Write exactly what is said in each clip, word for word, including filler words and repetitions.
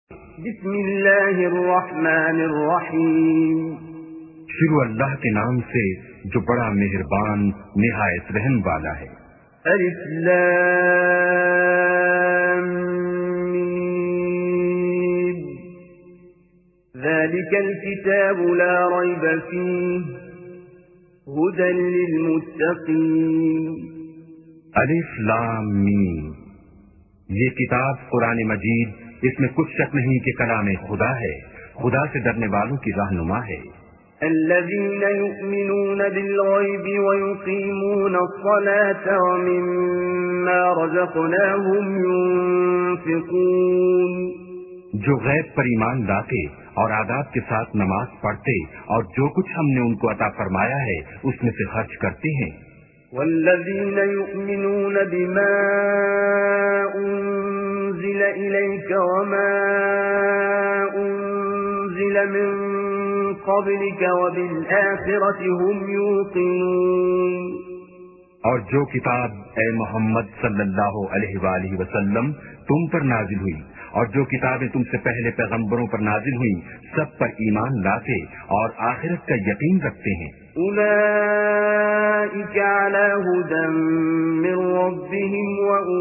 بسم اللہ الرحمن الرحیم، شروع اللہ کے نام سے جو بڑا مہربان نہایت رحم والا ہے۔ الف لام میم، ذلك الكتاب لا ريب فيه هدى للمتقين۔ الف لام میم، یہ کتاب قرآن مجید، اس میں کچھ شک نہیں کہ کلام خدا ہے، خدا سے ڈرنے والوں کی رہنما ہے۔ الذين يؤمنون بالغيب ويقيمون الصلاة ومما رزقناهم ينفقون، جو غیب پر ایمان لاتے اور آداب کے ساتھ نماز پڑھتے اور جو کچھ ہم نے ان کو عطا فرمایا ہے اس میں سے خرچ کرتے ہیں۔ والذين يؤمنون بما أنزل إليك وما أنزل من قبلك وبالآخرة هم يوقنون، اور جو کتاب اے محمد صلی اللہ علیہ وآلہ وسلم تم پر نازل ہوئی اور جو کتابیں تم سے پہلے پیغمبروں پر نازل ہوئیں سب پر ایمان لاتے اور آخرت کا یقین رکھتے ہیں۔ أولئك على هدى من ربهم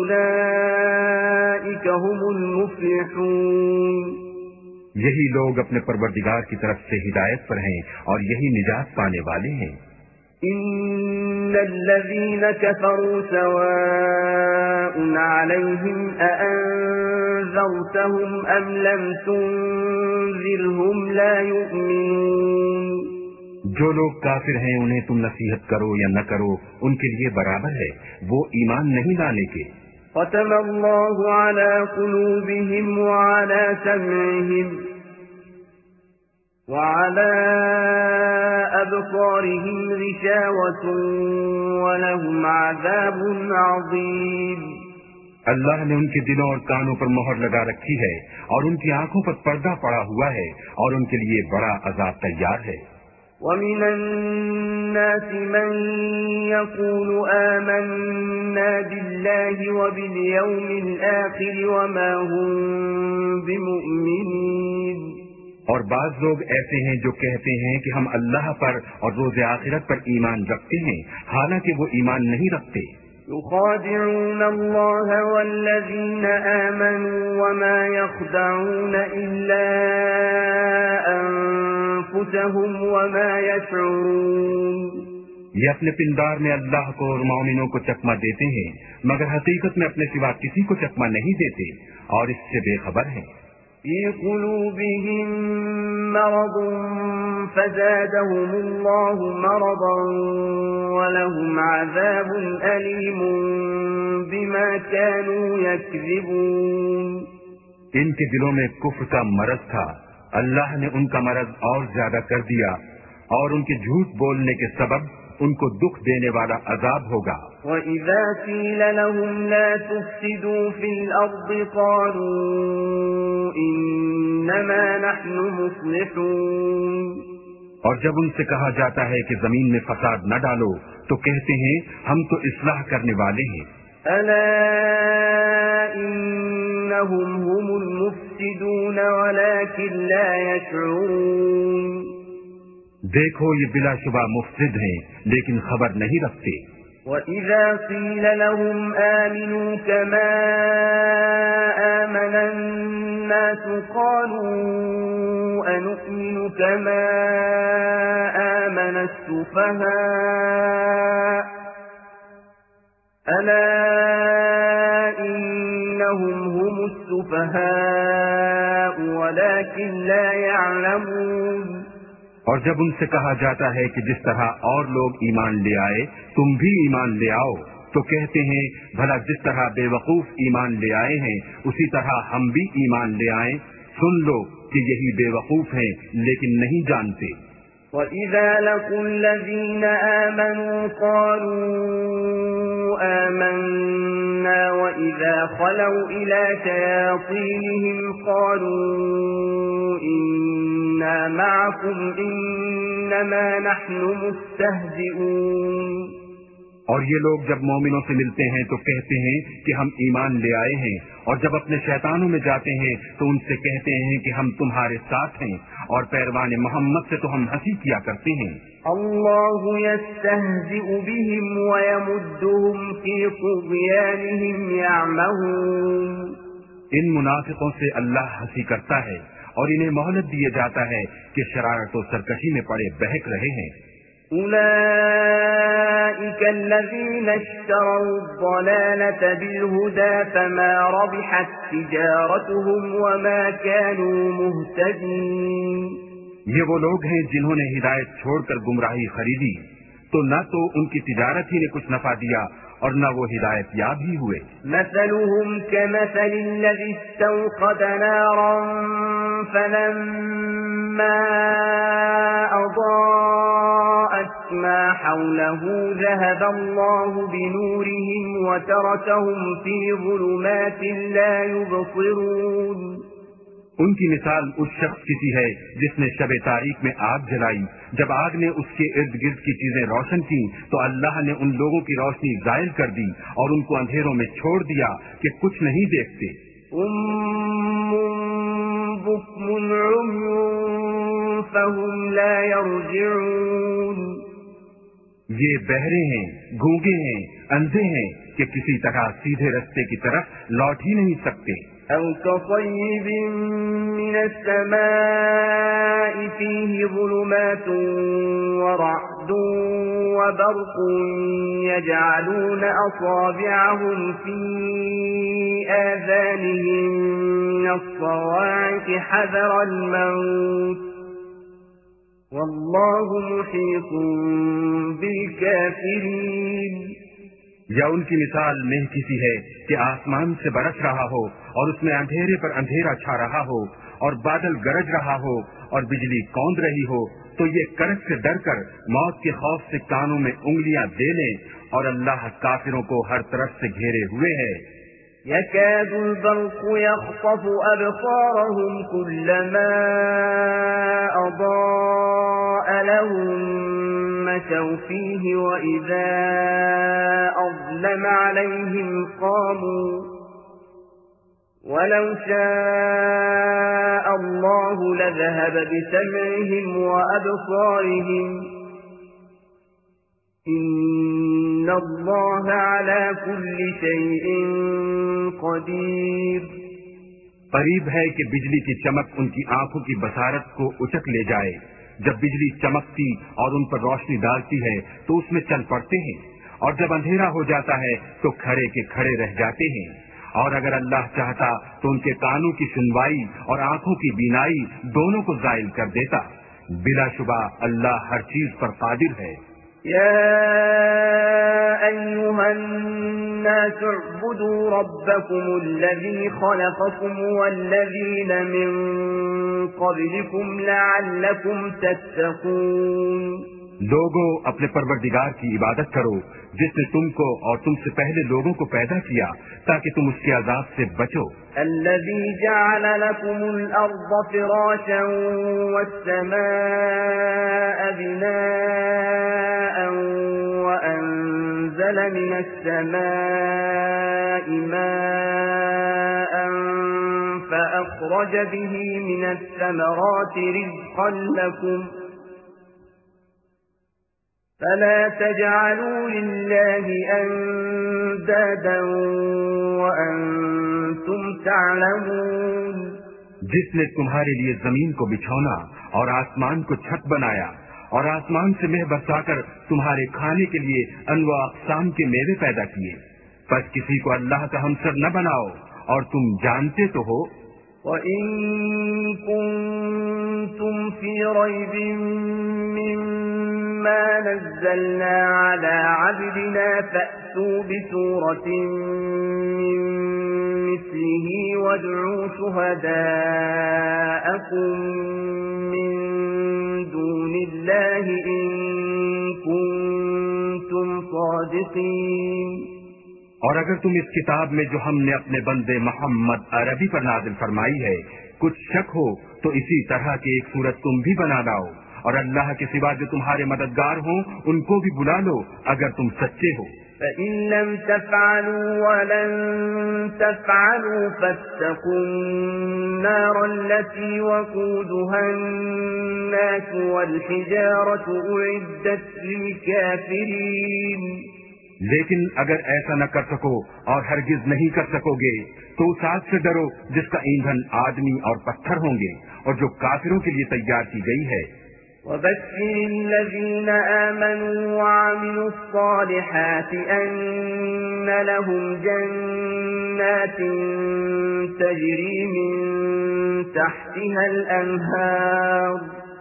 وأولئك هم المفلحون، یہی لوگ اپنے پروردگار کی طرف سے ہدایت پر ہیں اور یہی نجات پانے والے ہیں۔ إن الذين كفروا سواء عليهم أأنذرتهم أم لم تنذرهم لا يؤمنون، جو لوگ کافر ہیں انہیں تم نصیحت کرو یا نہ کرو ان کے لیے برابر ہے، وہ ایمان نہیں لانے کے۔ ختم اللہ علی قلوبہم وعلی سمعہم وعلى أبصارهم غشاوة ولهم عذاب عظيم، اللہ نے ان کے دلوں اور کانوں پر مہر لگا رکھی ہے اور ان کی آنکھوں پر پردہ پڑا ہوا ہے اور ان کے لیے بڑا عذاب تیار ہے۔ ومن الناس من يقول آمنا بالله وباليوم الآخر وما هم بمؤمنين، اور بعض لوگ ایسے ہیں جو کہتے ہیں کہ ہم اللہ پر اور روز آخرت پر ایمان رکھتے ہیں حالانکہ وہ ایمان نہیں رکھتے۔ يخادعون الله والذين آمنوا وما يخدعون إلا أنفسهم وما يشعرون، یہ اپنے پندار میں اللہ کو اور مومنوں کو چکمہ دیتے ہیں مگر حقیقت میں اپنے سوا کسی کو چکمہ نہیں دیتے اور اس سے بے خبر ہیں۔ في قلوبهم مرض فزادهم الله مرضا ولهم عذاب أليم بما كانوا يكذبون، ان کے دلوں میں کفر کا مرض تھا، اللہ نے ان کا مرض اور زیادہ کر دیا اور ان کے جھوٹ بولنے کے سبب ان کو دکھ دینے والا عذاب ہوگا۔ وَإِذَا قِيلَ لَهُمْ لَا تُفْسِدُوا فِي الْأَرْضِ قَالُوا إِنَّمَا نَحْنُ مُصْلِحُونَ، اور جب ان سے کہا جاتا ہے کہ زمین میں فساد نہ ڈالو تو کہتے ہیں ہم تو اصلاح کرنے والے ہیں۔ أَلَا إِنَّهُمْ هُمُ الْمُفْسِدُونَ وَلَكِنْ لَا يَشْعُرُونَ، دیکھو یہ بلا شبہ مفسد ہیں لیکن خبر نہیں رکھتے۔ وَإِذَا قِيلَ لَهُمْ آمِنُوا كَمَا آمَنَ النَّاسُ قَالُوا أَنُؤْمِنُ كَمَا آمَنَ السُّفَهَاءُ أَلَا إِنَّهُمْ هُمُ السُّفَهَاءُ وَلَكِنْ لَا يَعْلَمُونَ، اور جب ان سے کہا جاتا ہے کہ جس طرح اور لوگ ایمان لے آئے تم بھی ایمان لے آؤ تو کہتے ہیں بھلا جس طرح بے وقوف ایمان لے آئے ہیں اسی طرح ہم بھی ایمان لے آئیں، سن لو کہ یہی بے وقوف ہیں لیکن نہیں جانتے۔ وَإِذَا لَقُوا الَّذِينَ آمَنُوا قَالُوا آمَنَّا وَإِذَا خَلَوْا إِلَى شَيَاطِينِهِمْ قَالُوا إِنَّا مَعَكُمْ إِنَّمَا نَحْنُ مُسْتَهْزِئُونَ، اور یہ لوگ جب مومنوں سے ملتے ہیں تو کہتے ہیں کہ ہم ایمان لے آئے ہیں، اور جب اپنے شیطانوں میں جاتے ہیں تو ان سے کہتے ہیں کہ ہم تمہارے ساتھ ہیں، اور پیروان محمد سے تو ہم ہنسی کیا کرتے ہیں۔ اللہ یستہزئ بہم ویمدہم فی طغیانہم یعمہون۔ ان منافقوں سے اللہ ہنسی کرتا ہے اور انہیں مہلت دیے جاتا ہے کہ شرارت و سرکشی میں پڑے بہک رہے ہیں۔ أولئك الذين اشتروا الضلالة بالهدى فما ربحت تجارتهم وما كانوا مهتدين۔ یہ وہ لوگ ہیں جنہوں نے ہدایت چھوڑ کر گمراہی خریدی، تو نہ تو ان کی تجارت ہی نے کچھ نفع دیا اور نہ وہ ہدایت یاب ہی ہوئے۔ مثلهم كمثل الذي استوقد نارا فلما أضاءت ما حوله ذهب الله بنورهم وتركهم في ظلمات لا يبصرون۔ ان کی مثال اس شخص کی سی ہے جس نے شب تاریک میں آگ جلائی، جب آگ نے اس کے ارد گرد کی چیزیں روشن کی تو اللہ نے ان لوگوں کی روشنی زائل کر دی اور ان کو اندھیروں میں چھوڑ دیا کہ کچھ نہیں دیکھتے۔ صم بكم عمي فهم لا يرجعون۔ یہ بہرے ہیں، گونگے ہیں، اندھے ہیں کہ کسی طرح سیدھے رستے کی طرف لوٹ ہی نہیں سکتے۔ أو كصيب من السماء فيه ظلمات ورعد وبرق يجعلون أصابعهم في آذانهم من الصواعق حذر الموت والله محيط بالكافرين۔ یا ان کی مثال نہیں کسی ہے کہ آسمان سے برس رہا ہو اور اس میں اندھیرے پر اندھیرا چھا رہا ہو اور بادل گرج رہا ہو اور بجلی کوند رہی ہو تو یہ کرک سے ڈر کر موت کے خوف سے کانوں میں انگلیاں دے لیں، اور اللہ کافروں کو ہر طرف سے گھیرے ہوئے ہے۔ يكاد البرق يخطف أبصارهم كلما أضاء لهم مشوا فيه وإذا أظلم عليهم قاموا ولو شاء الله لذهب بسمعهم وأبصارهم إن الله على كل شيء قدير۔ قریب ہے کہ بجلی کی چمک ان کی آنکھوں کی بصارت کو اچک لے جائے، جب بجلی چمکتی اور ان پر روشنی ڈالتی ہے تو اس میں چل پڑتے ہیں، اور جب اندھیرا ہو جاتا ہے تو کھڑے کے کھڑے رہ جاتے ہیں، اور اگر اللہ چاہتا تو ان کے کانوں کی سنوائی اور آنکھوں کی بینائی دونوں کو زائل کر دیتا۔ بلا شبہ اللہ ہر چیز پر قادر ہے۔ يا أيها الناس اعبدوا ربكم الذي خلقكم والذين من قبلكم لعلكم تتقون۔ لوگوں اپنے پروردگار کی عبادت کرو جس نے تم کو اور تم سے پہلے لوگوں کو پیدا کیا تاکہ تم اس کے عذاب سے بچو۔ الذي جعل لكم الأرض فراشا والسماء بناء وأنزل من السماء ماء فأخرج به من الثمرات رزقا لكم فلا تجعلوا لله أندادا وأنتم تعلمون۔ جس نے تمہارے لیے زمین کو بچھونا اور آسمان کو چھت بنایا اور آسمان سے مہ برسا کر تمہارے کھانے کے لیے انواع اقسام کے میوے پیدا کیے، پس کسی کو اللہ کا ہمسر نہ بناؤ اور تم جانتے تو ہو۔ وَإِن كُنتُمْ فِي رَيْبٍ مِّمَّا نَزَّلْنَا عَلَىٰ عَبْدِنَا فَأْتُوا بِسُورَةٍ مِّن مِّثْلِهِ وَادْعُوا شُهَدَاءَكُم مِّن دُونِ اللَّهِ إِن كُنتُمْ صَادِقِينَ۔ اور اگر تم اس کتاب میں جو ہم نے اپنے بندے محمد عربی پر نازل فرمائی ہے کچھ شک ہو تو اسی طرح کی ایک صورت تم بھی بنا لاؤ اور اللہ کے سوا جو تمہارے مددگار ہوں ان کو بھی بلا لو اگر تم سچے ہو۔ فَإِن لَّمْ تَفْعَلُوا وَلَن تَفْعَلُوا فَاتَّقُوا النَّارَ الَّتِي وَقُودُهَا النَّاسُ وَالْحِجَارَةُ أُعِدَّتْ لِلْكَافِرِينَ۔ لیکن اگر ایسا نہ کر سکو اور ہرگز نہیں کر سکو گے تو اس آگ سے ڈرو جس کا ایندھن آدمی اور پتھر ہوں گے اور جو کافروں کے لیے تیار کی گئی ہے۔ وَبَشِّرِ الَّذِينَ آمَنُوا وَعَمِلُوا الصَّالِحَاتِ أَنَّ لَهُمْ جَنَّاتٍ تَجْرِي مِن تَحْتِهَا الْأَنْهَارُ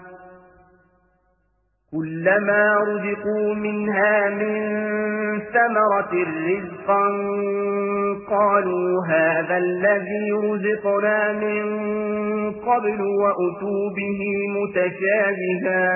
كُلَّمَا رُزِقُوا مِنْهَا مِن ثَمَرَةٍ رِّزْقًا قَالُوا هَذَا الَّذِي رُزِقْنَا مِن قَبْلُ وَأُتُوا بِهِ مُتَشَابِهًا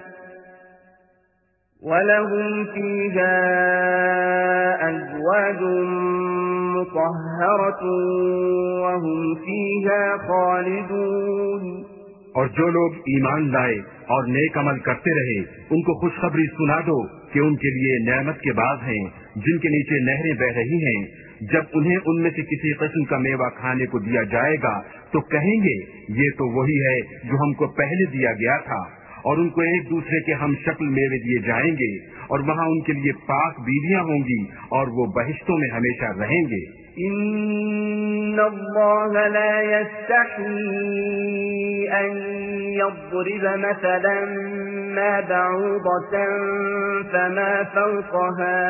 وَلَهُمْ فِيهَا أَزْوَاجٌ مُطَهَّرَةٌ وَهُمْ فِيهَا خَالِدُونَ۔ اور جو لوگ ایمان لائے اور نیک عمل کرتے رہے ان کو خوشخبری سنا دو کہ ان کے لیے نعمت کے باغ ہیں جن کے نیچے نہریں بہ رہی ہیں۔ جب انہیں ان میں سے کسی قسم کا میوہ کھانے کو دیا جائے گا تو کہیں گے یہ تو وہی ہے جو ہم کو پہلے دیا گیا تھا، اور ان کو ایک دوسرے کے ہم شکل میوے دیے جائیں گے اور وہاں ان کے لیے پاک بیویاں ہوں گی اور وہ بہشتوں میں ہمیشہ رہیں گے۔ ان اللہ لا يستحيي ان يضرب مثلا ما بعوضة فما فوقها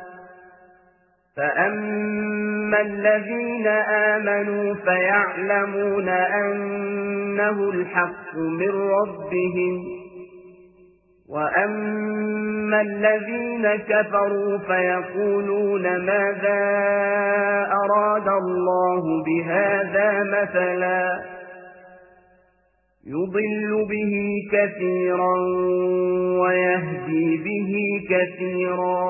فأما الذين آمنوا فيعلمون أنه الحق من ربهم وَأَمَّا الَّذِينَ كَفَرُوا فَيَقُولُونَ مَاذَا أَرَادَ اللَّهُ بِهَذَا مَثَلًا يُضِلُّ بِهِ كَثِيرًا وَيَهْدِي بِهِ كَثِيرًا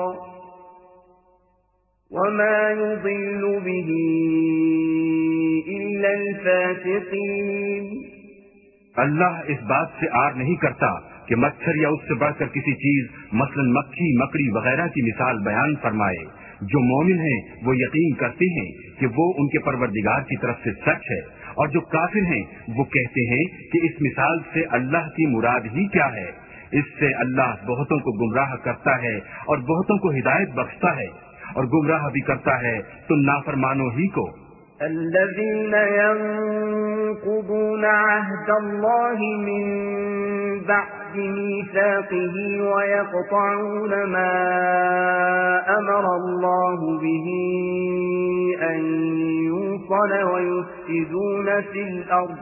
وَمَا يُضِلُّ بِهِ إِلَّا الْفَاسِقِينَ۔ اللہ اس بات سے آر نہیں کرتا کہ مچھر یا اس سے بڑھ کر کسی چیز مثلا مکھی مکڑی وغیرہ کی مثال بیان فرمائے۔ جو مومن ہیں وہ یقین کرتے ہیں کہ وہ ان کے پروردگار کی طرف سے سچ ہے، اور جو کافر ہیں وہ کہتے ہیں کہ اس مثال سے اللہ کی مراد ہی کیا ہے۔ اس سے اللہ بہتوں کو گمراہ کرتا ہے اور بہتوں کو ہدایت بخشتا ہے، اور گمراہ بھی کرتا ہے تو نافرمانوں ہی کو۔ الذين ينقضون عهد الله من بعد ميثاقه ويقطعون ما أمر الله به أن يوصل ويفسدون في الأرض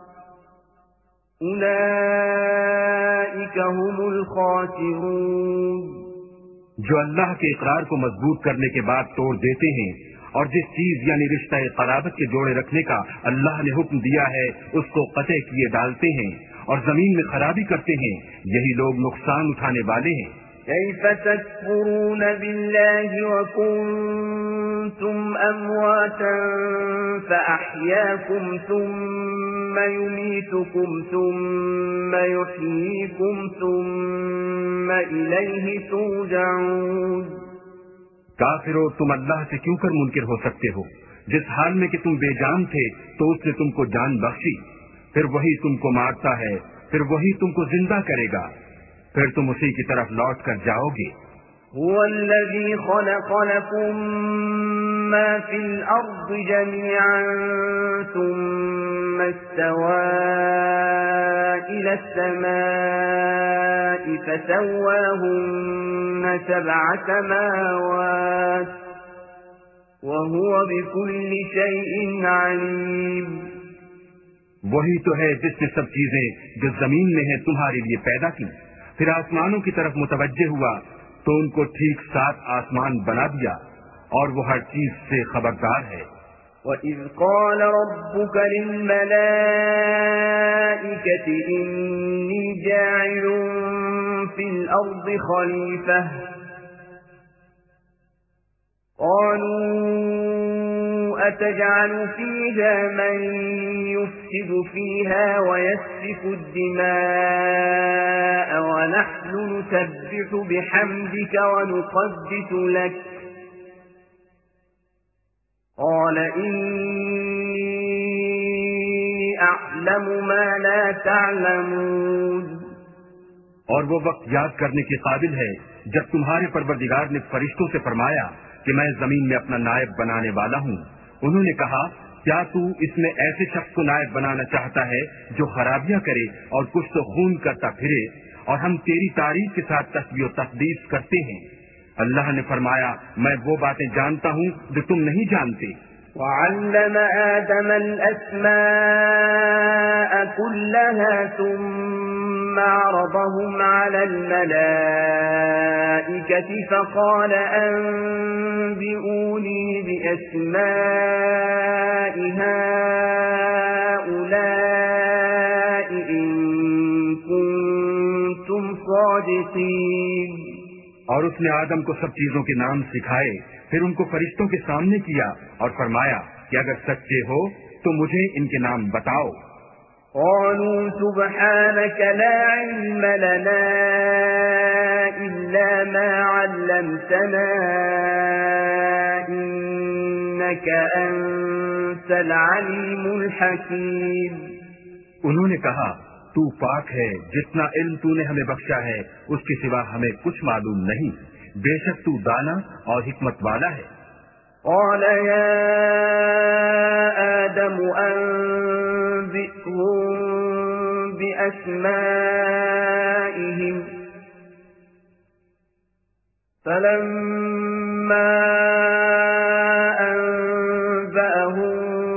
أولئك هم الخاسرون۔ جو اللہ کے اقرار کو مضبوط کرنے کے بعد توڑ دیتے ہیں اور جس چیز یعنی رشتہ قرابت کے جوڑے رکھنے کا اللہ نے حکم دیا ہے اس کو قطع کیے ڈالتے ہیں اور زمین میں خرابی کرتے ہیں، یہی لوگ نقصان اٹھانے والے ہیں۔ كيف تكفرون بالله وكنتم أمواتا فأحياكم ثم يميتكم ثم يحييكم ثم إليه ترجعون۔ کافرو، تم اللہ سے کیوں کر منکر ہو سکتے ہو؟ جس حال میں کہ تم بے جان تھے تو اس نے تم کو جان بخشی، پھر وہی تم کو مارتا ہے، پھر وہی تم کو زندہ کرے گا، پھر تم اسی کی طرف لوٹ کر جاؤ گے۔ هو الذي خلق لكم ما في الأرض جميعا ثم استوى إلى السماء فسواهن سبع سماوات وهو بكل شيء عليم۔ وہی تو ہے جس نے سب چیزیں جو زمین میں ہیں تمہارے لیے پیدا کی، پھر آسمانوں کی طرف متوجہ ہوا تو ان کو ٹھیک سات آسمان بنا دیا، اور وہ ہر چیز سے خبردار ہے۔ وَإِذْ قَالَ رَبُّكَ لِلْمَلَائِكَةِ إِنِّي جَاعِلٌ فِي الْأَرْضِ خَلِيفَةً قَالُوا أتجعل فيها من يفسد فيها ويسفك الدماء ونحن نسبح بحمدك ونقدس لك قال إني أعلم ما لا تعلمون. اور وہ وقت یاد کرنے کے قابل ہے جب تمہارے پروردگار نے فرشتوں سے فرمایا کہ میں زمین میں اپنا نائب بنانے والا ہوں. انہوں نے کہا کیا تو اس میں ایسے شخص کو نائب بنانا چاہتا ہے جو خرابیاں کرے اور کچھ تو خون کرتا پھرے، اور ہم تیری تعریف کے ساتھ تسبیح و تقدیس کرتے ہیں. اللہ نے فرمایا میں وہ باتیں جانتا ہوں جو تم نہیں جانتے. وعلم آدم الأسماء كلها ثم عرضهم على الملائكة فقال أنبئوني بأسماء هؤلاء إن كنتم صادقين. اور اس نے آدم کو سب چیزوں کے نام سکھائے، پھر ان کو فرشتوں کے سامنے کیا اور فرمایا کہ اگر سچے ہو تو مجھے ان کے نام بتاؤ. قالوا سبحانك لا علم لنا إلا ما علمتنا إنك أنت العليم الحكيم. انہوں نے کہا تو پاک ہے، جتنا علم تو نے ہمیں بخشا ہے اس کے سوا ہمیں کچھ معلوم نہیں، بے شک تو دانا اور حکمت والا ہے. قال يا آدم أنبئهم بأسمائهم فلما أنبأهم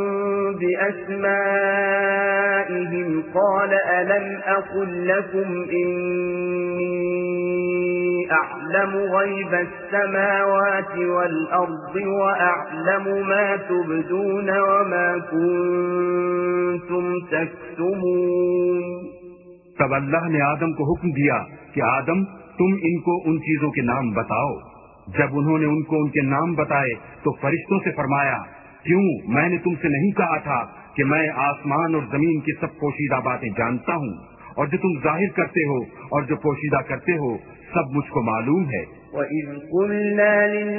بأسمائهم قال ألم أقل لكم إني أعلم غيب السماوات والأرض وأعلم ما تبدون وما كنتم تكتمون. تب اللہ نے آدم کو حکم دیا کہ آدم تم ان کو ان چیزوں کے نام بتاؤ. جب انہوں نے ان کو ان کے نام بتائے تو فرشتوں سے فرمایا کیوں میں نے تم سے نہیں کہا تھا کہ میں آسمان اور زمین کی سب پوشیدہ باتیں جانتا ہوں، اور جو تم ظاہر کرتے ہو اور جو پوشیدہ کرتے ہو سب مجھ کو معلوم ہے. وَإِذْ قُلْنَا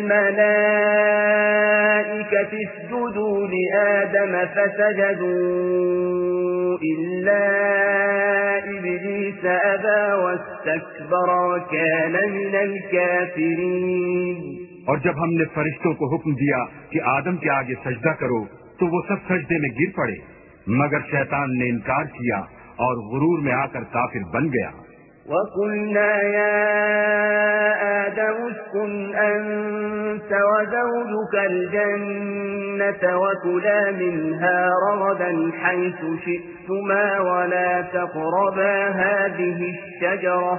لِلْمَلَائِكَةِ اسْجُدُوا لِآدَمَ فَسَجَدُوا إِلَّا إِبْلِيسَ أَبَى وَاسْتَكْبَرَ وَكَانَ مِنَ الْكَافِرِينَ. اور جب ہم نے فرشتوں کو حکم دیا کہ آدم کے آگے سجدہ کرو تو وہ سب سجدے میں گر پڑے، مگر شیطان نے انکار کیا اور غرور میں آ کر کافر بن گیا. وَقُلْنَا يَا آدَمُ اسْكُنْ أَنْتَ وَزَوْجُكَ الْجَنَّةَ وَكُلَا مِنْهَا رَغَدًا حَيْثُ شِئْتُمَا وَلَا تَقْرَبَا هَذِهِ الشَّجَرَةَ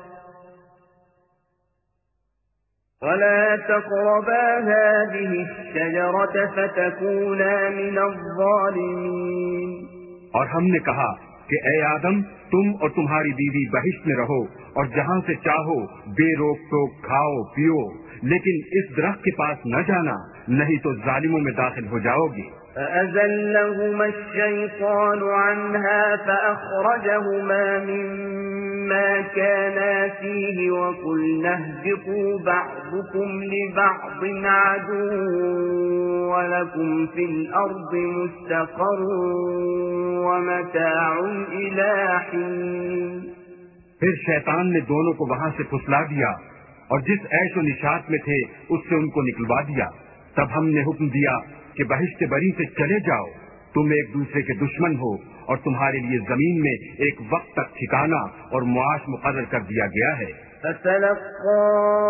وَلَا تَقْرَبَا هَذِهِ الشَّجَرَةَ فَتَكُونَا مِنَ الظَّالِمِينَ. اور ہم نے کہا کہ اے آدم تم اور تمہاری بیوی بہشت میں رہو اور جہاں سے چاہو بے روک ٹوک کھاؤ پیو، لیکن اس درخت کے پاس نہ جانا نہیں تو ظالموں میں داخل ہو جاؤ گے. فَأَزَلَّهُمَا الشَّيْطَانُ عَنْهَا فَأَخْرَجَهُمَا مِمَّا كَانَا فِيهِ وَقُلْنَا اهْبِطُوا بَعْضُكُمْ لِبَعْضٍ عَدُوٌّ وَلَكُمْ فِي الْأَرْضِ مُسْتَقَرٌّ وَمَتَاعٌ إِلَىٰ حِينٍ. پھر شیطان نے دونوں کو وہاں سے پھسلا دیا اور جس عیش و نشاط میں تھے اس سے ان کو نکلوا دیا. تب ہم نے حکم دیا کہ بہشت بری سے چلے جاؤ، تم ایک دوسرے کے دشمن ہو اور تمہارے لیے زمین میں ایک وقت تک ٹھکانہ اور معاش مقرر کر دیا گیا ہے. فَتَلَقَّى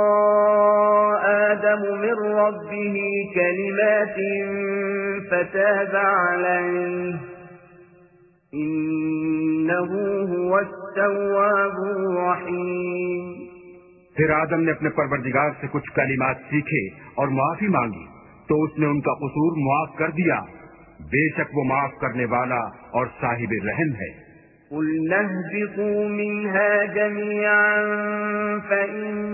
آدَمُ مِن رَّبِّهِ كَلِمَاتٍ فَتَابَ عَلَيْهِ إِنَّهُ هُوَ التَّوَّابُ الرَّحِيمُ. پھر آدم نے اپنے پروردگار سے کچھ کلمات سیکھے اور معافی مانگی تو اس نے ان کا قصور معاف کر دیا، بے شک وہ معاف کرنے والا اور صاحب رحم ہے. قُلْنَا اهْبِطُوا مِنْهَا جَمِيعًا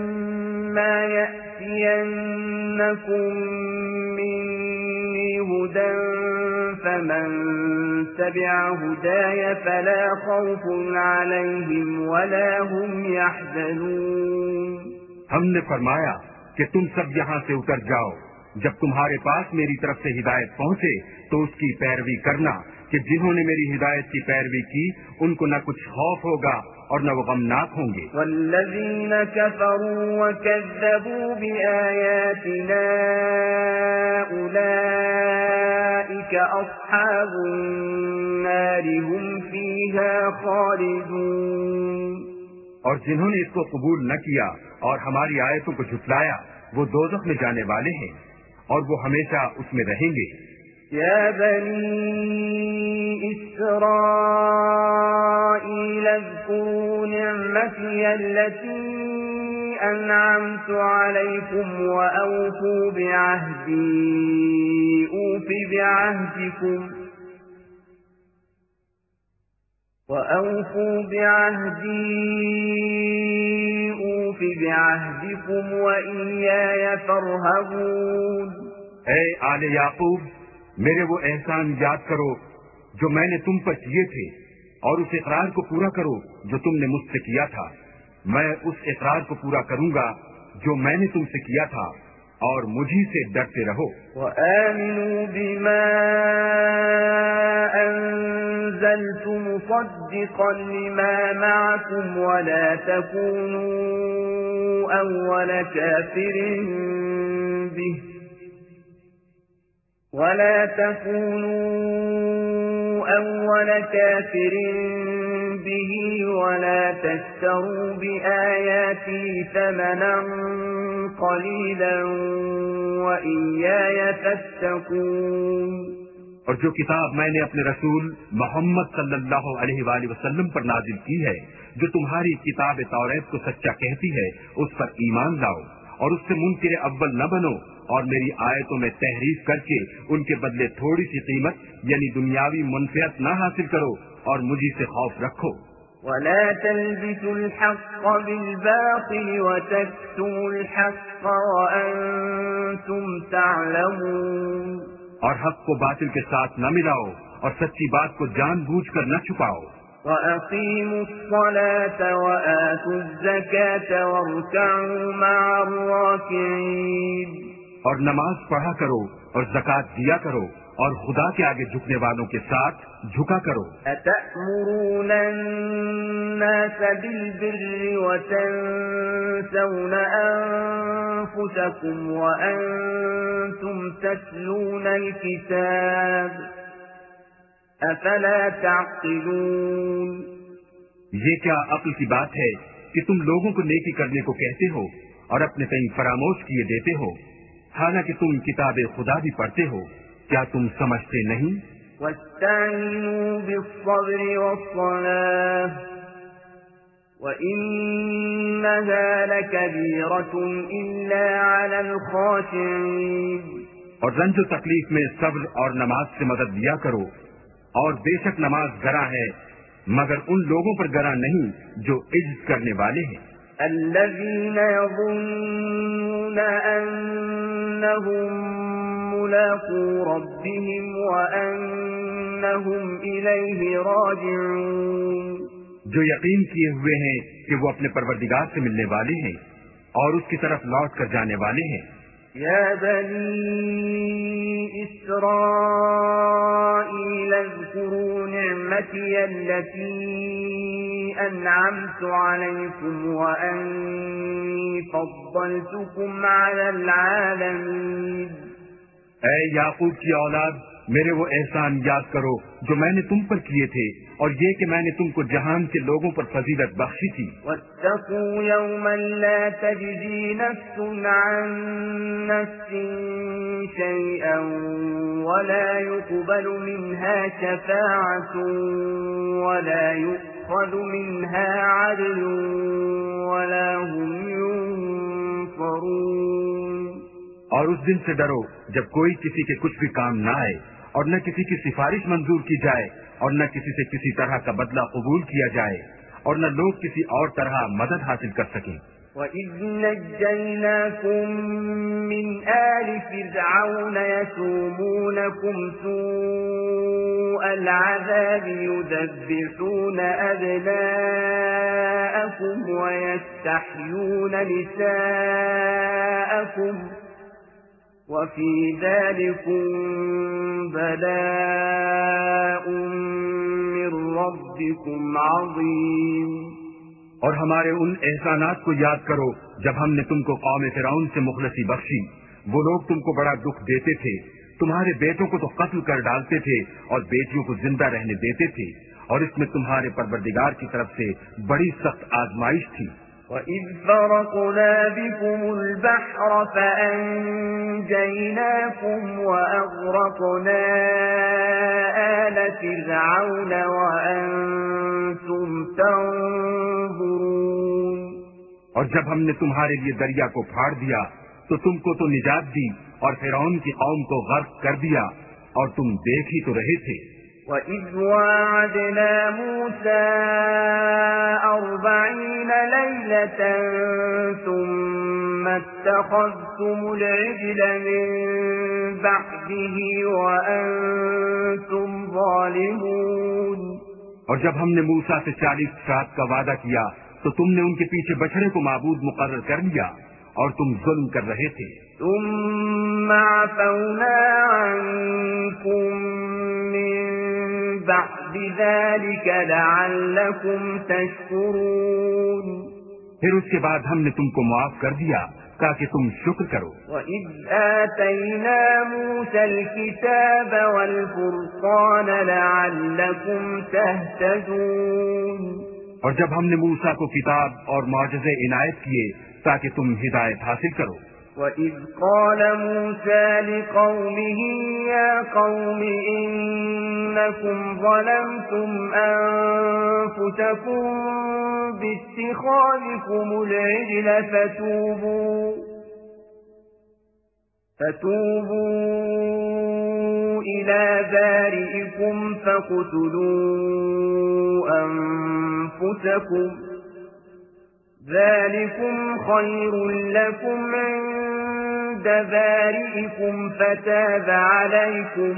فَإِمَّا يَأْتِيَنَّكُم مِّنِّي هُدًى هدى فمن تبع هداي فلا خوف عليهم ولا هم يحزنون. ہم نے فرمایا کہ تم سب یہاں سے اتر جاؤ. جب تمہارے پاس میری طرف سے ہدایت پہنچے تو اس کی پیروی کرنا کہ جنہوں نے میری ہدایت کی پیروی کی ان کو نہ کچھ خوف ہوگا اور نہ وہ غمناک ہوں گے. والذین كفروا وكذبوا بآیاتنا اولئک اصحاب النار هم فیها خالدون. اور جنہوں نے اس کو قبول نہ کیا اور ہماری آیتوں کو جھٹلایا وہ دوزخ میں جانے والے ہیں اور وہ ہمیشہ اس میں رہیں گے. یا بنی اسرائیل اذکروا نعمتی التي انعمت علیکم واوفوا بعہدی اوف بعہدکم وَأَوْفُوا بِعَهْدِي أُوفِ بِعَهْدِكُمْ وَإِيَّايَ فَارْهَبُونِ. اے آل یعقوب میرے وہ احسان یاد کرو جو میں نے تم پر کیے تھے اور اس اقرار کو پورا کرو جو تم نے مجھ سے کیا تھا. میں اس اقرار کو پورا کروں گا جو میں نے تم سے کیا تھا اور مجھی سے ڈرتے رہو. وَآمِنُوا بِمَا أَنزَلْتُ مُصَدِّقًا لِمَا مَعَكُمْ وَلَا تَكُونُوا أَوَّلَ كَافِرٍ بِهِ وَلَا تَكُونُوا أَوَّلَ كَافِرٍ بِهِ وَلَا تَشْتَرُوا بِآيَاتِي ثَمَنًا قَلِيلًا وَإِيَّايَ فَاتَّقُونِ. اور جو کتاب میں نے اپنے رسول محمد صلی اللہ علیہ وآلہ وسلم پر نازل کی ہے جو تمہاری کتاب توریت کو سچا کہتی ہے اس پر ایمان لاؤ اور اس سے منکر اول نہ بنو اور میری آیتوں میں تحریف کر کے ان کے بدلے تھوڑی سی قیمت یعنی دنیاوی منفعت نہ حاصل کرو اور مجھی سے خوف رکھو. وَلَا تَلْبِسُوا الْحَقَّ بِالْبَاطِلِ وَتَكْتُمُوا الْحَقَّ وَأَنْتُمْ تَعْلَمُونَ. اور حق کو باطل کے ساتھ نہ ملاؤ اور سچی بات کو جان بوجھ کر نہ چھپاؤ. وَأَقِيمُوا الصَّلَاةَ وَآتُوا الزَّكَاةَ وَارْكَعُوا مَعَ الرَّاكِعِينَ. اور نماز پڑھا کرو اور زکوٰۃ دیا کرو اور خدا کے آگے جھکنے والوں کے ساتھ جھکا کرو. أَتَأْمُرُونَ النَّاسَ بِالْبِرِّ وَتَنْسَوْنَ أَنفُسَكُمْ وَأَنْتُمْ تَتْلُونَ الْكِتَابَ أَفَلَا تَعْقِلُونَ. یہ کیا عقل کی بات ہے کہ تم لوگوں کو نیکی کرنے کو کہتے ہو اور اپنے تئیں فراموش کیے دیتے ہو حالانکہ تم کتاب خدا بھی پڑھتے ہو. کیا تم سمجھتے نہیں؟ وَاسْتَعِينُوا بِالصَّبْرِ وَالصَّلَاةِ وَإِنَّهَا لَكَبِيرَةٌ إِلَّا عَلَى الْخَاشِعِينَ. اور رنج و تکلیف میں صبر اور نماز سے مدد لیا کرو اور بے شک نماز گراں ہے مگر ان لوگوں پر گراں نہیں جو عجز کرنے والے ہیں. الذين يظنون أنهم ملاقو ربهم وأنهم إليه راجعون. جو یقین کیے ہوئے ہیں کہ وہ اپنے پروردگار سے ملنے والے ہیں اور اس کی طرف لوٹ کر جانے والے ہیں. یا بنی اسرائیل اذکروا نعمتی التي انعمت علیکم وانی فضلتکم علی العالمین. اے یعقوب کی اولاد میرے وہ احسان یاد کرو جو میں نے تم پر کیے تھے اور یہ کہ میں نے تم کو جہان کے لوگوں پر فضیلت بخشی تھی. واتقوا يوما لا تجزي نفس عن نفس شيئا ولا يقبل منها شفاعة ولا يؤخذ منها عدل ولا هم ينصرون. اور اس دن سے ڈرو جب کوئی کسی کے کچھ بھی کام نہ آئے اور نہ کسی کی سفارش منظور کی جائے اور نہ کسی سے کسی طرح کا بدلہ قبول کیا جائے اور نہ لوگ کسی اور طرح مدد حاصل کر سکیں. وَإِذْ نَجَّيْنَاكُمْ مِنْ آلِ فِرْعَوْنَ يَسُومُونَكُمْ سُوءَ الْعَذَابِ يُذَبِّحُونَ أَبْنَاءَكُمْ وَيَسْتَحْيُونَ نِسَاءَكُمْ وَفِي ذَلِكُمْ بَلَاءٌ مِّن رَّبِّكُمْ عَظِيمٌ۔ اور ہمارے ان احسانات کو یاد کرو جب ہم نے تم کو قوم فرعون سے مخلصی بخشی۔ وہ لوگ تم کو بڑا دکھ دیتے تھے، تمہارے بیٹوں کو تو قتل کر ڈالتے تھے اور بیٹیوں کو زندہ رہنے دیتے تھے، اور اس میں تمہارے پروردگار کی طرف سے بڑی سخت آزمائش تھی۔ وَإِذْ فَرَقْنَا بِكُمُ الْبَحْرَ فَأَنْجَيْنَاكُمْ وَأَغْرَقْنَا آلَ فِرْعَوْنَ وَأَنْتُمْ تَنْظُرُونَ۔ اور جب ہم نے تمہارے لیے دریا کو پھاڑ دیا تو تم کو تو نجات دی اور فرعون کی قوم کو غرق کر دیا، اور تم دیکھ ہی تو رہے تھے۔ وَإِذْ وَاعَدْنَا مُوسَىٰ أَرْبَعِينَ لَيْلَةً ثُمَّ اتَّخَذْتُمُ الْعِجْلَ مِن بَعْدِهِ وَأَنتُمْ ظَالِمُونَ۔ اور جب ہم نے موسیٰ سے چالیس رات کا وعدہ کیا تو تم نے ان کے پیچھے بچڑے کو معبود مقرر کر لیا اور تم ظلم کر رہے تھے۔ ثُمَّ عَفَوْنَا عَنكُم مِّن بَعْدِ ذَلِكَ لَعَلَّكُمْ تَشْكُرُونَ۔ پھر اس کے بعد ہم نے تم کو معاف کر دیا تاکہ تم شکر کرو۔ وَإِذْ آتَيْنَا مُوسَى الْكِتَابَ وَالْفُرْقَانَ لَعَلَّكُمْ تَهْتَدُونَ۔ اور جب ہم نے موسیٰ کو کتاب اور معجزے عنایت کیے تاکہ تم ہدایت حاصل کرو۔ وَإِذْ قَالَ مُوسَى لِقَوْمِهِ يَا قَوْمِ إِنَّكُمْ ظَلَمْتُمْ أَنفُسَكُمْ بِاتِّخَاذِكُمُ الْعِجْلَ فَتُوبُوا فَتُوبُوا إِلَى بَارِئِكُمْ فَاقْتُلُوا أَنفُسَكُمْ ذَلِكُمْ خَيْرٌ لَكُمْ عِندَ بَارِئِكُمْ فَتَابَ عَلَيْكُمْ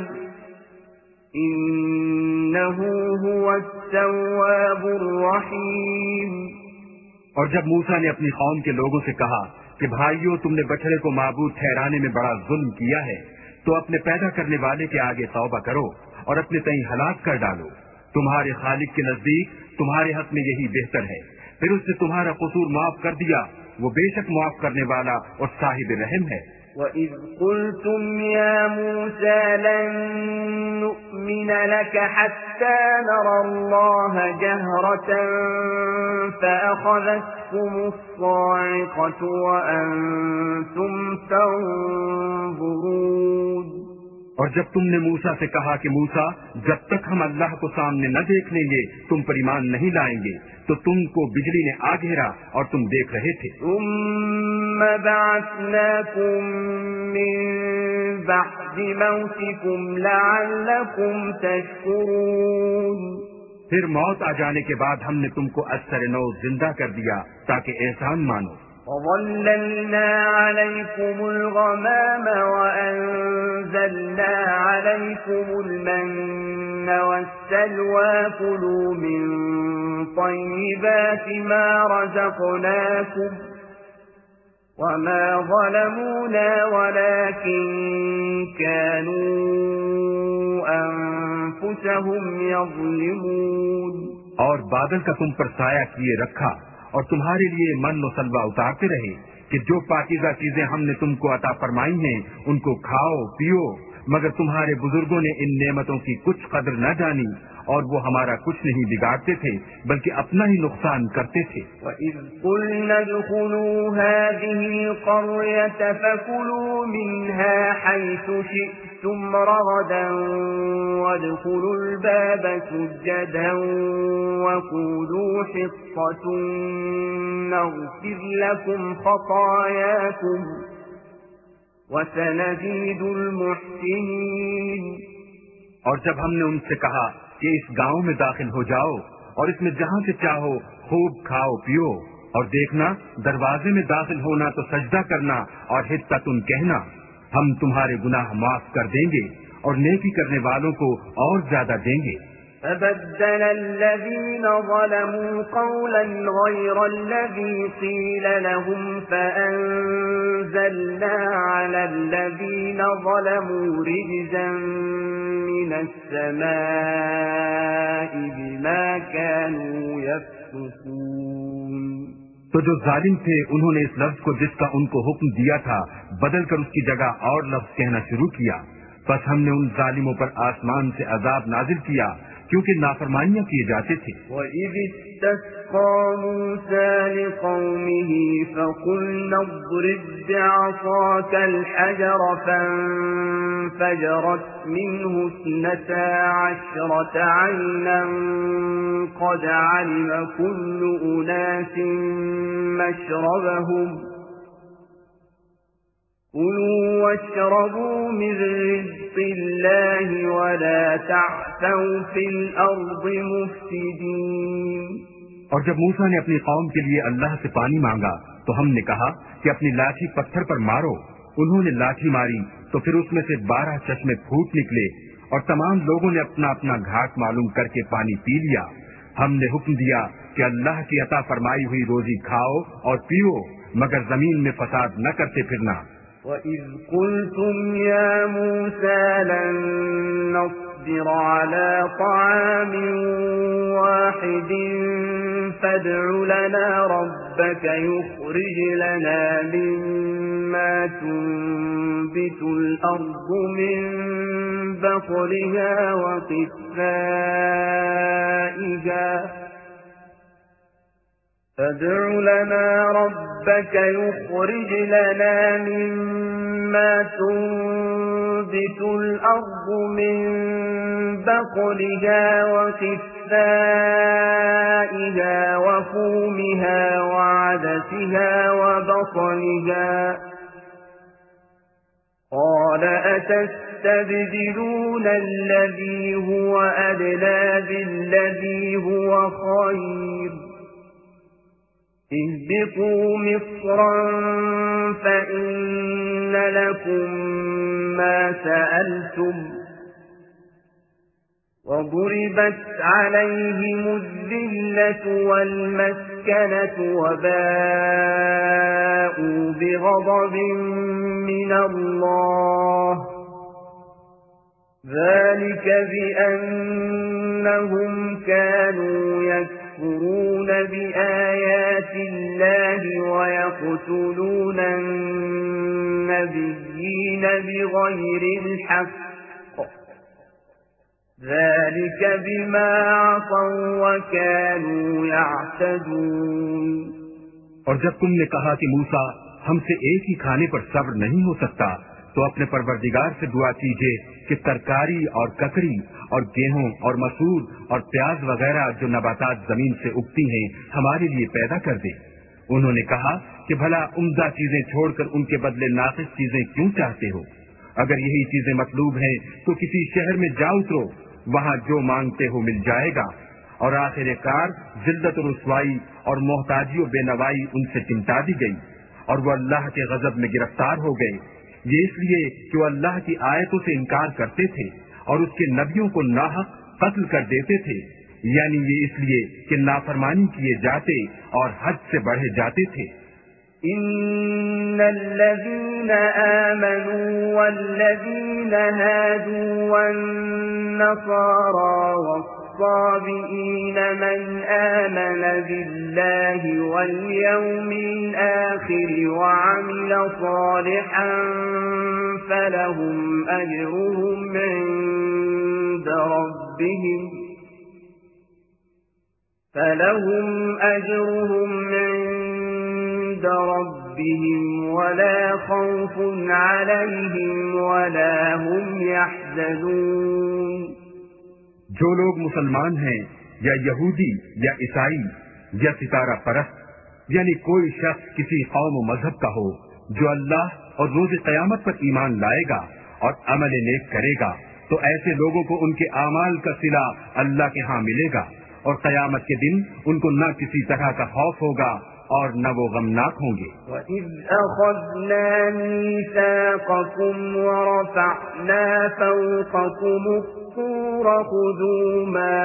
إِنَّهُ هُوَ التَّوَّابُ الرَّحِيمُ۔ اور جب موسیٰ نے اپنی قوم کے لوگوں سے کہا کہ بھائیو، تم نے بچڑے کو معبود ٹھہرانے میں بڑا ظلم کیا ہے، تو اپنے پیدا کرنے والے کے آگے توبہ کرو اور اپنے تئیں ہلاک کر ڈالو۔ تمہارے خالق کے نزدیک تمہارے حق میں یہی بہتر ہے۔ پھر اس نے تمہارا قصور معاف کر دیا، وہ بے شک معاف کرنے والا اور صاحب رحم ہے۔ وَإِذْ قُلْتُمْ يَا مُوسَى لَن نُّؤْمِنَ لَكَ حَتَّى نَرَى اللَّهَ جَهْرَةً فَأَخَذَتْكُمُ الصَّاعِقَةُ وَأَنتُمْ تَنظُرُونَ۔ اور جب تم نے موسیٰ سے کہا کہ موسیٰ، جب تک ہم اللہ کو سامنے نہ دیکھ لیں گے تم پر ایمان نہیں لائیں گے، تو تم کو بجلی نے آ گھیرا اور تم دیکھ رہے تھے۔ ثُمَّ بَعَثْنَاكُم مِّن بَعْدِ مَوْتِكُمْ لَعَلَّكُمْ تَشْكُرُونَ۔ پھر موت آ جانے کے بعد ہم نے تم کو اثر نو زندہ کر دیا تاکہ احسان مانو۔ وَظَلَّلْنَا عَلَيْكُمُ الْغَمَامَ وَأَنزَلْنَا عَلَيْكُمُ الْمَنَّ وَالسَّلْوَىٰ كُلُوا مِن طَيِّبَاتِ مَا رَزَقْنَاكُمْ وَمَا ظَلَمُونَا وَلَٰكِن كَانُوا أَنفُسَهُمْ يَظْلِمُونَ۔ اور بادل کا تم پر سایہ کیے رکھا اور تمہارے لیے من و سلوہ اتارتے رہے کہ جو پاکیزہ چیزیں ہم نے تم کو عطا فرمائی ہیں ان کو کھاؤ پیو، مگر تمہارے بزرگوں نے ان نعمتوں کی کچھ قدر نہ جانی اور وہ ہمارا کچھ نہیں بگاڑتے تھے بلکہ اپنا ہی نقصان کرتے تھے۔ وَإِذْ قُلْنَا ادْخُلُوا هَٰذِهِ الْقَرْيَةَ فَكُلُوا مِنْهَا حَيْثُ شِئْتُمْ رَغَدًا وَادْخُلُوا الْبَابَ سُجَّدًا وَقُولُوا حِطَّةٌ نَّغْفِرْ لَكُمْ خَطَايَاكُمْ وَسَنَزِيدُ الْمُحْسِنِينَ۔ اور جب ہم نے ان سے کہا کہ اس گاؤں میں داخل ہو جاؤ اور اس میں جہاں سے چاہو خوب کھاؤ پیو، اور دیکھنا دروازے میں داخل ہونا تو سجدہ کرنا اور حطۃ کہنا، ہم تمہارے گناہ معاف کر دیں گے اور نیکی کرنے والوں کو اور زیادہ دیں گے۔ فبدل الذين ظلموا قولا غير الذي قيل لهم فأنزلنا على الذين ظلموا رجزا من السماء بما كانوا يفسقون۔ تو جو ظالم تھے انہوں نے اس لفظ کو جس کا ان کو حکم دیا تھا بدل کر اس کی جگہ اور لفظ کہنا شروع کیا، بس ہم نے ان ظالموں پر آسمان سے عذاب نازل کیا کیونکہ نافرمانیاں کیے جاتے تھے۔ وَإِذِ اسْتَسْقَى مُوسَى لِقَوْمِهِ فَقُلْنَا اضْرِب بِّعَصَاكَ الْحَجَرَ فَانفَجَرَتْ مِنْهُ اثْنَتَا عَشْرَةَ عَيْنًا قَدْ عَلِمَ كُلُّ أُنَاسٍ مَّشْرَبَهُمْ كُلُوا وَاشْرَبُوا مِن رِّزْقِ اللَّهِ وَلَا تَعْثَوْا فِي الْأَرْضِ مُفْسِدِينَ۔ اور جب موسیٰ نے اپنی قوم کے لیے اللہ سے پانی مانگا تو ہم نے کہا کہ اپنی لاٹھی پتھر پر مارو۔ انہوں نے لاٹھی ماری تو پھر اس میں سے بارہ چشمے پھوٹ نکلے اور تمام لوگوں نے اپنا اپنا گھاٹ معلوم کر کے پانی پی لیا۔ ہم نے حکم دیا کہ اللہ کی عطا فرمائی ہوئی روزی کھاؤ اور پیو، مگر زمین میں فساد نہ کرتے پھرنا۔ وَإِذْ قُلْتُمْ يَا مُوسَى لَن نَّصْبِرَ عَلَىٰ طَعَامٍ وَاحِدٍ فَادْعُ لَنَا رَبَّكَ يُخْرِجْ لَنَا مِمَّا تُنبِتُ الْأَرْضُ مِن بَقْلِهَا وَقِثَّائِهَا فادع لنا ربك يخرج لنا مما تنبت الأرض من بقلها وقثائها وفومها وعدسها وبصلها قال أتستبدلون الذي هو أدنى بالذي هو خير اهبطوا مصرا فإن لكم ما سألتم وضربت عليهم الذلة والمسكنة وباءوا بغضب من الله ذلك بأنهم كانوا يكفرون بآيات الله ويقتلون النبيين بغير الحق ذلك بما عصوا وكانوا يعتدون۔ اور جب تم نے کہا کہ موسیٰ ہم سے ایک ہی کھانے پر صبر نہیں ہو سکتا تو اپنے پروردگار سے دعا کیجیے کہ ترکاری اور ککڑی اور گیہوں اور مسور اور پیاز وغیرہ جو نباتات زمین سے اگتی ہیں ہمارے لیے پیدا کر دے۔ انہوں نے کہا کہ بھلا عمدہ چیزیں چھوڑ کر ان کے بدلے ناقص چیزیں کیوں چاہتے ہو؟ اگر یہی چیزیں مطلوب ہیں تو کسی شہر میں جا اترو، وہاں جو مانگتے ہو مل جائے گا۔ اور آخر کار ذلت و رسوائی اور محتاجی و بے نوائی ان سے چمٹا دی گئی اور وہ اللہ کے غضب میں گرفتار ہو گئے، یہ اس لیے کہ وہ اللہ کی آیتوں سے انکار کرتے تھے اور اس کے نبیوں کو ناحق قتل کر دیتے تھے، یعنی یہ اس لیے کہ نافرمانی کیے جاتے اور حد سے بڑھے جاتے تھے۔ ان الذين آمنوا والذين هادوا والنصارى والصابئين من آمن بالله واليوم الآخر وعمل صالحا فلهم أجرهم عند ربهم فلهم أجرهم عند ربهم ولا خوف عليهم ولا هم يحزنون۔ جو لوگ مسلمان ہیں یا یہودی یا عیسائی یا ستارہ پرست، یعنی کوئی شخص کسی قوم و مذہب کا ہو جو اللہ اور روز قیامت پر ایمان لائے گا اور عمل نیک کرے گا تو ایسے لوگوں کو ان کے اعمال کا صلہ اللہ کے ہاں ملے گا اور قیامت کے دن ان کو نہ کسی طرح کا خوف ہوگا اور نہ وہ غمناک ہوں گے۔ وَإِذْ أَخَذْنَا مِيثَاقَكُمْ وَرَفَعْنَا فَوْقَكُمُ الطُّورَ خُذُوا مَا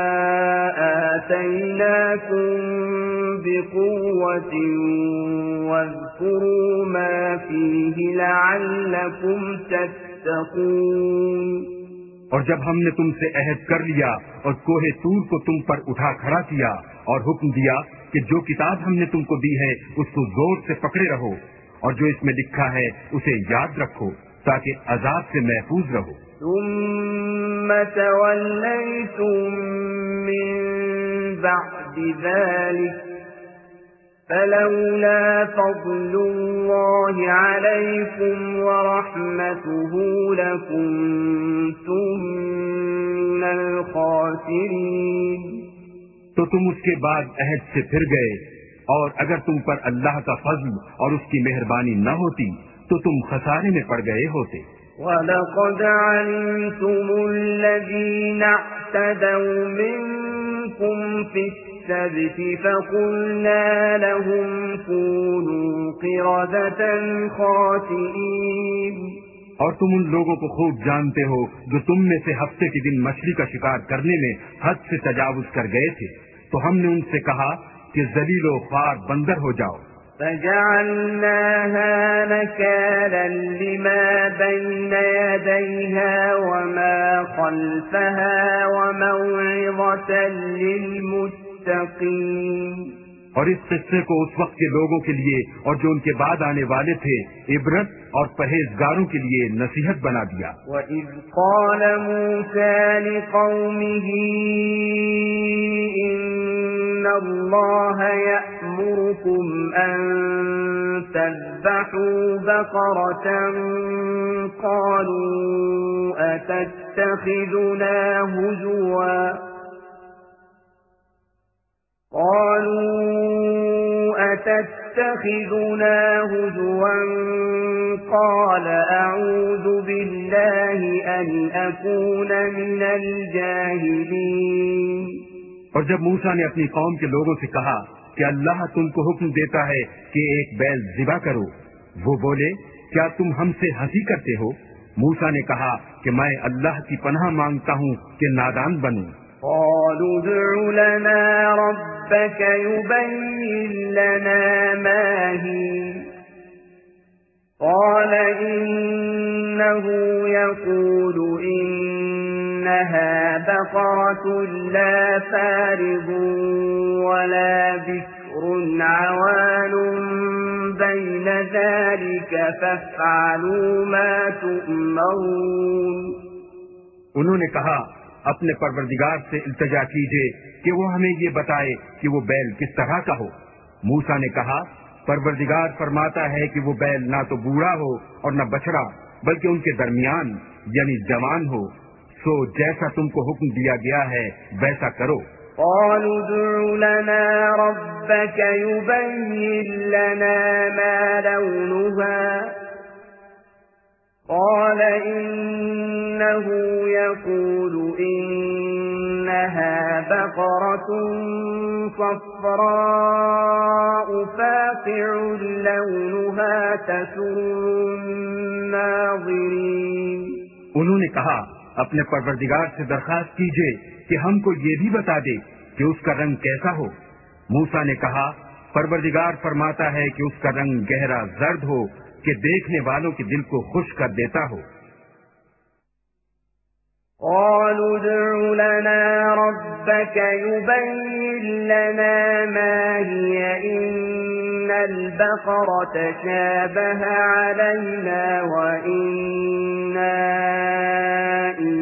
آتَيْنَاكُمْ بِقُوَّةٍ وَاذْكُرُوا مَا فِيهِ لَعَلَّكُمْ تَتَّقُونَ۔ اور جب ہم نے تم سے عہد کر لیا اور کوہ طور کو تم پر اٹھا کھڑا کیا اور حکم دیا کہ جو کتاب ہم نے تم کو دی ہے اس کو زور سے پکڑے رہو اور جو اس میں لکھا ہے اسے یاد رکھو تاکہ عذاب سے محفوظ رہو۔ ثم توليتم من بعد ذلك فلولا فضل الله عليكم ورحمته لكنتم من الخاسرين۔ تو تم اس کے بعد عہد سے پھر گئے اور اگر تم پر اللہ کا فضل اور اس کی مہربانی نہ ہوتی تو تم خسارے میں پڑ گئے ہوتے۔ وَلَقَدْ عَلِمْتُمُ الَّذِينَ اعْتَدَوْا مِنكُمْ فِي السَّبْتِ فَقُلْنَا لَهُمْ كُونُوا قِرَدَةً خَاسِئِينَ۔ اور تم ان لوگوں کو خوب جانتے ہو جو تم میں سے ہفتے کے دن مچھلی کا شکار کرنے میں حد سے تجاوز کر گئے تھے، تو ہم نے ان سے کہا کہ ذلیل و خوار بندر ہو جاؤ۔ فَجَعَلْنَاهَا نَكَالًا لِمَا بَيْنَ يَدَيْهَا وَمَا خَلْفَهَا وَمَوْعِظَةً لِلْمُتَّقِينَ۔ اور اس قصے کو اس وقت کے لوگوں کے لیے اور جو ان کے بعد آنے والے تھے عبرت اور پرہیزگاروں کے لیے نصیحت بنا دیا۔ وَإِذْ قَالَ مُوسَى لِقَوْمِهِ إِنَّ اللَّهَ يَأْمُرُكُمْ أَن تَذْبَحُوا بَقَرَةً قَالُوا أَتَتَّخِذُنَا هُزُوًا قالوا أتتخذنا هزوا قال أعوذ بالله أن أكون من الجاهلين۔ اور جب موسیٰ نے اپنی قوم کے لوگوں سے کہا کہ اللہ تم کو حکم دیتا ہے کہ ایک بیل ذبح کرو، وہ بولے کیا تم ہم سے ہنسی کرتے ہو؟ موسیٰ نے کہا کہ میں اللہ کی پناہ مانگتا ہوں کہ نادان بنوں۔ قالوا ادع لنا ربك يبين لنا ما هي قال إنه يقول إنها بقرة لا فارض ولا بكر عوان بين ذلك فافعلوا ما تؤمرون۔ انہوں نے کہا اپنے پروردگار سے التجا کیجئے کہ وہ ہمیں یہ بتائے کہ وہ بیل کس طرح کا ہو۔ موسیٰ نے کہا پروردگار فرماتا ہے کہ وہ بیل نہ تو بوڑھا ہو اور نہ بچڑا بلکہ ان کے درمیان یعنی جوان ہو، سو جیسا تم کو حکم دیا گیا ہے ویسا کرو۔ قالوا ادع لنا ربك يبين لنا ما لونها قال إنه يقول إنها بقرة صفراء فاقع لونها تسر الناظرين۔ انہوں نے کہا اپنے پروردگار سے درخواست کیجئے کہ ہم کو یہ بھی بتا دے کہ اس کا رنگ کیسا ہو۔ موسیٰ نے کہا پروردگار فرماتا ہے کہ اس کا رنگ گہرا زرد ہو کہ دیکھنے والوں کے دل کو خوش کر دیتا ہو۔ قالوا ادع لنا ربك يبين لنا ما هي إن البقرة شابه علينا وإنا إن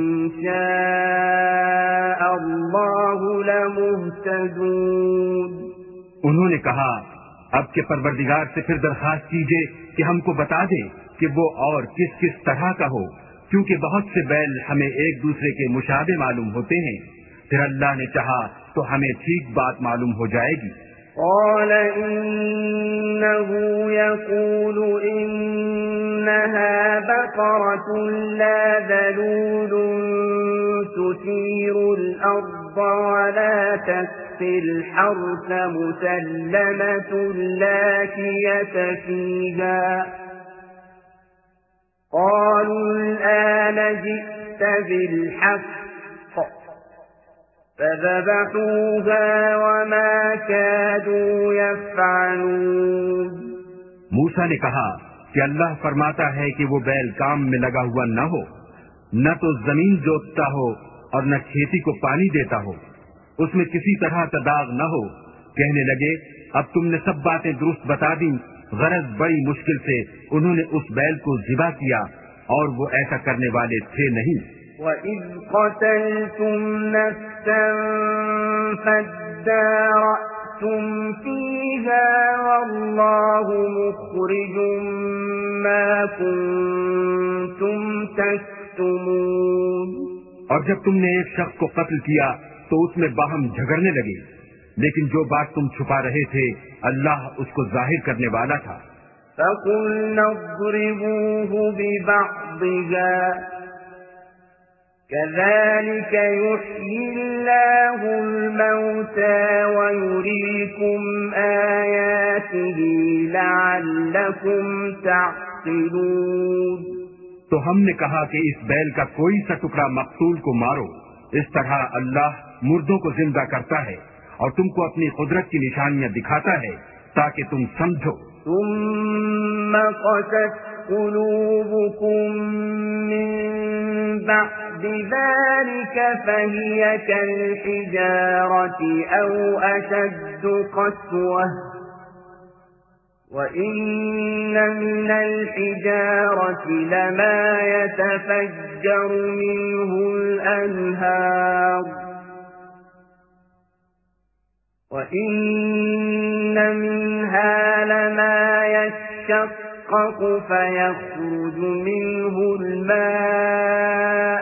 شاء الله لمهتدون۔ انہوں نے کہا اب کے پروردگار سے پھر درخواست کیجئے کہ ہم کو بتا دے کہ وہ اور کس کس طرح کا ہو، کیونکہ بہت سے بیل ہمیں ایک دوسرے کے مشابہ معلوم ہوتے ہیں، پھر اللہ نے چاہا تو ہمیں ٹھیک بات معلوم ہو جائے گی۔ قال إنه يقول إنها بقرة لا ذلول تثير الأرض ولا تسقي الحرث مسلمة لا شية فيها قالوا الآن جئت بالحق فذبحوها وما كادوا يفعلون. موسیٰ نے کہا کہ اللہ فرماتا ہے کہ وہ بیل کام میں لگا ہوا نہ ہو، نہ تو زمین جوتتا ہو اور نہ کھیتی کو پانی دیتا ہو، اس میں کسی طرح کا داغ نہ ہو. کہنے لگے اب تم نے سب باتیں درست بتا دیں، غرض بڑی مشکل سے انہوں نے اس بیل کو ذبح کیا اور وہ ایسا کرنے والے تھے نہیں. وَإِذْ قَتَلْتُمْ نَفْسًا فَادَّارَأْتُمْ فِيهَا وَاللَّهُ مُخْرِجٌ مَا كُنْتُمْ تَكْتُمُونَ. اور جب تم نے ایک شخص کو قتل کیا تو اس میں باہم جھگڑنے لگے، لیکن جو بات تم چھپا رہے تھے اللہ اس کو ظاہر کرنے والا تھا. فَقُلْنَا اضْرِبُوهُ بِبَعْضِهَا كَذَلِكَ يُحْيِي اللَّهُ الْمَوْتَى وَيُرِيكُمْ آيَاتِهِ لَعَلَّكُمْ تَعْقِلُونَ. تو ہم نے کہا کہ اس بیل کا کوئی سا ٹکڑا مقتول کو مارو، اس طرح اللہ مردوں کو زندہ کرتا ہے اور تم کو اپنی قدرت کی نشانیاں دکھاتا ہے تاکہ تم سمجھو. ثم قست قلوبكم من بعد ذلك فهي كالحجارة أو أشد قسوة وَإِنَّ مِنَ الْحِجَارَةِ لَمَا يَتَفَجَّرُ مِنْهُ الْأَنْهَارُ وَإِنَّ مِنْهَا لَمَا يَشَّقَّقُ فَيَخْرُجُ مِنْهُ الْمَاءُ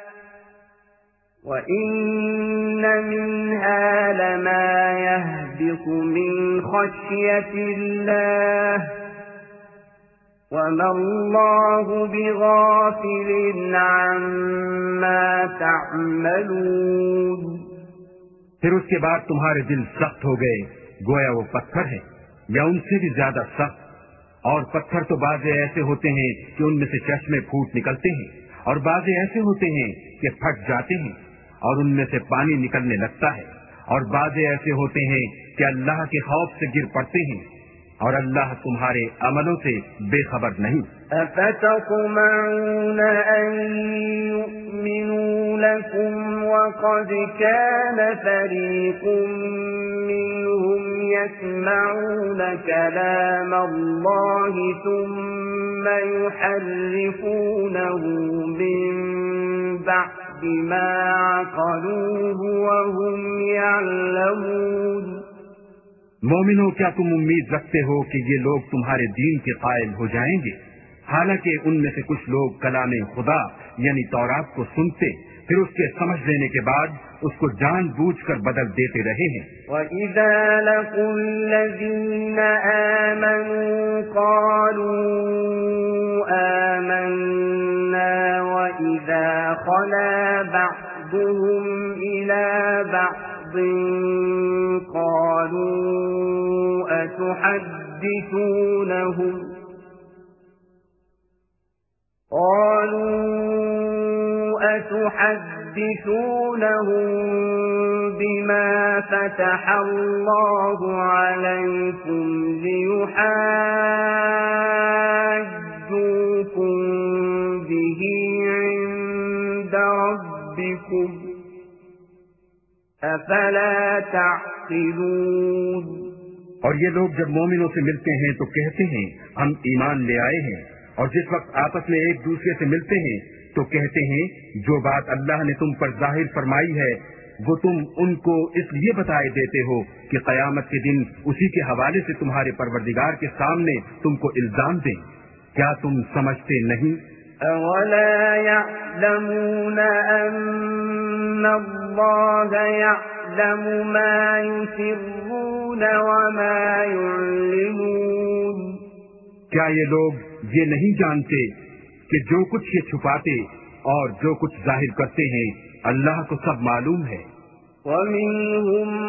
وَإِنَّ مِنْهَا لَمَا يَهْبِطُ مِنْ خَشْيَةِ اللَّهِ وَمَا اللَّهُ بِغَافِلٍ عَمَّا تَعْمَلُونَ. پھر اس کے بعد تمہارے دل سخت ہو گئے گویا وہ پتھر ہیں یا ان سے بھی زیادہ سخت. اور پتھر تو بعض ایسے ہوتے ہیں کہ ان میں سے چشمے پھوٹ نکلتے ہیں اور بعض ایسے ہوتے ہیں کہ پھٹ جاتے ہیں اور ان میں سے پانی نکلنے لگتا ہے اور بعض ایسے ہوتے ہیں کہ اللہ کے خوف سے گر پڑتے ہیں اور اللہ تمہارے عملوں سے بے خبر نہیں. أَفَتَطْمَعُونَ أَن يُؤْمِنُوا لَكُمْ وَقَدْ كَانَ فَرِيقٌ مِّنْهُمْ يَسْمَعُونَ كَلَامَ اللَّهِ ثُمَّ يُحَرِّفُونَهُ مِن بَعْدِ مَا عَقَلُوهُ وَهُمْ يَعْلَمُونَ. مومنوں کیا تم امید رکھتے ہو کہ یہ لوگ تمہارے دین کے قائل ہو جائیں گے حالانکہ ان میں سے کچھ لوگ کلام خدا یعنی تورات کو سنتے پھر اس کے سمجھ لینے کے بعد اس کو جان بوجھ کر بدل دیتے رہے ہیں. وَإِذَا لَقُوا الَّذِينَ آمَنُوا قَالُوا آمَنَّا وَإِذَا خَلَا بَعْضُهُمْ إِلَى بَعْضٍ قَالُوا أَتُحَدِّثُونَهُمْ قالوا أتحدثونهم بما فتح الله عليكم ليحاجوكم به عند ربكم أفلا تعقلون. اور یہ لوگ جب مومنوں سے ملتے ہیں تو کہتے ہیں ہم ایمان لے آئے ہیں، اور جس وقت آپس میں ایک دوسرے سے ملتے ہیں تو کہتے ہیں جو بات اللہ نے تم پر ظاہر فرمائی ہے وہ تم ان کو اس لیے بتائے دیتے ہو کہ قیامت کے دن اسی کے حوالے سے تمہارے پروردگار کے سامنے تم کو الزام دیں. کیا تم سمجھتے نہیں؟ أَوَلَا يَعْلَمُونَ أَنَّ اللَّهَ يَعْلَمُ مَا يُسِرُّونَ وَمَا يُعْلِنُونَ. کیا یہ لوگ یہ نہیں جانتے کہ جو کچھ یہ چھپاتے اور جو کچھ ظاہر کرتے ہیں اللہ کو سب معلوم ہے. ومنهم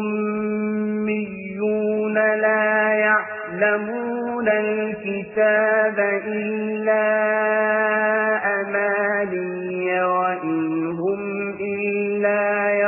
أميون لا يعلمون الكتاب إلا أماني وإن هم إلا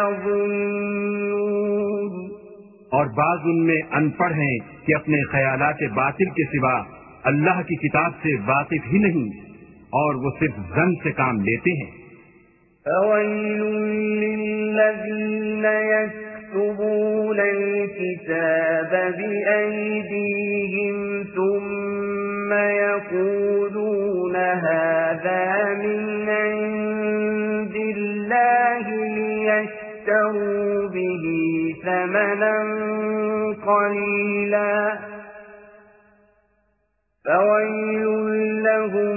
يظنون. اور بعض ان میں ان پڑھ ہیں کہ اپنے خیالات باطل کے سوا اللہ کی کتاب سے واقف ہی نہیں، اور وہ صرف ظن سے کام لیتے ہیں. فويل للذين يكتبون الكتاب بأيديهم ثم يقولون هذا من عند الله ليشتروا به ثمنا قليلا فويل لهم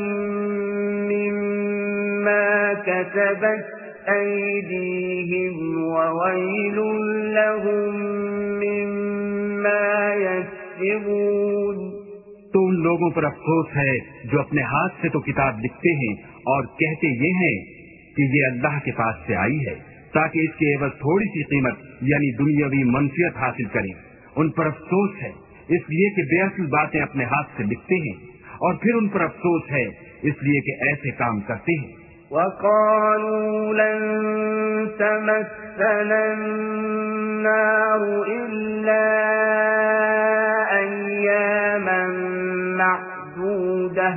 مما كتبت أيديهم وويل لهم مما يكسبون. تو ان لوگوں پر افسوس ہے جو اپنے ہاتھ سے تو کتاب لکھتے ہیں اور کہتے یہ ہیں کہ یہ اللہ کے پاس سے آئی ہے تاکہ اس کے عوض تھوڑی سی قیمت یعنی دنیاوی منفیت حاصل کریں. ان پر افسوس ہے اس لیے کہ بے اصل باتیں اپنے ہاتھ سے لکھتے ہیں، اور پھر ان پر افسوس ہے اس لیے کہ ایسے کام کرتے ہیں. وقالوا لن تمسنا النار إلا أياما معدودة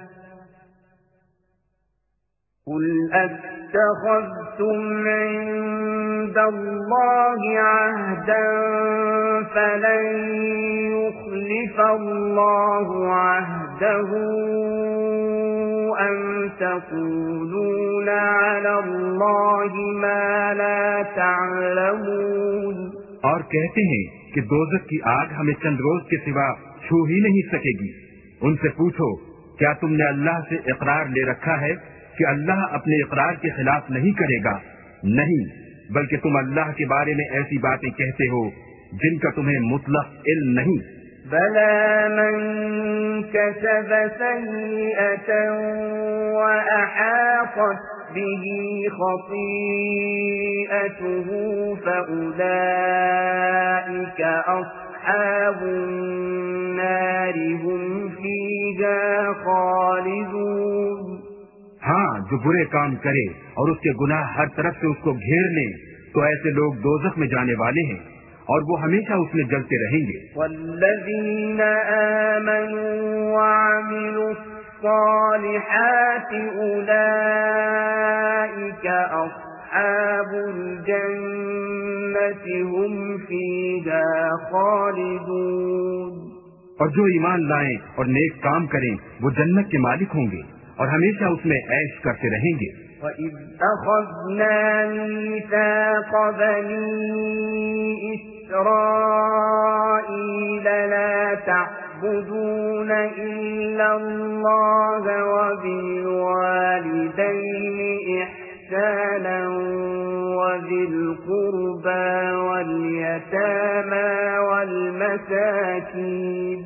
قل أتخذتم عند الله عهدا فلن يخلف الله عهده أم تقولون على الله ما لا تعلمون. اور کہتے ہیں کہ دوزخ کی آگ ہمیں چند روز کے سوا چھو ہی نہیں سکے گی. ان سے پوچھو کیا تم نے اللہ سے اقرار لے رکھا ہے کہ اللہ اپنے اقرار کے خلاف نہیں کرے گا؟ نہیں، بلکہ تم اللہ کے بارے میں ایسی باتیں کہتے ہو جن کا تمہیں مطلق علم نہیں. بلى من كسب سيئة وأحاطت به خطيئته فأولئك أصحاب النار هم فيها خالدون. ہاں، جو برے کام کرے اور اس کے گناہ ہر طرف سے اس کو گھیر لیں تو ایسے لوگ دوزخ میں جانے والے ہیں اور وہ ہمیشہ اس میں جلتے رہیں گے. والذین آمنوا وعملوا الصالحات اولئک اصحاب الجنة هم فیہا خالدون. اور جو ایمان لائیں اور نیک کام کریں وہ جنت کے مالک ہوں گے اور ہمیشہ اس میں عیش کرتے رہیں گے. وَإِذْ أَخَذْنَا مِيثَاقَ بَنِي إِسْرَائِيلَ لَا تَعْبُدُونَ إِلَّا اللَّهَ وَبِالْوَالِدَيْنِ إِحْسَانًا وَذِي الْقُرْبَى وَالْيَتَامَى وَالْمَسَاكِينِ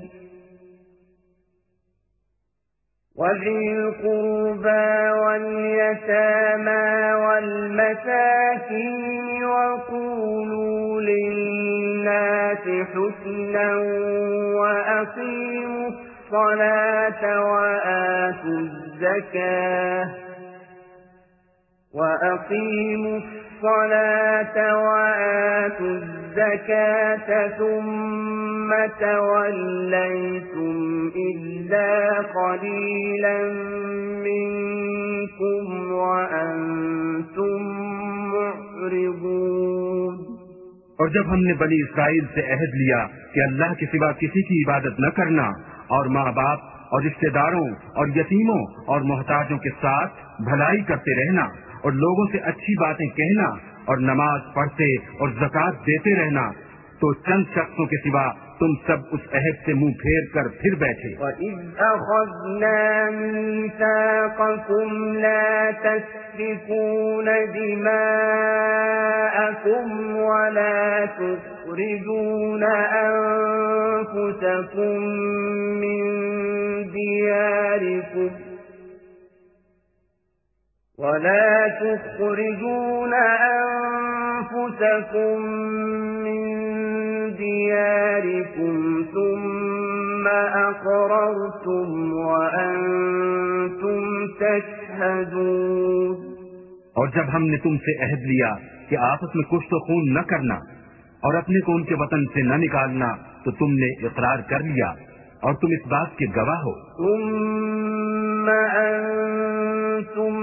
وَذِي الْقُرْبَى وَالْيَتَامَى وَالْمَسَاكِينِ وَقُولُوا لِلنَّاسِ حُسْنًا وَأَقِيمُوا الصَّلَاةَ وَآتُوا الزَّكَاةَ وَأَقِيمُوا الصَّلَاةَ وَآتُوا الزَّكَاةَ ثُمَّ تَوَلَّيْتُمْ إِلَّا قَلِيلًا مِّنكُمْ وَأَنتُم مُّعْرِضُونَ. اور جب ہم نے بنی اسرائیل سے عہد لیا کہ اللہ کے سوا کسی کی عبادت نہ کرنا اور ماں باپ اور رشتہ داروں اور یتیموں اور محتاجوں کے ساتھ بھلائی کرتے رہنا اور لوگوں سے اچھی باتیں کہنا اور نماز پڑھتے اور زکوٰۃ دیتے رہنا، تو چند شخصوں کے سوا تم سب اس عہد سے منہ پھیر کر پھر بیٹھے. وَإِذْ أَخَذْنَا مِيثَاقَكُمْ لَا تَسْفِكُونَ دِمَاءَكُمْ وَلَا تُخْرِجُونَ أَنفُسَكُم مِّن دِيَارِكُمْ ولا تخرجون أنفسكم أخرجتكم من دياركم ثم أقررتم وأنتم تشهدون. اور جب ہم نے تم سے عہد لیا کہ آپس میں کشت و خون نہ کرنا اور اپنے کو ان کے وطن سے نہ نکالنا تو تم نے اقرار کر لیا اور تم اس بات کے گواہ ہو. ثم أنتم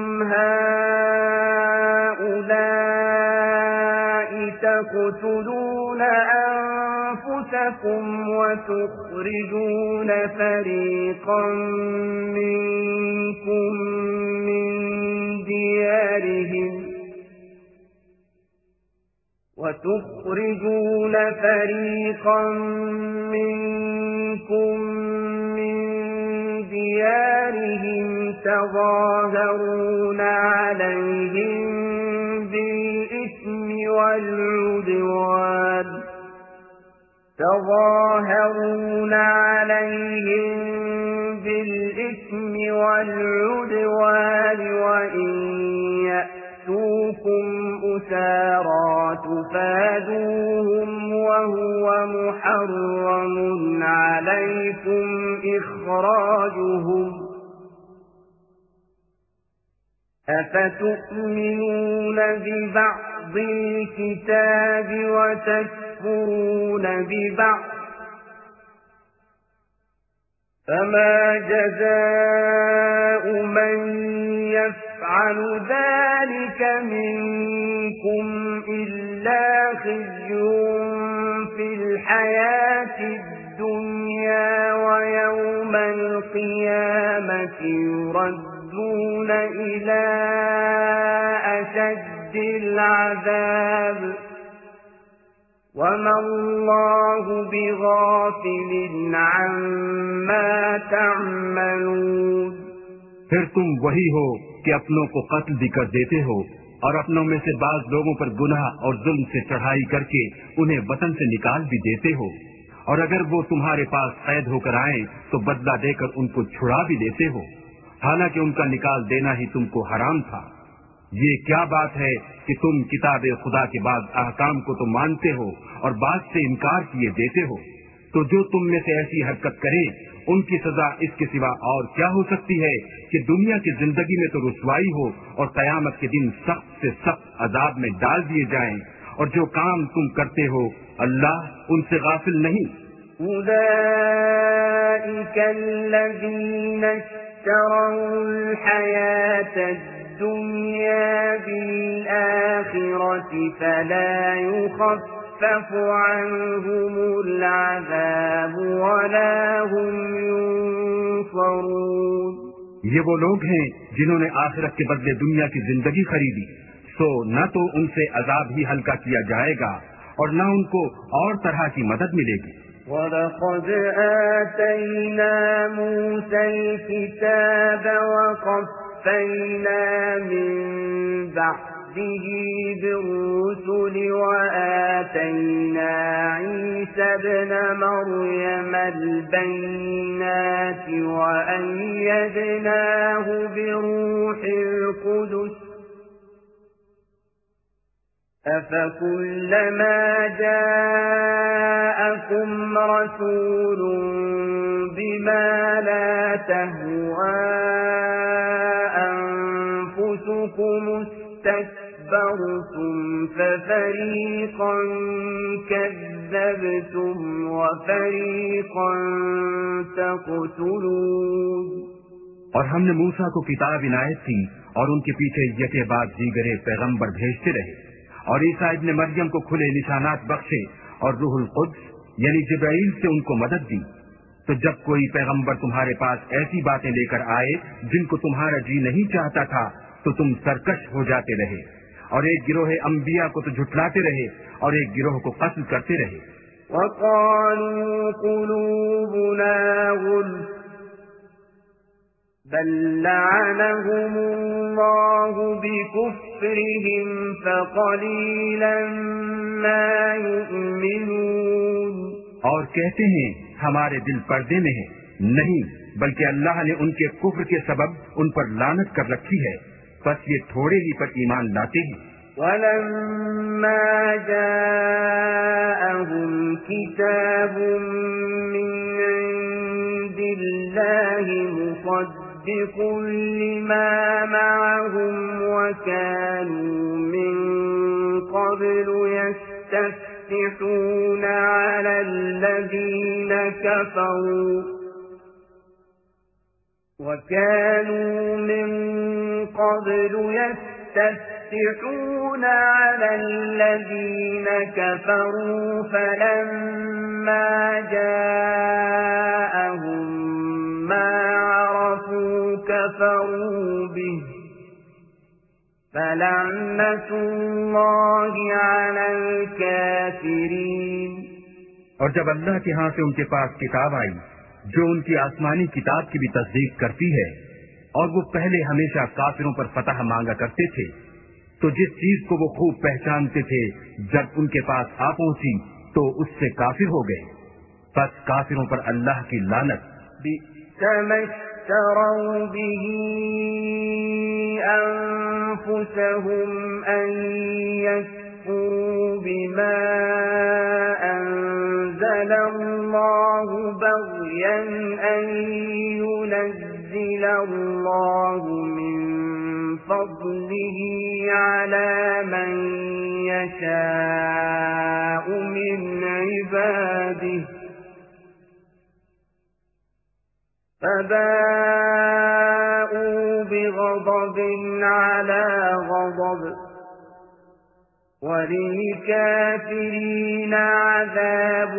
هؤلاء تقتلون أنفسكم وتخرجون فريقا منكم من ديارهم وتخرجون فريقا منكم من ديارهم تظاهرون عليهم بالإثم والعدوان تظاهرون عليهم بالإثم والعدوان وإن يأتوكم أسارى تفادوهم وهو محرم عليكم إخراجهم أفتؤمنون ببعض الكتاب وتكفرون ببعض فما جزاء من يفعل ذلك منكم إلا خزي في الحياة الدنيا ويوم القيامة يردون إلى أشد العذاب وما الله بغافل عما تعملون. پھر تم وہی ہو کہ اپنوں کو قتل بھی کر دیتے ہو اور اپنوں میں سے بعض لوگوں پر گناہ اور ظلم سے چڑھائی کر کے انہیں وطن سے نکال بھی دیتے ہو، اور اگر وہ تمہارے پاس قید ہو کر آئیں تو بدلہ دے کر ان کو چھڑا بھی دیتے ہو، حالانکہ ان کا نکال دینا ہی تم کو حرام تھا. یہ کیا بات ہے کہ تم کتاب خدا کے بعض احکام کو تو مانتے ہو اور بعض سے انکار کیے دیتے ہو؟ تو جو تم میں سے ایسی حرکت کریں ان کی سزا اس کے سوا اور کیا ہو سکتی ہے کہ دنیا کی زندگی میں تو رسوائی ہو اور قیامت کے دن سخت سے سخت عذاب میں ڈال دیے جائیں، اور جو کام تم کرتے ہو اللہ ان سے غافل نہیں. أولئك الذين اشتروا الحياة الدنيا بالآخرة فلا يخفف عنهم العذاب ولا هم ينصرون. یہ وہ لوگ ہیں جنہوں نے آخرت کے بدلے دنیا کی زندگی خریدی، سو نہ تو ان سے عذاب ہی ہلکا کیا جائے گا اور نہ ان کو اور طرح کی مدد ملے گی. وَلَقَدْ آتَيْنَا مُوسَى الْكِتَابَ وَقَفَّيْنَا مِن بَعْدِهِ بِالرُّسُلِ وَآتَيْنَا عِيسَى ابْنَ مَرْيَمَ الْبَيِّنَاتِ وَأَيَّدْنَاهُ بِرُوحِ الْقُدُسِ أَفَكُلَّمَا جَاءَكُمْ رَسُولٌ بِمَا لَا تَهْوَى أَنفُسُكُمُ اسْتَكْبَرْتُمْ فَفَرِيقًا كَذَّبْتُمْ وَفَرِيقًا تَقْتُلُونَ. اور ہم نے موسیٰ کو کتاب عنایت کی اور ان کے پیچھے یکے بعد دیگرے پیغمبر بھیجتے رہے، اور عیسیٰ ابن مریم کو کھلے نشانات بخشے اور روح القدس یعنی جبرائیل سے ان کو مدد دی. تو جب کوئی پیغمبر تمہارے پاس ایسی باتیں لے کر آئے جن کو تمہارا جی نہیں چاہتا تھا تو تم سرکش ہو جاتے رہے، اور ایک گروہ انبیاء کو تو جھٹلاتے رہے اور ایک گروہ کو قتل کرتے رہے. وَقَالُوا قُلُوبُنَا غُلْفٌ بل لعنهم الله بكفرهم فقليلا ما يؤمنون. اور کہتے ہیں ہمارے دل پردے میں ہیں، نہیں بلکہ اللہ نے ان کے کفر کے سبب ان پر لعنت کر رکھی ہے، بس یہ تھوڑے ہی پر ایمان لاتے ہیں. وَلَمَّا جَاءَهُمْ كِتَابٌ مِّنْ عِندِ اللَّهِ مُصَدِّقٌ لِّمَا مَعَهُمْ وَكَانُوا مِن قَبْلُ يَسْتَفْتِحُونَ عَلَى الَّذِينَ كَفَرُوا وَكَانُوا مِن قَبْلُ يَسْتَفْتِحُونَ عَلَى الَّذِينَ كَفَرُوا فَلَمَّا جَاءَهُم مَّا عَرَفُوا كَفَرُوا بِهِ فَلَعْنَةُ اللَّهِ عَلَى الْكَافِرِينَ۔ اور جب اللہ کے ہاں سے ان کے پاس کتاب آئی جو ان کی آسمانی کتاب کی بھی تصدیق کرتی ہے، اور وہ پہلے ہمیشہ کافروں پر فتح مانگا کرتے تھے، تو جس چیز کو وہ خوب پہچانتے تھے جب ان کے پاس آ پہنچی تو اس سے کافر ہو گئے، بس کافروں پر اللہ کی لعنت۔ بئس ما اشتروا به أنفسهم أن يكفروا بما أنزل الله بغيا أن ينزل الله من فضله على من يشاء من عباده فباءوا بغضب على غضب وللكافرين عذاب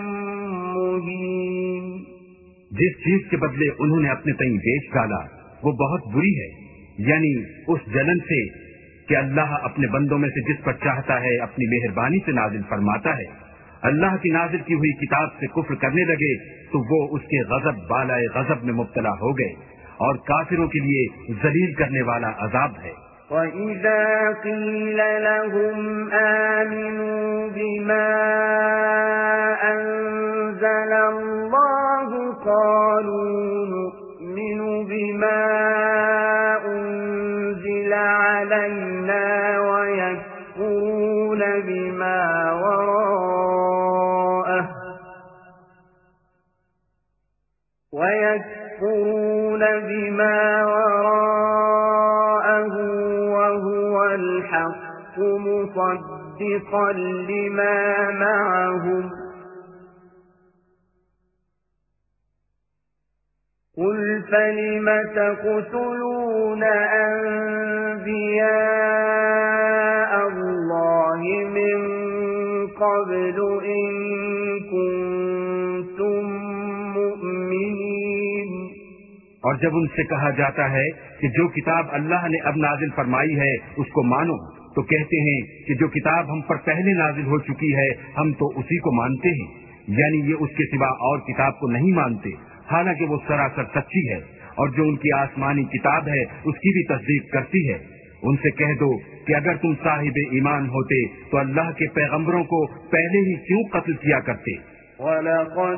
مهين۔ جس چیز کے بدلے انہوں نے اپنے تئیں بیچ ڈالا وہ بہت بری ہے، یعنی اس جلن سے کہ اللہ اپنے بندوں میں سے جس پر چاہتا ہے اپنی مہربانی سے نازل فرماتا ہے۔ اللہ کی نازل کی ہوئی کتاب سے کفر کرنے لگے تو وہ اس کے غضب بالائے غضب میں مبتلا ہو گئے، اور کافروں کے لیے ذلیل کرنے والا عذاب ہے۔ وَإِذَا قِيلَ لَهُمْ آمِنُوا بِمَا أَنزَلَ اللَّهُ قَالُوا نُؤْمِنُ بِمَا أُنزِلَ عَلَيْنَا وَيَكْفُرُونَ بِمَا وَرَاءَهُ وَيَكْفُرُونَ بِمَا وَرَاءَهُ وَهُوَ الْحَقُّ مُصَدِّقًا لِمَا مَعَهُمْ قُلْ فَلِمَ تَقْتُلُونَ أَنبِيَاءَ اللَّهِ مِن قَبْلُ إِن كُنتُم مُّؤْمِنِينَ۔ اور جب ان سے کہا جاتا ہے کہ جو کتاب اللہ نے اب نازل فرمائی ہے اس کو مانو، تو کہتے ہیں کہ جو کتاب ہم پر پہلے نازل ہو چکی ہے ہم تو اسی کو مانتے ہیں، یعنی یہ اس کے سوا اور کتاب کو نہیں مانتے، حالانکہ وہ سراسر سچی ہے، اور جو ان کی آسمانی کتاب ہے اس کی بھی تصدیق کرتی ہے۔ ان سے کہہ دو کہ اگر تم صاحب ایمان ہوتے تو اللہ کے پیغمبروں کو پہلے ہی کیوں قتل کیا کرتے؟ وَلَقَدْ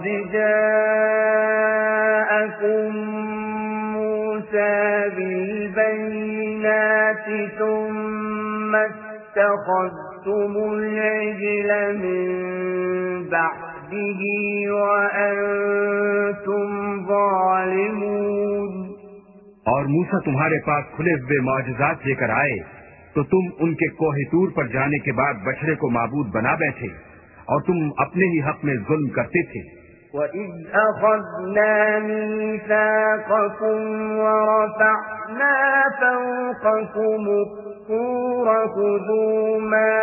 جَاءَكُم مُوسَىٰ بِالْبَيِّنَاتِ ثُمَّ اتَّخَذْتُمُ الْعِجْلَ مِن بَعْدِهِ وَأَنتُمْ ظَالِمُونَ۔ اور موسیٰ تمہارے پاس کھلے ہوئے معجزات لے کر آئے تو تم ان کے کوہ طور پر جانے کے بعد بچڑے کو معبود بنا بیٹھے، اور تم اپنے ہی حق میں ظلم کرتے تھے۔ وَإِذْ أَخَذْنَا مِيثَاقَكُمْ وَرَفَعْنَا فَوْقَكُمُ الطُّورَ خُذُوا مَا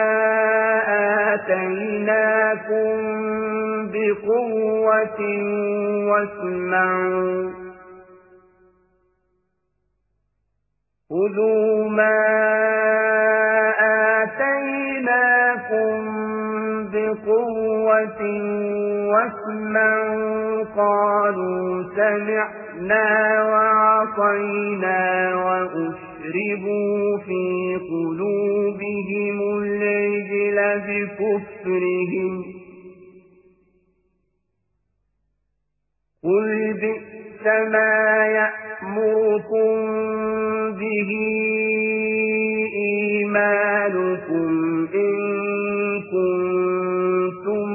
آتَيْنَاكُمْ بِقُوَّةٍ وَاسْمَعُوا خُذُوا مَا آتَيْنَاكُمْ بِقُوَّةٍ وَاسْمَعُوا قَالُوا سَمِعْنَا وَعَصَيْنَا وَأُشْرِبُوا فِي قُلُوبِهِمُ الْعِجْلَ بِكُفْرِهِمْ قُلْ بِئْسَ مَا يَأْمُرُكُم بِهِ إِيمَانُكُمْ أيمانكم إن كنتم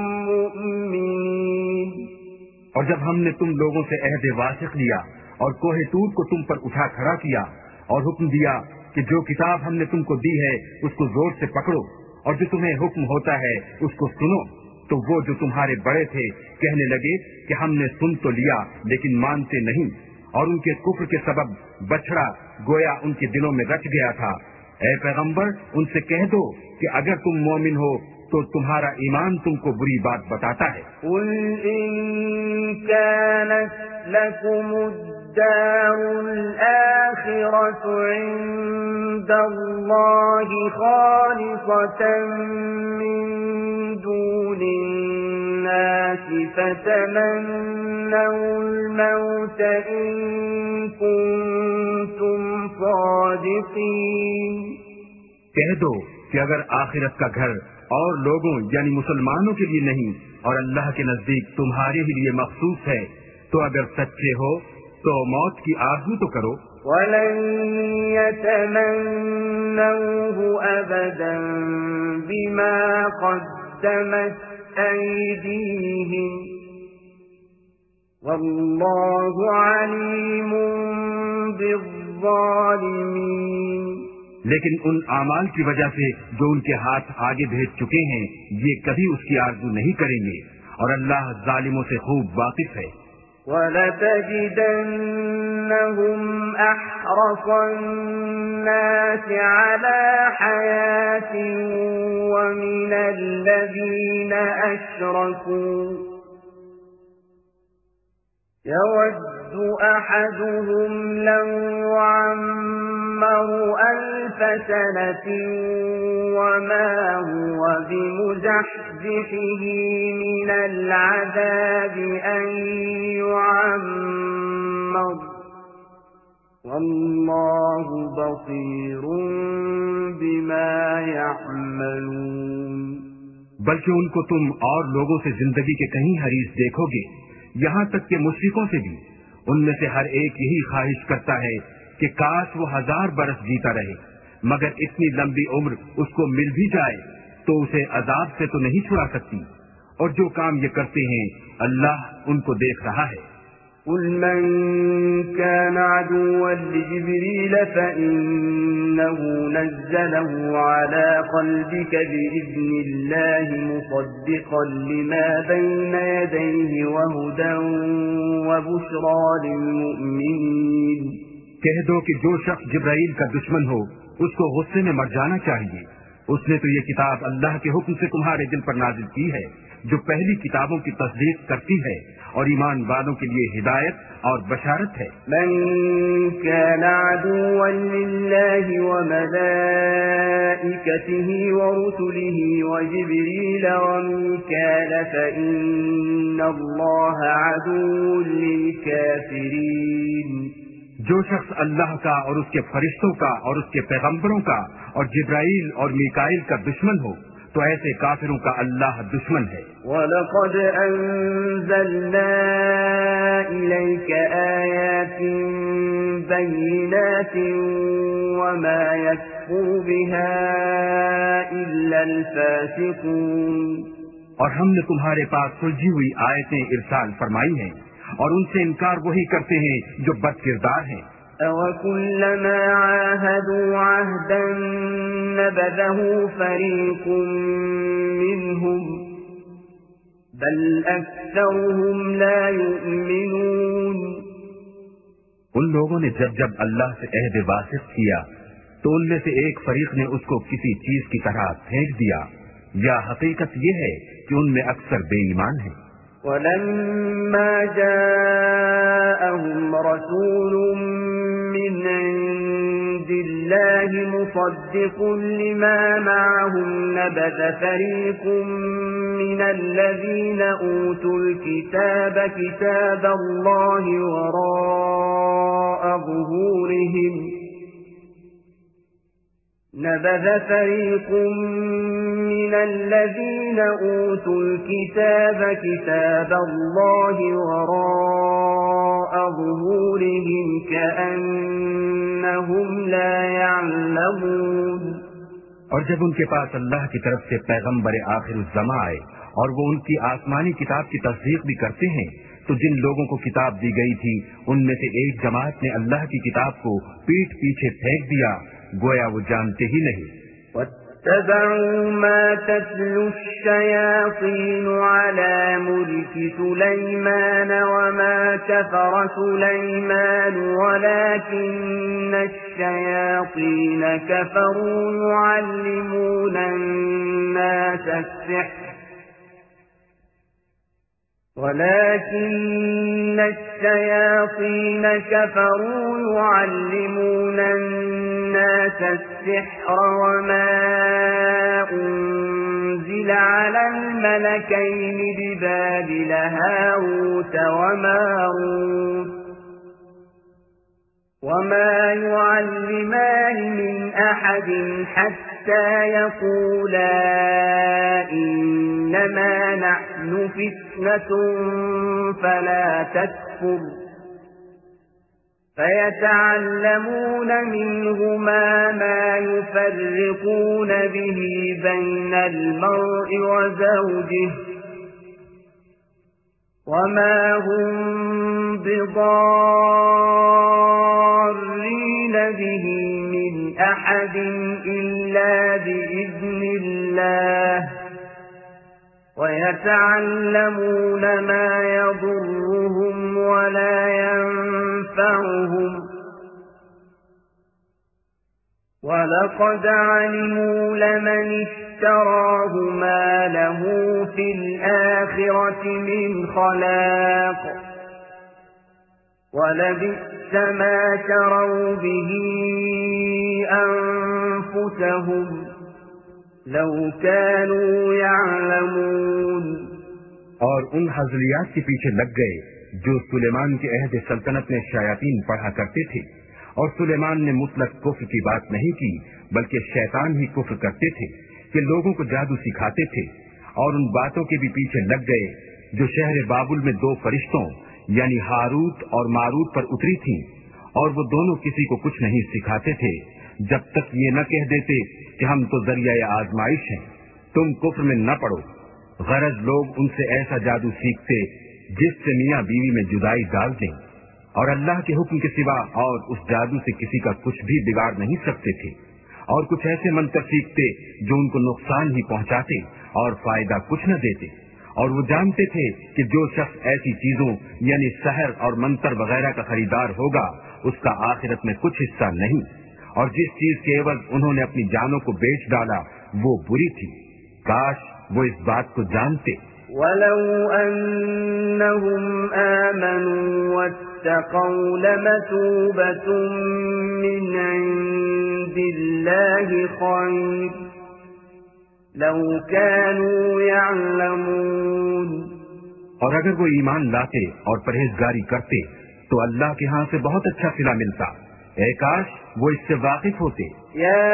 مؤمنين. اور جب ہم نے تم لوگوں سے عہد واثق لیا اور کوہ طور کو تم پر اٹھا کھڑا کیا اور حکم دیا کہ جو کتاب ہم نے تم کو دی ہے اس کو زور سے پکڑو اور جو تمہیں حکم ہوتا ہے اس کو سنو، تو وہ جو تمہارے بڑے تھے کہنے لگے کہ ہم نے سن تو لیا لیکن مانتے نہیں، اور ان کے کفر کے سبب بچڑا گویا ان کے دلوں میں رچ گیا تھا. اے پیغمبر ان سے کہہ دو کہ اگر تم مومن ہو تو تمہارا ایمان تم کو بری بات بتاتا ہے. قل إن كانت لكم الدار الآخرة عند الله خالصة من دون الناس فتمنوا الموت إن كنتم صادقين. کہہ دو کہ اگر آخرت کا گھر اور لوگوں یعنی مسلمانوں کے لیے نہیں اور اللہ کے نزدیک تمہارے ہی لیے مخصوص ہے تو اگر سچے ہو تو موت کی آرزو تو کرو. وَلَن يَتَمَنَّوْهُ أَبَدًا بِمَا قَدَّمَتْ أَيْدِيهِمْ وَاللَّهُ عَلِيمٌ بِالظَّالِمِينَ. لیکن ان اعمال کی وجہ سے جو ان کے ہاتھ آگے بھیج چکے ہیں یہ کبھی اس کی آرزو نہیں کریں گے اور اللہ ظالموں سے خوب واقف ہے. وَلَتَجِدَنَّهُمْ أَحْرَصَ النَّاسِ عَلَى حَيَاةٍ وَمِنَ الَّذِينَ أَشْرَكُوا يَوَدُّ أَحَدُهُمْ لَوْ يُعَمَّرُ أَلْفَ سَنَةٍ وَمَا هُوَ بِمُزَحْزِحِهِ مِنَ الْعَذَابِ أَن يُعَمَّرَ وَاللَّهُ بَصِيرٌ بِمَا يَعْمَلُونَ. بلکہ ان کو تم اور لوگوں سے زندگی کے کہیں حریص دیکھو گے، یہاں تک کہ مشرکوں سے بھی. ان میں سے ہر ایک یہی خواہش کرتا ہے کہ کاش وہ ہزار برس جیتا رہے، مگر اتنی لمبی عمر اس کو مل بھی جائے تو اسے عذاب سے تو نہیں چھڑا سکتی، اور جو کام یہ کرتے ہیں اللہ ان کو دیکھ رہا ہے. قل من كان عدوا لجبريل فإنه نزله على قلبك بإذن الله مصدقا لما بين يديه وهدى وبشرى للمؤمنين. کہہ دو کہ جو شخص جبرائیل کا دشمن ہو اس کو غصے میں مر جانا چاہیے. اس نے تو یہ کتاب اللہ کے حکم سے تمہارے دل پر نازل کی ہے جو پہلی کتابوں کی تصدیق کرتی ہے اور ایمان والوں کے لیے ہدایت اور بشارت ہے. من كان عدوا لله وملائكته ورسله وجبريل وميكال فإن الله عدو للكافرين. جو شخص اللہ کا اور اس کے فرشتوں کا اور اس کے پیغمبروں کا اور جبرائیل اور میکائیل کا دشمن ہو تو ایسے کافروں کا اللہ دشمن ہے. وَلَقَدْ أَنزَلْنَا إِلَيْكَ آيَاتٍ بَيِّنَاتٍ وَمَا يَكْفُرُ بِهَا إِلَّا الْفَاسِقُونَ. اور ہم نے تمہارے پاس سلجھی ہوئی آیتیں ارسال فرمائی ہیں اور ان سے انکار وہی کرتے ہیں جو بد کردار ہیں. أَوَكُلَّمَا عَاهَدُوا عَهْدًا نَبَذَهُ فَرِيقٌ مِّنْهُمْ بَلْ أَكْثَرُهُمْ لَا يُؤْمِنُونَ. ان لوگوں نے جب جب اللہ سے عہد واثق کیا تو ان میں سے ایک فریق نے اس کو کسی چیز کی طرح پھینک دیا، یا حقیقت یہ ہے کہ ان میں اکثر بے ایمان ہیں. وَلَمَّا جَاءَهُمْ رَسُولٌ مِّنْ عِندِ اللَّهِ مُصَدِّقٌ لِّمَا مَعَهُمْ نَبَذَ فَرِيقٌ مِّنَ الَّذِينَ أُوتُوا الْكِتَابَ كِتَابَ اللَّهِ وَرَاءَ ظُهُورِهِمْ. نبذ فريق من الذين أوتوا الكتاب كتاب الله وراء ظهورهم كأنهم لا يعلمون. اور جب ان کے پاس اللہ کی طرف سے پیغمبر آخر الزماں آئے اور وہ ان کی آسمانی کتاب کی تصدیق بھی کرتے ہیں تو جن لوگوں کو کتاب دی گئی تھی ان میں سے ایک جماعت نے اللہ کی کتاب کو پیٹھ پیچھے پھینک دیا گویا وہ جانتے ہی نہیں. واتبعوا ما تتلو الشياطين على ملك سليمان وما كفر سليمان ولكن الشياطين كفروا يعلمون الناس السحر ولكن الشياطين كفروا يعلمون الناس السحر وما أنزل على الملكين ببابل هاروت وماروت وما يعلمان من أحد حتى يقولا إنما نحن فتنة فلا تكفر فيتعلمون منهما ما يفرقون به بين المرء وزوجه وما هم بضارين به من أحد إلا بإذن الله ويتعلمون ما يضرهم ولا ينفعهم وَلَقَدْ عَلِمُوا لَمَنِ اشْتَرَاهُ مَا لَهُ فِي الْآخِرَةِ مِنْ خَلَاقٍ وَلَبِئْسَ مَا شَرَوْا بِهِ أَنفُسَهُمْ لَوْ كَانُوا يَعْلَمُونَ. اور ان حضلیات کے پیچھے لگ گئے جو سلیمان کے عہد سلطنت میں شیاطین پڑھا کرتے تھے، اور سلیمان نے مطلق کفر کی بات نہیں کی بلکہ شیطان ہی کفر کرتے تھے کہ لوگوں کو جادو سکھاتے تھے، اور ان باتوں کے بھی پیچھے لگ گئے جو شہر بابل میں دو فرشتوں یعنی ہاروت اور ماروت پر اتری تھیں، اور وہ دونوں کسی کو کچھ نہیں سکھاتے تھے جب تک یہ نہ کہہ دیتے کہ ہم تو ذریعہ آزمائش ہیں، تم کفر میں نہ پڑو. غرض لوگ ان سے ایسا جادو سیکھتے جس سے میاں بیوی میں جدائی ڈال دیں، اور اللہ کے حکم کے سوا اور اس جادو سے کسی کا کچھ بھی بگاڑ نہیں سکتے تھے، اور کچھ ایسے منتر سیکھتے جو ان کو نقصان ہی پہنچاتے اور فائدہ کچھ نہ دیتے، اور وہ جانتے تھے کہ جو شخص ایسی چیزوں یعنی سحر اور منتر وغیرہ کا خریدار ہوگا اس کا آخرت میں کچھ حصہ نہیں، اور جس چیز کے عوض انہوں نے اپنی جانوں کو بیچ ڈالا وہ بری تھی. کاش وہ اس بات کو جانتے. وَلَوْ أَنَّهُمْ آمَنُوا وَاتَّقَوْا لَمَثُوبَةٌ مِّنْ عِندِ اللَّهِ خَيْرٌ لَوْ كَانُوا يَعْلَمُونَ. اور اگر وہ ایمان لاتے اور پرہیزگاری کرتے تو اللہ کے ہاں سے بہت اچھا صلہ ملتا. اے کاش وہ اس سے واقف ہوتے. يا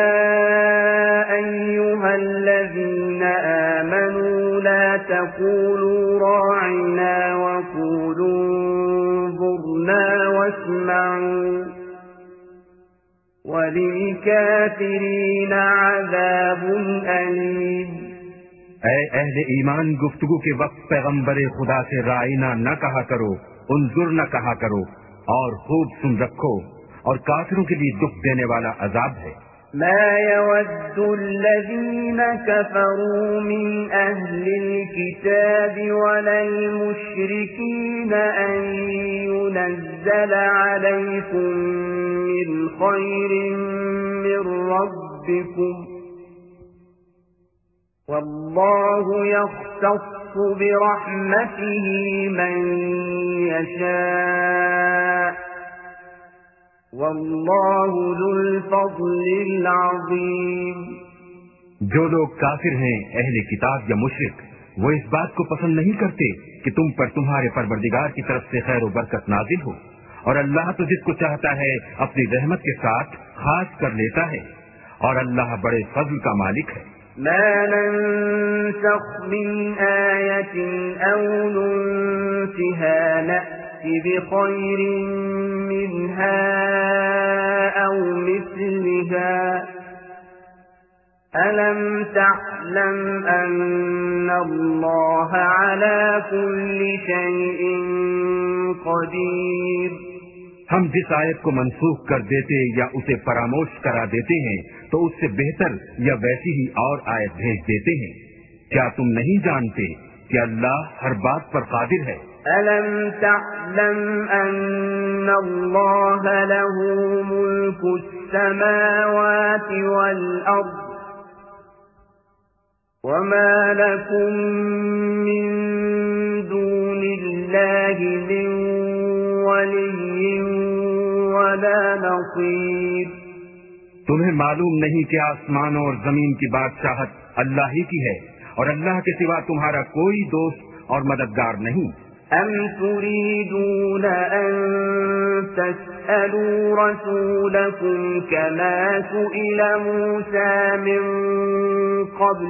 أيها الذين آمنوا لا تقولوا راعنا وقولوا انظرنا واسمعوا وللكافرين عذاب أليم. اے اہل ایمان، گفتگو کے وقت پیغمبر خدا سے رائنا نہ کہا کرو، انظر نہ کہا کرو، اور خوب سن رکھو، اور کافروں کے لیے دکھ دینے والا عذاب ہے. ما يود الذين كفروا من أهل الكتاب ولا المشركين أن ينزل عليكم من خير من ربكم والله يختص برحمته من يشاء واللہ ذو الفضل العظیم. جو لوگ کافر ہیں اہل کتاب یا مشرک وہ اس بات کو پسند نہیں کرتے کہ تم پر تمہارے پروردگار کی طرف سے خیر و برکت نازل ہو، اور اللہ تو جس کو چاہتا ہے اپنی رحمت کے ساتھ خاص کر لیتا ہے، اور اللہ بڑے فضل کا مالک ہے۔ ما ننسخ من آية أو ننسها نأت بخير منها أو مثلها ألم تعلم أن الله على كل شيء قدير۔ ہم جس آیت کو منسوخ کر دیتے یا اسے فراموش کرا دیتے ہیں تو اس سے بہتر یا ویسی ہی اور آیت بھیج دیتے ہیں۔ کیا تم نہیں جانتے کہ اللہ ہر بات پر قادر ہے؟ ألم تعلم أن الله له ملك السماوات والأرض وما لكم من دون الله من ولي ولا نصير۔ تمہیں معلوم نہیں کہ آسمانوں اور زمین کی بادشاہت اللہ ہی کی ہے اور اللہ کے سوا تمہارا کوئی دوست اور مددگار نہیں۔ أم تريدون أن تسألوا رسولكم كما سئل موسى من قبل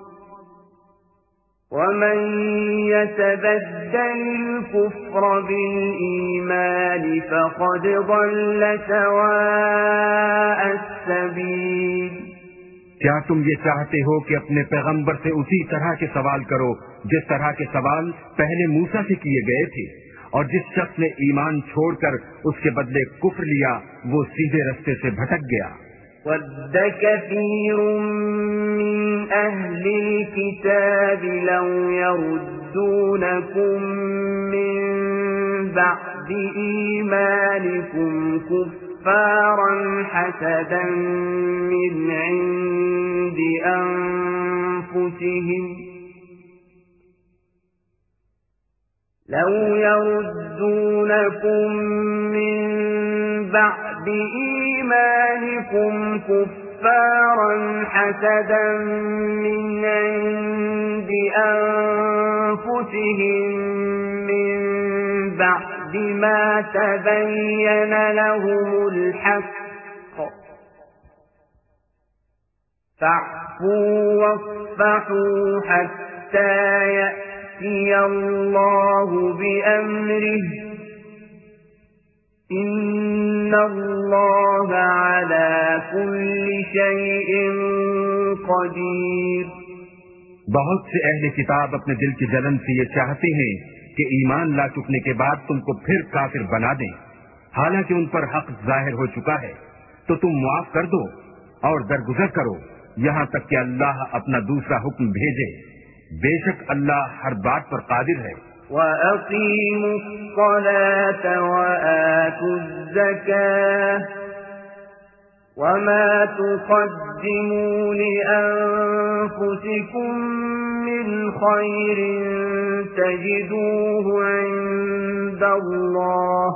ومن يتبدل الكفر بالإيمان فقد ضل سواء السبيل۔ کیا تم یہ چاہتے ہو کہ اپنے پیغمبر سے اسی طرح کے سوال کرو جس طرح کے سوال پہلے موسیٰ سے کیے گئے تھے، اور جس شخص نے ایمان چھوڑ کر اس کے بدلے کفر لیا وہ سیدھے رستے سے بھٹک گیا۔ وَدَّ كَثِيرٌ مِّنْ أَهْلِ الْكِتَابِ لَوْ يَرُدُّونَكُم مِّن بَعْدِ إِيمَانِكُمْ كُفَّارًا حَسَدًا مِّنْ عِندِ أَنفُسِهِمْ لَوْ يَرُدُّونَكُم مِّن بَعْدِ إِيمَانِكُمْ كُفَّارًا حَسَدًا مِّنْ عِندِ أَنفُسِهِم مِّن بَعْدِ مَا تَبَيَّنَ لَهُمُ الْحَقُّ فَاعْفُوا وَاصْفَحُوا حَتَّى يَأْتِيَ اللَّهُ بِأَمْرِهِ إِنَّ اللَّهَ عَلَى كُلِّ شَيْءٍ قَدِيرٌ۔ بہت سے اہل کتاب اپنے دل کی جلن سے یہ چاہتے ہیں کہ ایمان لا چکنے کے بعد تم کو پھر کافر بنا دیں، حالانکہ ان پر حق ظاہر ہو چکا ہے، تو تم معاف کر دو اور درگزر کرو یہاں تک کہ اللہ اپنا دوسرا حکم بھیجے۔ بے شک اللہ ہر بات پر قادر ہے۔ وَأَقِيمُوا الصَّلَاةَ وَآتُوا الزَّكَاةَ وَمَا تُقَدِّمُوا لِأَنفُسِكُم مِّنْ خَيْرٍ تَجِدُوهُ عِندَ اللَّهِ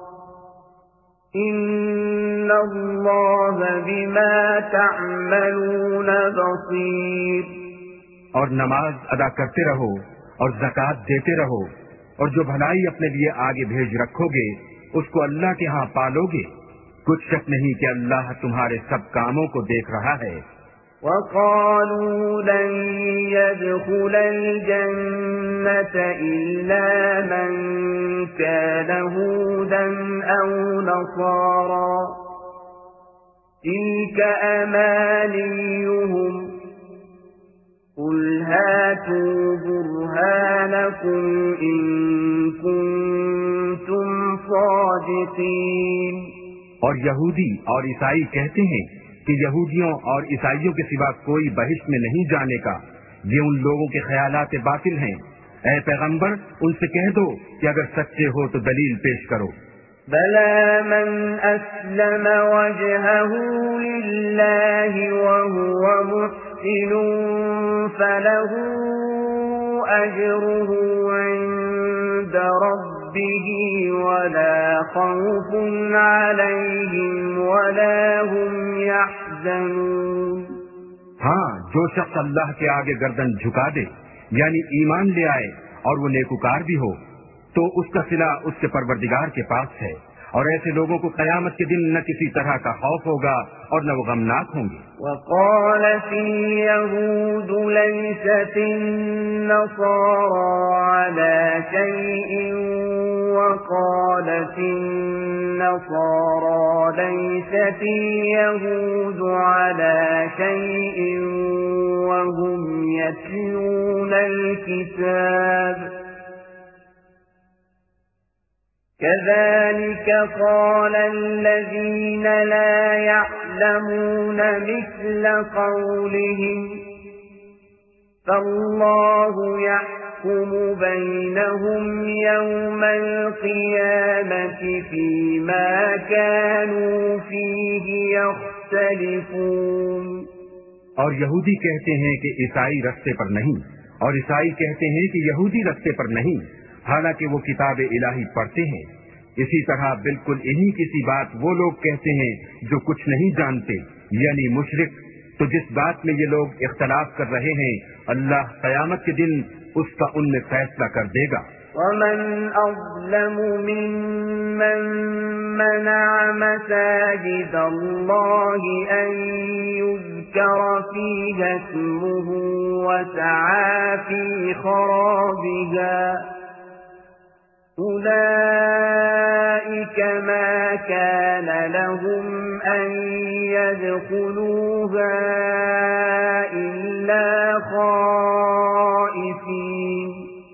إِنَّ اللَّهَ بِمَا تَعْمَلُونَ بَصِيرٌ۔ اور نماز ادا کرتے رہو اور زکوٰۃ دیتے رہو، اور جو بھلائی اپنے لیے آگے بھیج رکھو گے اس کو اللہ کے ہاں پالو گے۔ کچھ شک نہیں کہ اللہ تمہارے سب کاموں کو دیکھ رہا ہے۔ وَقَالُوا لَن يَدْخُلَ الْجَنَّةَ إِلَّا مَن كَانَ هُودًا أَوْ نَصَارَىٰ تِلْكَ أَمَانِيُّهُمْ قُلْ هَاتُوا بُرْهَانَكُمْ إِن كُنتُمْ صَادِقِينَ۔ اور یہودی اور عیسائی کہتے ہیں کہ یہودیوں اور عیسائیوں کے سوا کوئی بہشت میں نہیں جانے کا، یہ ان لوگوں کے خیالات باطل ہیں۔ اے پیغمبر ان سے کہہ دو کہ اگر سچے ہو تو دلیل پیش کرو۔ بَلَى مَنْ أَسْلَمَ وَجْهَهُ لِلَّهِ وَهُوَ مُحْسِنٌ فَلَهُ أَجْرُهُ عِندَ رَبِّهِ وَلَا خَوْفٌ عَلَيْهِمْ وَلَا هُمْ يَحْزَنُونَ۔ ہاں، جو شخص اللہ کے آگے گردن جھکا دے یعنی ایمان لے آئے اور وہ نیکوکار بھی ہو تو اس کا صلہ اس کے پروردگار کے پاس ہے، اور ایسے لوگوں کو قیامت کے دن نہ کسی طرح کا خوف ہوگا اور نہ وہ غمناک ہوں گے۔ وقالت اليهود ليست النصارى على شيء وقالت النصارى ليست اليهود على شيء وهم يتلون الكتاب كذلك قال الذين لا يعلمون مثل قولهم فالله يحكم بينهم يوم القيامة فيما كانوا فيه يختلفون۔ اور یہودی کہتے ہیں کہ عیسائی رستے پر نہیں، اور عیسائی کہتے ہیں کہ یہودی رستے پر نہیں، حالانکہ وہ کتاب الہی پڑھتے ہیں۔ اسی طرح بالکل انہی کسی بات وہ لوگ کہتے ہیں جو کچھ نہیں جانتے، یعنی مشرک۔ تو جس بات میں یہ لوگ اختلاف کر رہے ہیں اللہ قیامت کے دن اس کا ان میں فیصلہ کر دے گا۔ ومن أظلم ممن منع مساجد الله أن يذكر فيها اسمه وسعى في خرابها أولئك ما كان لهم أن يدخلوها إلا خائفين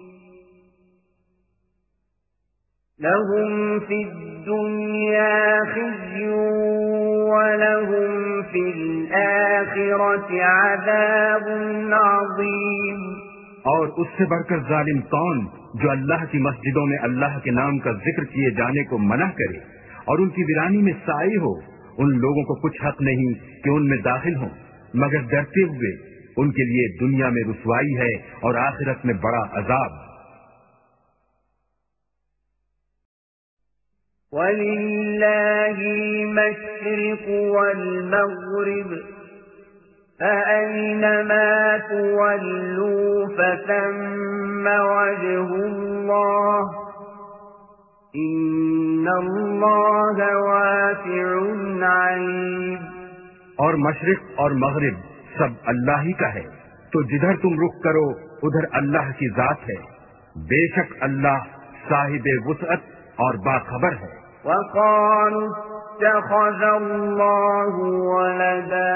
لهم في الدنيا خزي ولهم في الآخرة عذاب عظيم۔ اور اس سے بڑھ کر ظالم کون جو اللہ کی مسجدوں میں اللہ کے نام کا ذکر کیے جانے کو منع کرے اور ان کی ویرانی میں سائے ہو۔ ان لوگوں کو کچھ حق نہیں کہ ان میں داخل ہوں مگر ڈرتے ہوئے، ان کے لیے دنیا میں رسوائی ہے اور آخرت میں بڑا عذاب۔ وَلِلَّهِ الْمَشْرِقُ وَالْمَغْرِبُ فَأَيْنَمَا تُوَلُّوا فَثَمَّ وَجْهُ اللَّهِ إِنَّ اللَّهَ وَاسِعٌ عَلِيمٌ۔ اور مشرق اور مغرب سب اللہ ہی کا ہے، تو جدھر تم رخ کرو ادھر اللہ کی ذات ہے، بے شک اللہ صاحب وسعت اور باخبر ہے۔ وَقَالُوا اتَّخَذَ اللَّهُ وَلَدًا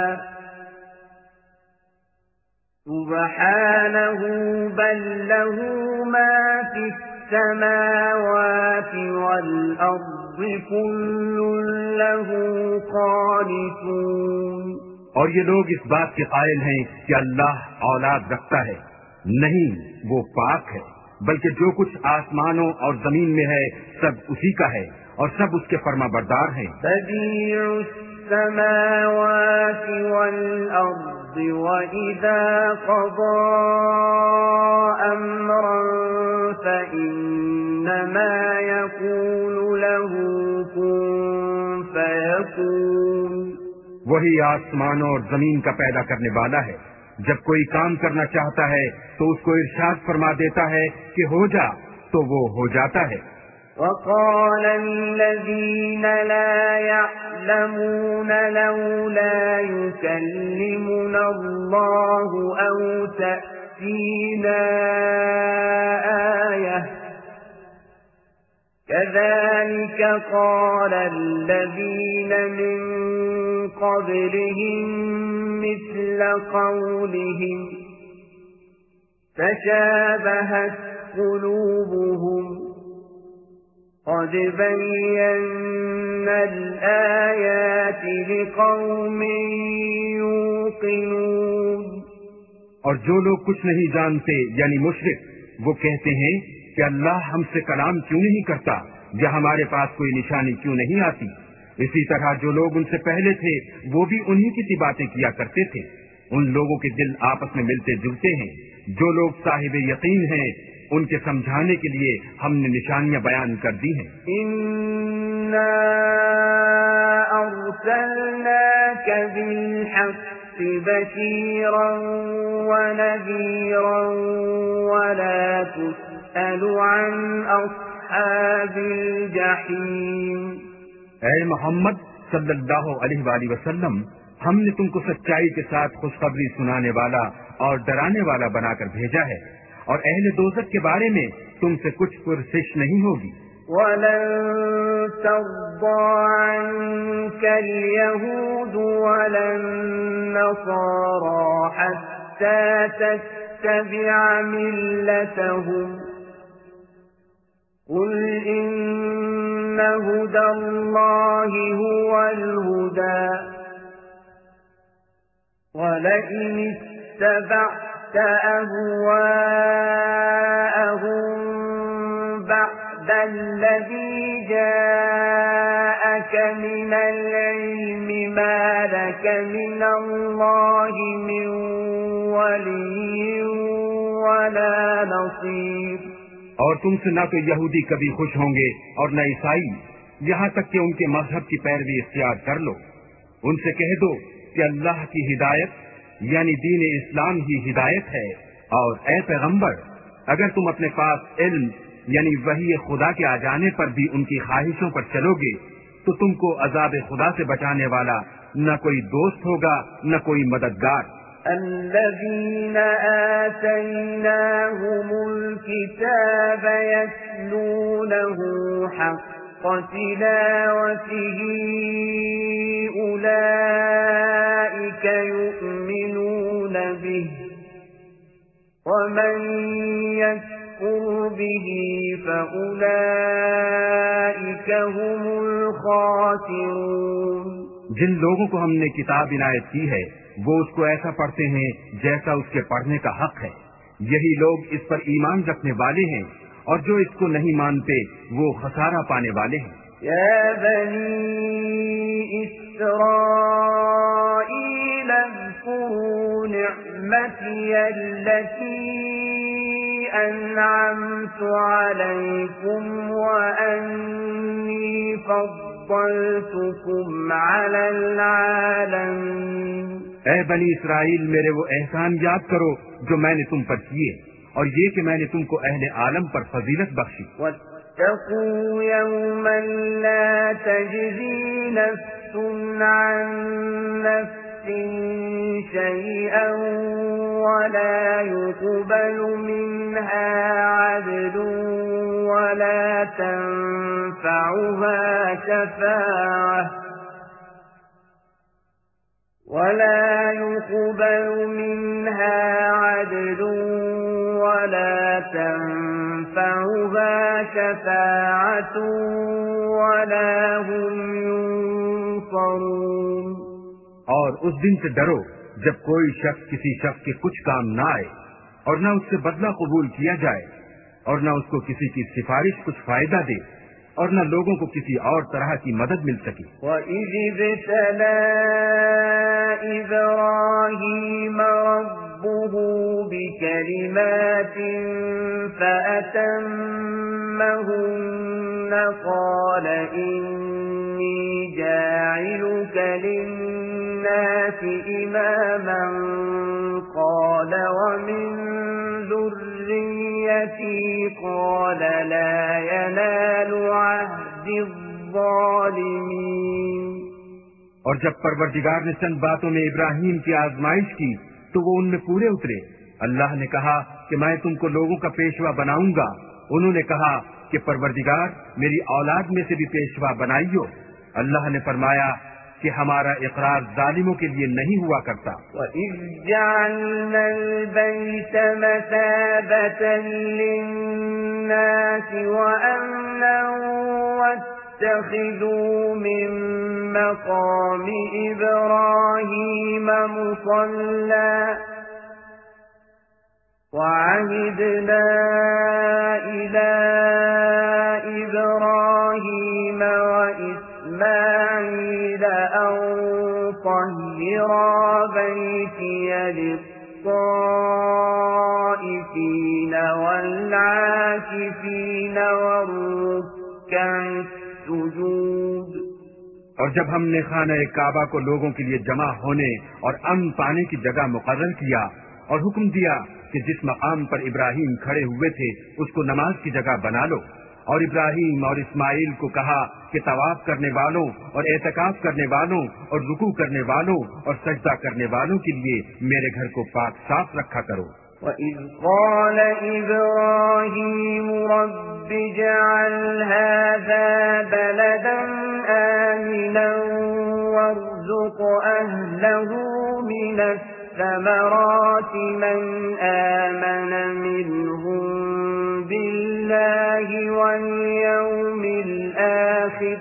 سبحانه بل له ما في السماوات والأرض كل له قانتون۔ اور یہ لوگ اس بات کے قائل ہیں کہ اللہ اولاد رکھتا ہے، نہیں، وہ پاک ہے، بلکہ جو کچھ آسمانوں اور زمین میں ہے سب اسی کا ہے اور سب اس کے فرما بردار ہیں۔ بدیع السماوات والأرض وَإِذَا قَضَى أَمْرًا فَإِنَّمَا يَقُولُ لَهُ كُن فَيَكُونُ۔ وہی آسمانوں اور زمین کا پیدا کرنے والا ہے، جب کوئی کام کرنا چاہتا ہے تو اس کو ارشاد فرما دیتا ہے کہ ہو جا، تو وہ ہو جاتا ہے۔ وَقَالَ الَّذِينَ لَا يَعْلَمُونَ لَوْلَا يُكَلِّمُنَا اللَّهُ أَوْ تَأْتِينَا آيَةٌ كَذَلِكَ قَالَ الَّذِينَ مِن قَبْلِهِم مِّثْلَ قَوْلِهِمْ تَشَابَهَتْ قُلُوبُهُمْ قد بينا الآيات لقوم يوقنون۔ اور جو لوگ کچھ نہیں جانتے یعنی مشرک، وہ کہتے ہیں کہ اللہ ہم سے کلام کیوں نہیں کرتا یا ہمارے پاس کوئی نشانی کیوں نہیں آتی۔ اسی طرح جو لوگ ان سے پہلے تھے وہ بھی انہی کی سی باتیں کیا کرتے تھے۔ ان لوگوں کے دل آپس میں ملتے جلتے ہیں۔ جو لوگ صاحب یقین ہیں ان کے سمجھانے کے لیے ہم نے نشانیاں بیان کر دی ہیں۔ اِنَّا أَرْسَلْنَاكَ بِالْحَقِّ بَشِيرًا وَنَذِيرًا وَلَا تُسْأَلُ عَنْ أَصْحَابِ الْجَحِيمِ۔ اے محمد صلی اللہ علیہ وآلہ وسلم، ہم نے تم کو سچائی کے ساتھ خوشخبری سنانے والا اور ڈرانے والا بنا کر بھیجا ہے، اور اہل دوزخ کے بارے میں تم سے کچھ پرسش نہیں ہوگی۔ وَلَن تَرْضَىٰ عَنكَ الْيَهُودُ وَلَا النَّصَارَىٰ حَتَّىٰ تَتَّبِعَ مِلَّتَهُمْ قُلْ إِنَّ هُدَى اللَّهِ هُوَ الْهُدَىٰ وَلَئِنِ اتَّبَعْتَ أَهْوَاءَهُم بَعْدَ الَّذِي جَاءَكَ مِنَ الْعِلْمِ مَا لَكَ مِنَ اللَّهِ مِن وَلِيٍّ وَلَا نَصِيرٍ۔ اور تم سے نہ تو یہودی کبھی خوش ہوں گے اور نہ عیسائی، یہاں تک کہ ان کے مذہب کی پیروی اختیار کر لو۔ ان سے کہہ دو کہ اللہ کی ہدایت یعنی دین اسلام ہی ہدایت ہے، اور اے پیغمبر، اگر تم اپنے پاس علم یعنی وحی خدا کے آ جانے پر بھی ان کی خواہشوں پر چلو گے تو تم کو عذاب خدا سے بچانے والا نہ کوئی دوست ہوگا نہ کوئی مددگار۔ الذين آتيناهم الكتاب يتلونه حق تلاوته أولئك يؤمنون به ومن يكفر به فأولئك هم الخاسرون۔ جن لوگوں کو ہم نے کتاب عنایت کی ہے وہ اس کو ایسا پڑھتے ہیں جیسا اس کے پڑھنے کا حق ہے، یہی لوگ اس پر ایمان رکھنے والے ہیں، اور جو اس کو نہیں مانتے وہ خسارہ پانے والے ہیں۔ یا بنی اسرائیل اذکروا نعمتی التي انعمت علیکم وانی فضلتکم علی العالمین۔ اے بنی اسرائیل، میرے وہ احسان یاد کرو جو میں نے تم پر کیے، اور یہ کہ میں نے تم کو اہل عالم پر فضیلت بخشی۔ واتقوا يوما لا تجزي نفس عن نفس شيئا ولا يقبل منها عدل ولا تنفعها شفاعة ولا يقبل منها عدل ولا تنفعها شفاعة ولا هم ينصرون۔ اور اس دن سے ڈرو جب کوئی شخص کسی شخص کے کچھ کام نہ آئے، اور نہ اس سے بدلہ قبول کیا جائے، اور نہ اس کو کسی کی سفارش کچھ فائدہ دے، اور نہ لوگوں کو کسی اور طرح کی مدد مل سکے۔ وَإِذِ ابْتَلَىٰ إِبْرَاهِيمَ رَبُّهُ بِكَلِمَاتٍ فَأَتَمَّهُنَّ قَالَ إِنِّي جَاعِلُكَ لِلنَّاسِ إِمَامًا قَالَ وَمِن ذُرِّيَّتِي قَالَ لَا يَنَالُ عَهْدِ الظَّالِمِينَ۔ اور جب پروردگار نے چند باتوں میں ابراہیم کی آزمائش کی تو وہ ان میں پورے اترے۔ اللہ نے کہا کہ میں تم کو لوگوں کا پیشوا بناؤں گا۔ انہوں نے کہا کہ پروردگار میری اولاد میں سے بھی پیشوا بنائیو۔ اللہ نے فرمایا کہ ہمارا اقرار ظالموں کے لیے نہیں ہوا کرتا۔ وَإِذْ جَعَلْنَا الْبَيْتَ مَثَابَةً لِلنَّاسِ وَأَمْنًا وَاتَّخِذُوا مِن مَّقَامِ إِبْرَاهِيمَ مُصَلًّى وَعَهِدْنَا إِلَىٰ إِبْرَاهِيمَ وَإِسْمَاعِيلَ أَن طَهِّرَا بَيْتِيَ لِلطَّائِفِينَ وَالْعَاكِفِينَ وَالرُّكَّعِ السُّجُودِ۔ اور جب ہم نے خانہ کعبہ کو لوگوں کے لیے جمع ہونے اور امن پانے کی جگہ مقرر کیا اور حکم دیا کہ جس مقام پر ابراہیم کھڑے ہوئے تھے اس کو نماز کی جگہ بنا لو، اور ابراہیم اور اسماعیل کو کہا کہ طواف کرنے والوں اور اعتکاف کرنے والوں اور رکوع کرنے والوں اور سجدہ کرنے والوں کے لیے میرے گھر کو پاک صاف رکھا کرو۔ وَإِذْ قَالَ إِبْرَاهِيمُ رَبِّ اجْعَلْ هَذَا بَلَدًا آمِنًا وَارْزُقْ أَهْلَهُ مِنَ الثَّمَرَاتِ مَنْ آمَنَ مِنْهُمْ بِاللَّهِ وَالْيَوْمِ الْآخِرِ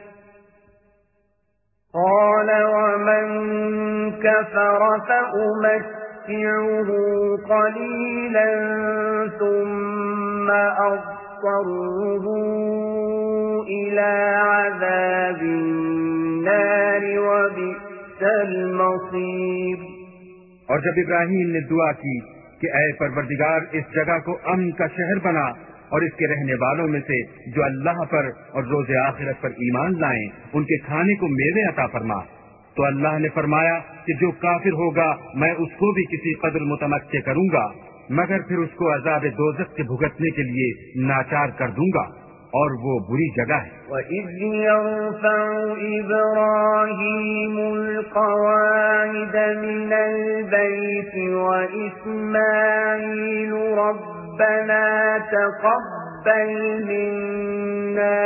قَالَ وَمَنْ كَفَرَ فَأُمَتِّعُهُ قَلِيلًا ثُمَّ أَضْطَرُّهُ إِلَى عَذَابِ النَّارِ وَبِئْسَ الْمَصِيرُ۔ اور جب ابراہیم نے دعا کی کہ اے پروردگار اس جگہ کو امن کا شہر بنا اور اس کے رہنے والوں میں سے جو اللہ پر اور روز آخرت پر ایمان لائیں ان کے کھانے کو میوے عطا فرما، تو اللہ نے فرمایا کہ جو کافر ہوگا میں اس کو بھی کسی قدر متمتع کروں گا، مگر پھر اس کو عذاب دوزخ کے بھگتنے کے لیے ناچار کر دوں گا، اور وہ بری جگہ ہے۔ وَإِذْ يَرْفَعُ إِبْرَاهِيمُ الْقَوَاعِدَ مِنَ الْبَيْتِ وَإِسْمَاعِيلُ رَبَّنَا تَقَبَّلْ مِنَّا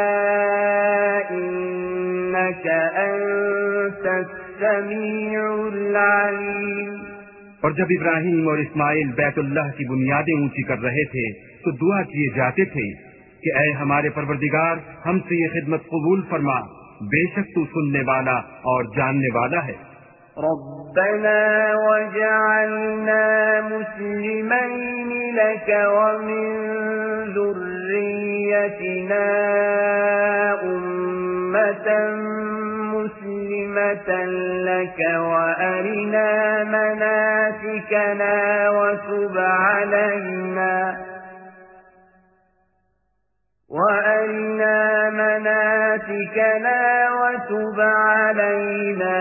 إِنَّكَ أَنْتَ السَّمِيعُ الْعَلِيمُ۔ اور جب ابراہیم اور اسماعیل بیت اللہ کی بنیادیں اونچی کر رہے تھے تو دعا کیے جاتے تھے کہ اے ہمارے پروردگار ہم سے یہ خدمت قبول فرما، بے شک تو سننے والا اور جاننے والا ہے۔ ربنا وجعلنا مسلمين لك ومن ذريتنا أمة مسلمة لك وأرنا مناسكنا وتب علينا وَأَرِنَا مَنَاسِكَنَا وَتُبْ عَلَيْنَا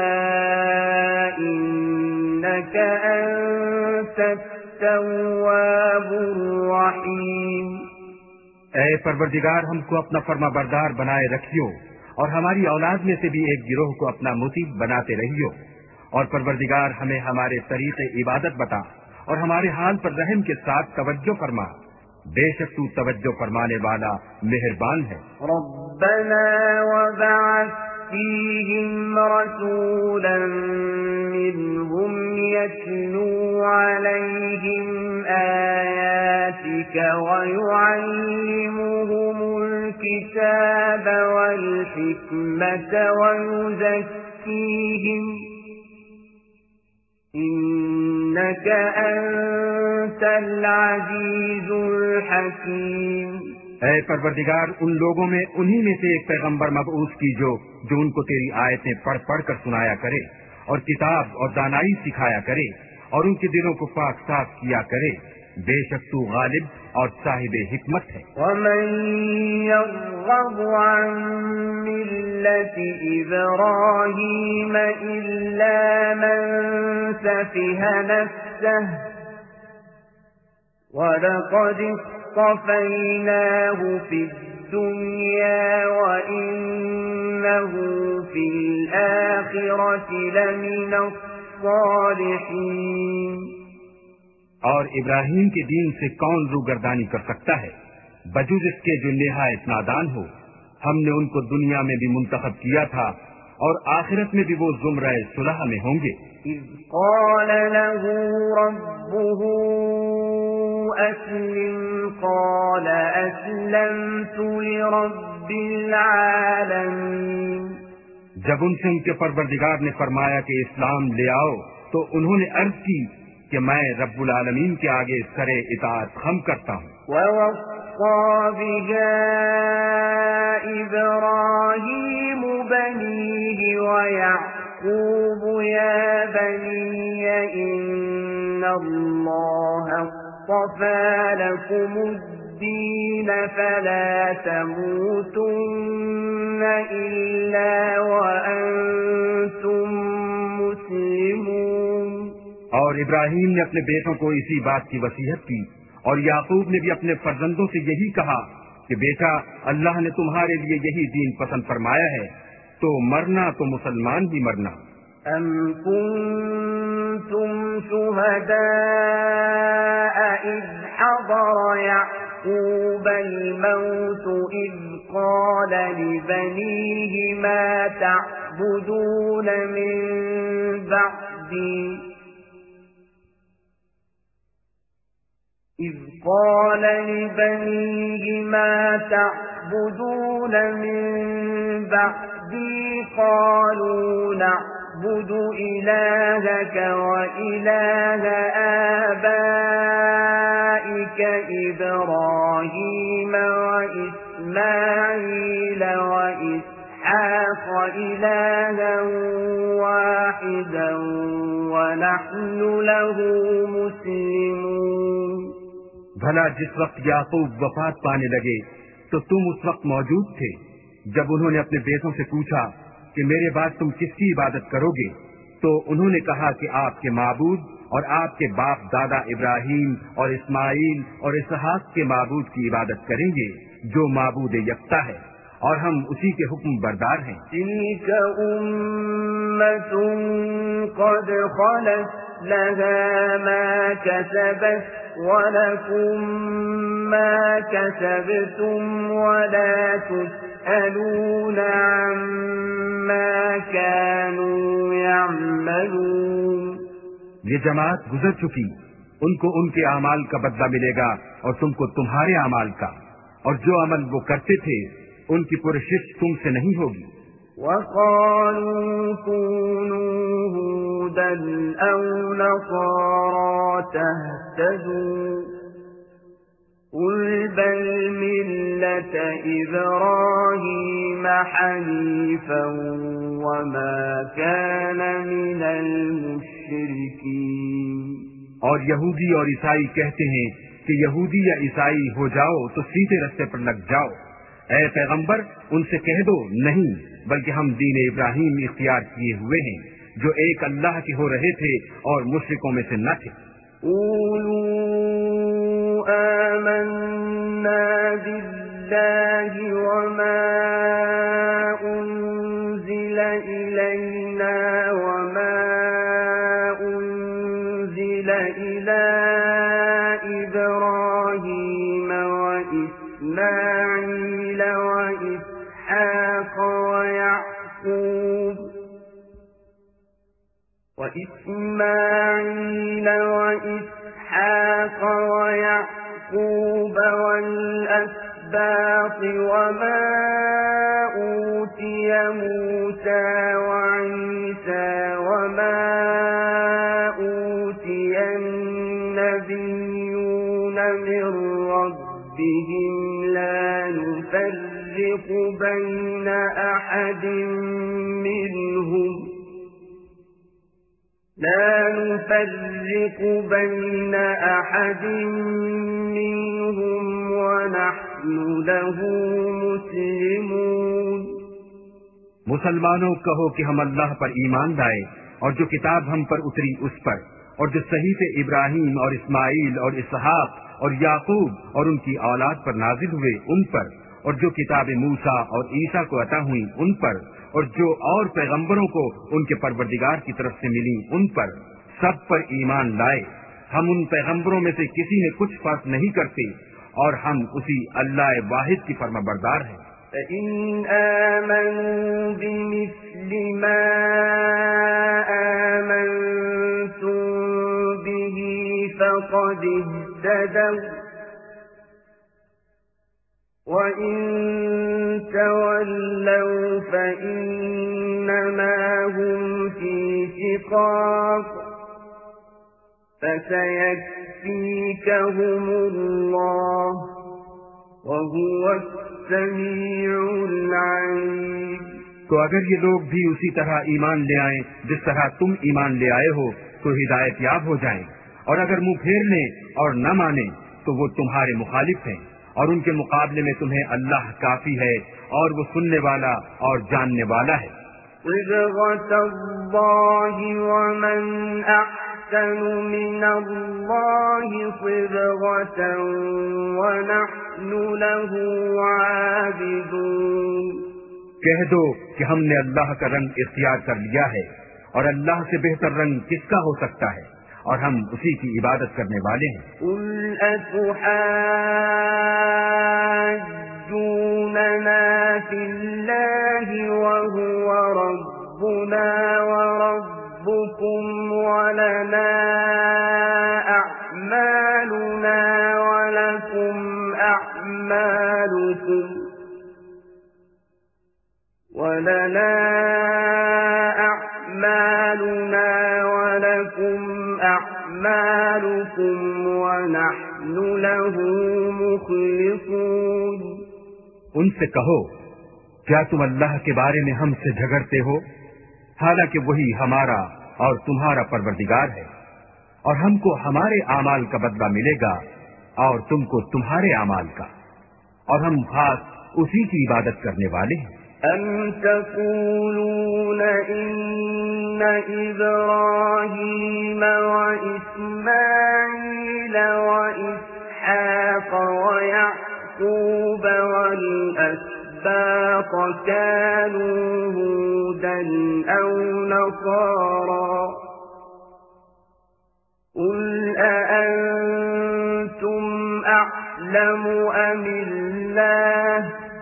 إِنَّكَ أَنْتَ التَّوَّابُ الرَّحِيمُ۔ اے پروردگار ہم کو اپنا فرما بردار بنائے رکھیو اور ہماری اولاد میں سے بھی ایک گروہ کو اپنا مطیع بناتے رہیو، اور پروردگار ہمیں ہمارے طریق عبادت بتا اور ہمارے حال پر رحم کے ساتھ توجہ فرما، بے شک تو توجہ فرمانے والا مہربان ہے۔ ربنا وبعث فيهم رسولا منهم يتلو عليهم آياتك ويعلمهم الكتاب والحكمة ويزكيهم إنك أنت العزيز الحكيم۔ اے پروردگار ان لوگوں میں انہی میں سے ایک پیغمبر مبعوث کیجو جو ان کو تیری آیتیں پڑھ پڑھ کر سنایا کرے اور کتاب اور دانائی سکھایا کرے اور ان کے دلوں کو پاک صاف کیا کرے، بے شک تو غالب اور صاحب حکمت ہے۔ ومن يرغب عن ملة إبراهيم إلا من سفه نفسه ولقد اصطفيناه في الدنيا وإنه في الآخرة لمن الصالحين۔ اور ابراہیم کے دین سے کون روگردانی کر سکتا ہے بجز اس کے جو نہایت نادان ہو؟ ہم نے ان کو دنیا میں بھی منتخب کیا تھا اور آخرت میں بھی وہ زمرہ صلح میں ہوں گے۔ اذ قال له ربه اسلم قال اسلمت لرب العالمین۔ جب ان سے ان کے پروردگار نے فرمایا کہ اسلام لے آؤ تو انہوں نے عرض کی کہ میں رب العالمین کے آگے سرے اطاعت خم کرتا ہوں۔ وَوَصَّى بِهَا إِبْرَاهِيمُ بَنِيهِ وَيَعْقُوبُ يَا بَنِيَّ إِنَّ اللَّهَ اصْطَفَى لَكُمُ الدِّينَ فَلَا تَمُوتُنَّ إِلَّا وَأَنْتُمْ مُسْلِمُونَ۔ اور ابراہیم نے اپنے بیٹوں کو اسی بات کی وصیت کی اور یعقوب نے بھی اپنے فرزندوں سے یہی کہا کہ بیٹا اللہ نے تمہارے لیے یہی دین پسند فرمایا ہے تو مرنا تو مسلمان ہی مرنا. أَمْ كُنْتُمْ شُهَدَاءَ إِذْ حَضَرَ يَعْقُوبَ الْمَوْتُ إِذْ قَالَ لِبَنِيهِ مَا تَعْبُدُونَ مِنْ بَعْدِي إِذْ قَالَ لِبَنِيهِ مَا تَعْبُدُونَ مِنْ بَعْدِي قَالُوا نَعْبُدُ إِلَٰهَكَ وَإِلَٰهَ آبَائِكَ إِبْرَاهِيمَ وَإِسْمَاعِيلَ وَإِسْحَاقَ إِلَٰهًا وَاحِدًا وَنَحْنُ لَهُ مُسْلِمُونَ. بھلا جس وقت یعقوب وفات پانے لگے تو تم اس وقت موجود تھے جب انہوں نے اپنے بیٹوں سے پوچھا کہ میرے بعد تم کس کی عبادت کرو گے؟ تو انہوں نے کہا کہ آپ کے معبود اور آپ کے باپ دادا ابراہیم اور اسماعیل اور اسحاق کے معبود کی عبادت کریں گے جو معبود یکتا ہے اور ہم اسی کے حکم بردار ہیں. تِلْكَ أُمَّةٌ قَدْ خَلَتْ لَهَا مَا كَسَبَتْ وَلَكُمْ مَا كَسَبْتُمْ وَلَا تُسْأَلُونَ عَمَّا كَانُوا يَعْمَلُونَ. یہ جماعت گزر چکی، ان کو ان کے اعمال کا بدلہ ملے گا اور تم کو تمہارے اعمال کا، اور جو عمل وہ کرتے تھے ان کی پرسش تم سے نہیں ہوگی. وَقَالُوا كُونُوا هُودًا أَوْ نَصَارَىٰ تَهْتَدُوا قُلْ بَلْ مِلَّةَ إِبْرَاهِيمَ حَنِيفًا وَمَا كَانَ مِنَ الْمُشْرِكِينَ. اور یہودی اور عیسائی کہتے ہیں کہ یہودی یا عیسائی ہو جاؤ تو سیدھے رستے پر لگ جاؤ. اے پیغمبر ان سے کہہ دو نہیں، بلکہ ہم دین ابراہیم اختیار کیے ہوئے ہیں جو ایک اللہ کے ہو رہے تھے اور مشرکوں میں سے نہ تھے. قولوا آمنا بالله وما أنزل إلينا وما أنزل إلى إبراهيم وإسماعيل وإسحاق ويعقوب وإسماعيل وإسحاق ويعقوب والأسباط وما أوتي موسى وعيسى وما أوتي النبيون من ربهم لا نفرق بين أحد منهم لا نفرق بين أحد منهم ونحن له مسلمون. مسلمانوں کہو کہ ہم اللہ پر ایمان لائے اور جو کتاب ہم پر اتری اس پر، اور جو صحیفے ابراہیم اور اسماعیل اور اسحاق اور یعقوب اور ان کی اولاد پر نازل ہوئے ان پر، اور جو کتاب موسیٰ اور عیسیٰ کو عطا ہوئی ان پر، اور جو اور پیغمبروں کو ان کے پروردگار کی طرف سے ملی ان پر، سب پر ایمان لائے. ہم ان پیغمبروں میں سے کسی میں کچھ فرق نہیں کرتے اور ہم اسی اللہ واحد کی فرما بردار ہیں. فَإِنْ آمَنُوا بِمِثْلِ مَا آمَنْتُمْ بِهِ فَقَدِ اهْتَدَوْا وَإِنْ تَوَلَّوْا فَإِنَّمَا هُمْ فِي شِقَاقٍ فَسَيَكْفِيكَهُمُ اللَّهُ وَهُوَ السَّمِيعُ الْعَلِيمُ. تو اگر یہ لوگ بھی اسی طرح ایمان لے آئیں جس طرح تم ایمان لے آئے ہو تو ہدایت یاب ہو جائیں، اور اگر منہ پھیر لیں اور نہ مانیں تو وہ تمہارے مخالف ہیں، اور ان کے مقابلے میں تمہیں اللہ کافی ہے اور وہ سننے والا اور جاننے والا ہے. صبغة الله ومن أحسن أحسن من الله صبغة ونحن له عابدون. کہہ دو کہ ہم نے اللہ کا رنگ اختیار کر لیا ہے، اور اللہ سے بہتر رنگ کس کا ہو سکتا ہے، اور ہم اسی کی عبادت کرنے والے ہیں. قل أتحاجوننا في الله وهو ربنا وربكم ولنا أعمالنا ولكم أعمالكم ولنا أعمالنا ولكم أعمالكم ونحن له مخلصون. ان سے کہو کیا تم اللہ کے بارے میں ہم سے جھگڑتے ہو، حالانکہ وہی ہمارا اور تمہارا پروردگار ہے، اور ہم کو ہمارے اعمال کا بدلہ ملے گا اور تم کو تمہارے اعمال کا، اور ہم خاص اسی کی عبادت کرنے والے ہیں. أم تقولون إن إبراهيم وإسماعيل وإسحاق ويعقوب والأسباط كانوا هودا أو نصارى قل أأنتم أعلم أم الله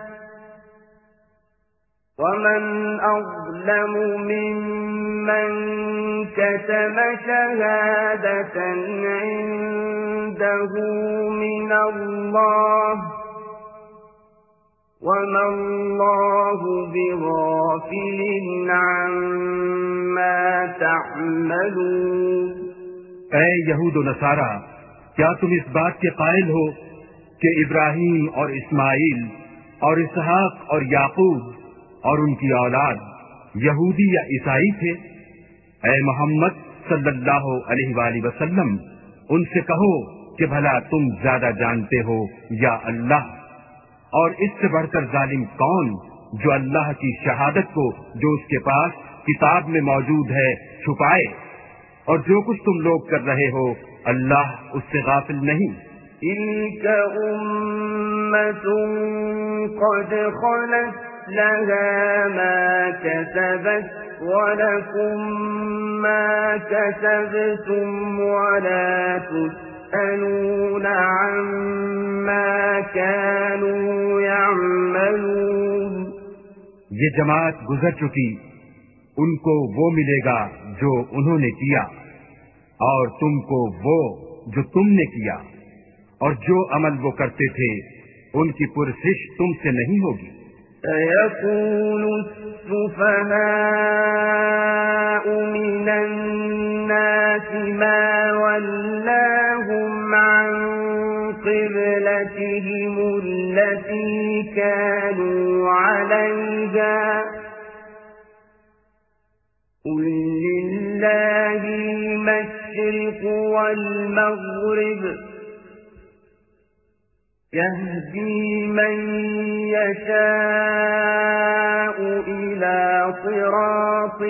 ومن أظلم ممن كتم شهادة عنده من الله وما الله بغافل عما تعملون. اے یہود و نصارا، کیا تم اس بات کے قائل ہو کہ ابراہیم اور اسماعیل اور اسحاق اور یعقوب اور ان کی اولاد یہودی یا عیسائی تھے؟ اے محمد صلی اللہ علیہ وآلہ وسلم، ان سے کہو کہ بھلا تم زیادہ جانتے ہو یا اللہ؟ اور اس سے بڑھ کر ظالم کون جو اللہ کی شہادت کو جو اس کے پاس کتاب میں موجود ہے چھپائے؟ اور جو کچھ تم لوگ کر رہے ہو اللہ اس سے غافل نہیں. تلك أمة قد خلت لها ما كسبت ولكم ما كسبتم ولا تسألون عما كانوا يعملون. یہ جماعت گزر چکی، ان کو وہ ملے گا جو انہوں نے کیا، اور تم کو وہ جو تم نے کیا، اور جو عمل وہ کرتے تھے ان کی پرسش تم سے نہیں ہوگی. سيقول السفهاء من الناس ما ولاهم عن قبلتهم التي كانوا عليها قل لله المشرق والمغرب يهدي من يشاء إلى صراط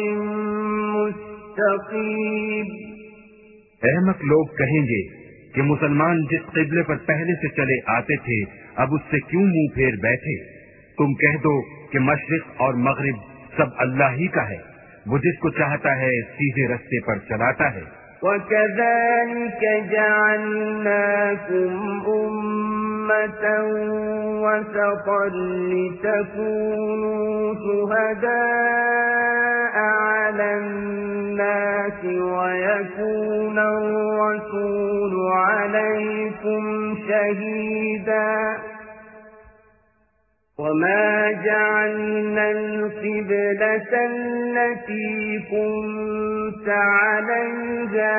مستقيم. احمق لوگ کہیں گے کہ مسلمان جس قبلے پر پہلے سے چلے آتے تھے اب اس سے کیوں منہ پھیر بیٹھے؟ تم کہہ دو کہ مشرق اور مغرب سب اللہ ہی کا ہے، وہ جس کو چاہتا ہے سیدھے رستے پر چلاتا ہے. وَكَذَلِكَ جَعَلْنَاكُمْ أُمَّةً وَسَطًا لِتَكُونُوا شُهَدَاءَ عَلَى النَّاسِ وَيَكُونَ الرَّسُولُ عَلَيْكُمْ شَهِيدًا. وَمَا جَعَلْنَا الْقِبْلَةَ الَّتِي كُنتَ عَلَيْهَا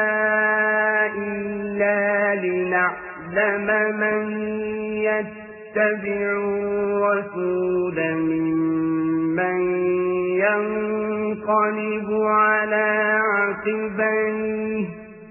إِلَّا لِنَعْلَمَ مَن يَتَّبِعُ الرَّسُولَ مِمَّن يَنقَلِبُ عَلَى عَقِبَيْهِ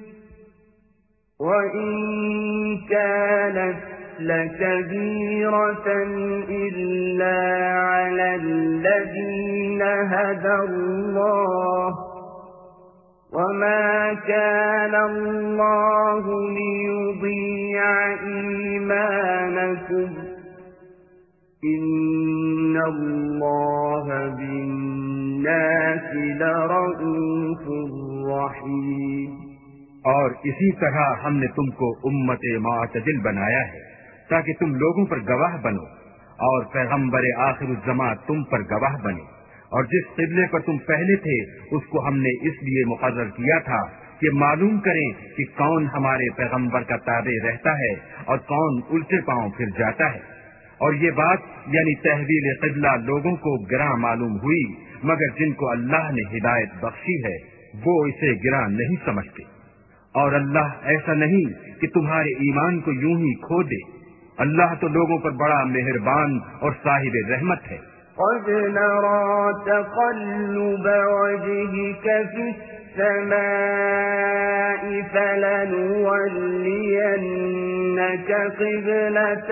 وَإِن كَانَتْ لكبيرة إلا على الذين هدى الله وما كان الله ليضيع إيمانكم إن الله بالناس لرؤوف رحيم۔ اور اسی طرح ہم نے تم کو امت معتدل بنایا ہے تاکہ تم لوگوں پر گواہ بنو اور پیغمبر آخر الزماں تم پر گواہ بنے، اور جس قبلے پر تم پہلے تھے اس کو ہم نے اس لیے مقرر کیا تھا کہ معلوم کریں کہ کون ہمارے پیغمبر کا تابع رہتا ہے اور کون الٹے پاؤں پھر جاتا ہے۔ اور یہ بات یعنی تحویل قبلہ لوگوں کو گراں معلوم ہوئی، مگر جن کو اللہ نے ہدایت بخشی ہے وہ اسے گراں نہیں سمجھتے۔ اور اللہ ایسا نہیں کہ تمہارے ایمان کو یوں ہی کھو دے، اللہ تو لوگوں پر بڑا مہربان اور صاحب رحمت ہے۔ قد نرى تقلب وجهك في السماء فلنولينك قبلة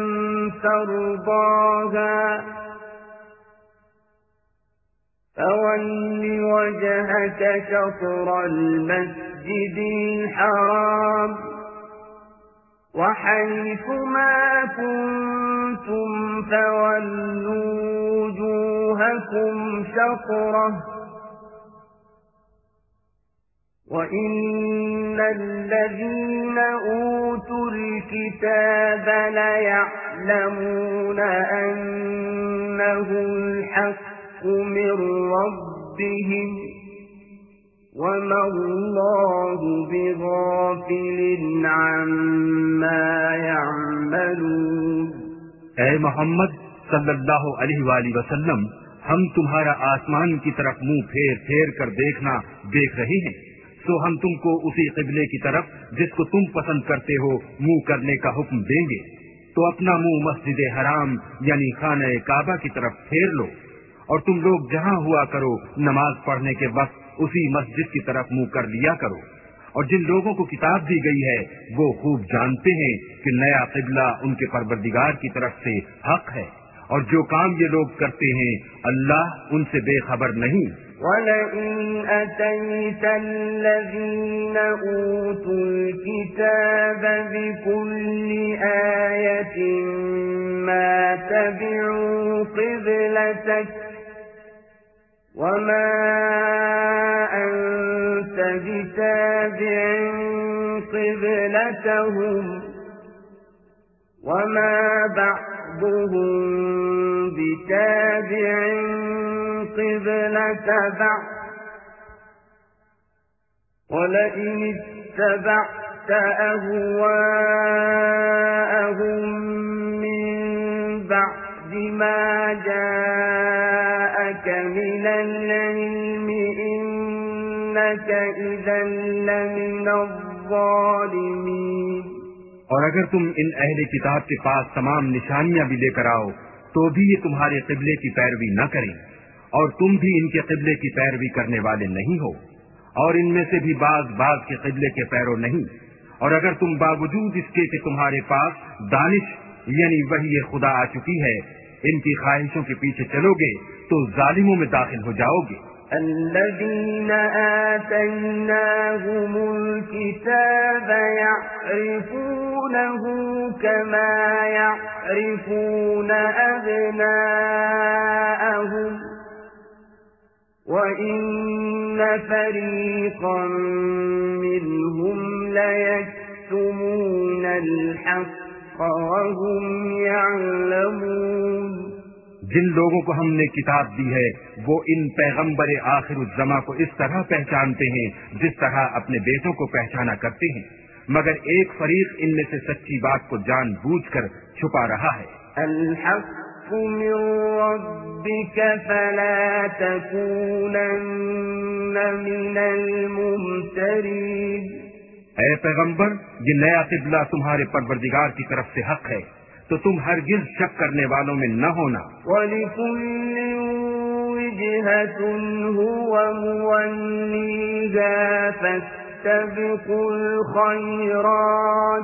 ترضاها فول وجهك شطر المسجد الحرام وحيث ما كنتم فولوا وجوهكم شطره وإن الذين أوتوا الكتاب ليعلمون أنه الحق من ربهم وما الله بغافل عما يعملون۔ اے محمد صلی اللہ علیہ وآلہ وسلم، ہم تمہارا آسمان کی طرف منہ پھیر پھیر کر دیکھنا دیکھ رہے ہیں، سو ہم تم کو اسی قبلے کی طرف جس کو تم پسند کرتے ہو منہ کرنے کا حکم دیں گے، تو اپنا منہ مسجد حرام یعنی خانہ کعبہ کی طرف پھیر لو، اور تم لوگ جہاں ہوا کرو نماز پڑھنے کے وقت اسی مسجد کی طرف منہ کر لیا کرو۔ اور جن لوگوں کو کتاب دی گئی ہے وہ خوب جانتے ہیں کہ نیا قبلہ ان کے پروردگار کی طرف سے حق ہے، اور جو کام یہ لوگ کرتے ہیں اللہ ان سے بے خبر نہیں۔ وَلَئِنْ أَتَيْتَ الَّذِينَ أُوتُوا الْكِتَابَ بِكُلِّ آيَةٍ مَا تَبِعُوا قِبْلَتَكَ وَمَا أَنْتَ بِتَابِعٍ قِبْلَتَهُمْ وَمَا بَعْضُهُمْ بِتَابِعٍ قِبْلَةَ بَعْضٍ وَلَئِنِ اتَّبَعْتَ أَهْوَاءَهُمْ مِنْ بَعْدِ مَا جَاءَكَ مِنَ الْعِلْمِ إِنَّكَ إِذًا لَّمِنَ الظَّالِمِينَ۔ اور اگر تم ان اہل کتاب کے پاس تمام نشانیاں بھی لے کر آؤ تو بھی یہ تمہارے قبلے کی پیروی نہ کریں، اور تم بھی ان کے قبلے کی پیروی کرنے والے نہیں ہو، اور ان میں سے بھی بعض بعض کے قبلے کے پیرو نہیں۔ اور اگر تم باوجود اس کے کہ تمہارے پاس دانش یعنی وحی خدا آ چکی ہے ان کی خواہشوں کے پیچھے چلو گے تو ظالموں میں داخل ہو جاؤ گے۔ الذين آتيناهم الكتاب يعرفونه كما يعرفون أبناءهم وإن فريقا منهم ليكتمون الحق وهم يعلمون۔ جن لوگوں کو ہم نے کتاب دی ہے وہ ان پیغمبر آخر الزماں کو اس طرح پہچانتے ہیں جس طرح اپنے بیٹوں کو پہچانا کرتے ہیں، مگر ایک فریق ان میں سے سچی بات کو جان بوجھ کر چھپا رہا ہے۔ الحق من ربك فلا تكونن من الممترين۔ اے پیغمبر، یہ نیا قبلہ تمہارے پروردگار کی طرف سے حق ہے تو تم ہرگز شک کرنے والوں میں نہ ہونا۔ وَلِكُلٍّ وِجْهَةٌ هُوَ مُوَلِّيهَا فَاسْتَبِقُوا الْخَيْرَاتِ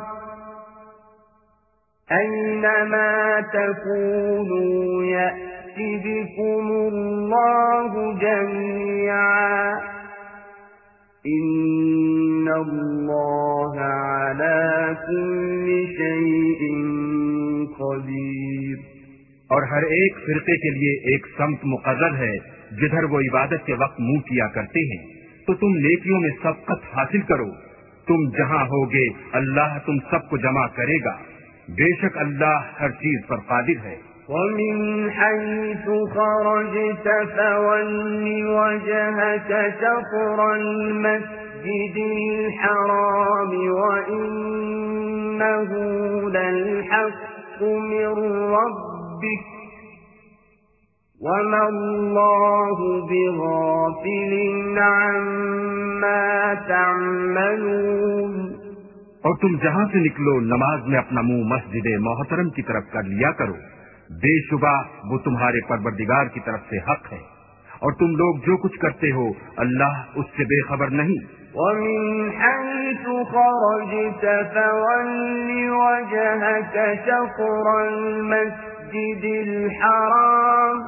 أَيْنَمَا تَكُونُوا يَأْتِ بِكُمُ اللَّهُ جَمِيعًا إن الله على كل شيء قدير. اور ہر ایک فرقے کے لیے ایک سمت مقرر ہے جدھر وہ عبادت کے وقت منہ کیا کرتے ہیں، تو تم نیکیوں میں سبقت حاصل کرو. تم جہاں ہوگے اللہ تم سب کو جمع کرے گا. بے شک اللہ ہر چیز پر قادر ہے. وَمِنْ حَيْثُ خَرَجْتَ فَوَلِّ وَجْهَكَ شَطْرَ الْمَسْجِدِ الْحَرَامِ وَإِنَّهُ لَلْحَقُّ مِنْ رَبِّكَ وَمَا اللَّهُ بِغَافِلٍ عَمَّا تَعْمَلُونَ. اور تم جہاں سے نکلو نماز میں اپنا منہ مسجد محترم کی طرف کر لیا کرو. بے شبہ وہ تمہارے پروردگار کی طرف سے حق ہے، اور تم لوگ جو کچھ کرتے ہو اللہ اس سے بے خبر نہیں. وَمِنْ حَيْثُ خَرَجْتَ فَوَلِّ وَجْهَكَ شَطْرَ الْمَسْجِدِ الْحَرَامِ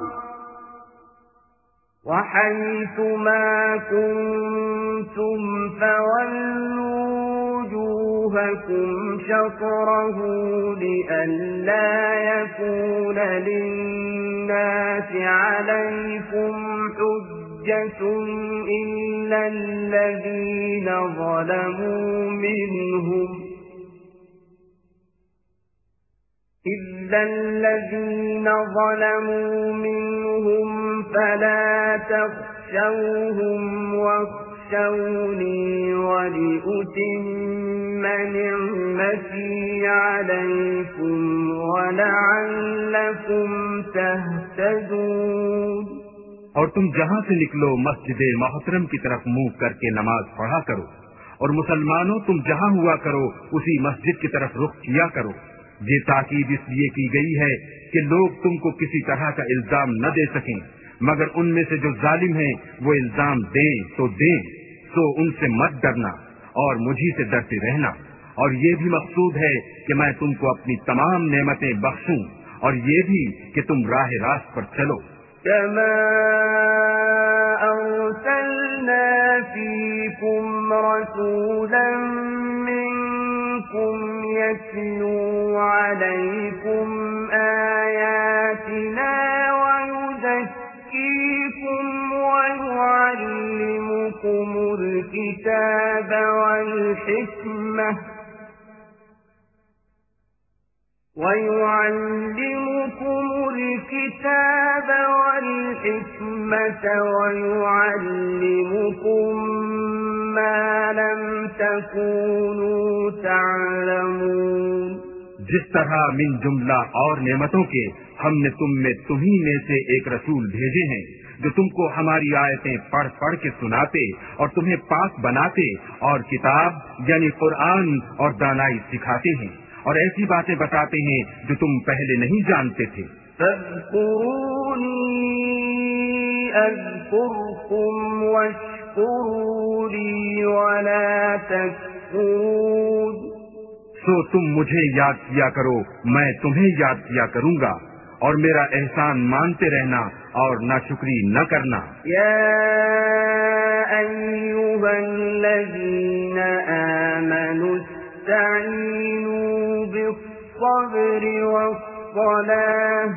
وَحَيْثُ مَا كُنْتُمْ فَوَلُّوا وُجُوهَكُمْ شَطْرَهُ لِئَلَّا يَكُونَ لِلنَّاسِ عَلَيْكُمْ حُجَّةٌ إِلَّا الَّذِينَ ظَلَمُوا مِنْهُمْ إِلَّا الَّذِينَ ظَلَمُوا مِنْهُمْ فَلَا تَخْشَوْهُمْ وَاخْشَوْنِي وَلِأُتِمَّ نِعْمَتِي عَلَيْكُمْ وَلَعَلَّكُمْ تَهْتَدُونَ. اور تم جہاں سے نکلو مسجد محترم کی طرف منہ کر کے نماز پڑھا کرو، اور مسلمانوں تم جہاں ہوا کرو اسی مسجد کی طرف رخ کیا کرو. یہ تاکید اس لیے کی گئی ہے کہ لوگ تم کو کسی طرح کا الزام نہ دے سکیں، مگر ان میں سے جو ظالم ہیں وہ الزام دیں تو دیں. سو ان سے مت ڈرنا اور مجھی سے ڈرتے رہنا. اور یہ بھی مقصود ہے کہ میں تم کو اپنی تمام نعمتیں بخشوں، اور یہ بھی کہ تم راہ راست پر چلو. كما أرسلنا فيكم رسولا منكم يتلو عليكم آياتنا ويزكيكم ويعلمكم الكتاب والحكمة وَيُعَلِّمُكُمُ الْكِتَابَ وَالْحِكْمَةَ وَيُعَلِّمُكُم مَّا لَمْ تَكُونُوا تَعْلَمُونَ. جس طرح من جملہ اور نعمتوں کے ہم نے تم میں تمہیں میں سے ایک رسول بھیجے ہیں جو تم کو ہماری آیتیں پڑھ پڑھ کے سناتے اور تمہیں پاک بناتے اور کتاب یعنی قرآن اور دانائی سکھاتے ہیں اور ایسی باتیں بتاتے ہیں جو تم پہلے نہیں جانتے تھے. فَاذْكُرُونِي أَذْكُرْكُمْ وَاشْكُرُوا لِي وَلَا تَكْفُرُونِ. سو تم مجھے یاد کیا کرو میں تمہیں یاد کیا کروں گا، اور میرا احسان مانتے رہنا اور ناشکری نہ کرنا. یا ایھا الذین آمنوا استعینوا بالصبر والصلاة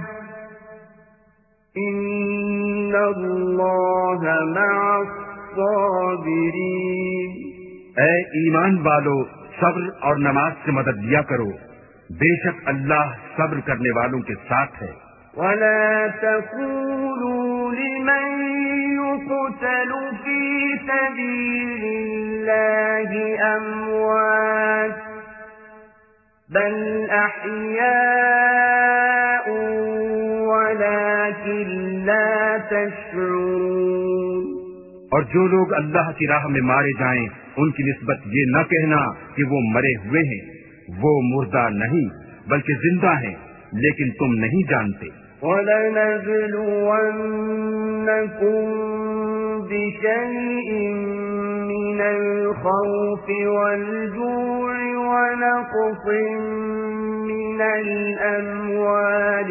ان اللہ مع الصابرین. اے ایمان والو صبر اور نماز سے مدد لیا کرو، بے شک اللہ صبر کرنے والوں کے ساتھ ہے. وَلَا تَقُولُوا لِمَن يُقْتَلُ فِي سَبِيلِ اللَّهِ أَمْوَاتٌ بَلْ أَحْيَاءٌ وَلَكِن لَّا تَشْعُرُونَ. اور جو لوگ اللہ کی راہ میں مارے جائیں ان کی نسبت یہ نہ کہنا کہ وہ مرے ہوئے ہیں، وہ مردہ نہیں بلکہ زندہ ہیں، لیکن تم نہیں جانتے. وَلَنَبْلُوَنَّكُم بِشَيْءٍ مِّنَ الْخَوْفِ وَالْجُوعِ وَنَقْصٍ مِّنَ الْأَمْوَالِ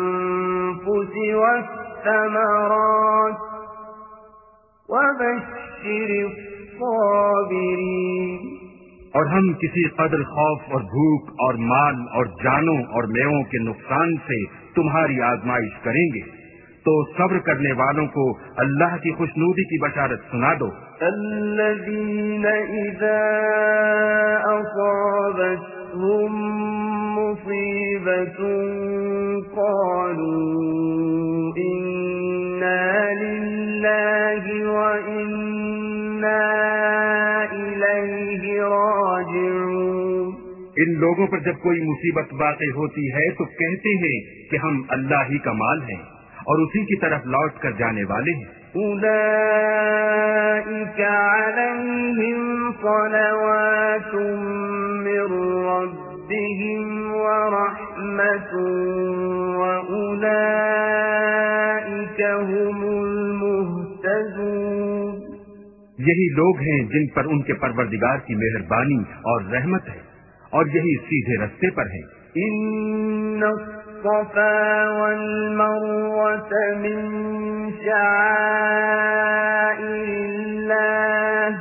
وَالْأَنفُسِ وَالثَّمَرَاتِ وَبَشِّرِ وبشر الصابرين. اور ہم کسی قدر خوف اور بھوک اور مال اور جانوں اور میووں کے نقصان سے تمہاری آزمائش کریں گے تو صبر کرنے والوں کو اللہ کی خوشنودی کی بشارت سنا دو. الذين إذا أصابتهم مصيبة قالوا إنا لله وإنا إليه راجعون. ان لوگوں پر جب کوئی مصیبت واقع ہوتی ہے تو کہتے ہیں کہ ہم اللہ ہی کا مال ہیں اور اسی کی طرف لوٹ کر جانے والے ہیں. أولئك عليهم صلوات من ربهم ورحمة وأولئك هم المهتدون. یہی لوگ ہیں جن پر ان کے پروردگار کی مہربانی اور رحمت ہے اور یہی سیدھے رستے پر ہیں. إن الصفا والمروة من شعائر الله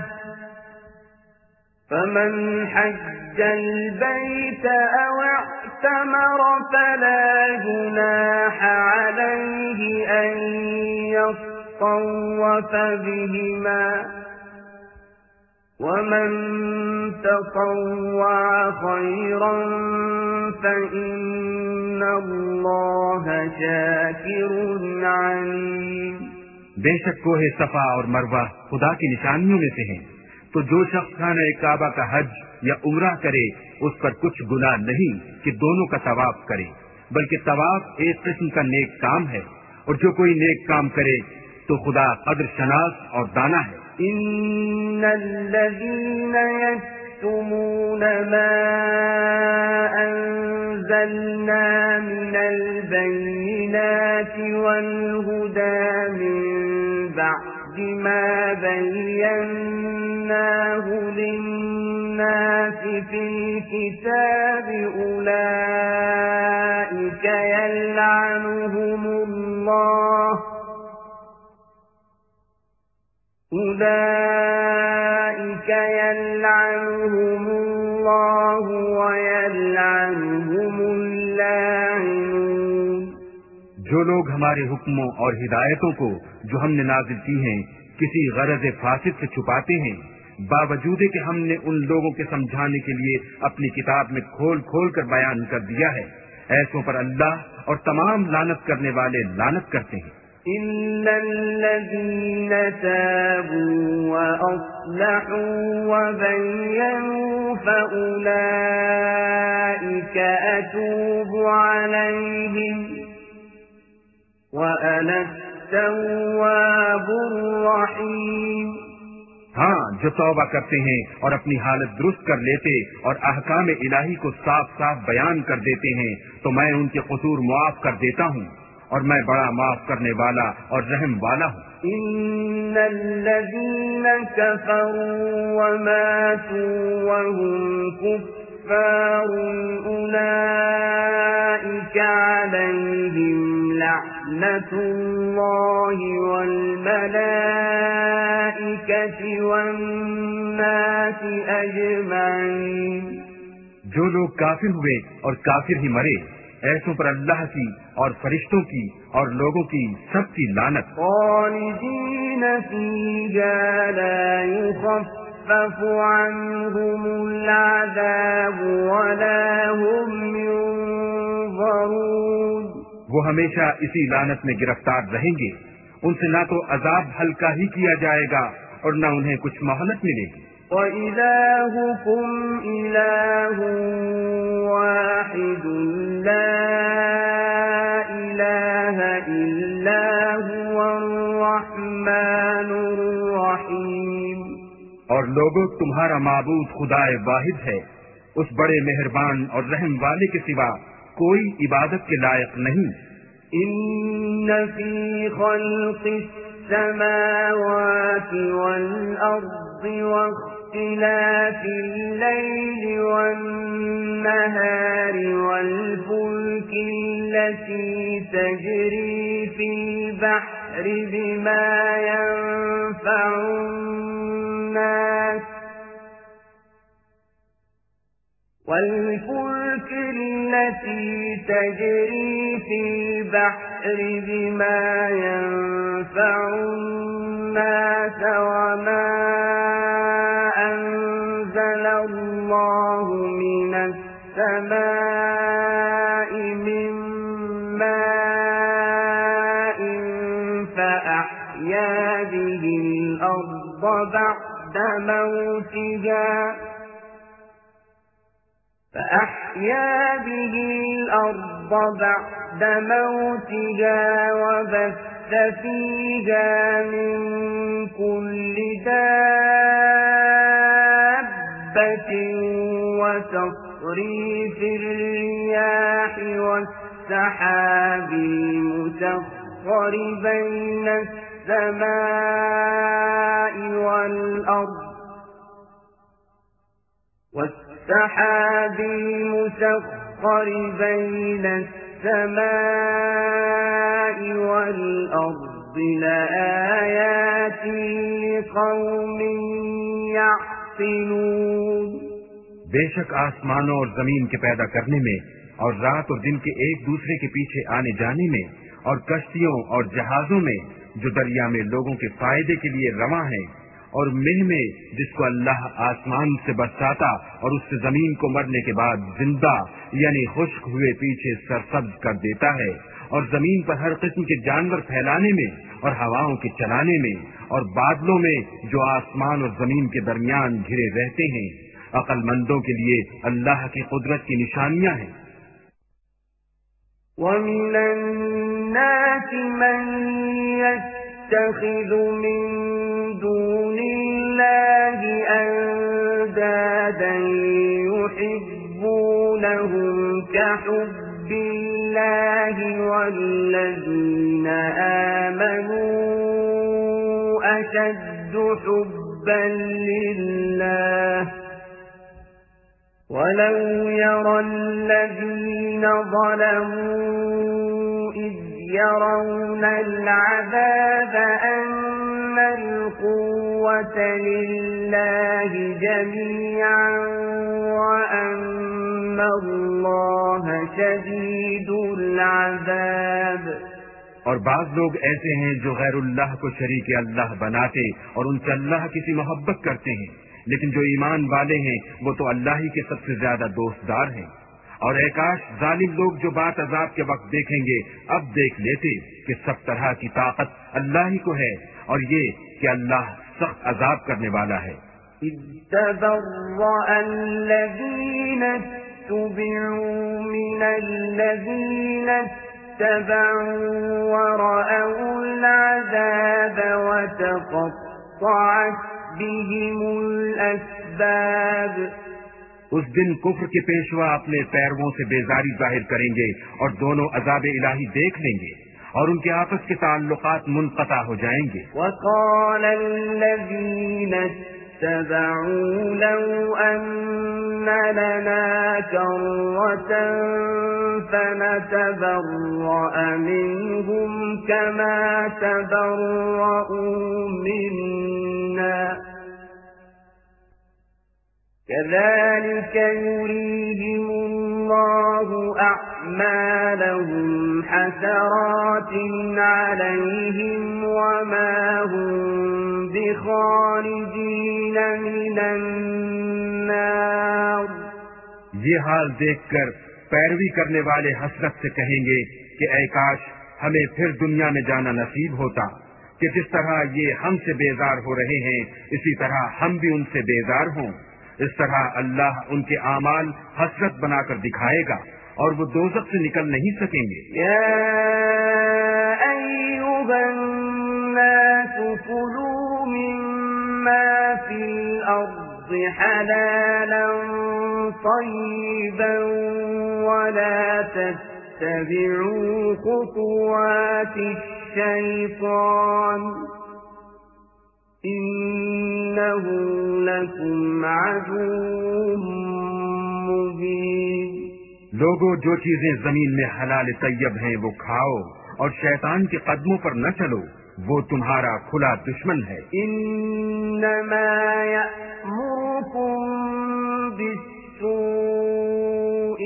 فمن حج البيت أو اعتمر فلا جناح عليه أن يطوف بهما ومن تطوع خيرا فإن الله شاكر عليم. بے شک کوہ صفا اور مروہ خدا کی نشانیوں میں سے ہیں، تو جو شخص خانہ کعبہ کا حج یا عمرہ کرے اس پر کچھ گناہ نہیں کہ دونوں کا طواف کرے، بلکہ طواف ایک قسم کا نیک کام ہے، اور جو کوئی نیک کام کرے تو خدا قدر شناس اور دانا ہے. إن الذين يكتمون ما أنزلنا من البينات والهدى من بعد ما بيناه للناس في الكتاب أولئك يلعنهم الله أولئك يلعنهم الله ويلعنهم اللاعنون. جو لوگ ہمارے حکموں اور ہدایتوں کو جو ہم نے نازل کی ہیں کسی غرض فاسد سے چھپاتے ہیں، باوجود کہ ہم نے ان لوگوں کے سمجھانے کے لیے اپنی کتاب میں کھول کھول کر بیان کر دیا ہے، ایسوں پر اللہ اور تمام لعنت کرنے والے لعنت کرتے ہیں. إلا الذين تابوا وأصلحوا وبينوا فأولئك أتوب عليهم وأنا التواب الرحيم. ہاں، جو توبہ کرتے ہیں اور اپنی حالت درست کر لیتے اور احکام الہی کو صاف صاف بیان کر دیتے ہیں تو میں ان کے قصور معاف کر دیتا ہوں اور میں بڑا معاف کرنے والا اور رحم والا ہوں. إن الذين كفروا وماتوا وهم كفار أولئك عليهم لعنة الله والملائكة والناس أجمعين. جو لوگ کافر ہوئے اور کافر ہی مرے ایسوں پر اللہ کی اور فرشتوں کی اور لوگوں کی سب کی لعنت. خالدین فیہا لا یخفف عنہم العذاب ولا هم ينظرون. وہ ہمیشہ اسی لعنت میں گرفتار رہیں گے، ان سے نہ تو عذاب ہلکا ہی کیا جائے گا اور نہ انہیں کچھ مہلت ملے گی. وَإِلَٰهُكُمْ إِلَٰهٌ وَاحِدٌ لَا إِلَٰهَ إِلَّا هُوَ الرَّحْمَٰنُ الرَّحِيمُ. اور لوگوں، تمہارا معبود خدا واحد ہے، اس بڑے مہربان اور رحم والے کے سوا کوئی عبادت کے لائق نہیں. إِنَّ فِي خَلْقِ السَّمَاوَاتِ وَالْأَرْضِ واختلاف الليل والنهار والفلك التي تجري في البحر البحر بما ينفع الناس والفلك التي تجري في البحر بما ينفع الناس وما أنزل الله من السماء من ماء فأحيا به الأرض بعد موتها فأحيا به الأرض بعد موتها وبث فيها من كل دابة وتصريف الرياح والسحاب المسخر بين السماء والأرض والسحاب المسخر بين السماء والأرض لآيات لقوم يعقلون. بے شک آسمانوں اور زمین کے پیدا کرنے میں اور رات اور دن کے ایک دوسرے کے پیچھے آنے جانے میں اور کشتیوں اور جہازوں میں جو دریا میں لوگوں کے فائدے کے لیے رواں ہیں اور مہ میں جس کو اللہ آسمان سے برساتا اور اس سے زمین کو مرنے کے بعد زندہ یعنی خشک ہوئے پیچھے سرسبز کر دیتا ہے اور زمین پر ہر قسم کے جانور پھیلانے میں اور ہواؤں کے چلانے میں اور بادلوں میں جو آسمان اور زمین کے درمیان گھرے رہتے ہیں عقل مندوں کے لیے اللہ کی قدرت کی نشانیاں ہیں. وَمِنَ النَّاسِ مَن يَتَّخِذُ مِن دُونِ اللَّهِ أَندَادًا يُحِبُّونَهُمْ كَحُبِّ اللَّهِ وَالَّذِينَ آمَنُوا أَشَدُّ حُبًّا لِلَّهِ وَلَوْ يَرَى الَّذِينَ ظَلَمُوا إِذْ يَرَوْنَ الْعَذَابَ أَنَّ الْقُوَّةَ لِلَّهِ جَمِيعًا وَأَنَّ اللَّهَ شَدِيدُ الْعَذَابِ. اور بعض لوگ ایسے ہیں جو غیر اللہ کو شریک اللہ بناتے اور ان سے اللہ کسی محبت کرتے ہیں، لیکن جو ایمان والے ہیں وہ تو اللہ ہی کے سب سے زیادہ دوستدار ہیں. اور اے کاش ظالم لوگ جو بات عذاب کے وقت دیکھیں گے اب دیکھ لیتے کہ سب طرح کی طاقت اللہ ہی کو ہے اور یہ کہ اللہ سخت عذاب کرنے والا ہے. إِذْ تَبَرَّأَ الَّذِينَ اتُّبِعُوا مِنَ الَّذِينَ اتَّبَعُوا وَرَأَوُا الْعَذَابَ وَتَقَطَّعَتْ بِهِمُ الْأَسْبَابُ. اس دن کفر کے پیشوا اپنے پیرووں سے بیزاری ظاہر کریں گے اور دونوں عذاب الہی دیکھ لیں گے اور ان کے آپس کے تعلقات منقطع ہو جائیں گے. وَقَالَ الَّذِينَ اتَّبَعُوا لَوْ أَنَّ لَنَا كَرَّةً فَنَتَبَرَّأَ مِنْهُمْ كَمَا تَبَرَّؤُوا مِنَّا كَذَلِكَ يُرِيهِمُ اللَّهُ أَعْمَالَهُمْ حَسَرَاتٍ عَلَيْهِمْ وَمَا هُمْ بِخَارِجِينَ مِنَ النَّارِ. یہ حال دیکھ کر پیروی کرنے والے حسرت سے کہیں گے کہ اے کاش ہمیں پھر دنیا میں جانا نصیب ہوتا کہ جس طرح یہ ہم سے بیزار ہو رہے ہیں اسی طرح ہم بھی ان سے بیزار ہوں. اس طرح اللہ ان کے اعمال حسرت بنا کر دکھائے گا اور وہ دوزخ سے نکل نہیں سکیں گے. یا ایھا الناس کلوا مما فی الارض حلالا طیبا ولا تتبعوا خطوات الشیطان إِنَّهُ لَكُمْ عَدُوٌّ مُبِينٌ. لوگوں جو چیزیں زمین میں حلال طیب ہیں وہ کھاؤ اور شیطان کے قدموں پر نہ چلو وہ تمہارا کھلا دشمن ہے۔ انما یأمرکم بالسوء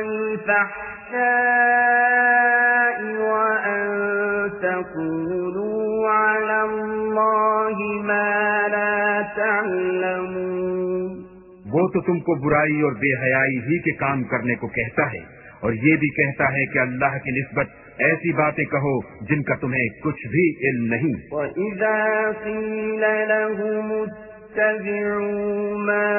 والفحشاء وان تقولوا علی اللہ ما لا تعلمون۔ وہ تو تم کو برائی اور بے حیائی ہی کے کام کرنے کو کہتا ہے، اور یہ بھی کہتا ہے کہ اللہ کی نسبت ایسی باتیں کہو جن کا تمہیں کچھ بھی علم نہیں۔ وَإِذَا قِيلَ لَهُمُ اتَّبِعُوا مَا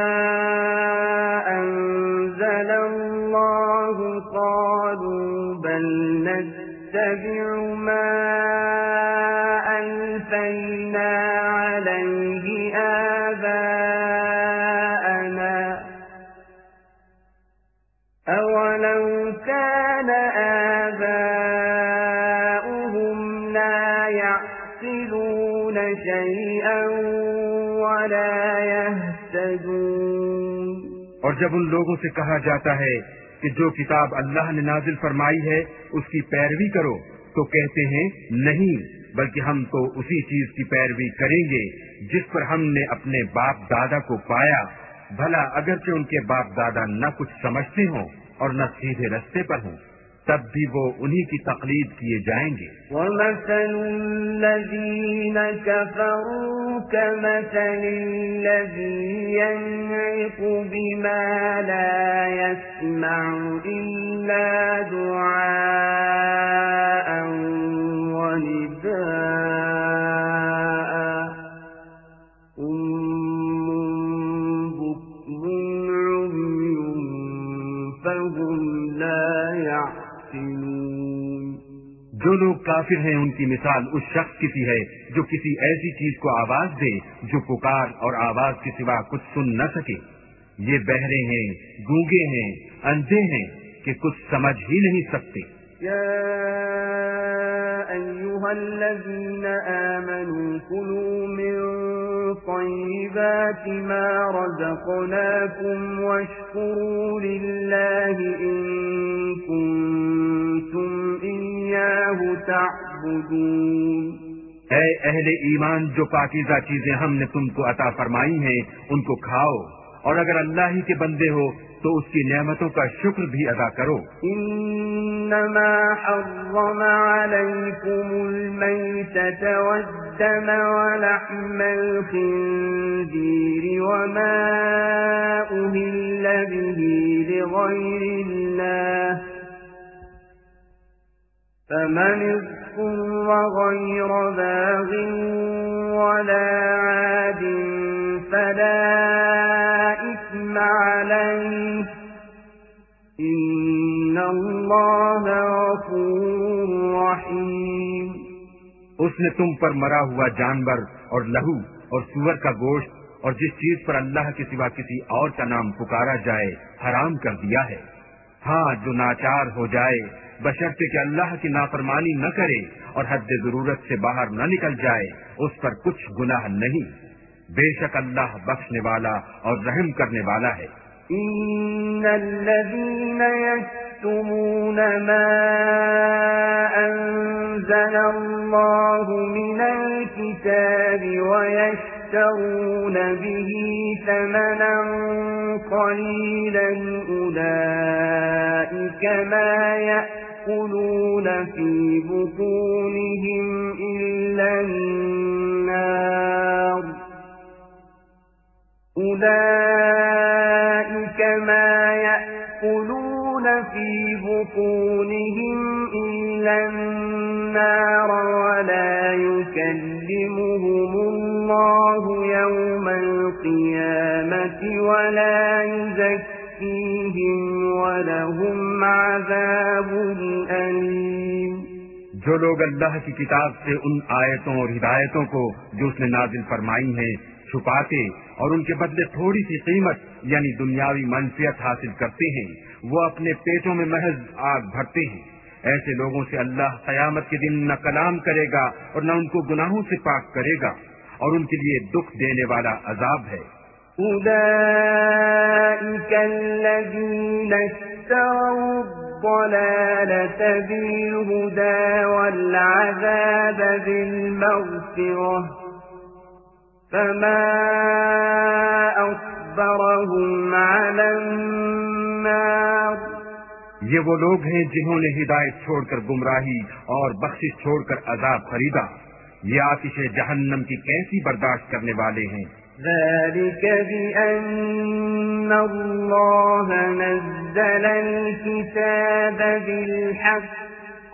أَنزَلَ اللَّهُ قَالُوا بَلْ نَتَّبِعُ مَا أَلْفَيْنَا عَلَيْهِ آبَاءَنَا أَوَلَوْ كَانَ آبَاؤُهُمْ لَا يَعْقِلُونَ شَيْئًا وَلَا يَهْتَدُونَ۔ اور جب ان لوگوں سے کہا جاتا ہے کہ جو کتاب اللہ نے نازل فرمائی ہے اس کی پیروی کرو، تو کہتے ہیں نہیں، بلکہ ہم تو اسی چیز کی پیروی کریں گے جس پر ہم نے اپنے باپ دادا کو پایا، بھلا اگرچہ ان کے باپ دادا نہ کچھ سمجھتے ہوں اور نہ سیدھے رستے پر ہوں، تب بھی وہ انہی کی تقلید کیے جائیں گے۔ وَمَثَلُ الَّذِينَ كَفَرُوا كَمَثَلِ الَّذِي يَنْعِقُ بِمَا لَا يَسْمَعُ إِلَّا دُعَاءً وَنِدَاءً صُمٌّ بُكْمٌ عُمْيٌ فَهُمْ لَا يَعْقِلُونَ۔ جو لوگ کافر ہیں ان کی مثال اس شخص کی سی ہے جو کسی ایسی چیز کو آواز دے جو پکار اور آواز کے سوا کچھ سن نہ سکے۔ یہ بہرے ہیں، گونگے ہیں، اندھے ہیں کہ کچھ سمجھ ہی نہیں سکتے۔ یا ایھا الذین آمنوا کلوا من طیبات ما رزقناکم واشکروا للہ ان کنتم ایاہ تعبدون۔ اے اہل ایمان، جو پاکیزہ چیزیں ہم نے تم کو عطا فرمائی ہیں ان کو کھاؤ، اور اگر اللہ ہی کے بندے ہو تو اس کی نعمتوں کا شکر بھی ادا کرو۔ انما حرم علیکم المیتۃ والدم ولحم الخنزیر وما اہل به لغیر اللہ فمن اضطر غیر باغ ولا عاد فلا اثم علیہ ان اللہ غفور رحیم۔ اس نے تم پر مرا ہوا جانور اور لہو اور سور کا گوشت اور جس چیز پر اللہ کے سوا کسی اور کا نام پکارا جائے حرام کر دیا ہے۔ ہاں، جو ناچار ہو جائے بشرطے کہ اللہ کی نافرمانی نہ کرے اور حد ضرورت سے باہر نہ نکل جائے، اس پر کچھ گناہ نہیں۔ بے شک اللہ بخشنے والا اور رحم کرنے والا ہے۔ ان الذين يكتمون ما انزل الله من الكتاب ويشترون به ثمنا قليلا اولئك ما يأكلون في بطونهم الا النار أولئك ما يأكلون في بطونهم إلا النار ولا يكلمهم الله يوم القيامة ولا يزكيهم ولهم عذاب أليم۔ جو لوگ اللہ کی کتاب سے ان آیتوں اور ہدایتوں کو جو اس نے نازل فرمائی ہیں چھپاتے اور ان کے بدلے تھوڑی سی قیمت یعنی دنیاوی منفعت حاصل کرتے ہیں، وہ اپنے پیٹوں میں محض آگ بھرتے ہیں۔ ایسے لوگوں سے اللہ قیامت کے دن نہ کلام کرے گا اور نہ ان کو گناہوں سے پاک کرے گا، اور ان کے لیے دکھ دینے والا عذاب ہے۔ أولئك الذين اشتروا الضلالة بالهدى والعذاب بالمغفرة فما أصبرهم على النار. یہ وہ لوگ ہیں جنہوں نے ہدایت چھوڑ کر گمراہی اور بخشش چھوڑ کر عذاب خریدا. یہ آتش جہنم کی کیسی برداشت کرنے والے ہیں. ذلك بأن الله نزل الكتاب بالحق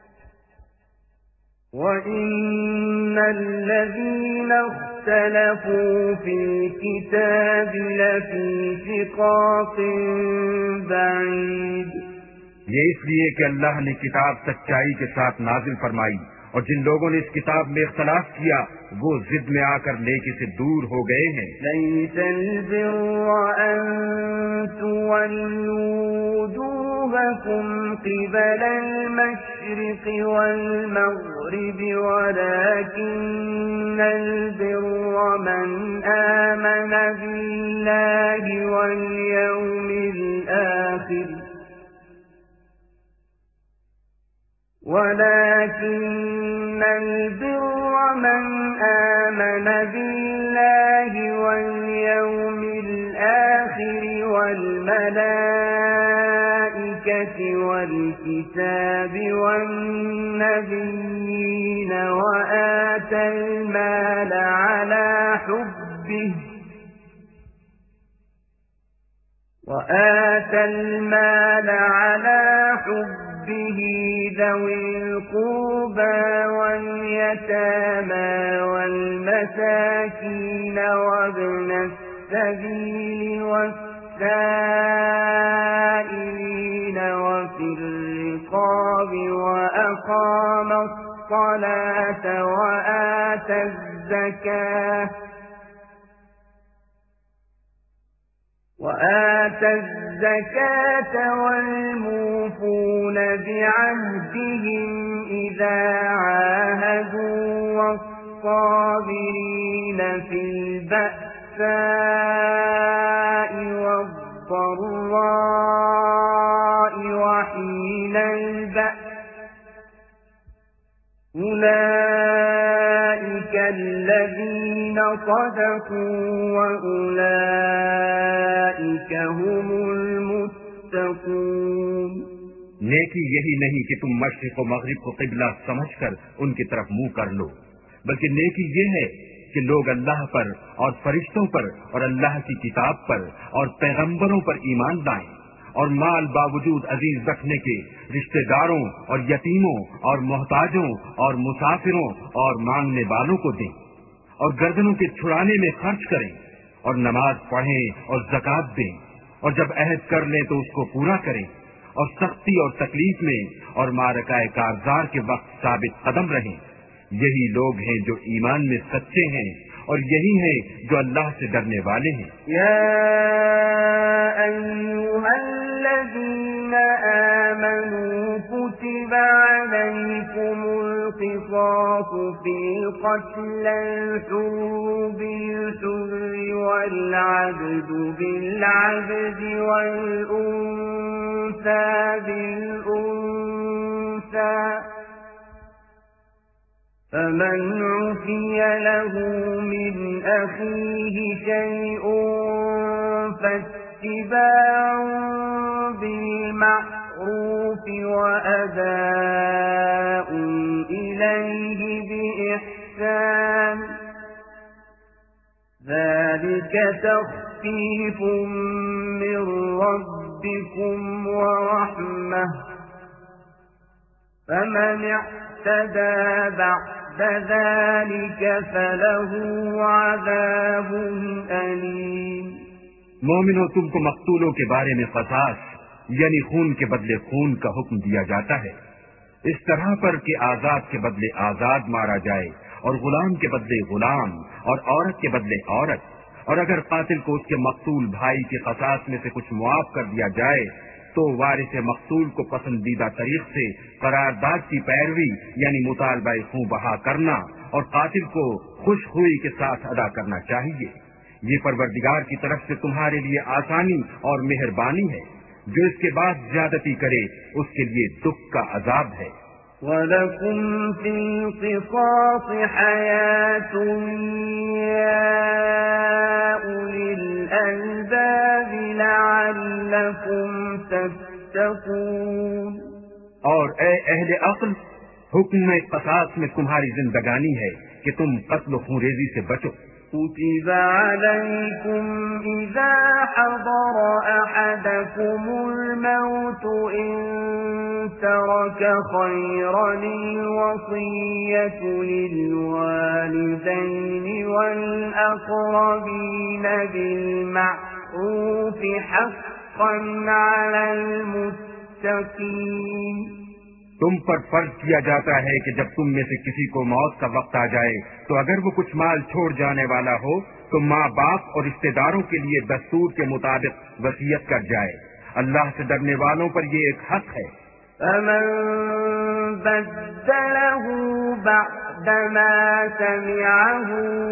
وإن الذين اختلفوا في الكتاب لفي شقاق بعيد. یہ اس لیے کہ اللہ نے کتاب سچائی کے ساتھ نازل فرمائی اور جن لوگوں نے اس کتاب میں اختلاف کیا وہ ضد میں آ کر نیکی سے دور ہو گئے ہیں. ليس البر أن تولوا وجوهكم قبل المشرق والمغرب ولكن البر من آمن بالله واليوم الآخر ولكن البر من آمن بالله واليوم الآخر والملائكة والكتاب والنبيين وآتى المال على حبه وآتى المال على حبه به ذوي القربى واليتامى والمساكين وابن السبيل والسائلين وفي الرقاب وأقام الصلاة وآتى الزكاة وآتى الزكاة والموفون بعهدهم إذا عاهدوا والصابرين في البأساء والضراء وحين البأس أولئك الذين صدقوا وأولئك هم المتقون. نیکی یہی نہیں کہ تم مشرق و مغرب کو قبلہ سمجھ کر ان کی طرف منہ کر لو، بلکہ نیکی یہ ہے کہ لوگ اللہ پر اور فرشتوں پر اور اللہ کی کتاب پر اور پیغمبروں پر ایمان لائیں اور مال باوجود عزیز رکھنے کے رشتہ داروں اور یتیموں اور محتاجوں اور مسافروں اور مانگنے والوں کو دیں اور گردنوں کے چھڑانے میں خرچ کریں اور نماز پڑھیں اور زکوٰۃ دیں اور جب عہد کر لیں تو اس کو پورا کریں اور سختی اور تکلیف میں اور معرکہ کارزار کے وقت ثابت قدم رہیں. یہی لوگ ہیں جو ایمان میں سچے ہیں اور یہی ہیں جو اللہ سے ڈرنے والے ہیں. یا ایھا الذین آمنوا کتب علیکم القصاص فی القتل الحر بالحر والعبد بالعبد والأنثى بالأنثى فمن عفي له من أخيه شيء فاتباع بالمعروف وأداء إليه بإحسان ذلك تخفيف من ربكم ورحمة فمن اعتدى بعد ذلك فله عذاب أليم. مومنوں، تم کو مقتولوں کے بارے میں قصاص یعنی خون کے بدلے خون کا حکم دیا جاتا ہے، اس طرح پر کہ آزاد کے بدلے آزاد مارا جائے اور غلام کے بدلے غلام اور عورت کے بدلے عورت، اور اگر قاتل کو اس کے مقتول بھائی کے قصاص میں سے کچھ معاف کر دیا جائے تو وارث مقتول کو پسندیدہ طریق سے قرارداد کی پیروی یعنی مطالبہ خوں بہا کرنا اور قاتل کو خوش خوئی کے ساتھ ادا کرنا چاہیے. یہ پروردگار کی طرف سے تمہارے لیے آسانی اور مہربانی ہے. جو اس کے بعد زیادتی کرے اس کے لیے دکھ کا عذاب ہے۔ وَلَكُمْ فِي الْقِصَاصِ حَيَاةٌ يَا أُولِي الْأَلْبَابِ لَعَلَّكُمْ تَتَّقُونَ، اور اے اہل عقل، حکم قصاص میں تمہاری زندگانی ہے کہ تم قتل و خونریزی سے بچو۔ كتب عليكم إذا حضر أحدكم الموت إن ترك خيرا الوصية للوالدين والأقربين بالمعروف حقا على المتقين۔ تم پر فرض کیا جاتا ہے کہ جب تم میں سے کسی کو موت کا وقت آ جائے تو اگر وہ کچھ مال چھوڑ جانے والا ہو تو ماں باپ اور رشتے داروں کے لیے دستور کے مطابق وصیت کر جائے۔ اللہ سے ڈرنے والوں پر یہ ایک حق ہے۔ فمن بدله بعدما سمعه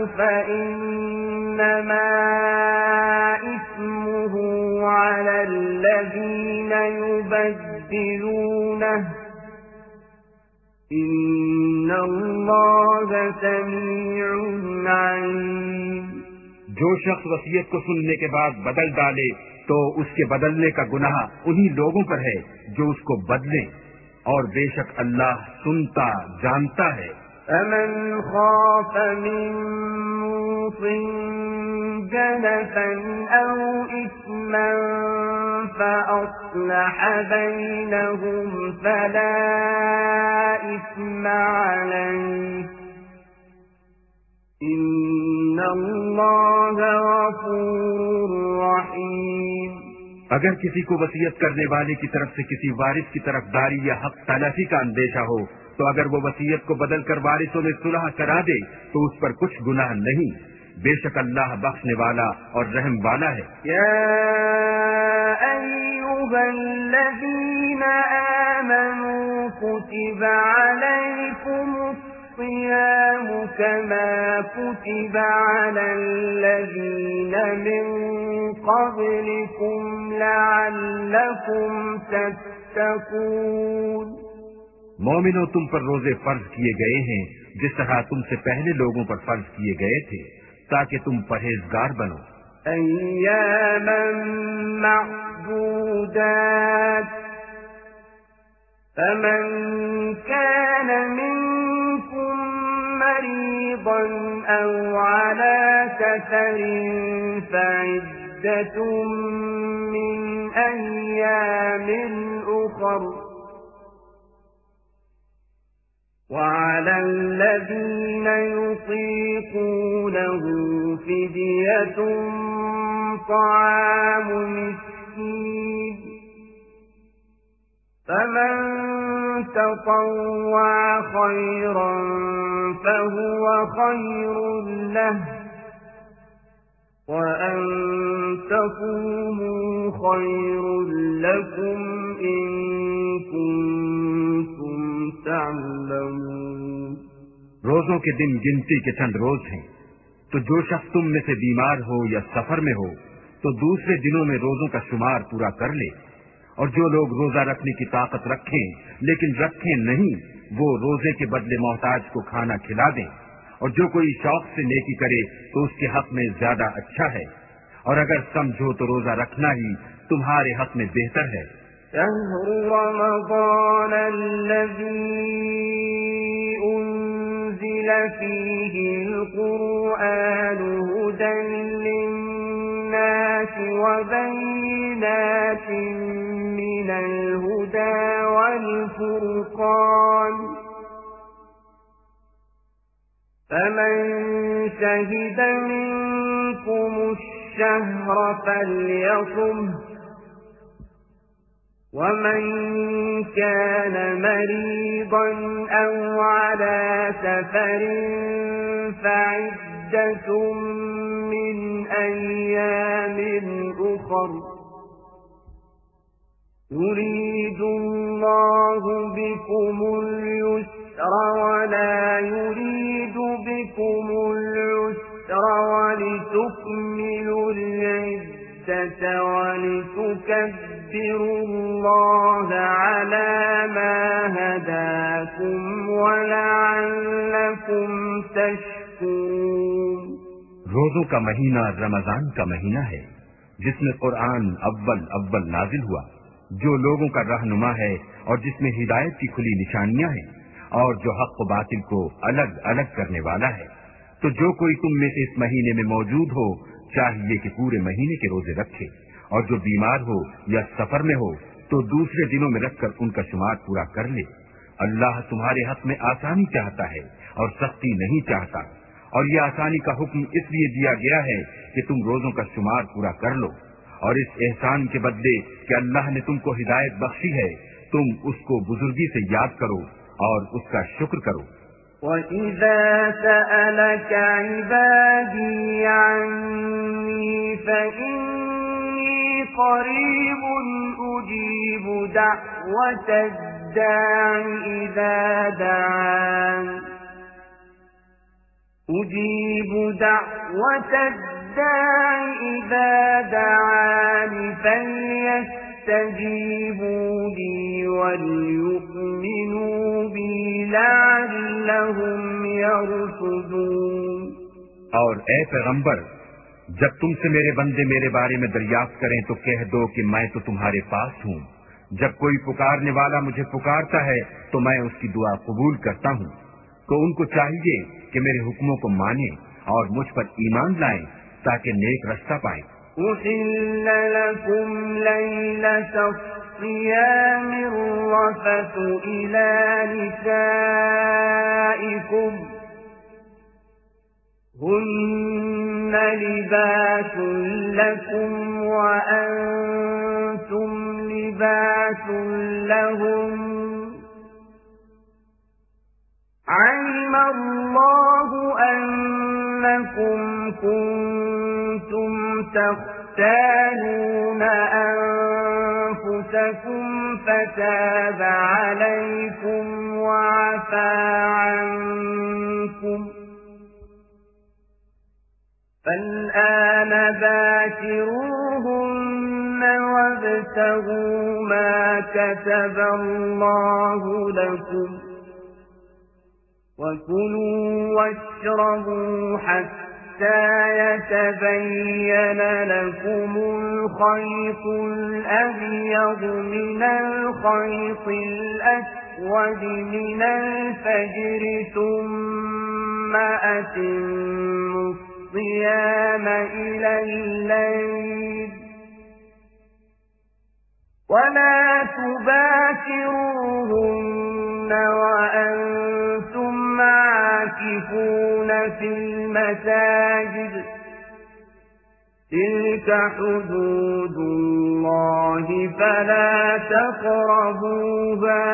فإنما إثمه على الذين يبدلونه ان اللہ سمیع علیم۔ جو شخص وصیت کو سننے کے بعد بدل ڈالے تو اس کے بدلنے کا گناہ انہی لوگوں پر ہے جو اس کو بدلیں، اور بے شک اللہ سنتا جانتا ہے۔ فمن خاف من موص جنفا او اثما فاصلح بینہم فلا اثم علیہ ان اللہ غفور رحیم۔ اگر کسی کو وصیت کرنے والے کی طرف سے کسی وارث کی طرف داری یا حق تلافی کا اندیشہ ہو تو اگر وہ وصیت کو بدل کر وارثوں میں صلح کرا دے تو اس پر کچھ گناہ نہیں، بے شک اللہ بخشنے والا اور رحم والا ہے۔ یا ایھا الذین آمنوا کتب علیکم الصیام کما کتب علی الذین من قبلکم لعلکم تتقون۔ مومنوں، تم پر روزے فرض کیے گئے ہیں جس طرح تم سے پہلے لوگوں پر فرض کیے گئے تھے تاکہ تم پرہیزگار بنو۔ ایاما معدودات فمن كان منكم مريضا او على سفر فعدة من ايام اخر وعلى الذين يطيقونه فدية طعام مسكين فمن تطوع خيرا فهو خير له وأن تصوموا خير لكم إن كنتم تعلمون۔ روزوں کے دن گنتی کے چند روز ہیں، تو جو شخص تم میں سے بیمار ہو یا سفر میں ہو تو دوسرے دنوں میں روزوں کا شمار پورا کر لے، اور جو لوگ روزہ رکھنے کی طاقت رکھیں لیکن رکھیں نہیں وہ روزے کے بدلے محتاج کو کھانا کھلا دیں، اور جو کوئی شوق سے نیکی کرے تو اس کے حق میں زیادہ اچھا ہے، اور اگر سمجھو تو روزہ رکھنا ہی تمہارے حق میں بہتر ہے۔ شهر رمضان الذي أنزل فيه القرآن هدى للناس وبينات من الهدى والفرقان فمن شهد منكم الشهر فليصمه ومن كان مريضا أو على سفر فعدة من أيام أخر يريد الله بكم اليسر ولا يريد بكم العسر ولتكملوا العدة ولتكبروا الله على ما هداكم ولعلكم تشكرون۔ روزوں کا مہینہ رمضان کا مہینہ ہے جس میں قرآن اول اول نازل ہوا، جو لوگوں کا رہنما ہے اور جس میں ہدایت کی کھلی نشانیاں ہیں اور جو حق و باطل کو الگ الگ کرنے والا ہے۔ تو جو کوئی تم میں سے اس مہینے میں موجود ہو چاہیے کہ پورے مہینے کے روزے رکھے، اور جو بیمار ہو یا سفر میں ہو تو دوسرے دنوں میں رکھ کر ان کا شمار پورا کر لے۔ اللہ تمہارے حق میں آسانی چاہتا ہے اور سختی نہیں چاہتا، اور یہ آسانی کا حکم اس لیے دیا گیا ہے کہ تم روزوں کا شمار پورا کر لو، اور اس احسان کے بدلے کہ اللہ نے تم کو ہدایت بخشی ہے تم اس کو بزرگی سے یاد کرو اور اس کا شکر کرو۔ وَإِذَا سَأَلَكَ عِبَادِي عَنِّي فَإِنِّي قَرِيبٌ أُجِيبُ دَعْوَةَ الدَّاعِ إِذَا دَعَانِ أُجِيبُ دَعْوَةَ الدَّاعِ إِذَا دَعَانِ فَلْيَسْتَجِيبُوا لِي وَلْيُؤْمِنُوا بِي لَعَلَّهُمْ يَرْشُدُونَ۔ اور اے پیغمبر، جب تم سے میرے بندے میرے بارے میں دریافت کریں تو کہہ دو کہ میں تو تمہارے پاس ہوں، جب کوئی پکارنے والا مجھے پکارتا ہے تو میں اس کی دعا قبول کرتا ہوں۔ تو ان کو چاہیے کہ میرے حکموں کو مانیں اور مجھ پر ایمان لائیں تاکہ نیک رستہ پائیں۔ أُحِلَّ لَكُمْ لَيْلَةَ الصِّيَامِ الرَّفَثُ إِلَى نِسَائِكُمْ هُنَّ لِبَاسٌ لَكُمْ وَأَنْتُمْ لِبَاسٌ لَهُنَّ عَلِمَ اللَّهُ أَنَّكُمْ كُنْتُمْ تختانون أنفسكم فتاب عليكم وعفى عنكم فالآن باشروهن وابتغوا ما كتب الله لكم وكلوا واشربوا حتى يتبين لكم الخيط الأبيض من الخيط الأسود من الفجر ثم أتموا الصيام إلى الليل ولا تباشروهن وأنتم عاكفون في المساجد تلك حدود الله فلا تقربوها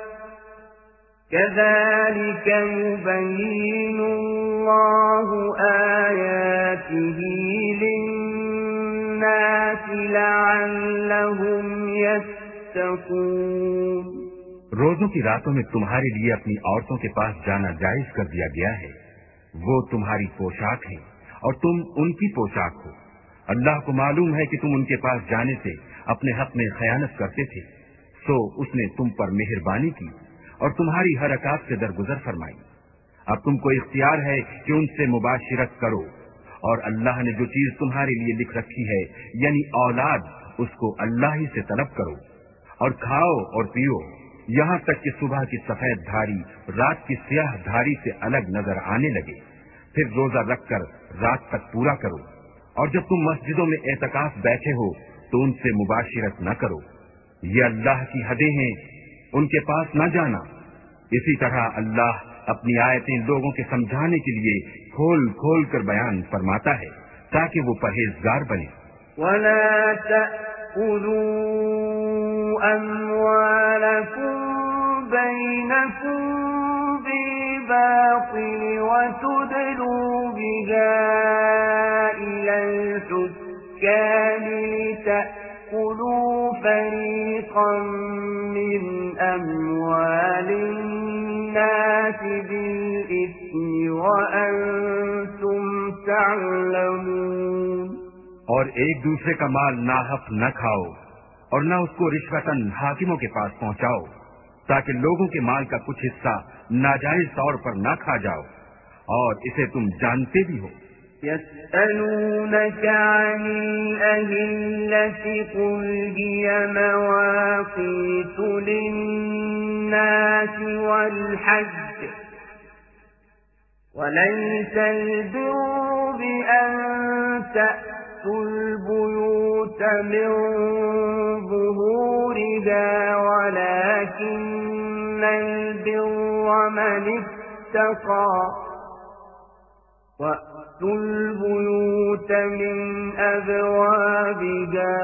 كذلك يبين الله آياته للناس لعلهم يتقون۔ روزوں کی راتوں میں تمہارے لیے اپنی عورتوں کے پاس جانا جائز کر دیا گیا ہے، وہ تمہاری پوشاک ہیں اور تم ان کی پوشاک ہو۔ اللہ کو معلوم ہے کہ تم ان کے پاس جانے سے اپنے حق میں خیانت کرتے تھے، سو اس نے تم پر مہربانی کی اور تمہاری حرکات سے درگزر فرمائی۔ اب تم کو اختیار ہے کہ ان سے مباشرت کرو، اور اللہ نے جو چیز تمہارے لیے لکھ رکھی ہے یعنی اولاد، اس کو اللہ ہی سے طلب کرو، اور کھاؤ اور پیو یہاں تک کہ صبح کی سفید دھاری رات کی سیاہ دھاری سے الگ نظر آنے لگے، پھر روزہ رکھ کر رات تک پورا کرو، اور جب تم مسجدوں میں اعتکاف بیٹھے ہو تو ان سے مباشرت نہ کرو۔ یہ اللہ کی حدیں ہیں، ان کے پاس نہ جانا۔ اسی طرح اللہ اپنی آیتیں لوگوں کے سمجھانے کے لیے کھول کھول کر بیان فرماتا ہے تاکہ وہ پرہیزگار بنے۔ وَلَا تَأْكُلُوا أَمْوَالَكُمْ بَيْنَكُمْ بِالْبَاطِلِ وَتُدْلُوا بِهَا إِلَى الْحُكَّامِ لِتَأْكُلُوا فَرِيقًا مِّنْ أَمْوَالِ النَّاسِ بِالْإِثْمِ وَأَنْتُمْ تَعْلَمُونَ۔ اور اور ایک دوسرے کا مال ناحق نہ کھاؤ اور نہ اس کو رشوتاً حاکموں کے پاس پہنچاؤ تاکہ لوگوں کے مال کا کچھ حصہ ناجائز طور پر نہ کھا جاؤ، اور اسے تم جانتے بھی ہو۔ يسألونك عن الأهلة قل هي مواقيت للناس والحج وليس البر بأن تأتوا البيوت من ظهورها ولكن البر من اتقى وَأْتُوا الْبُيُوتَ مِنْ أَبْوَابِهَا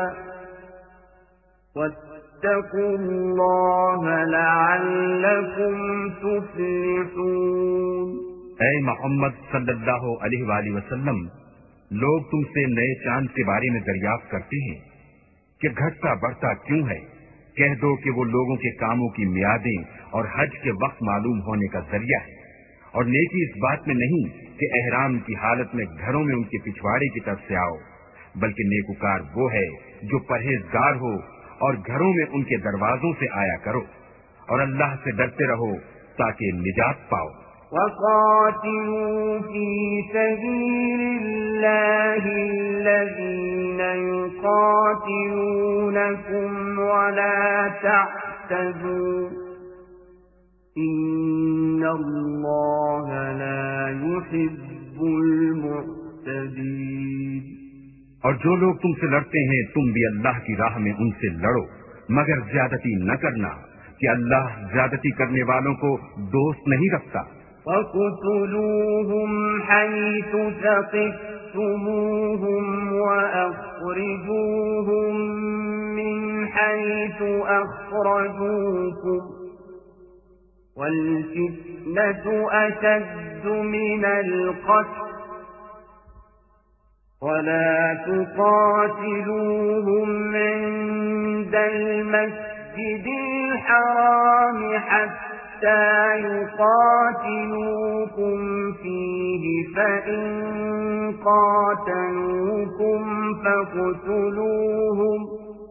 وَاتَّقُوا اللَّهَ لَعَلَّكُمْ تُفْلِحُونَ۔ اے محمد صلی اللہ علیہ وآلہ وسلم، لوگ تم سے نئے چاند کے بارے میں دریافت کرتے ہیں کہ گھٹتا بڑھتا کیوں ہے؟ کہہ دو کہ وہ لوگوں کے کاموں کی میعادیں اور حج کے وقت معلوم ہونے کا ذریعہ ہے، اور نیکی اس بات میں نہیں کہ احرام کی حالت میں گھروں میں ان کے پچھواڑے کی طرف سے آؤ، بلکہ نیکوکار وہ ہے جو پرہیزگار ہو اور گھروں میں ان کے دروازوں سے آیا کرو، اور اللہ سے ڈرتے رہو تاکہ نجات پاؤ۔ وَقَاتِلُوا فِي سَبِيلِ اللَّهِ الَّذِينَ يُقَاتِلُونَكُمْ وَلَا تَعْتَدُوا إِنَّ اللَّهَ لَا يُحِبُّ الْمُعْتَدِينَ۔ اور جو لوگ تم سے لڑتے ہیں تم بھی اللہ کی راہ میں ان سے لڑو، مگر زیادتی نہ کرنا کہ اللہ زیادتی کرنے والوں کو دوست نہیں رکھتا۔ وَاقْتُلُوهُمْ حَيْثُ ثَقِفْتُمُوهُمْ وَأَخْرِجُوهُمْ مِنْ حَيْثُ أَخْرَجُوكُمْ وَالْفِتْنَةُ أَشَدُّ مِنَ الْقَتْلِ وَلَا تُقَاتِلُوهُمْ عِندَ الْمَسْجِدِ الْحَرَامِ حَتَّى يُقَاتِلُوكُمْ فِيهِ فَإِنْ قَاتَلُوكُمْ فَاقْتُلُوهُمْ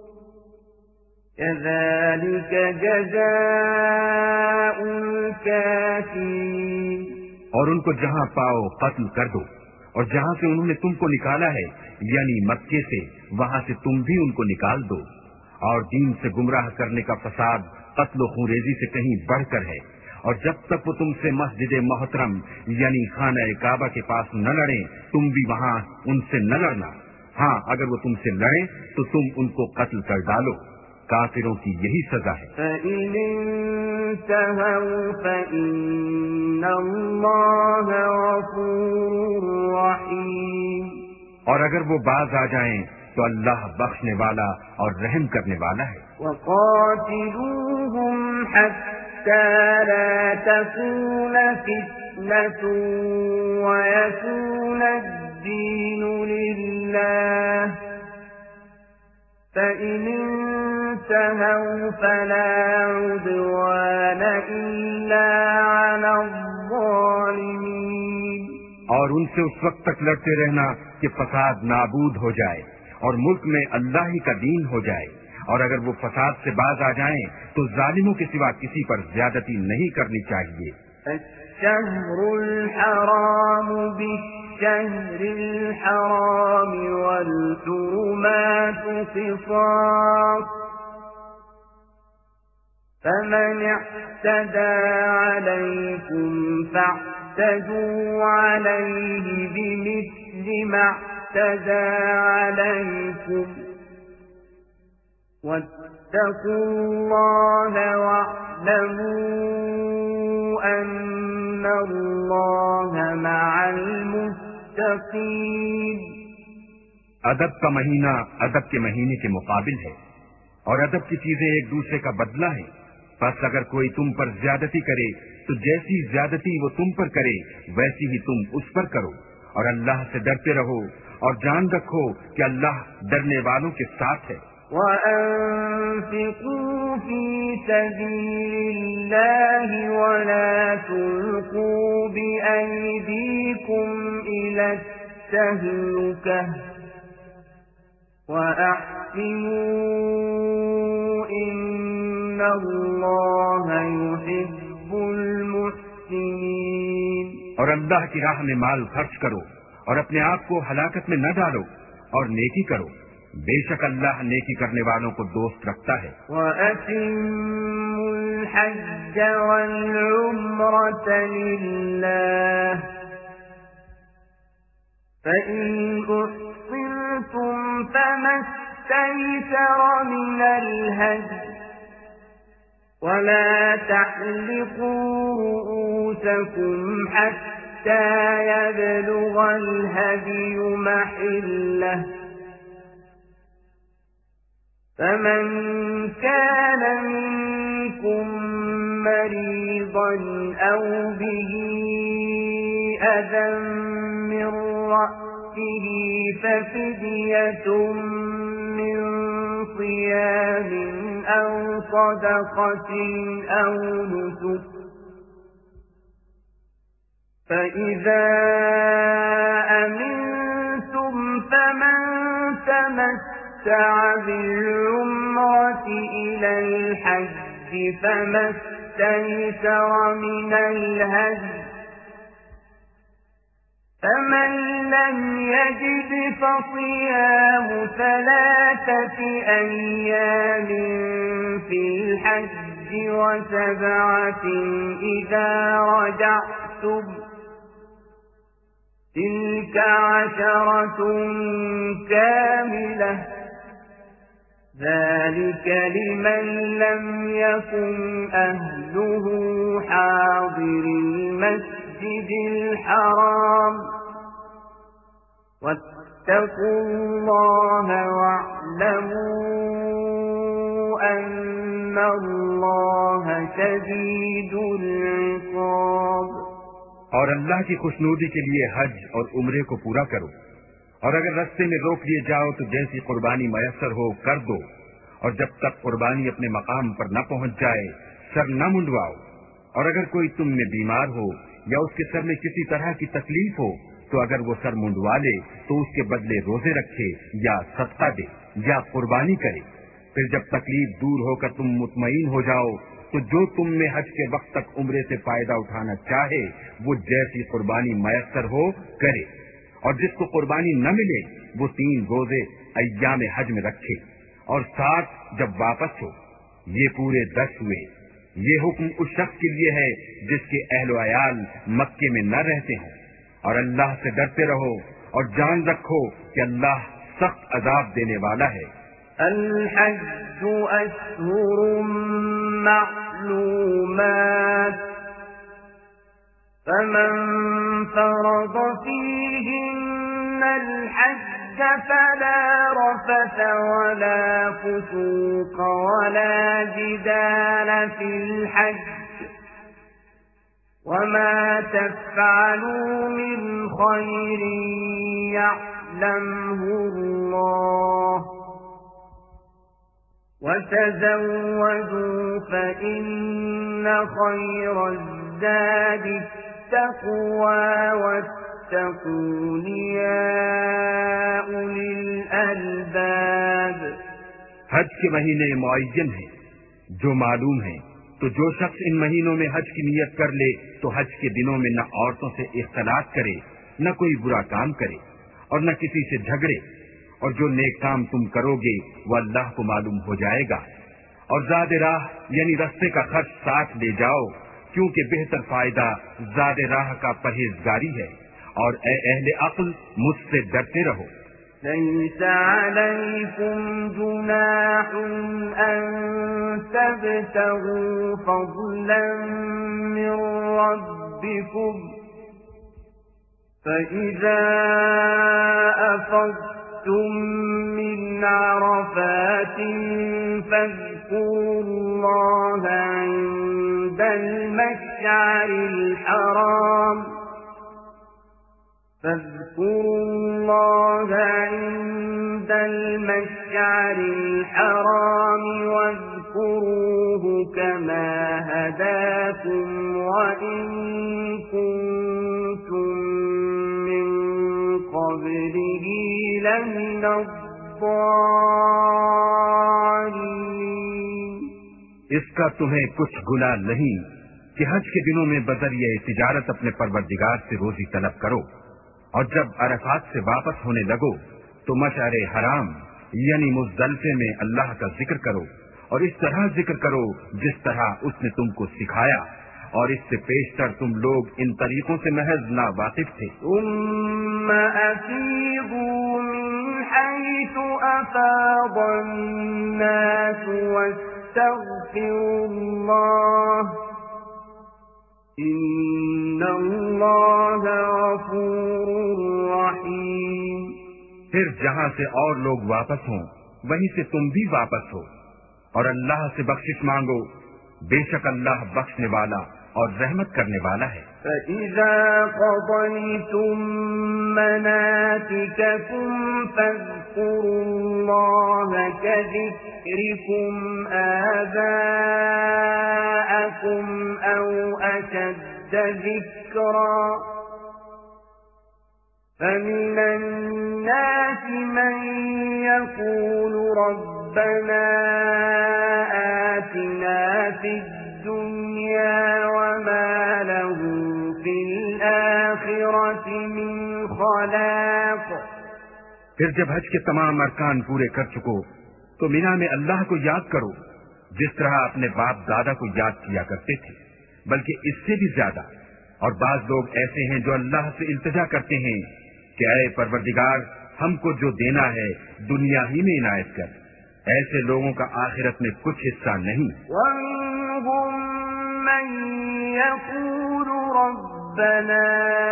كَذَلِكَ جَزَاءُ الْكَافِرِينَ۔ اور ان کو جہاں پاؤ قتل کر دو، اور جہاں سے انہوں نے تم کو نکالا ہے یعنی مکے سے، وہاں سے تم بھی ان کو نکال دو، اور دین سے گمراہ کرنے کا فساد قتل و خونریزی سے کہیں بڑھ کر ہے، اور جب تک وہ تم سے مسجد محترم یعنی خانہ کعبہ کے پاس نہ لڑیں تم بھی وہاں ان سے نہ لڑنا، ہاں اگر وہ تم سے لڑیں تو تم ان کو قتل کر ڈالو، کافروں کی یہی سزا ہے۔ فَإِنِ انتهوا فَإِنَّ اللَّهَ غَفُورٌ رَّحِيمٌ۔ اور اگر وہ باز آ جائیں تو اللہ بخشنے والا اور رحم کرنے والا ہے۔ وَقَاتِلُوهُمْ حَتَّى لَا تَكُونَ فِتْنَةٌ وَيَكُونَ الدِّينُ لِلَّهِ فَإِنِ انتهوا فَلَا عُدْوَانَ إِلَّا عَلَى الظَّالِمِينَ۔ اور ان سے اس وقت تک لڑتے رہنا کہ فساد نابود ہو جائے اور ملک میں اللہ ہی کا دین ہو جائے، اور اگر وہ فساد سے باز آ جائیں تو ظالموں کے سوا کسی پر زیادتی نہیں کرنی چاہیے۔ الشهر الحرام بالشهر الحرام والحرمات قصاص فمن اعتدى عليكم فاعتدوا عليه بمثل ما اعتدى عليكم واتقوا الله واعلموا أن الله مع المتقين۔ ادب کا مہینہ ادب کے مہینے کے مقابل ہے، اور ادب کی چیزیں ایک دوسرے کا بدلہ ہے، پس اگر کوئی تم پر زیادتی کرے تو جیسی زیادتی وہ تم پر کرے ویسی ہی تم اس پر کرو، اور اللہ سے ڈرتے رہو اور جان رکھو کہ اللہ ڈرنے والوں کے ساتھ ہے۔ وَأَنفِقُوا فِي سَبِيلِ اللَّهِ وَلَا تُلْقُوا بِأَيْدِيكُمْ إِلَى التَّهْلُكَةِ وَأَحْسِنُوا إِنَّ اللَّهَ يُحِبُّ الْمُحْسِنِينَ۔ اور اللہ کی راہ میں مال خرچ کرو اور اپنے آپ کو ہلاکت میں نہ ڈالو اور نیکی کرو، بے شک اللہ نیکی کرنے والوں کو دوست رکھتا ہے۔ وَأَتِمُّوا الْحَجَّ وَالْعُمْرَةَ لِلَّهِ فَإِنْ أُحْصِرْتُمْ فَمَا اسْتَيْسَرَ مِنَ الْهَدْيِ وَلَا تَحْلِقُوا رُؤُوسَكُمْ حَتَّى يَبْلُغَ الْهَدْيُ مَحِلَّهُ فَمَنْ كَانَ مِنْكُمْ مَرِيضًا أَوْ بِهِ أَذًى مِّن رَّأْسِهِ فَفِدْيَةٌ مِّن صِيَامٍ أَوْ صَدَقَةٍ أَوْ نُسُكٍ فَإِذَا أَمِنْتُمْ فَمَنْ تَمَتَّعَ بِالْعُمْرَةِ إِلَى الْحَجِّ فَمَا اسْتَيْسَرَ مِنَ الْهَدْيِ فَمَنْ لَمْ يَجِدْ فَصِيَامُ ثَلَاثَةِ أَيَّامٍ فِي الْحَجِّ وَسَبْعَةٍ إِذَا رَجَعْتُمْ تِلْكَ عَشَرَةٌ كَامِلَةٌ ذَلِكَ لِمَنْ لَمْ يَكُنْ أَهْلُهُ حَاضِرِ الْمَسْجِدِ الْحَرَامِ وَاتَّقُوا اللَّهَ وَاعْلَمُوا أَنَّ اللَّهَ شَدِيدُ الْعِقَابِ۔ اور اللہ کی خوشنودی کے لیے حج اور عمرے کو پورا کرو، اور اگر رستے میں روک لیے جاؤ تو جیسی قربانی میسر ہو کر دو، اور جب تک قربانی اپنے مقام پر نہ پہنچ جائے سر نہ منڈواؤ، اور اگر کوئی تم میں بیمار ہو یا اس کے سر میں کسی طرح کی تکلیف ہو تو اگر وہ سر منڈوا لے تو اس کے بدلے روزے رکھے یا صدقہ دے یا قربانی کرے۔ پھر جب تکلیف دور ہو کر تم مطمئن ہو جاؤ تو جو تم میں حج کے وقت تک عمرے سے فائدہ اٹھانا چاہے وہ جیسی قربانی میسر ہو کرے، اور جس کو قربانی نہ ملے وہ تین روزے ایام حج میں رکھے، اور ساتھ جب واپس ہو۔ یہ پورے دس ہوئے۔ یہ حکم اس شخص کے لیے ہے جس کے اہل و عیال مکے میں نہ رہتے ہوں، اور اللہ سے ڈرتے رہو اور جان رکھو کہ اللہ سخت عذاب دینے والا ہے۔ الحج أشهر معلومات فمن فرض فيهن الحج فلا رفث ولا فسوق ولا جدال في الحج وما تفعلوا من خير يعلمه الله وتزودوا فإن خير الزاد التقوى واتقون يا أولي الألباب۔ حج کے مہینے معین ہیں جو معلوم ہیں، تو جو شخص ان مہینوں میں حج کی نیت کر لے تو حج کے دنوں میں نہ عورتوں سے اختلاط کرے، نہ کوئی برا کام کرے، اور نہ کسی سے جھگڑے، اور جو نیک کام تم کرو گے وہ اللہ کو معلوم ہو جائے گا۔ اور زاد راہ یعنی رستے کا خرچ ساتھ لے جاؤ، کیونکہ بہتر فائدہ زاد راہ کا پرہیزگاری ہے، اور اے اہل عقل مجھ سے ڈرتے رہو۔ ليس عليكم جناح أن تبتغوا فضلا من ربكم فإذا أفضتم من عرفات فاذكروا الله عند المشعر الحرام فاذكروا الله عند المشعر الحرام واذكروه كما هداكم وإن كنتم من قبله لمن الضالين اس کا تمہیں کچھ گناہ نہیں کہ حج کے دنوں میں بذریعہ تجارت اپنے پروردگار سے روزی طلب کرو، اور جب عرفات سے واپس ہونے لگو تو مشعر حرام یعنی مزدلفے میں اللہ کا ذکر کرو، اور اس طرح ذکر کرو جس طرح اس نے تم کو سکھایا، اور اس سے پیشتر تم لوگ ان طریقوں سے محض ناواقف تھے۔ ثم أفيضوا من حيث أفاض الناس واستغفروا الله إن الله غفور رحيم۔ پھر جہاں سے اور لوگ واپس ہوں وہیں سے تم بھی واپس ہو، اور اللہ سے بخشش مانگو، بے شک اللہ بخشنے والا اور رحمت کرنے والا ہے۔ فَإِذَا قَضَيْتُم مَّنَاسِكَكُمْ فَاذْكُرُوا اللَّهَ كَذِكْرِكُمْ آبَاءَكُمْ أَوْ أَشَدَّ ذِكْرًا فَمِنَ النَّاسِ مَن يَقُولُ رَبَّنَا آتِنَا فِي الدُّنْيَا وَمَا لَهُ فِي الْآخِرَةِ مِنْ خَلَاقٍ۔ پھر جب حج کے تمام ارکان پورے کر چکو تو مینا میں اللہ کو یاد کرو جس طرح اپنے باپ دادا کو یاد کیا کرتے تھے، بلکہ اس سے بھی زیادہ۔ اور بعض لوگ ایسے ہیں جو اللہ سے التجا کرتے ہیں کہ اے پروردگار ہم کو جو دینا ہے دنیا ہی میں عنایت کر، ایسے لوگوں کا آخرت میں کچھ حصہ نہیں۔ وَمِنْهُمْ مَنْ يَقُولُ رَبَّنَا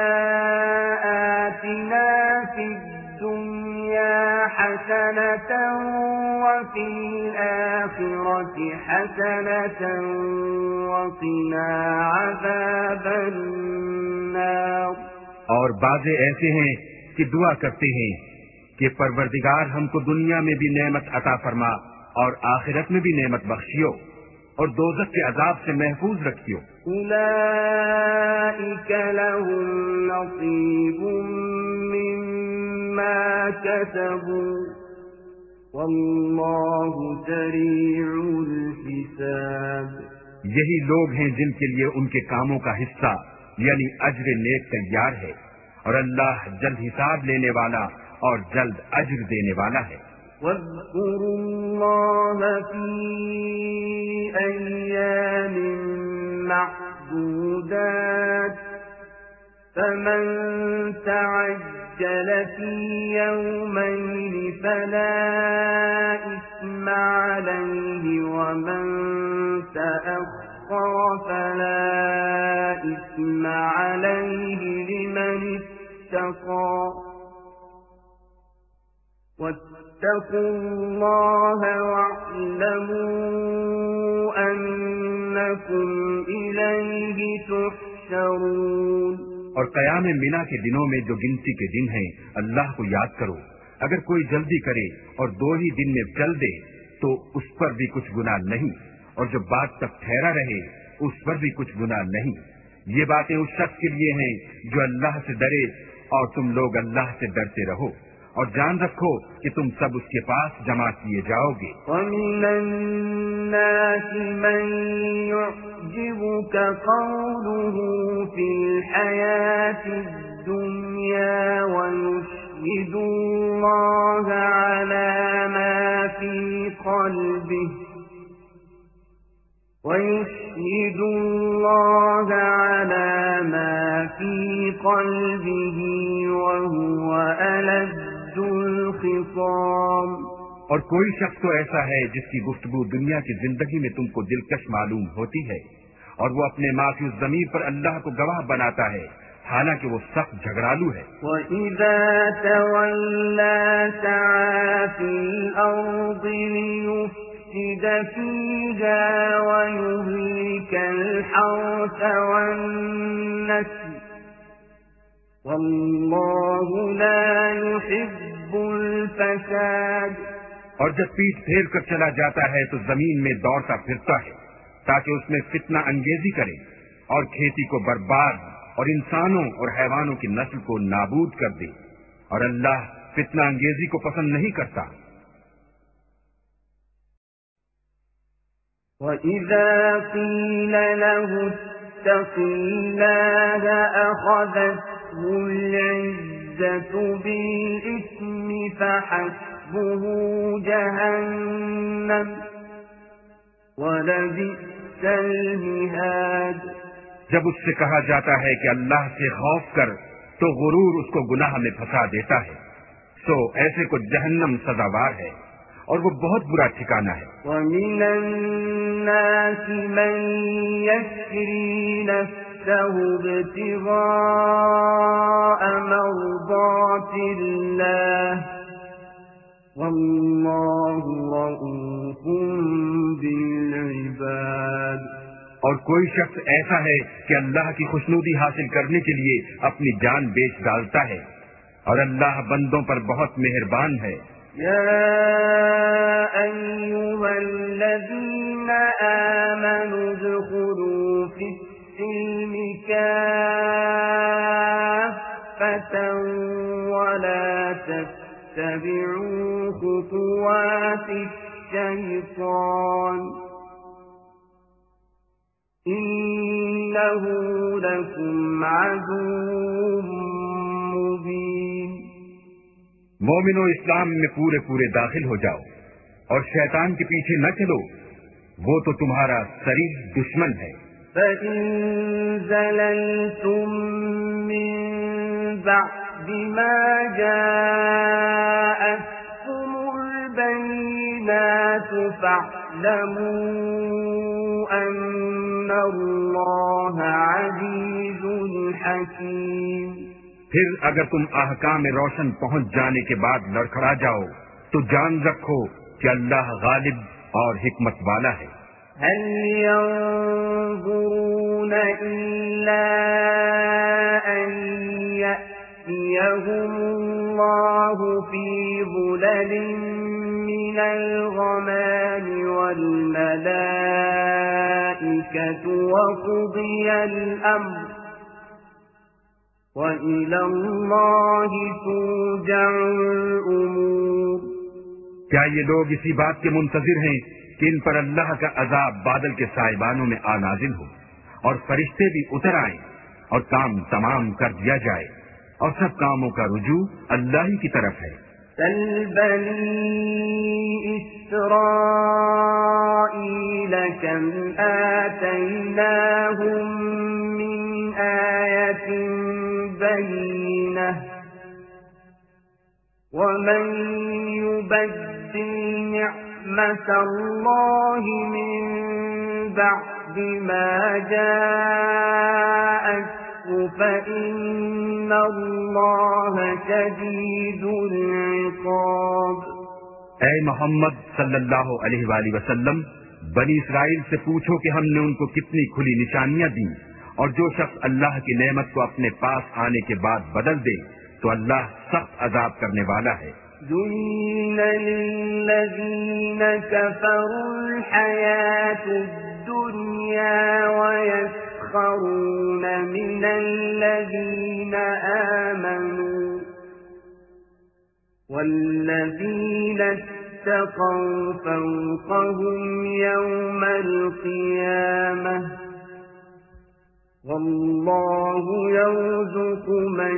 آتِنَا فِي الدُّنْيَا حَسَنَةً وَفِي الْآخِرَةِ حَسَنَةً وَقِنَا عَذَابَ النَّارِ۔ اور بعضے ایسے ہیں کہ دعا کرتے ہیں کہ پروردگار ہم کو دنیا میں بھی نعمت عطا فرما اور آخرت میں بھی نعمت بخشیو اور دوزخ کے عذاب سے محفوظ رکھیو۔ أُولَئِكَ لَهُمْ نَصِيبٌ مِّمَّا كَسَبُوا وَاللَّهُ سَرِيعُ الْحِسَابِ۔ یہی لوگ ہیں جن کے لیے ان کے کاموں کا حصہ یعنی اجر نیک تیار ہے، اور اللہ جلد حساب لینے والا اور جلد اجر دینے والا ہے۔ وَاذْكُرُوا اللَّهَ فِي أَيَّامٍ مَّعْدُودَاتٍ فَمَن تَعَجَّلَ فِي يَوْمَيْنِ فَلَا إِثْمَ عَلَيْهِ وَمَن تَأَخَّرَ فَلَا إِثْمَ عَلَيْهِ لِمَنِ اتَّقَى وَاتَّقُوا اللَّهَ وَاعْلَمُوا أَنَّكُمْ إِلَيْهِ تُحْشَرُونَ۔ اور قیام مینا کے دنوں میں جو گنتی کے دن ہیں اللہ کو یاد کرو، اگر کوئی جلدی کرے اور دو ہی دن میں چل دے تو اس پر بھی کچھ گناہ نہیں، اور جو بات تک ٹھہرا رہے اس پر بھی کچھ گناہ نہیں۔ یہ باتیں اس شخص کے لیے ہیں جو اللہ سے ڈرے، اور تم لوگ اللہ سے ڈرتے رہو، اور جان رکھو کہ تم سب اس کے پاس جمع کیے جاؤ گے۔ وَمِنَ النَّاسِ مَن يُعْجِبُكَ قَوْلُهُ فِي الْحَيَاةِ الدُّنْيَا وَيُشْهِدُ اللَّهَ عَلَى مَا فِي قَلْبِهِ وَيُشْهِدُ اللَّهَ عَلَى مَا فِي قَلْبِهِ وَهُوَ أَلَدُّ الْخِصَامِ۔ اور کوئی شخص تو ایسا ہے جس کی گفتگو دنیا کی زندگی میں تم کو دلکش معلوم ہوتی ہے، اور وہ اپنے معافی الضمیر پر اللہ کو گواہ بناتا ہے حالانکہ وہ سخت جھگڑالو ہے۔ وَإِذَا تَوَلَّى سَعَىٰ فِي الْأَرْضِ لِيُفْسِدَ فِيهَا وَيُهْلِكَ الْحَرْثَ وَالنَّسْلَ وَاللَّهُ لَا يُحِبُّ الْفَسَادَ۔ اور جب پیٹھ پھیر کر چلا جاتا ہے تو زمین میں دوڑتا پھرتا ہے تاکہ اس میں فتنہ انگیزی کرے اور کھیتی کو برباد اور انسانوں اور حیوانوں کی نسل کو نابود کر دے، اور اللہ فتنہ انگیزی کو پسند نہیں کرتا۔ وَإِذَا قِيلَ لَهُ اتَّقِ اللَّهَ أَخَذَتْهُ الْعِزَّةُ بِالْإِثْمِ فَحَسْبُهُ جَهَنَّمُ وَلَبِئْسَ الْمِهَادُ۔ جب اس سے کہا جاتا ہے کہ اللہ سے خوف کر تو غرور اس کو گناہ میں پھنسا دیتا ہے، سو ایسے کو جہنم سزاوار ہے اور وہ بہت برا ٹھکانہ ہے۔ وَمِنَ النَّاسِ مَن يَشْرِي نَفْسَهُ ابْتِغَاءَ مَرْضَاتِ اللَّهِ وَاللَّهُ رَءُوفٌ بِالْعِبَادِ۔ اور کوئی شخص ایسا ہے کہ اللہ کی خوشنودی حاصل کرنے کے لیے اپنی جان بیچ ڈالتا ہے، اور اللہ بندوں پر بہت مہربان ہے۔ یا ایھا الذین آمنوا ادخلوا فی السلم کافۃ ولا تتبعوا خطوات الشیطان إِنَّهُ لَكُمْ عَدُوٌّ مُبِينٌ۔ مومنو اسلام میں پورے پورے داخل ہو جاؤ اور شیطان کے پیچھے نہ چلو، وہ تو تمہارا صریح دشمن ہے۔ فَإِن زَلَلْتُم مِّن بَعْدِ مَا جَاءَتْكُمُ الْبَيِّنَاتُ فَاعْلَمُوا أَنَّ اللَّهَ عَزِيزٌ حَكِيمٌ۔ پھر اگر تم احکام روشن پہنچ جانے کے بعد لڑکھڑا جاؤ تو جان رکھو کہ اللہ غالب اور حکمت والا ہے۔ هل ينظرون إلا أن يأتيهم الله في ظلل من الغمام والملائكة وقضي الأمر وإلى الله ترجع الأمور۔ کیا یہ لوگ اسی بات کے منتظر ہیں کہ ان پر اللہ کا عذاب بادل کے سائبانوں میں آ نازل ہو اور فرشتے بھی اتر آئیں اور کام تمام کر دیا جائے، اور سب کاموں کا رجوع اللہ ہی کی طرف ہے۔ سَلْ بَنِي إِسْرَائِيلَ كَمْ آتَيْنَاهُمْ مِنْ آيَةٍ بَيِّنَةٍ وَمَنْ يُبَدِّلْ نِعْمَةَ اللَّهِ مِنْ بَعْدِ مَا جَاءَتْهُ فَإِنَّ اللَّهَ شَدِيدُ الْعِقَابِ۔ اے محمد صلی اللہ علیہ وآلہ وسلم، بنی اسرائیل سے پوچھو کہ ہم نے ان کو کتنی کھلی نشانیاں دیں، اور جو شخص اللہ کی نعمت کو اپنے پاس آنے کے بعد بدل دے تو اللہ سخت عذاب کرنے والا ہے۔ زُيِّنَ لِلَّذِينَ كَفَرُوا الْحَيَاةُ الدُّنْيَا وَيَسْخَرُونَ مِنَ الَّذِينَ آمَنُوا وَالَّذِينَ اتَّقَوْا فَوْقَهُمْ يَوْمَ الْقِيَامَةِ وَاللَّهُ يَرْزُقُ مَن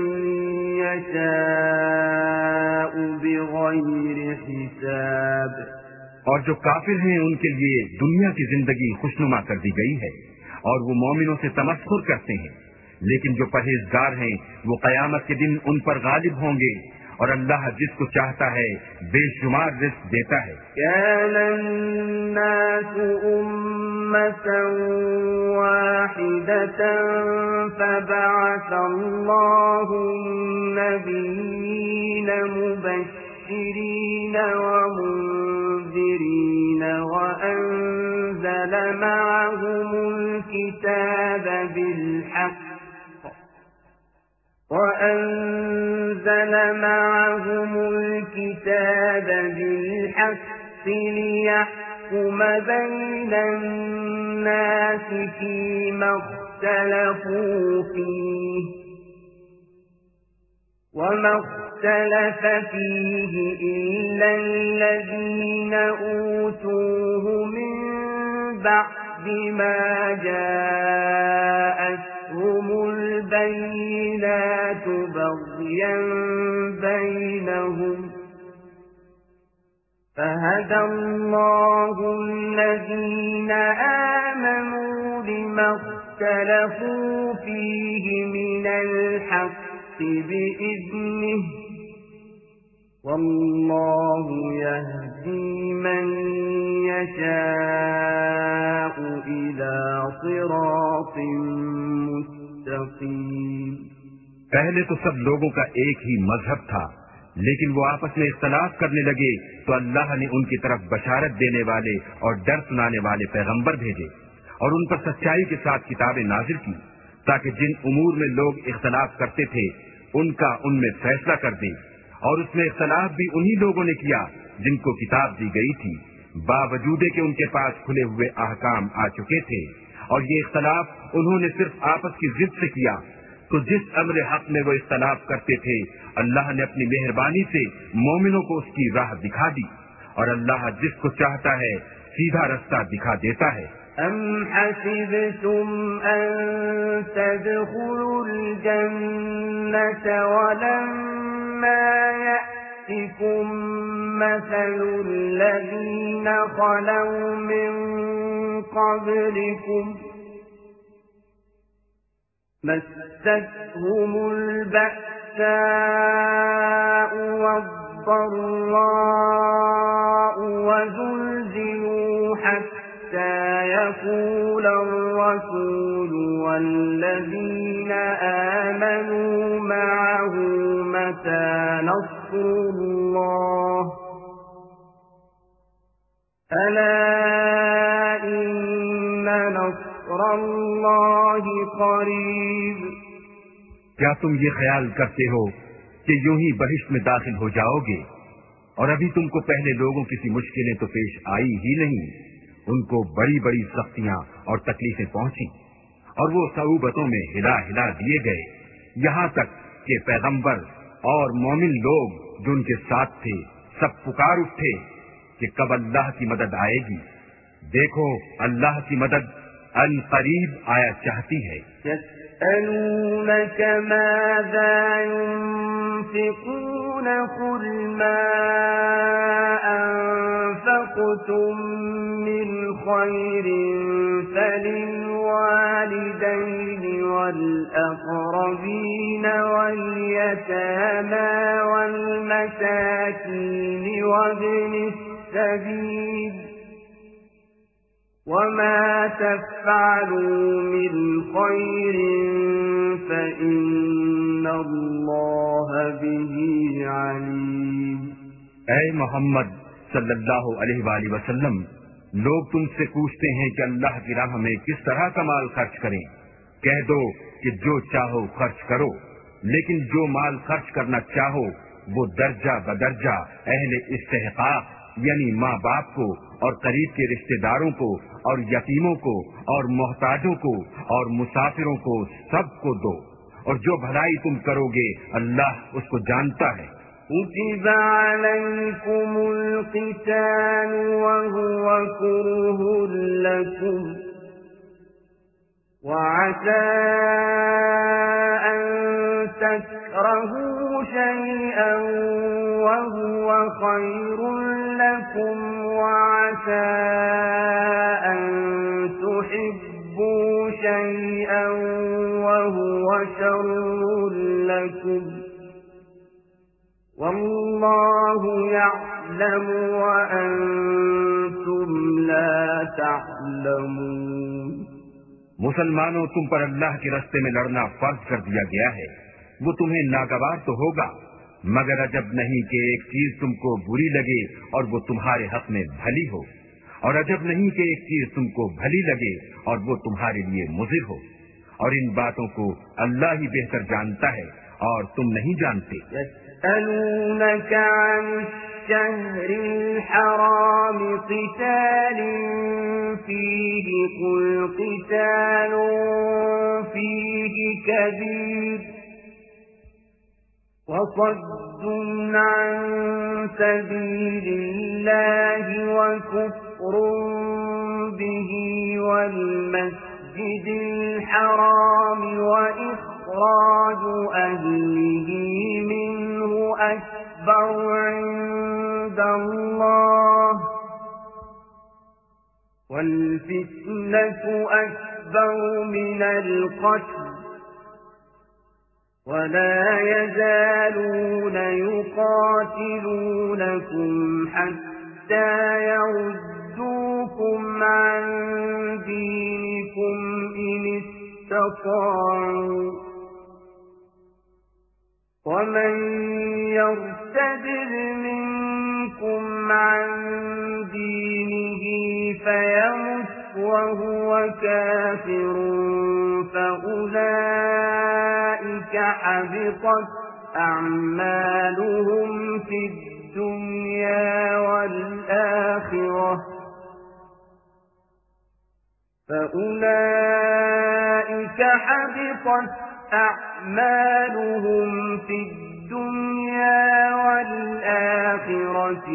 يَشَاءُ بِغَيْرِ حِسَابٍ۔ اور جو کافر ہیں ان کے لیے دنیا کی زندگی خوشنما کر دی گئی ہے، اور وہ مومنوں سے تمسخر کرتے ہیں، لیکن جو پرہیزگار ہیں وہ قیامت کے دن ان پر غالب ہوں گے، اور اللہ جس کو چاہتا ہے بے شمار رزق دیتا ہے۔ كان الناس أمة واحدة فبعث الله النبيين مبشرين ومنذرين وأنزل معهم الكتاب بالحق وأنزل معهم الكتاب بالحق ليحكم بين الناس فيما اختلفوا فيه وما اختلف فيه إلا الذين أوتوه من بعد ما جاءتهم البينات بغيا بينهم فهدى الله الذين آمنوا لما اختلفوا فيه من الحق بإذنه والله يهدي من يشاء إلى صراط مستقيم. پہلے تو سب لوگوں کا ایک ہی مذہب تھا، لیکن وہ آپس میں اختلاف کرنے لگے تو اللہ نے ان کی طرف بشارت دینے والے اور ڈر سنانے والے پیغمبر بھیجے اور ان پر سچائی کے ساتھ کتابیں نازل کی تاکہ جن امور میں لوگ اختلاف کرتے تھے ان کا ان میں فیصلہ کر دے، اور اس میں اختلاف بھی انہی لوگوں نے کیا جن کو کتاب دی گئی تھی، باوجود کہ ان کے پاس کھلے ہوئے احکام آ چکے تھے، اور یہ اختلاف انہوں نے صرف آپس کی ضد سے کیا. تو جس امر حق میں وہ اختلاف کرتے تھے اللہ نے اپنی مہربانی سے مومنوں کو اس کی راہ دکھا دی، اور اللہ جس کو چاہتا ہے سیدھا رستہ دکھا دیتا ہے. ام حسبتم ان تدخلوا الجنة ولما يأتكم مثل الذين خلوا من قبلكم مستهم البأساء والضراء وزلزلوا حتى يقول الرسول والذين آمنوا معه متى نصر الله ألا إن نصر الله قریب. کیا تم یہ خیال کرتے ہو کہ یوں ہی بہشت میں داخل ہو جاؤ گے اور ابھی تم کو پہلے لوگوں کسی مشکلیں تو پیش آئی ہی نہیں، ان کو بڑی بڑی سختیاں اور تکلیفیں پہنچی اور وہ صعوبتوں میں ہلا ہلا دیے گئے یہاں تک کہ پیغمبر اور مومن لوگ جو ان کے ساتھ تھے سب پکار اٹھے کہ کب اللہ کی مدد آئے گی. دیکھو اللہ کی مدد ان قریب آیا چاہتی ہے. يسألونك ماذا ينفقون قل ما أنفقتم من خير فللوالدين والأقربين واليتامى والمساكين وابن السبيل وما تفعلوا من خير فإن الله به عليم. اے محمد صلی اللہ علیہ وآلہ وسلم، لوگ تم سے پوچھتے ہیں کہ اللہ کی راہ میں کس طرح کا مال خرچ کریں. کہہ دو کہ جو چاہو خرچ کرو، لیکن جو مال خرچ کرنا چاہو وہ درجہ بدرجہ اہل استحقاق یعنی ماں باپ کو اور قریب کے رشتہ داروں کو اور یتیموں کو اور محتاجوں کو اور مسافروں کو سب کو دو، اور جو بھلائی تم کرو گے اللہ اس کو جانتا ہے. كتب عليكم القتال وهو كره لكم وعسى أن تكرهوا شيئا وهو خير لكم وعسى أن تحبوا شيئا وهو شر لكم والله يعلم وأنتم لا تعلمون. مسلمانوں تم پر اللہ کے راستے میں لڑنا فرض کر دیا گیا ہے، وہ تمہیں ناگوار تو ہوگا مگر عجب نہیں کہ ایک چیز تم کو بری لگے اور وہ تمہارے حق میں بھلی ہو، اور عجب نہیں کہ ایک چیز تم کو بھلی لگے اور وہ تمہارے لیے مضر ہو، اور ان باتوں کو اللہ ہی بہتر جانتا ہے اور تم نہیں جانتے. يسألونك عن الشهر الحرام قتال فيه قل قتال فيه كبير وصد عن سبيل الله وكفر به والمسجد الحرام وإخراج أهله منه أكبر عند الله والفتنة أكبر من القتل ولا يزالون يقاتلونكم حتى يردوكم عن دينكم إن استطاعوا ومن يرتد منكم عن دينه فيمت وهو كافر فأولئك حبطت أعمالهم في الدنيا والآخرة فأولئك حبطت أعمالهم في الدنيا والآخرة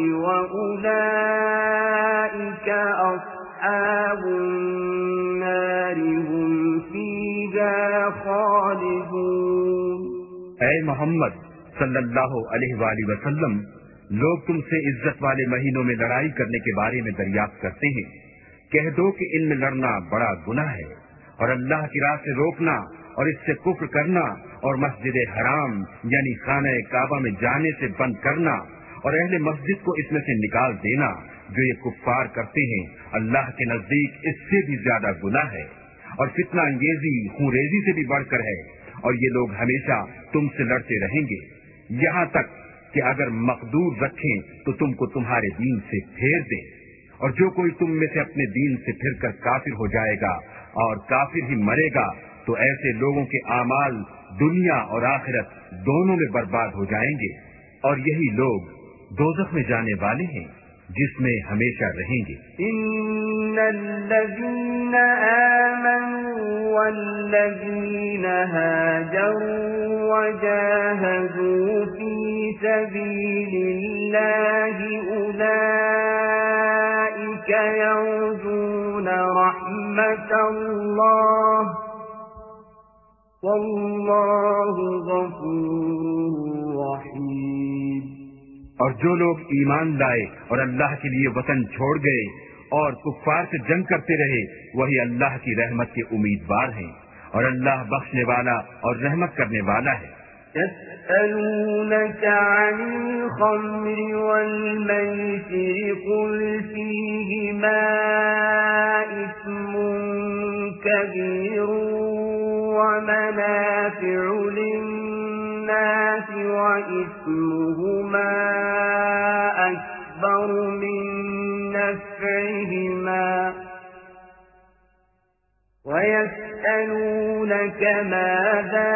وأولئك أصحاب النار هم فيها خالدون. اے محمد صلی اللہ علیہ وآلہ وسلم، لوگ تم سے عزت والے مہینوں میں لڑائی کرنے کے بارے میں دریافت کرتے ہیں. کہہ دو کہ ان میں لڑنا بڑا گناہ ہے، اور اللہ کی راہ سے روکنا اور اس سے کفر کرنا اور مسجد حرام یعنی خانہ کعبہ میں جانے سے بند کرنا اور اہل مسجد کو اس میں سے نکال دینا جو یہ کفار کرتے ہیں، اللہ کے نزدیک اس سے بھی زیادہ گناہ ہے، اور فتنہ انگیزی خون ریزی سے بھی بڑھ کر ہے، اور یہ لوگ ہمیشہ تم سے لڑتے رہیں گے یہاں تک کہ اگر مقدور رکھیں تو تم کو تمہارے دین سے پھیر دیں. اور جو کوئی تم میں سے اپنے دین سے پھر کر کافر ہو جائے گا اور کافر ہی مرے گا تو ایسے لوگوں کے اعمال دنیا اور آخرت دونوں میں برباد ہو جائیں گے، اور یہی لوگ دوزخ میں جانے والے ہیں جس میں ہمیشہ رہیں گے. ان الذين آمنوا والذين هاجروا وجاهدوا في سبيل الله أولئك يرجون رحمة الله والله غفور رحيم. اور جو لوگ ایمان لائے اور اللہ کے لیے وطن چھوڑ گئے اور کفار سے جنگ کرتے رہے وہی اللہ کی رحمت کے امیدوار ہیں، اور اللہ بخشنے والا اور رحمت کرنے والا ہے. يسألونك عن الخمر والميسر قل فيهما إثم كبير ومنافع للناس وإثمهما أكبر من نفعهما ويسألونك ماذا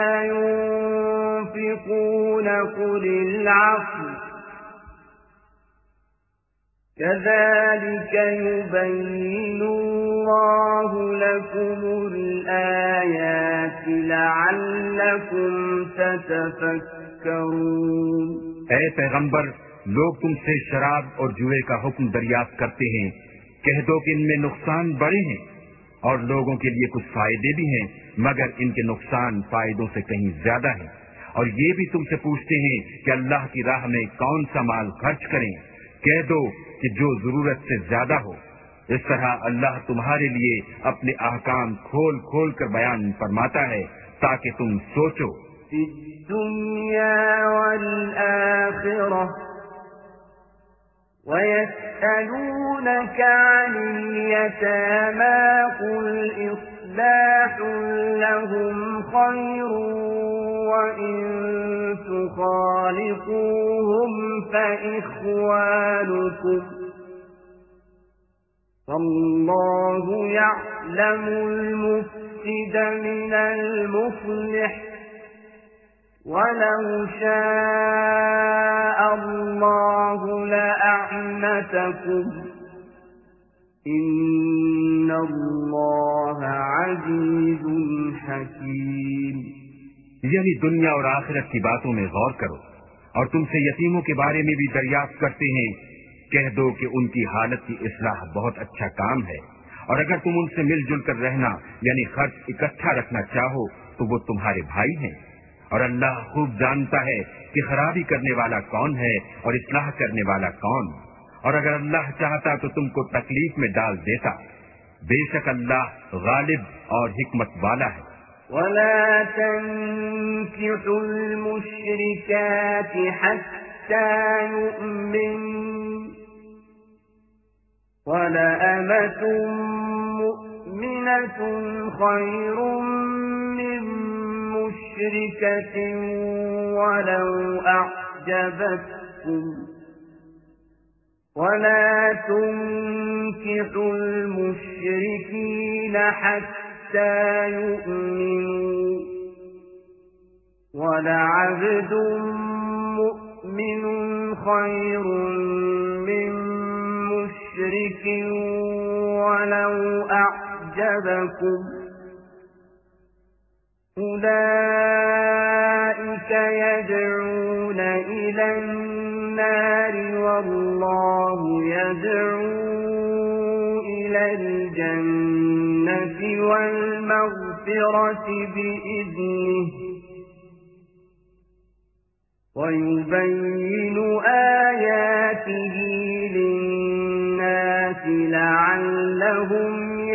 ينفقون قل العفو كذلك يبين الله لكم الآيات لعلكم تتفكرون. اے پیغمبر، لوگ تم سے شراب اور جوئے کا حکم دریافت کرتے ہیں، کہہ دو کہ ان میں نقصان بڑے ہیں اور لوگوں کے لیے کچھ فائدے بھی ہیں مگر ان کے نقصان فائدوں سے کہیں زیادہ ہیں. اور یہ بھی تم سے پوچھتے ہیں کہ اللہ کی راہ میں کون سا مال خرچ کریں، کہہ دو کہ جو ضرورت سے زیادہ ہو. اس طرح اللہ تمہارے لیے اپنے احکام کھول کھول کر بیان فرماتا ہے تاکہ تم سوچو. فی الدنیا والآخرہ وَيَسْأَلُونَكَ عَنِ الْيَتَامَى قُلْ إِصْلَاحٌ لَهُمْ خَيْرٌ وَإِن تُخَالِطُوهُمْ فَإِخْوَانُكُمْ فَاللَّهُ يَعْلَمُ الْمُفْسِدَ مِنَ الْمُصْلِحِ وَلَوْ شَاءَ اللَّهُ لَأَعْنَتَكُمْ إِنَّ اللَّهَ عَزِيزٌ حَكِيمٌ. یعنی دنیا اور آخرت کی باتوں میں غور کرو، اور تم سے یتیموں کے بارے میں بھی دریافت کرتے ہیں، کہہ دو کہ ان کی حالت کی اصلاح بہت اچھا کام ہے، اور اگر تم ان سے مل جل کر رہنا یعنی خرچ اکٹھا رکھنا چاہو تو وہ تمہارے بھائی ہیں، اور اللہ خوب جانتا ہے کہ خرابی کرنے والا کون ہے اور اصلاح کرنے والا کون، اور اگر اللہ چاہتا تو تم کو تکلیف میں ڈال دیتا، بے شک اللہ غالب اور حکمت والا ہے۔ ولا تنكحوا المشركات حتى يؤمنوا ولأمة مؤمنة خير من مشركة ولو أعجبتكم ولا تنكحوا المشركين حتى يؤمنوا ولعبد مؤمن خير من مشرك ولو أعجبكم أولئك يدعون إلى النار والله يدعو إلى الجنة والمغفرة بإذنه ويبين آياته للناس لعلهم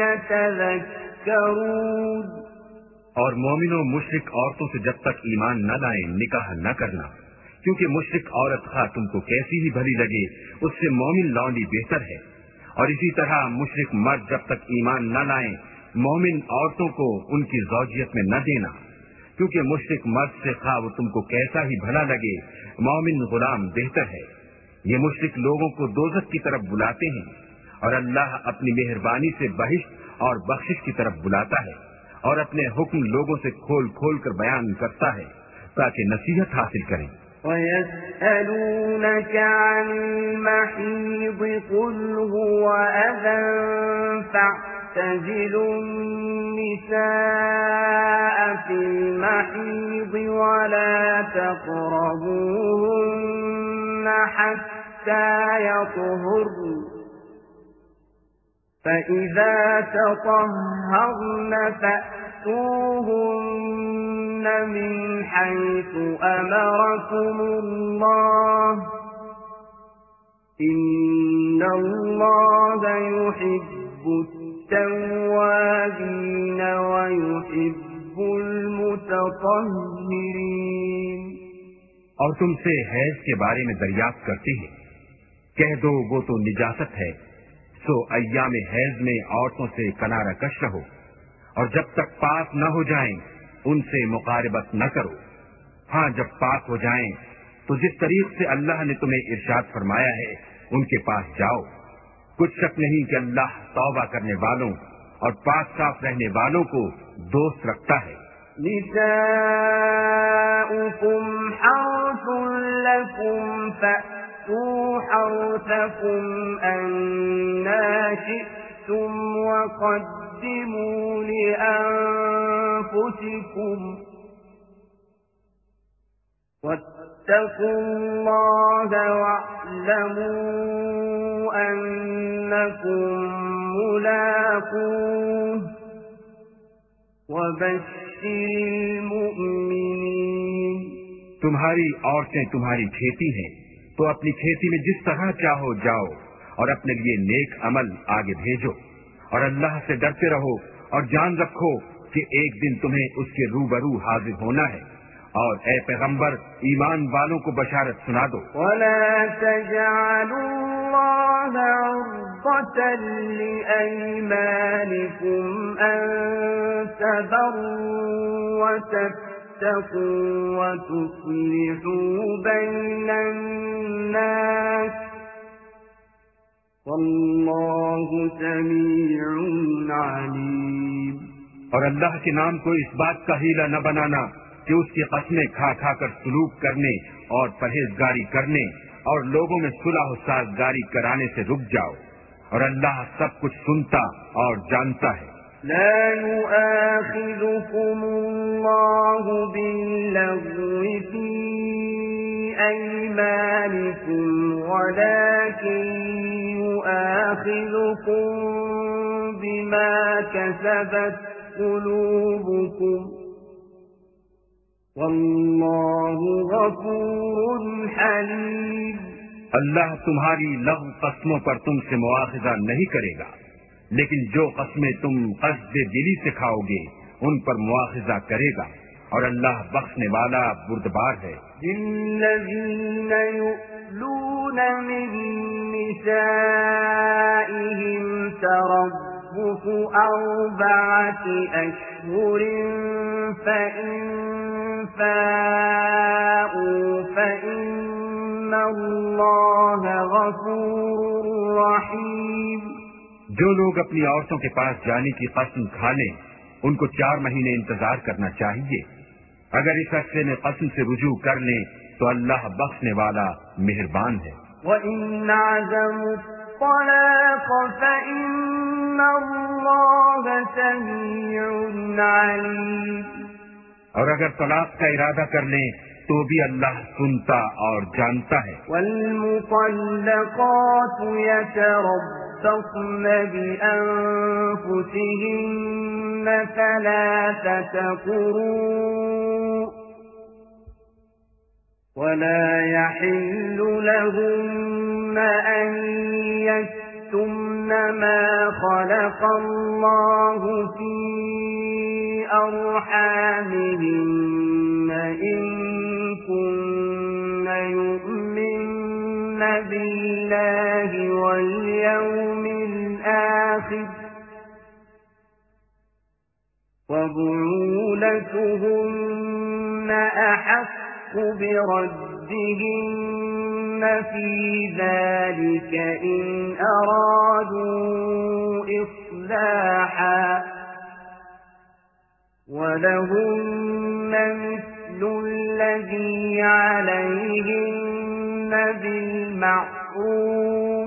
يتذكرون۔ اور مومنوں مشرک عورتوں سے جب تک ایمان نہ لائیں نکاح نہ کرنا، کیونکہ مشرک عورت خواہ تم کو کیسی ہی بھلی لگے اس سے مومن لونڈی بہتر ہے، اور اسی طرح مشرک مرد جب تک ایمان نہ لائیں مومن عورتوں کو ان کی زوجیت میں نہ دینا، کیونکہ مشرک مرد سے خواہ وہ تم کو کیسا ہی بھلا لگے مومن غلام بہتر ہے۔ یہ مشرک لوگوں کو دوزخ کی طرف بلاتے ہیں، اور اللہ اپنی مہربانی سے بہشت اور بخشش کی طرف بلاتا ہے، اور اپنے حکم لوگوں سے کھول کھول کر بیان کرتا ہے تاکہ نصیحت حاصل کریں۔ وَيَسْأَلُونَكَ عَنِ الْمَحِيضِ قُلْ هُوَ أَذًى فَاعْتَزِلُوا النِّسَاءَ فِي الْمَحِيضِ وَلَا تَقْرَبُوهُنَّ حَتَّى يَطْهُرْنَ فَإِذَا تَطَهَّرْنَ فَأْتُوهُنَّ مِنْ حَيْثُ أَمَرَكُمُ اللَّهُ إِنَّ اللَّهَ يُحِبُّ التَّوَّابِينَ وَيُحِبُّ الْمُتَطَهِّرِينَ۔ اور تم سے حیض کے بارے میں دریافت کرتے ہیں، کہہ دو وہ تو نجاست ہے، سو ایام حیض میں عورتوں سے کنارہ کش رہو، اور جب تک پاک نہ ہو جائیں ان سے مقاربت نہ کرو۔ ہاں جب پاک ہو جائیں تو جس طریق سے اللہ نے تمہیں ارشاد فرمایا ہے ان کے پاس جاؤ، کچھ شک نہیں کہ اللہ توبہ کرنے والوں اور پاک صاف رہنے والوں کو دوست رکھتا ہے۔ نساؤکم حرث لکم فأتوا حرثکم أنا شئتم وقدموا لأنفسكم واتقوا الله واعلموا أنكم ملاقوه وبشر المؤمنين۔ تمہاری عورتیں تمہاری کھیتی ہیں تو اپنی کھیتی میں جس طرح چاہو جاؤ، اور اپنے لیے نیک عمل آگے بھیجو، اور اللہ سے ڈرتے رہو، اور جان رکھو کہ ایک دن تمہیں اس کے روبرو حاضر ہونا ہے، اور اے پیغمبر ایمان والوں کو بشارت سنا دو۔ وَلَا تَجْعَلُوا اللَّهَ عُرْضَةً لِأَيْمَانِكُمْ أَن تَبَرُّوا وَتَتَّقُوا وَتُصْلِحُوا بَيْنَ النَّاسِ وَاللَّهُ سَمِيعٌ عَلِيمٌ۔ اور اللہ کے نام کو اس بات کا حیلہ نہ بنانا کہ اس کی قسمیں کھا کھا کر سلوک کرنے اور پرہیزگاری کرنے اور لوگوں میں صلح و سازگاری کرانے سے رک جاؤ، اور اللہ سب کچھ سنتا اور جانتا ہے۔ لا يؤاخذكم الله باللغو في أيمانكم ولكن يؤاخذكم بما ما كسبت قلوبكم واللہ غفور حلیم۔ اللہ تمہاری لغو قسموں پر تم سے مواخذہ نہیں کرے گا، لیکن جو قسمیں تم قصد دلی سے کھاؤ گے ان پر مواخذہ کرے گا، اور اللہ بخشنے والا بردبار ہے۔ للذین یؤلون من نسائهم تربص أربعة أشهر فإن فاءوا فإن الله غفور رحيم۔ جو لوگ اپنی عورتوں کے پاس جانے کی قسم کھا لیں ان کو چار مہینے انتظار کرنا چاہیے، اگر اس عرصے میں قسم سے رجوع کر لیں تو اللہ بخشنے والا مہربان ہے۔ وَإِنْ عَزَمُوا الطَّلَاقَ فَإِنَّ اللَّهَ سَمِيعٌ عَلِيمٌ۔ اور اگر طلاق کا ارادہ کر لیں تو بھی اللہ سنتا اور جانتا ہے۔ وَالْمُطَلَّقَاتُ يَتَرَبَّصْنَ بِأَنفُسِهِنَّ ثَلَاثَةَ قُرُوءٍ وَلَا يَحِلُّ لَهُنَّ أَن يَكْتُمْنَ مَا خَلَقَ اللَّهُ فِي أَرْحَامِهِنَّ إِن كُنَّ يُؤْمِنَّ بِاللَّهِ وَالْيَوْمِ الْآخِرِ وَبُعُولَتُهُنَّ أَحَقُّ بِرَدِّهِنَّ فِي ذَلِكَ إِنْ أَرَادُوا إِصْلَاحًا وَلَهُنَّ مِثْلُ الَّذِي عَلَيْهِنَّ بِالْمَعْرُوفِ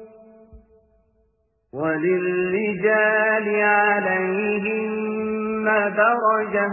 وَلِلرِّجَالِ عَلَيْهِنَّ دَرَجَةٌ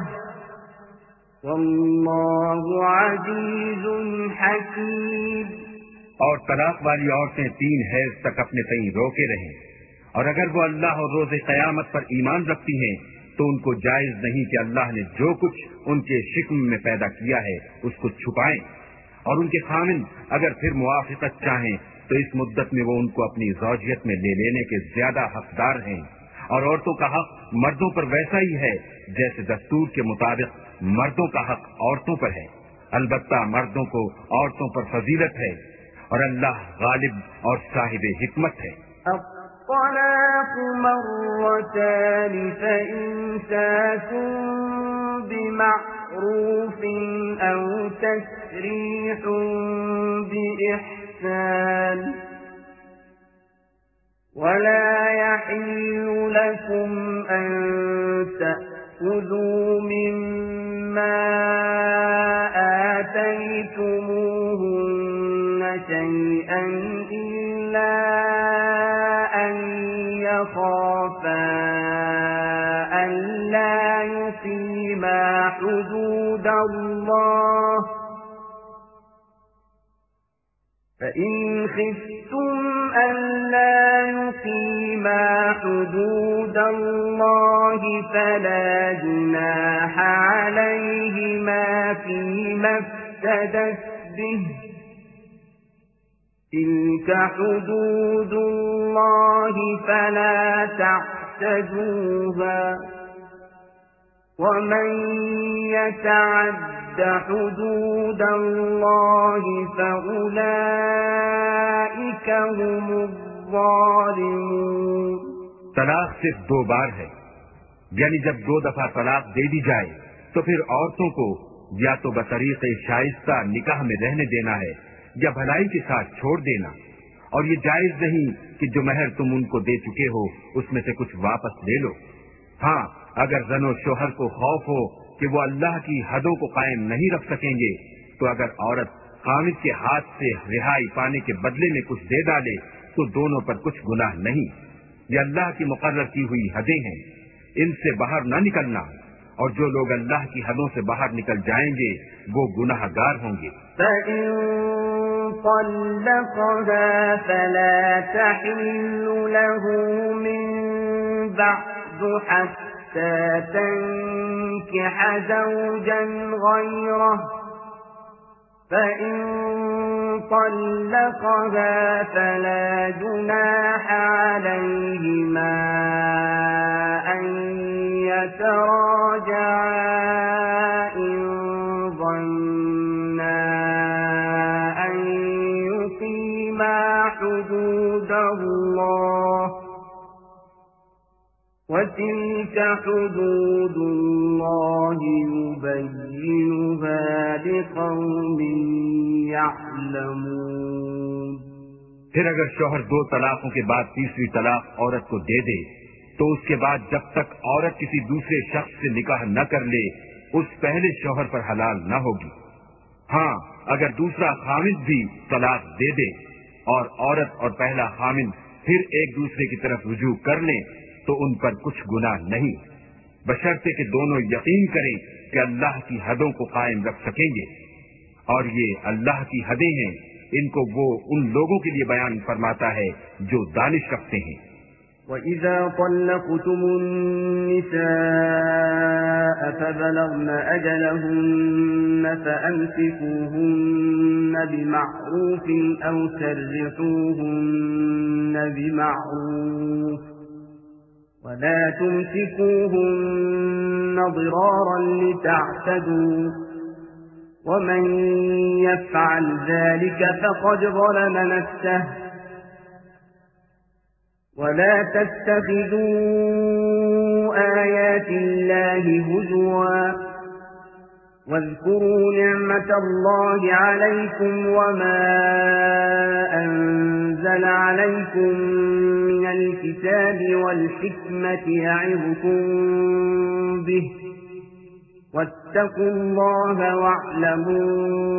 وَاللَّهُ عَزِيزٌ حَكِيمٌ۔ اور طلاق والی عورتیں تین حیض تک اپنے تئیں روکے رہیں، اور اگر وہ اللہ اور روز قیامت پر ایمان رکھتی ہیں تو ان کو جائز نہیں کہ اللہ نے جو کچھ ان کے شکم میں پیدا کیا ہے اس کو چھپائیں، اور ان کے خامن اگر پھر موافقت چاہیں تو اس مدت میں وہ ان کو اپنی زوجیت میں لے لینے کے زیادہ حقدار ہیں، اور عورتوں کا حق مردوں پر ویسا ہی ہے جیسے دستور کے مطابق مردوں کا حق عورتوں پر ہے، البتہ مردوں کو عورتوں پر فضیلت ہے، اور اللہ غالب اور صاحب حکمت ہے۔ الطلاق مرتان فإمساك بمعروف أو تسريح بإحسان ولا يحل لكم أن تأخذوا مما آتيتموهن شيئا إلا أن يخافا ألا يقيما حدود الله فإن خفتم ألا يقيما حدود الله فلا جناح عليهما فيما افتدت به تلك حدود الله فلا تعتدوها ومن يتعد حدود الله فأولئك هم الظالمون۔ طلاق صرف دو بار ہے، یعنی جب دو دفعہ طلاق دے دی جائے تو پھر عورتوں کو یا تو بطریق شائستہ نکاح میں رہنے دینا ہے یا بھلائی کے ساتھ چھوڑ دینا، اور یہ جائز نہیں کہ جو مہر تم ان کو دے چکے ہو اس میں سے کچھ واپس لے لو۔ ہاں، اگر زن و شوہر کو خوف ہو کہ وہ اللہ کی حدوں کو قائم نہیں رکھ سکیں گے تو اگر عورت خامد کے ہاتھ سے رہائی پانے کے بدلے میں کچھ دے ڈالے تو دونوں پر کچھ گناہ نہیں، یہ اللہ کی مقرر کی ہوئی حدیں ہیں، ان سے باہر نہ نکلنا، اور جو لوگ اللہ کی حدوں سے باہر نکل جائیں گے وہ گناہ گار ہوں گے۔ فَإِن طَلَّقَهَا فَلَا تَحِلُّ لَهُ مِن بعد حتى تنكح زوجا غيره فإن طلقها فلا جناح عليهما أن يتراجعا إن ظنا أن يقيما حدود الله وتلك حدود الله يبينها لقوم يعلمون۔ پھر اگر شوہر دو طلاقوں کے بعد تیسری طلاق عورت کو دے دے تو اس کے بعد جب تک عورت کسی دوسرے شخص سے نکاح نہ کر لے اس پہلے شوہر پر حلال نہ ہوگی۔ ہاں اگر دوسرا خامند بھی طلاق دے دے اور عورت اور پہلا خامند پھر ایک دوسرے کی طرف رجوع کر لیں تو ان پر کچھ گناہ نہیں، بشرطے کہ دونوں یقین کریں کہ اللہ کی حدوں کو قائم رکھ سکیں گے، اور یہ اللہ کی حدیں ہیں، ان کو وہ ان لوگوں کے لیے بیان فرماتا ہے جو دانش رکھتے ہیں۔ وَإِذَا طَلَّقْتُمُ النِّسَاءَ فَبَلَغْنَ أَجَلَهُنَّ فَأَمْسِكُوهُنَّ بِمَعْرُوفٍ أَوْ سَرِّحُوهُنَّ بِمَعْرُوفٍ وَلَا تُمْسِكُوهُنَّ ضِرَارًا لِتَعْتَدُوا وَمَنْ يَفْعَلْ ذَلِكَ فَقَدْ ظَلَمَ نَفْسَهُ وَلَا تَتَّخِذُوا آيَاتِ اللَّهِ هُزُوًا وَاذْكُرُوا نِعْمَةَ اللَّهِ عَلَيْكُمْ وَمَا أَنزَلَ عَلَيْكُمْ مِنَ الْكِتَابِ وَالْحِكْمَةِ يَعِظُكُمْ بِهِ وَاتَّقُوا اللَّهَ وَاعْلَمُوا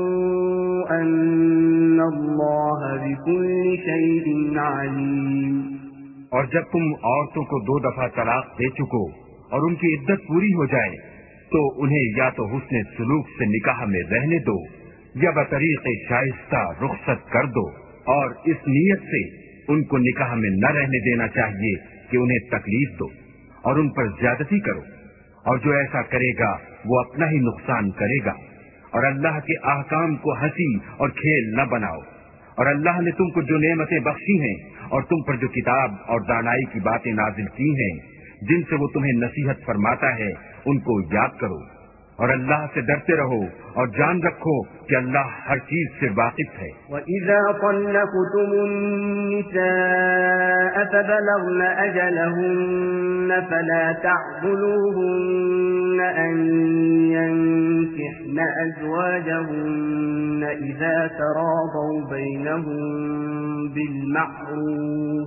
أَنَّ اللَّهَ بِكُلِّ شَيْءٍ عَلِيمٌ۔ اور جب تم عورتوں کو دو دفعہ طلاق دے چکو اور ان کی عدت پوری ہو جائے تو انہیں یا تو حسن سلوک سے نکاح میں رہنے دو یا بطریق شائستہ رخصت کر دو، اور اس نیت سے ان کو نکاح میں نہ رہنے دینا چاہیے کہ انہیں تکلیف دو اور ان پر زیادتی کرو، اور جو ایسا کرے گا وہ اپنا ہی نقصان کرے گا، اور اللہ کے احکام کو ہنسی اور کھیل نہ بناؤ، اور اللہ نے تم کو جو نعمتیں بخشی ہیں اور تم پر جو کتاب اور دانائی کی باتیں نازل کی ہیں جن سے وہ تمہیں نصیحت فرماتا ہے ان کو یاد کرو، اور اللہ سے ڈرتے رہو اور جان رکھو کہ اللہ ہر چیز سے واقف ہے۔ وَإِذَا طَلَّقْتُمُ النِّسَاءَ فَبَلَغْنَ أَجَلَهُنَّ فَلَا تَعْضُلُوهُنَّ أَن يَنكِحْنَ أَزْوَاجَهُنَّ إِذَا تَرَاضَوْا بَيْنَهُم بِالْمَعْرُوفِ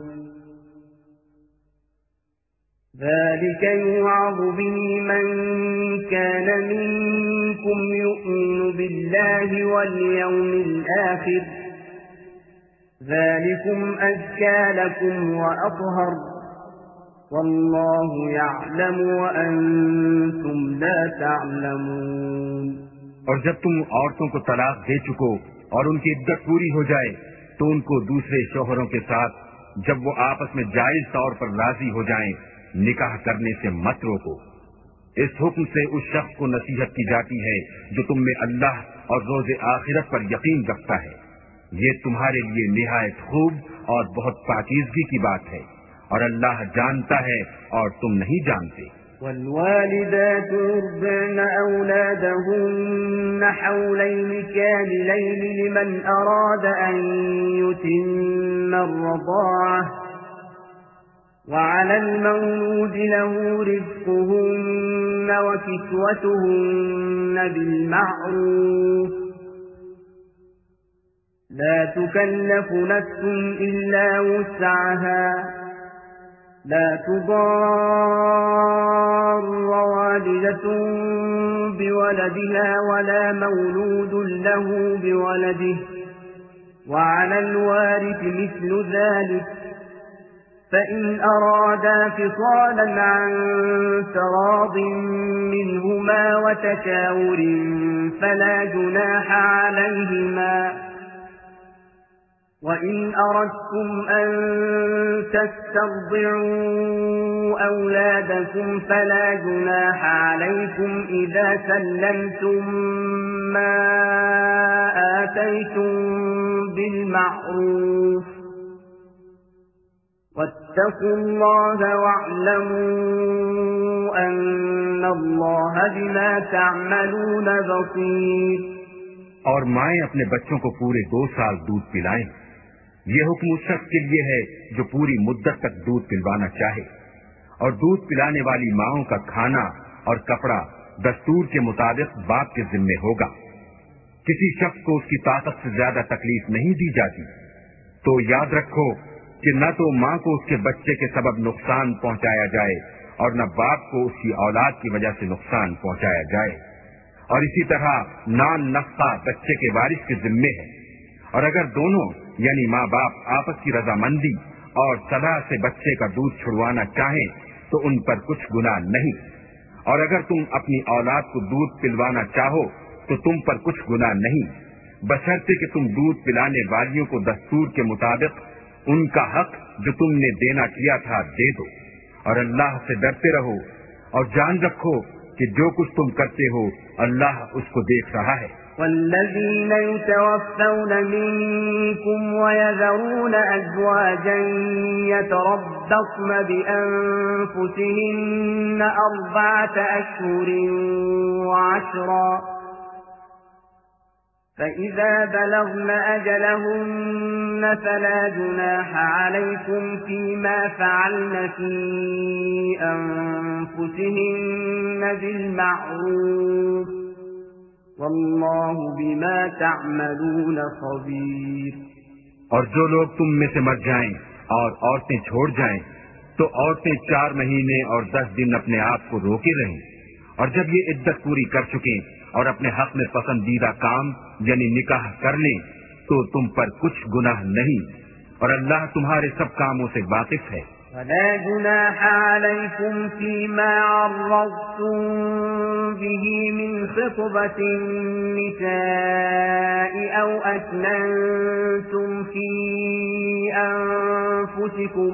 ذَلِكَ يُوعَظُ بِهِ مَن كَانَ مِنكُمْ يُؤْمِنُ بِاللَّهِ وَالْيَوْمِ الْآخِرِ ذَلِكُمْ أَزْكَى لَكُمْ وَأَطْهَرُ وَاللَّهُ يَعْلَمُ وَأَنْتُمْ لَا تَعْلَمُونَ۔ اور جب تم عورتوں کو طلاق دے چکو اور ان کی عدت پوری ہو جائے تو ان کو دوسرے شوہروں کے ساتھ جب وہ آپس میں جائز طور پر راضی ہو جائیں نکاح کرنے سے مت روکو۔ اس حکم سے اس شخص کو نصیحت کی جاتی ہے جو تم میں اللہ اور روز آخرت پر یقین رکھتا ہے، یہ تمہارے لیے نہایت خوب اور بہت پاکیزگی کی بات ہے، اور اللہ جانتا ہے اور تم نہیں جانتے۔ والوالدات يرضعن أولادهن حولين كاملين لمن أراد أن يتم الرضاعة وعلى المولود له رزقهن وكسوتهن بالمعروف لا تكلف نفس إلا وسعها لا تضار والدة بولدها ولا مولود له بولده وعلى الوارث مثل ذلك فإن أرادا فصالا عن تراض منهما وتشاور فلا جناح عليهما وَإِنْ أَرَدْتُمْ أَن تَسْتَرْضِعُوا أَوْلَادَكُمْ فَلَا جُنَاحَ عَلَيْكُمْ إِذَا سَلَّمْتُم مَّا آتَيْتُم بِالْمَعْرُوفِ وَاتَّقُوا اللَّهَ وَاعْلَمُوا أَنَّ اللَّهَ بِمَا تَعْمَلُونَ بَصِيرٌ۔ اور مائیں اپنے بچوں کو پورے دو سال دودھ پلائیں۔ یہ حکم اس شخص کے لیے ہے جو پوری مدت تک دودھ پلوانا چاہے، اور دودھ پلانے والی ماؤں کا کھانا اور کپڑا دستور کے مطابق باپ کے ذمے ہوگا۔ کسی شخص کو اس کی طاقت سے زیادہ تکلیف نہیں دی جاتی، تو یاد رکھو کہ نہ تو ماں کو اس کے بچے کے سبب نقصان پہنچایا جائے اور نہ باپ کو اس کی اولاد کی وجہ سے نقصان پہنچایا جائے، اور اسی طرح نان نفقہ بچے کے وارث کے ذمے ہے، اور اگر دونوں یعنی ماں باپ آپس کی رضامندی اور صلاح سے بچے کا دودھ چھڑوانا چاہیں تو ان پر کچھ گناہ نہیں، اور اگر تم اپنی اولاد کو دودھ پلوانا چاہو تو تم پر کچھ گناہ نہیں، بشرطے کہ تم دودھ پلانے والیوں کو دستور کے مطابق ان کا حق جو تم نے دینا کیا تھا دے دو، اور اللہ سے ڈرتے رہو اور جان رکھو کہ جو کچھ تم کرتے ہو اللہ اس کو دیکھ رہا ہے۔ والذین یتوفون منکم ویذرون ازواجا یتربصن بانفسهن اربعة اشہر وعشرا فإذا بلغن أجلهن فلا جناح عليكم فيما فعلن في أنفسهن بالمعروف والله بما تعملون خبير۔ اور جو لوگ تم میں سے مر جائیں اور عورتیں چھوڑ جائیں تو عورتیں چار مہینے اور دس دن اپنے آپ کو روکے رہیں، اور جب یہ عدت پوری کر چکیں اور اپنے حق میں پسندیدہ کام یعنی نکاح کر لیں تو تم پر کچھ گناہ نہیں، اور اللہ تمہارے سب کاموں سے واقف ہے۔ ولا جناح عليكم فيما عرضتم به من خطبة النساء أو أكننتم في أنفسكم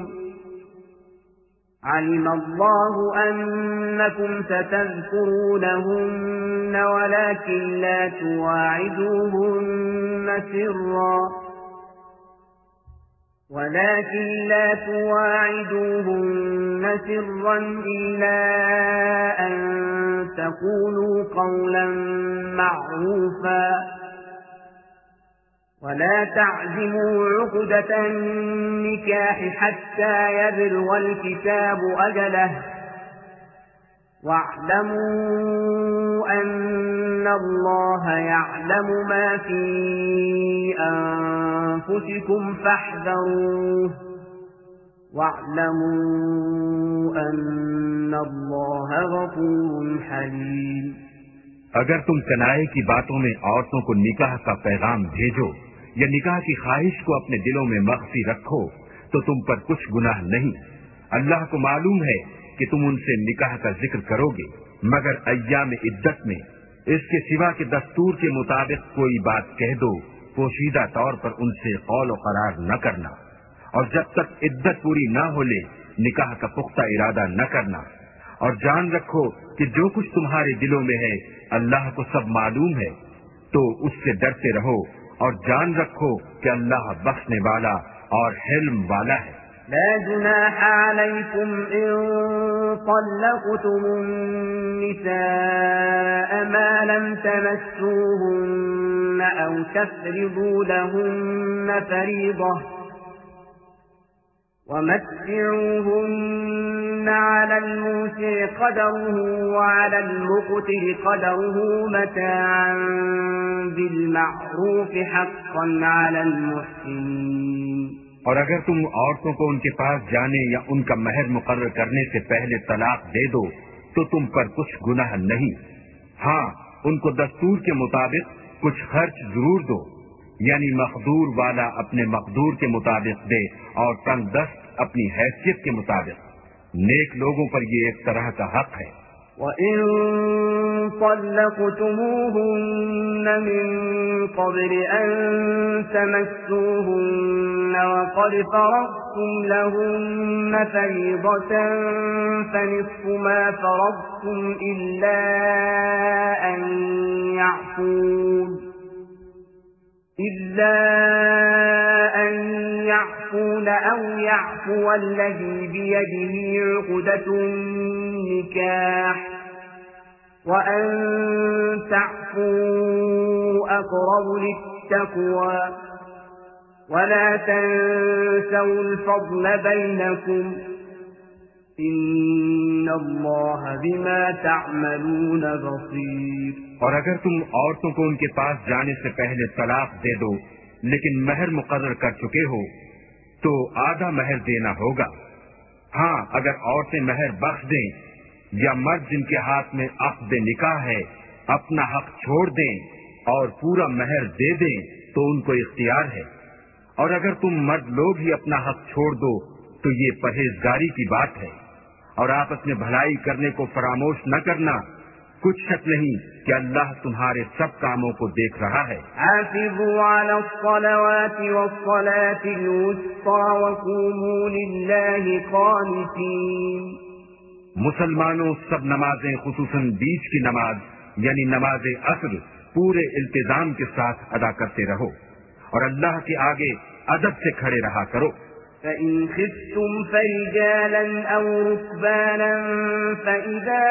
علم الله أنكم ستذكرونهن ولكن لا تواعدوهن سرا ولكن لا تواعدوهن سرا إلا أن تقولوا قولا معروفا ولا تعزموا عقدة النكاح حتى يبلغ الكتاب أجله واعلموا أن الله يعلم ما في أنفسكم فاحذروه واعلموا أن الله غفور حليم۔ اگر تم کنائے کی باتوں میں عورتوں کو نکاح کا پیغام بھیجو یا نکاح کی خواہش کو اپنے دلوں میں مخفی رکھو تو تم پر کچھ گناہ نہیں، اللہ کو معلوم ہے کہ تم ان سے نکاح کا ذکر کرو گے، مگر ایام عدت میں اس کے سوا کے دستور کے مطابق کوئی بات کہہ دو، پوشیدہ طور پر ان سے قول و قرار نہ کرنا، اور جب تک عدت پوری نہ ہو لے نکاح کا پختہ ارادہ نہ کرنا، اور جان رکھو کہ جو کچھ تمہارے دلوں میں ہے اللہ کو سب معلوم ہے، تو اس سے ڈرتے رہو اور جان رکھو کہ اللہ بخشنے والا اور حلم والا ہے۔ لا جناح عليكم إن طلقتم النساء ما لم تمسوهن أو تفرضوا لهن فريضة ومتعوهن على الموسع قدره وعلى المقتر قدره متاعا بالمعروف حقا على المحسنين۔ اور اگر تم عورتوں کو ان کے پاس جانے یا ان کا مہر مقرر کرنے سے پہلے طلاق دے دو تو تم پر کچھ گناہ نہیں، ہاں ان کو دستور کے مطابق کچھ خرچ ضرور دو، یعنی مقدور والا اپنے مقدور کے مطابق دے اور تنگ دست اپنی حیثیت کے مطابق، نیک لوگوں پر یہ ایک طرح کا حق ہے۔ وَإِن طَلَّقْتُمُوهُنَّ مِن قَبْلِ أَن تَمَسُّوهُنَّ وَقَدْ فَرَضْتُمْ لَهُنَّ فَرِيضَةً فَنِصْفُ مَا فَرَضْتُمْ إِلَّا أَن يَعْفُونَ إِلَّا أَن يَعْفُونَ أَوْ يَعْفُوَ الَّذِي بِيَدِهِ عُقْدَةُ النِّكَاحِ وَأَن تَعْفُوا أَقْرَبُ لِلتَّقْوَى وَلَا تَنسَوْا الْفَضْلَ بَيْنَكُمْ إِنَّ اللَّهَ بِمَا تَعْمَلُونَ بَصِيرٌ۔ اور اگر تم عورتوں کو ان کے پاس جانے سے پہلے طلاق دے دو لیکن مہر مقرر کر چکے ہو تو آدھا مہر دینا ہوگا۔ ہاں اگر عورتیں مہر بخش دیں یا مرد جن کے ہاتھ میں عقد نکاح ہے اپنا حق چھوڑ دیں اور پورا مہر دے دیں تو ان کو اختیار ہے، اور اگر تم مرد لوگ ہی اپنا حق چھوڑ دو تو یہ پرہیزگاری کی بات ہے، اور آپس میں بھلائی کرنے کو فراموش نہ کرنا، کچھ شک نہیں کہ اللہ تمہارے سب کاموں کو دیکھ رہا ہے۔ حافظوا علی الصلوات والصلاة الوسطى وقوموا للہ قانتین۔ مسلمانوں سب نمازیں خصوصاً بیچ کی نماز یعنی نماز عصر پورے التزام کے ساتھ ادا کرتے رہو اور اللہ کے آگے ادب سے کھڑے رہا کرو۔ فَإِنْ خِفْتُمْ فَرِجَالًا أَوْ رُكْبَانًا فَإِذَا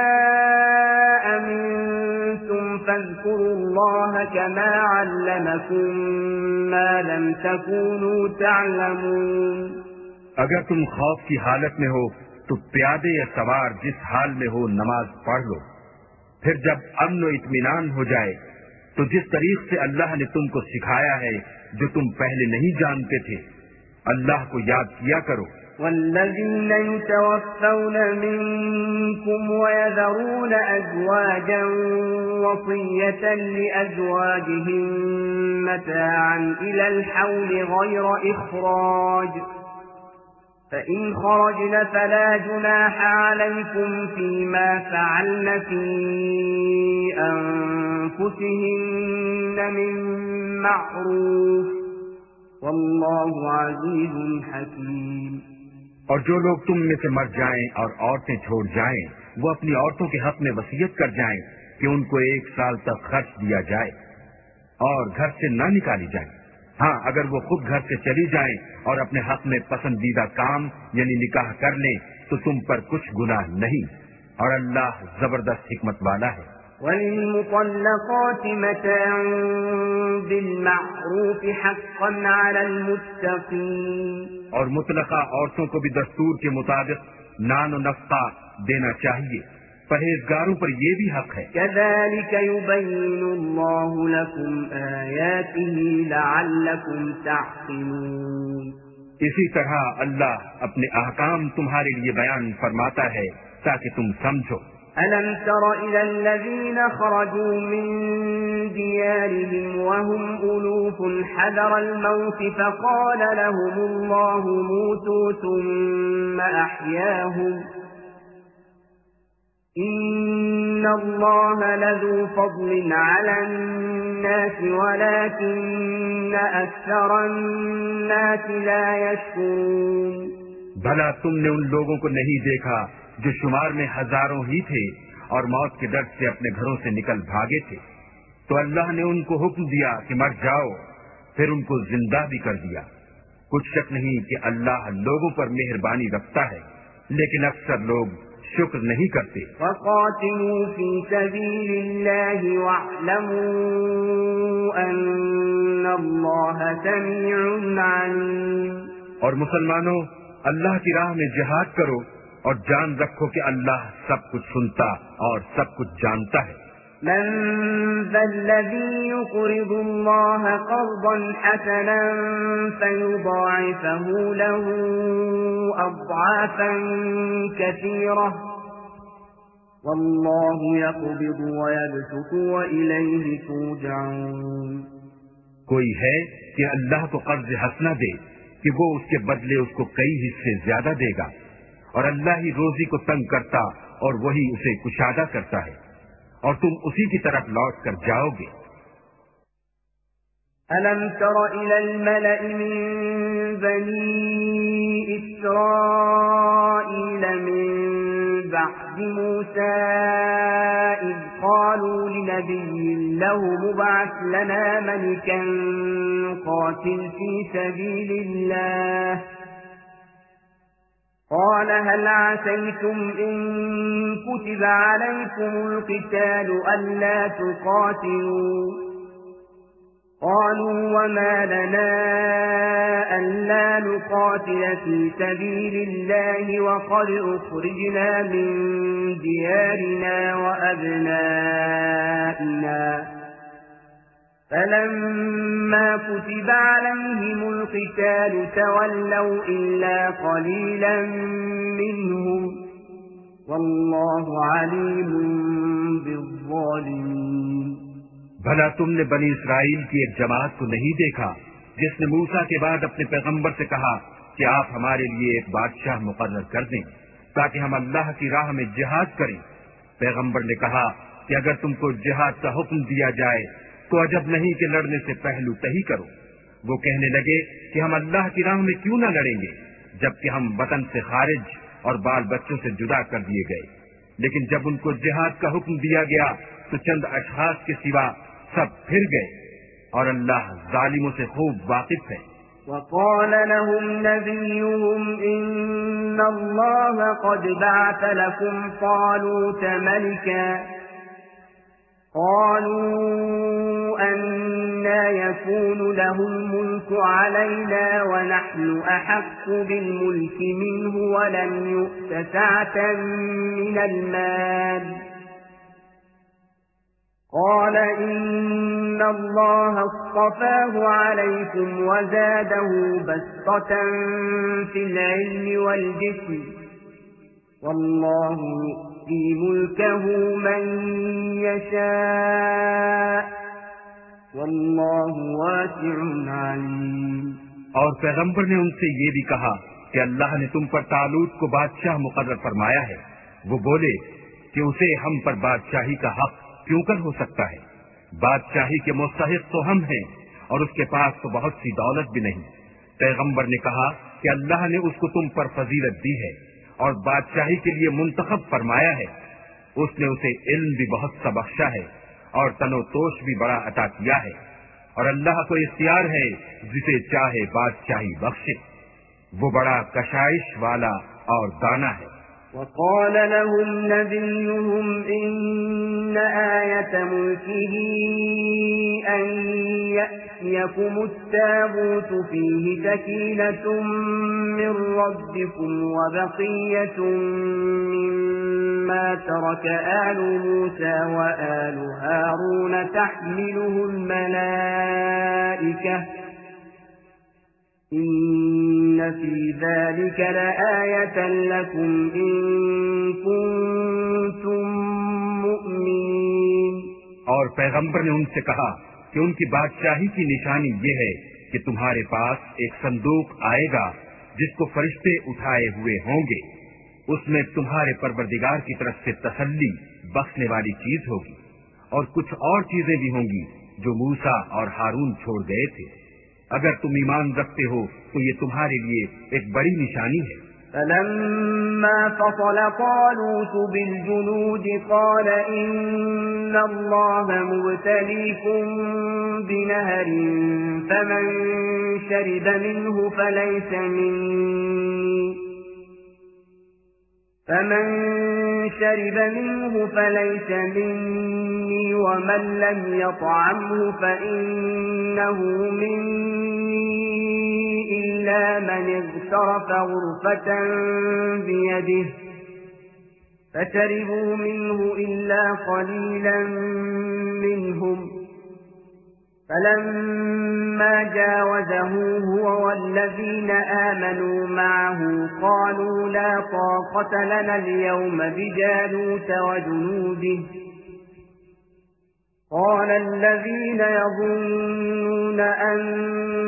أَمِنْتُمْ فَاذْكُرُوا اللَّهَ كَمَا عَلَّمَكُمْ مَا لَمْ تَكُونُوا تَعْلَمُونَ۔ اگر تم خوف کی حالت میں ہو تو پیادے یا سوار جس حال میں ہو نماز پڑھ لو، پھر جب امن و اطمینان ہو جائے تو جس طریق سے اللہ نے تم کو سکھایا ہے جو تم پہلے نہیں جانتے تھے اللہ کو یاد کیا کرو۔ والذین یتوفون منکم ویذرون ازواجا وصیة لأزواجهم متاعا إلى الحول غیر اخراج فإن خرجن فلا جناح عليكم فيما فعلن في أنفسهن من معروف واللہ عزیز حکیم۔ اور جو لوگ تم میں سے مر جائیں اور عورتیں چھوڑ جائیں وہ اپنی عورتوں کے حق میں وصیت کر جائیں کہ ان کو ایک سال تک خرچ دیا جائے اور گھر سے نہ نکالی جائیں۔ ہاں اگر وہ خود گھر سے چلی جائیں اور اپنے حق میں پسندیدہ کام یعنی نکاح کر لیں تو تم پر کچھ گناہ نہیں، اور اللہ زبردست حکمت والا ہے۔ وَلِلْمُطَلَّقَاتِ مَتَاعٌ بِالْمَعْرُوفِ حَقًّا عَلَى الْمُتَّقِينَ۔ اور مطلقہ عورتوں کو بھی دستور کے مطابق نان و نفقہ دینا چاہیے، پرہیزگاروں پر یہ بھی حق ہے۔ كَذَلِكَ يُبَيِّنُ اللَّهُ لَكُمْ آيَاتِهِ لَعَلَّكُمْ تَعْقِلُونَ۔ اسی طرح اللہ اپنے احکام تمہارے لیے بیان فرماتا ہے تاکہ تم سمجھو۔ أَلَمْ تَرَ إِلَى الَّذِينَ خَرَجُوا مِن دِيَارِهِمْ وَهُمْ أُلُوفٌ حَذَرَ الْمَوْتِ فَقَالَ لَهُمُ اللَّهُ مُوتُوا ثُمَّ أَحْيَاهُمْ إِنَّ اللَّهَ لَذُو فَضْلٍ عَلَى النَّاسِ وَلَكِنَّ أَكْثَرَ النَّاسِ لَا يَشْكُرُونَ۔ بھلا تم نے ان لوگوں کو نہیں دیکھا جو شمار میں ہزاروں ہی تھے اور موت کے ڈر سے اپنے گھروں سے نکل بھاگے تھے، تو اللہ نے ان کو حکم دیا کہ مر جاؤ، پھر ان کو زندہ بھی کر دیا۔ کچھ شک نہیں کہ اللہ لوگوں پر مہربانی رکھتا ہے، لیکن اکثر لوگ شکر نہیں کرتے۔ وَقَاتِلُوا فِي سَبِيلِ اللَّهِ وَاعْلَمُوا أَنَّ اللَّهَ سَمِيعٌ عَلِيمٌ۔ اور مسلمانوں اللہ کی راہ میں جہاد کرو اور جان رکھو کہ اللہ سب کچھ سنتا اور سب کچھ جانتا ہے۔ من ذا الذي يقرض الله قرضا حسنا فيضاعفه له أضعافا كثيرة والله يقبض ويبسط وإليه ترجعون۔ کوئی ہے کہ اللہ کو قرض حسنہ دے کہ وہ اس کے بدلے اس کو کئی حصے زیادہ دے گا، اور اللہ ہی روزی کو تنگ کرتا اور وہی اسے کشادہ کرتا ہے، اور تم اسی کی طرف لوٹ کر جاؤ گے۔ أَلَمْ تَرَ إِلَى الْمَلَإِ مِنْ بَنِي إِسْرَائِيلَ مِنْ بَعْدِ مُوسَى إِذْ قَالُوا لِنَبِيٍّ لَهُ ابْعَثْ لَنَا مَلِكًا نُقَاتِلْ فِي سَبِيلِ اللَّهِ قال هل عسيتم إن كتب عليكم القتال ألا تقاتلوا قالوا وما لنا ألا نقاتل في سبيل الله وقد أخرجنا من ديارنا وأبنائنا فلما كتب عليهم القتال تولوا إلا قليلا منهم والله عليم بالظالمين۔ بھلا تم نے بنی اسرائیل کی ایک جماعت کو نہیں دیکھا جس نے موسیٰ کے بعد اپنے پیغمبر سے کہا کہ آپ ہمارے لیے ایک بادشاہ مقرر کر دیں تاکہ ہم اللہ کی راہ میں جہاد کریں۔ پیغمبر نے کہا کہ اگر تم کو جہاد کا حکم دیا جائے تو عجب نہیں کہ لڑنے سے پہلو تہی کرو۔ وہ کہنے لگے کہ ہم اللہ کی راہ میں کیوں نہ لڑیں گے جبکہ ہم وطن سے خارج اور بال بچوں سے جدا کر دیے گئے۔ لیکن جب ان کو جہاد کا حکم دیا گیا تو چند اشخاص کے سوا سب پھر گئے، اور اللہ ظالموں سے خوب واقف ہے۔ وقال لهم نبيهم إن الله قد بعث لكم طالوت ملكا قالوا أنا يكون له الملك علينا ونحن أحق بالملك منه ولم يؤت سعة من المال قال إن الله اصطفاه عليكم وزاده بسطة في العلم والجسم والله يؤتي ملكه من يشاء والله واسع عليم۔ اور پیغمبر نے ان سے یہ بھی کہا کہ اللہ نے تم پر طالوت کو بادشاہ مقرر فرمایا ہے۔ وہ بولے کہ اسے ہم پر بادشاہی کا حق کیوں کر ہو سکتا ہے؟ بادشاہی کے مستحق تو ہم ہیں اور اس کے پاس تو بہت سی دولت بھی نہیں۔ پیغمبر نے کہا کہ اللہ نے اس کو تم پر فضیلت دی ہے اور بادشاہی کے لیے منتخب فرمایا ہے۔ اس نے اسے علم بھی بہت سا بخشا ہے اور تن و توش بھی بڑا عطا کیا ہے، اور اللہ کو اختیار ہے جسے چاہے بادشاہی بخشے۔ وہ بڑا کشائش والا اور دانا ہے۔ وقال لهم نبيهم إن آية ملكه أن يأتيكم التابوت فيه سكينة من ربكم وبقية مما ترك آل موسى وآل هارون تحمله الملائكة إن في ذلك لآية لكم إن كنتم مؤمنين۔ اور پیغمبر نے ان سے کہا کہ ان کی بادشاہی کی نشانی یہ ہے کہ تمہارے پاس ایک صندوق آئے گا جس کو فرشتے اٹھائے ہوئے ہوں گے، اس میں تمہارے پروردگار کی طرف سے تسلی بخشنے والی چیز ہوگی، اور کچھ اور چیزیں بھی ہوں گی جو موسیٰ اور ہارون چھوڑ گئے تھے۔ اگر تم ایمان رکھتے ہو تو یہ تمہارے لیے ایک بڑی نشانی ہے۔ فلما فصل طالوت بالجنود قال إن الله مبتليكم بنهر فمن شرب منه فليس مني فمن شرب منه فليس مني ومن لم يطعمه فإنه مني إلا من اغترف غرفة بيده فشربوا منه إلا قليلا منهم فلما جاوزه هو والذين آمنوا معه قالوا لا طاقة لنا اليوم بجالوت وجنوده قال الذين يظنون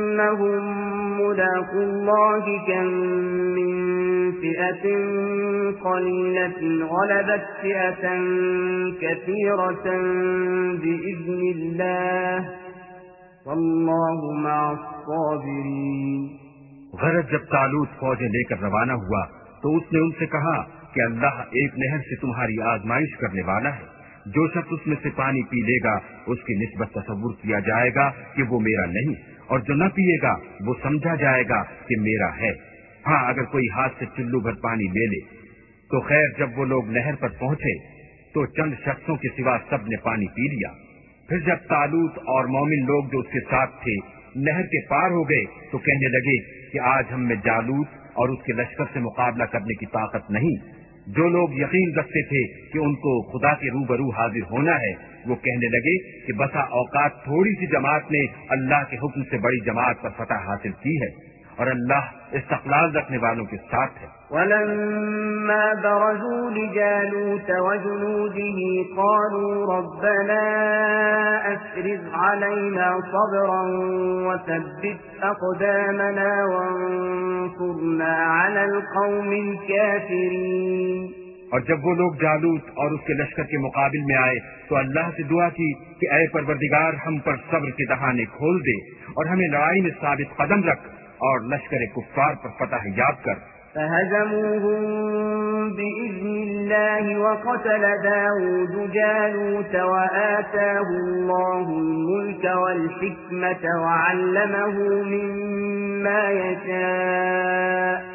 أنهم ملاقو الله كم من فئة قليلة غلبت فئة كثيرة بإذن الله والله مع الصابرين۔ غرض جب طالوت فوجیں لے کر روانہ ہوا تو اس نے ان سے کہا کہ اللہ ایک نہر سے تمہاری آزمائش کرنے والا ہے، جو شخص اس میں سے پانی پی لے گا اس کی نسبت تصور کیا جائے گا کہ وہ میرا نہیں، اور جو نہ پیے گا وہ سمجھا جائے گا کہ میرا ہے۔ ہاں اگر کوئی ہاتھ سے چلو بھر پانی لے لے تو خیر، جب وہ لوگ نہر پر پہنچے تو چند شخصوں کے سوا سب نے پانی پی لیا۔ پھر جب طالوت اور مومن لوگ جو اس کے ساتھ تھے نہر کے پار ہو گئے تو کہنے لگے کہ آج ہم میں جالوت اور اس کے لشکر سے مقابلہ کرنے کی طاقت نہیں۔ جو لوگ یقین رکھتے تھے کہ ان کو خدا کے روبرو حاضر ہونا ہے وہ کہنے لگے کہ بسا اوقات تھوڑی سی جماعت نے اللہ کے حکم سے بڑی جماعت پر فتح حاصل کی ہے، اور اللہ استقلال رکھنے والوں کے ساتھ ہے۔ وَلَمَّا بَرَزُوا لِجَالُوتَ وَجُنُودِهِ قَالُوا رَبَّنَا أَفْرِغْ عَلَيْنَا صَبْرًا وَثَبِّتْ أَقْدَامَنَا وَانصُرْنَا عَلَى الْقَوْمِ الْكَافِرِينَ۔ اور جب وہ لوگ جالوت اور اس کے لشکر کے مقابل میں آئے تو اللہ سے دعا کی کہ اے پروردگار ہم پر صبر کے دہانے کھول دے اور ہمیں لڑائی میں ثابت قدم رکھ اور لشکر کفار پر فتح یاب کر۔ فَهَزَمُوهُم بِإِذْنِ اللَّهِ وَقَتَلَ دَاوُودُ جَالُوتَ وَآتَاهُ اللَّهُ الْمُلْكَ وَالْحِكْمَةَ وَعَلَّمَهُ مِمَّا يَشَاءُ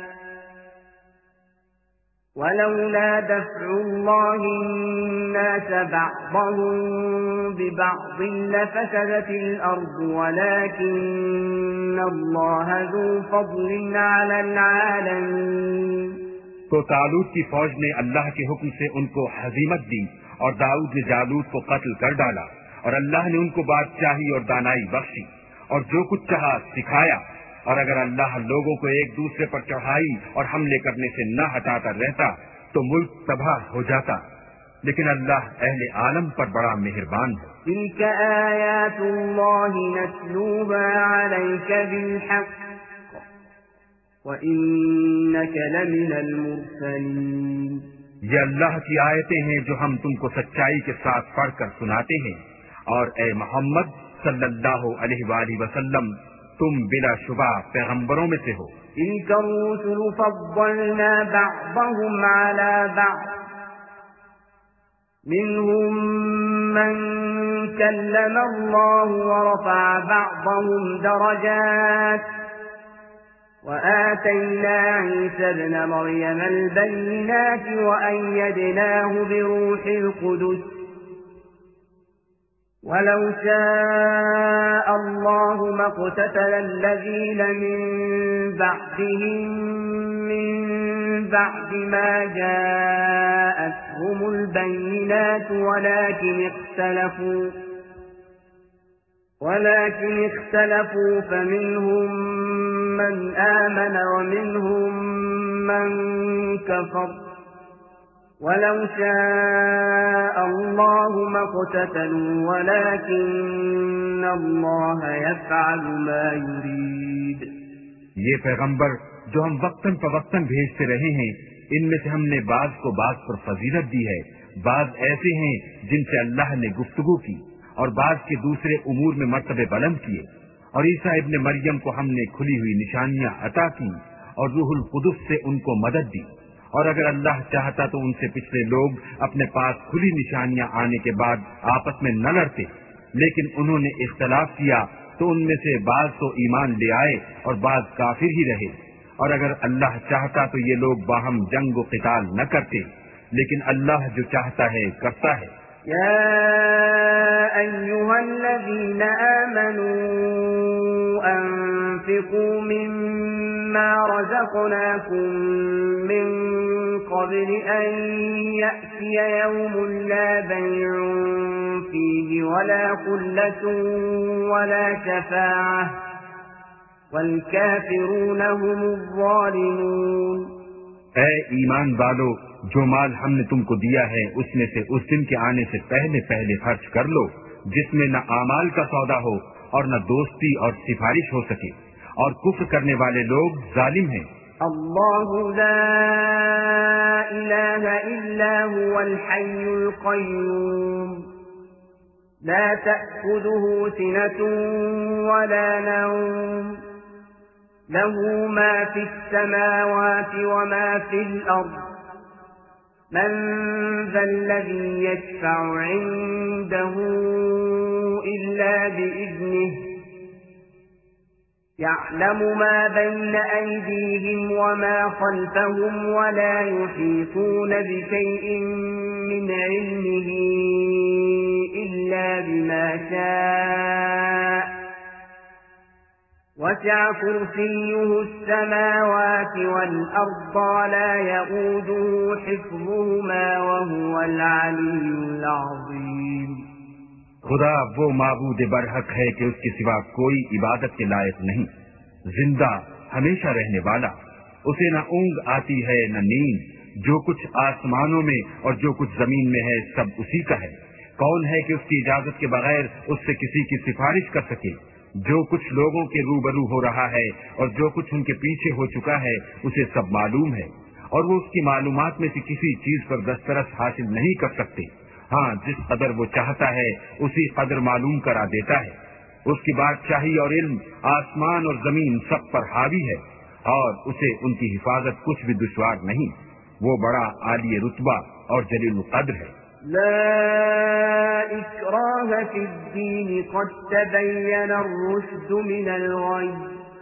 وَلَوْلَا دَفْعُ اللَّهِ النَّاسَ بَعْضَهُم بِبَعْضٍ لَفَسَدَتِ الْأَرْضُ وَلَكِنَّ اللَّهَ ذُو فَضْلٍ عَلَى الْعَالَمِينَ۔ تو طالوت کی فوج نے اللہ کے حکم سے ان کو ہزیمت دی اور داؤد نے جالوت کو قتل کر ڈالا، اور اللہ نے ان کو بادشاہی اور دانائی بخشی اور جو کچھ چاہا سکھایا۔ اور اگر اللہ لوگوں کو ایک دوسرے پر چڑھائی اور حملے کرنے سے نہ ہٹاتا رہتا تو ملک تباہ ہو جاتا، لیکن اللہ اہل عالم پر بڑا مہربان ہے۔ تلك آیات اللہ نتلوها علیک بالحق وإنک لمن المرسلین۔ یہ اللہ کی آیتیں ہیں جو ہم تم کو سچائی کے ساتھ پڑھ کر سناتے ہیں، اور اے محمد صلی اللہ علیہ وآلہ وسلم تم بلا شبہ پیغمبروں میں سے ہو۔ تلك الرسل فضلنا بعضهم على بعض منهم من كلم الله ورفع بعضهم درجات وآتينا عيسى ابن مريم البينات وأيدناه بروح القدس وَلَوْ شَاءَ اللَّهُ مَا اقْتَتَلَ الَّذِينَ مِن بَعْدِهِم مِّن بَعْدِ مَا جَاءَتْهُمُ الْبَيِّنَاتُ وَلَكِنِ اخْتَلَفُوا وَلَكِنِ اخْتَلَفُوا فَمِنْهُم مَّنْ آمَنَ وَمِنْهُم مَّن كَفَرَ وَلَوْ شَاءَ اللَّهُ مَا اقْتَتَلُوا وَلَكِنَّ اللَّهَ يَفْعَلُ مَا يُرِيدُ۔ یہ پیغمبر جو ہم وقتاً فوقتاً بھیجتے رہے ہیں، ان میں سے ہم نے بعض کو بعض پر فضیلت دی ہے، بعض ایسے ہیں جن سے اللہ نے گفتگو کی اور بعض کے دوسرے امور میں مرتبے بلند کیے، اور عیسیٰ ابن مریم کو ہم نے کھلی ہوئی نشانیاں عطا کی اور روح القدس سے ان کو مدد دی، اور اگر اللہ چاہتا تو ان سے پچھلے لوگ اپنے پاس کھلی نشانیاں آنے کے بعد آپس میں نہ لڑتے، لیکن انہوں نے اختلاف کیا تو ان میں سے بعض تو ایمان لے آئے اور بعض کافر ہی رہے، اور اگر اللہ چاہتا تو یہ لوگ باہم جنگ و قتال نہ کرتے، لیکن اللہ جو چاہتا ہے کرتا ہے۔ یا ایھا الذین آمنوا انفقوا مما رزقناکم من قبل ان یأتی یوم لا بیع فیہ ولا خلة ولا شفاعة والکافرون هم الظالمون۔ اے ایمان والو، جو مال ہم نے تم کو دیا ہے اس میں سے اس دن کے آنے سے پہلے پہلے خرچ کر لو جس میں نہ اعمال کا سودا ہو اور نہ دوستی اور سفارش ہو سکے، اور کفر کرنے والے لوگ ظالم ہیں، الله لا إله إلا هو الحي القيوم لا تأخذه سنة ولا نوم له ما في السماوات وما في الأرض من ذا الذي يشفع عنده إلا بإذنه يعلم ما بين أيديهم وما خلفهم ولا يحيطون بشيء من علمه إلا بما شاء وسع كرسيه السماوات والأرض ولا يئوده حفظهما وهو العلي العظيم. خدا وہ معبود برحق ہے کہ اس کے سوا کوئی عبادت کے لائق نہیں، زندہ ہمیشہ رہنے والا، اسے نہ اونگ آتی ہے نہ نیند، جو کچھ آسمانوں میں اور جو کچھ زمین میں ہے سب اسی کا ہے. کون ہے کہ اس کی اجازت کے بغیر اس سے کسی کی سفارش کر سکے؟ جو کچھ لوگوں کے روبرو ہو رہا ہے اور جو کچھ ان کے پیچھے ہو چکا ہے اسے سب معلوم ہے، اور وہ اس کی معلومات میں سے کسی چیز پر دسترس حاصل نہیں کر سکتے. ہاں، جس قدر وہ چاہتا ہے اسی قدر معلوم کرا دیتا ہے. اس کی بادشاہی اور علم آسمان اور زمین سب پر حاوی ہے، اور اسے ان کی حفاظت کچھ بھی دشوار نہیں. وہ بڑا عالی رتبہ اور جلیل القدر ہے. لا إكراه في الدين قد تبين الرشد من الغي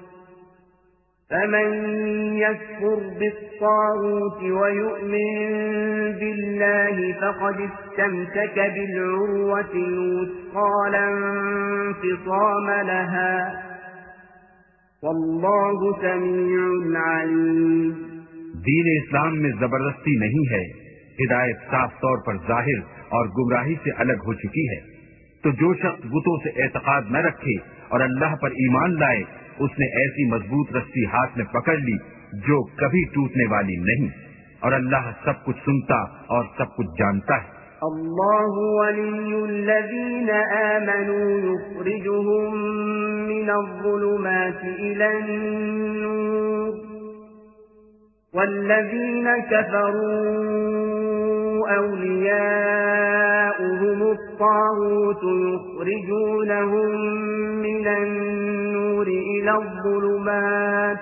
فمن يكفر بالطاغوت ويؤمن بالله فقد استمسك بالعروة الوثقى لا انفصام لها والله سميع عليم. دین اسلام میں زبردستی نہیں ہے، ہدایت صاف طور پر ظاہر اور گمراہی سے الگ ہو چکی ہے. تو جو شخص بتوں سے اعتقاد نہ رکھے اور اللہ پر ایمان لائے، اس نے ایسی مضبوط رسی ہاتھ میں پکڑ لی جو کبھی ٹوٹنے والی نہیں، اور اللہ سب کچھ سنتا اور سب کچھ جانتا ہے. اللہ ولی الذین آمنوا یخرجهم من الظلمات إلى النور والذین كفروا أولیاؤهم الطاغوت یخرجونهم من النور إلى الظلمات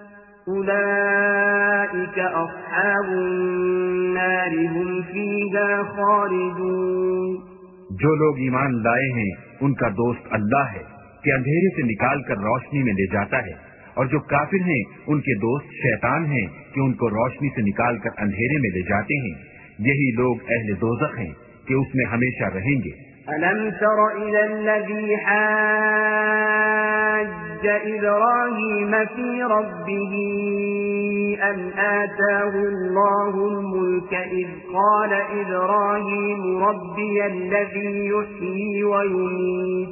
أولئك أصحاب النار هم فيها خالدون. جو لوگ ایمان لائے ہیں ان کا دوست اللہ ہے کہ اندھیرے سے نکال کر روشنی میں لے جاتا ہے، اور جو کافر ہیں ان کے دوست شیطان ہیں کہ ان کو روشنی سے نکال کر اندھیرے میں لے جاتے ہیں. یہی لوگ اہل دوزخ ہیں کہ اس میں ہمیشہ رہیں گے. ألم تر إلى الذي حاج إبراهيم في ربه أن آتاه الله الملك إذ قال إبراهيم ربي الذي يحيي ويميت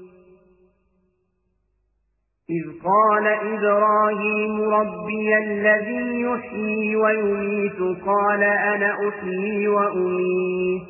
إذ قال إبراهيم ربي الذي يحيي ويميت قال أنا أحيي وأميت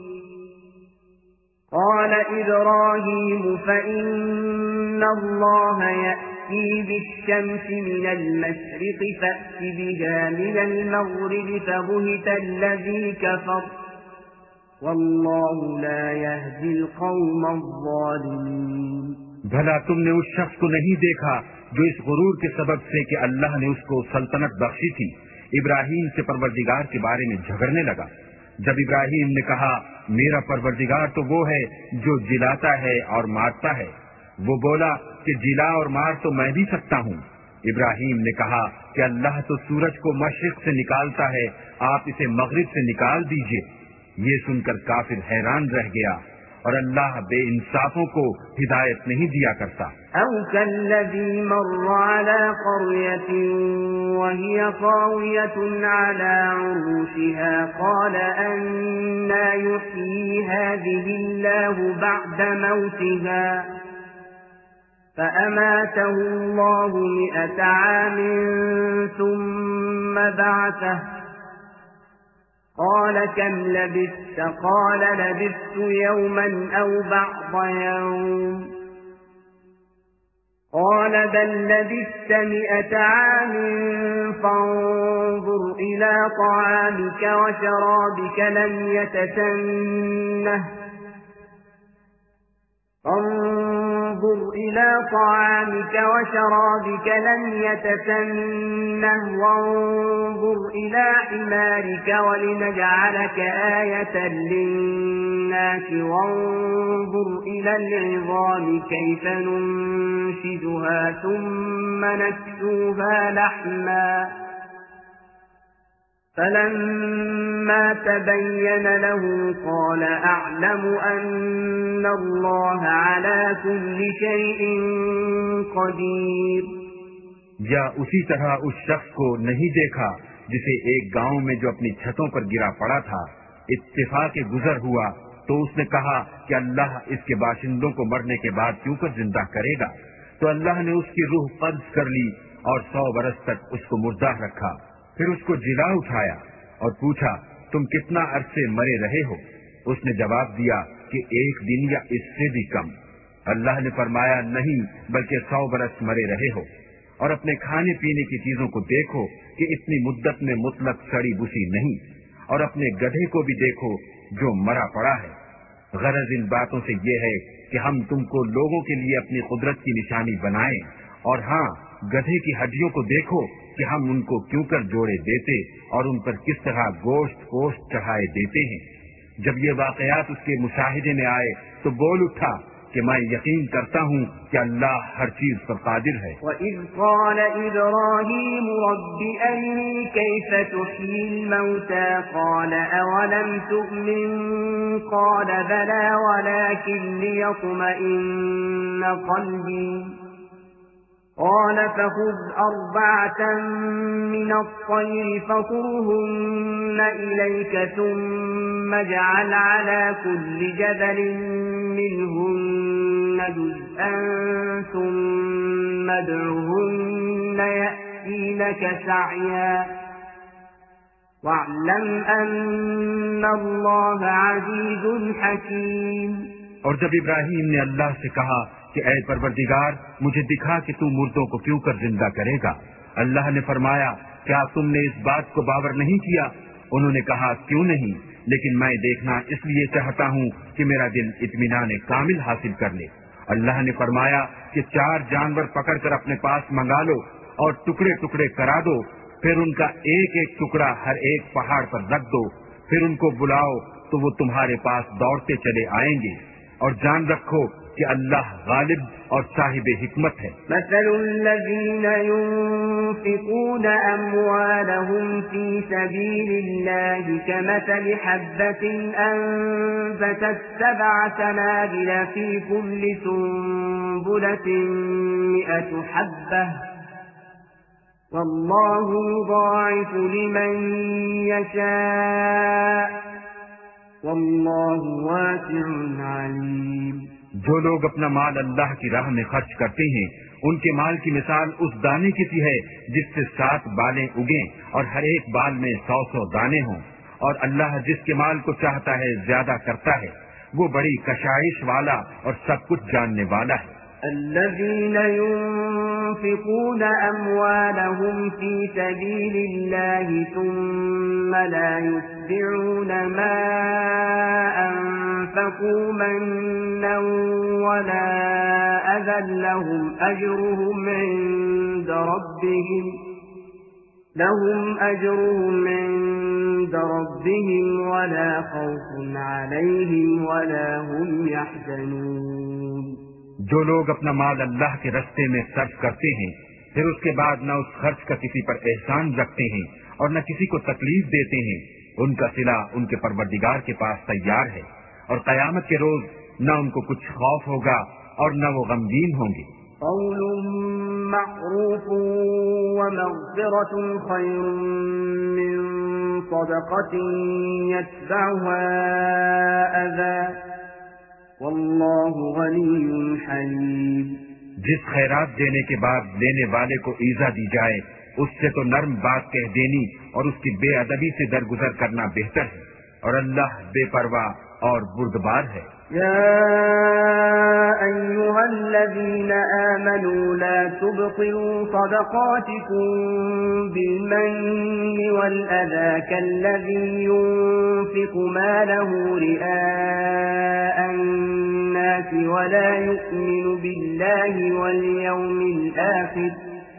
قال إبراهيم فإن الله يأتي بالشمس من المشرق فأت بها من المغرب فبهت الذي كفر والله لا يهدي القوم الظالمين. بھلا تم نے اس شخص کو نہیں دیکھا جو اس غرور کے سبب سے کہ اللہ نے اس کو سلطنت بخشی تھی ابراہیم سے پروردگار کے بارے میں جھگڑنے لگا؟ جب ابراہیم نے کہا میرا پروردگار تو وہ ہے جو جلاتا ہے اور مارتا ہے، وہ بولا کہ جلا اور مار تو میں بھی سکتا ہوں. ابراہیم نے کہا کہ اللہ تو سورج کو مشرق سے نکالتا ہے، آپ اسے مغرب سے نکال دیجئے. یہ سن کر کافر حیران رہ گیا، اور اللہ بے انصافوں کو ہدایت نہیں دیا کرتا. او كالذي مر على قرية وهي خاوية على عروشها قال أنى يحيي هذه الله بعد موتها فأماته الله مئة عام ثم بعثه قال كم لبثت قال لبثت يوما أو بعض يوم قال قال بل لبثت مئة عام فانظر إلى طعامك وشرابك لم يتسنه فانظر إلى طعامك وشرابك لم يتسنه وانظر إلى حمارك ولنجعلك آية للناس وانظر إلى العظام كيف ننشدها ثم نكسوها لحما فلما تبين له قال أعلم أن الله على كل شيء قدير. یا اسی طرح اس شخص کو نہیں دیکھا جسے ایک گاؤں میں جو اپنی چھتوں پر گرا پڑا تھا اتفاق گزر ہوا تو اس نے کہا کہ اللہ اس کے باشندوں کو مرنے کے بعد کیوں کر زندہ کرے گا، تو اللہ نے اس کی روح قبض کر لی اور سو برس تک اس کو مردہ رکھا. پھر اس کو جلا اٹھایا اور پوچھا تم کتنا عرصے مرے رہے ہو؟ اس نے جواب دیا کہ ایک دن یا اس سے بھی کم. اللہ نے فرمایا نہیں بلکہ سو برس مرے رہے ہو. اور اپنے کھانے پینے کی چیزوں کو دیکھو کہ اتنی مدت میں مطلق سڑی بسی نہیں، اور اپنے گدھے کو بھی دیکھو جو مرا پڑا ہے. غرض ان باتوں سے یہ ہے کہ ہم تم کو لوگوں کے لیے اپنی قدرت کی نشانی بنائیں، اور ہاں گدھے کی ہڈیوں کو دیکھو کہ ہم ان کو کیوں کر جوڑے دیتے اور ان پر کس طرح گوشت پوشت چڑھائے دیتے ہیں. جب یہ واقعات اس کے مشاہدے میں آئے تو بول اٹھا کہ میں یقین کرتا ہوں کہ اللہ ہر چیز پر قادر ہے. وَإِذْ قَالَ إِبْرَاهِيمُ رَبِّ أَرِنِي كَيْفَ تُحْيِي الْمَوْتَى قَالَ أَوَلَمْ تُؤْمِنْ قَالَ بَلَى وَلَكِنْ لِيَطْمَئِنَّ قَلْبِي قال فخذ أربعة من الطير فصرهن إليك ثم اجعل على كل جبل منهن جزءا ثم ادعهن يأتينك سعيا واعلم أن الله عزيز حكيم. اور جب ابراہیم نے اللہ سے کہا کہ اے پروردگار مجھے دکھا کہ تو مردوں کو کیوں کر زندہ کرے گا، اللہ نے فرمایا کیا تم نے اس بات کو باور نہیں کیا؟ انہوں نے کہا کیوں نہیں، لیکن میں دیکھنا اس لیے چاہتا ہوں کہ میرا دل اطمینان کامل حاصل کر لے. اللہ نے فرمایا کہ چار جانور پکڑ کر اپنے پاس منگا لو اور ٹکڑے ٹکڑے کرا دو، پھر ان کا ایک ایک ٹکڑا ہر ایک پہاڑ پر رکھ دو، پھر ان کو بلاؤ تو وہ تمہارے پاس دوڑتے چلے آئیں گے، اور جان رکھو کہ اللہ غالب اور صاحب حکمت ہے. مثل الذين ينفقون أموالهم في سبيل الله كمثل حبة أنبتت سبع سنابل في كل سنبلة مئة حبة والله يضاعف لمن يشاء والله واسع عليم. جو لوگ اپنا مال اللہ کی راہ میں خرچ کرتے ہیں ان کے مال کی مثال اس دانے کی سی ہے جس سے سات بالیں اگیں اور ہر ایک بال میں سو سو دانے ہوں، اور اللہ جس کے مال کو چاہتا ہے زیادہ کرتا ہے، وہ بڑی کشائش والا اور سب کچھ جاننے والا ہے. الذين ينفقون أموالهم في سبيل الله ثم لا يتبعون ما أنفقوا منا ولا أذى لهم أجرهم عند ربهم لهم أجرهم عند ربهم ولا خوف عليهم ولا هم يحزنون. جو لوگ اپنا مال اللہ کے رستے میں صرف کرتے ہیں پھر اس کے بعد نہ اس خرچ کا کسی پر احسان رکھتے ہیں اور نہ کسی کو تکلیف دیتے ہیں، ان کا صلہ ان کے پروردگار کے پاس تیار ہے، اور قیامت کے روز نہ ان کو کچھ خوف ہوگا اور نہ وہ غمگین ہوں گے. قول معروف ومغفرة خير من صدقة يتبعها أذى واللہ غنی حلیم. جس خیرات دینے کے بعد لینے والے کو ایذا دی جائے اس سے تو نرم بات کہہ دینی اور اس کی بے ادبی سے درگزر کرنا بہتر ہے، اور اللہ بے پرواہ اور بردبار ہے. يا أيها الذين آمنوا لا تبطلوا صدقاتكم بالمن والأذى كالذي ينفق ماله رئاء الناس ولا يؤمن بالله واليوم الآخر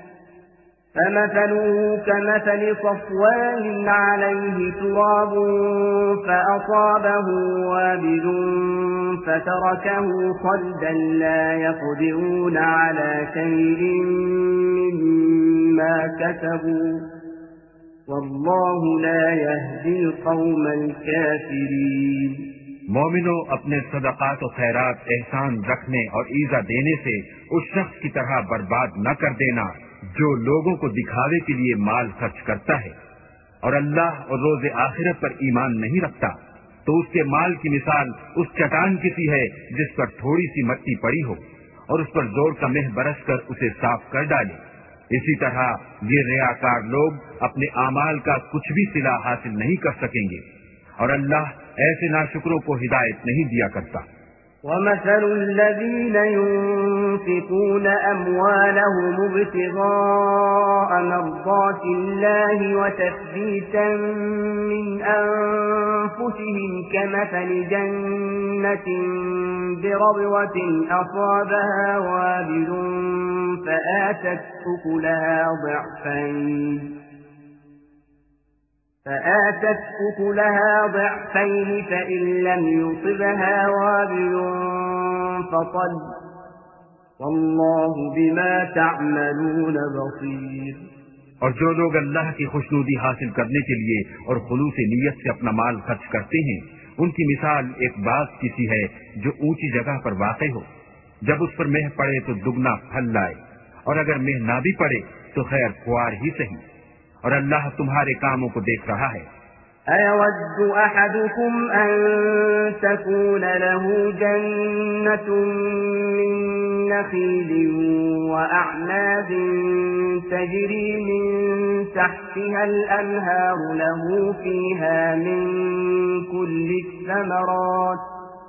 فمثله كمثل صفوان عليه تراب فأصابه وابل فتركه صلدا لا يقدرون على شيء مما كسبوا والله لا يهدي القوم الكافرين. مومنوں اپنے صدقات و خیرات احسان رکھنے اور ایذا دینے سے اس شخص کی طرح برباد نہ کر دینا جو لوگوں کو دکھاوے کے لیے مال خرچ کرتا ہے اور اللہ اور روز آخرت پر ایمان نہیں رکھتا، تو اس کے مال کی مثال اس چٹان کی سی ہے جس پر تھوڑی سی مٹی پڑی ہو اور اس پر زور کا مہ برس کر اسے صاف کر ڈالے. اسی طرح یہ ریاکار لوگ اپنے اعمال کا کچھ بھی صلہ حاصل نہیں کر سکیں گے اور اللہ ایسے ناشکروں کو ہدایت نہیں دیا کرتا. ومثل الذين ينفقون أموالهم ابتغاء مرضات الله وتثبيتا من أنفسهم كمثل جنة بربوة أصابها وابل فآتت أكلها ضعفين فآتت أكلها ضعفين فإن لم يصبها وابل فطل والله بما تعملون بصير. اور جو لوگ اللہ کی خوشنودی حاصل کرنے کے لیے اور خلوص نیت سے اپنا مال خرچ کرتے ہیں ان کی مثال ایک باغ کی سی ہے جو اونچی جگہ پر واقع ہو. جب اس پر مہ پڑے تو دگنا پھل لائے اور اگر مہ نہ بھی پڑے تو خیر خوار ہی صحیح، اور اللہ تمہارے کاموں کو دیکھ رہا ہے. أَيَوَدُّ أَحَدُكُمْ أَن تَكُونَ لَهُ جَنَّةٌ مِّن نَّخِيلٍ وَأَعْنَابٍ تَجْرِي مِن تَحْتِهَا الْأَنْهَارُ لَهُ فِيهَا مِن كُلِّ الثَّمَرَاتِ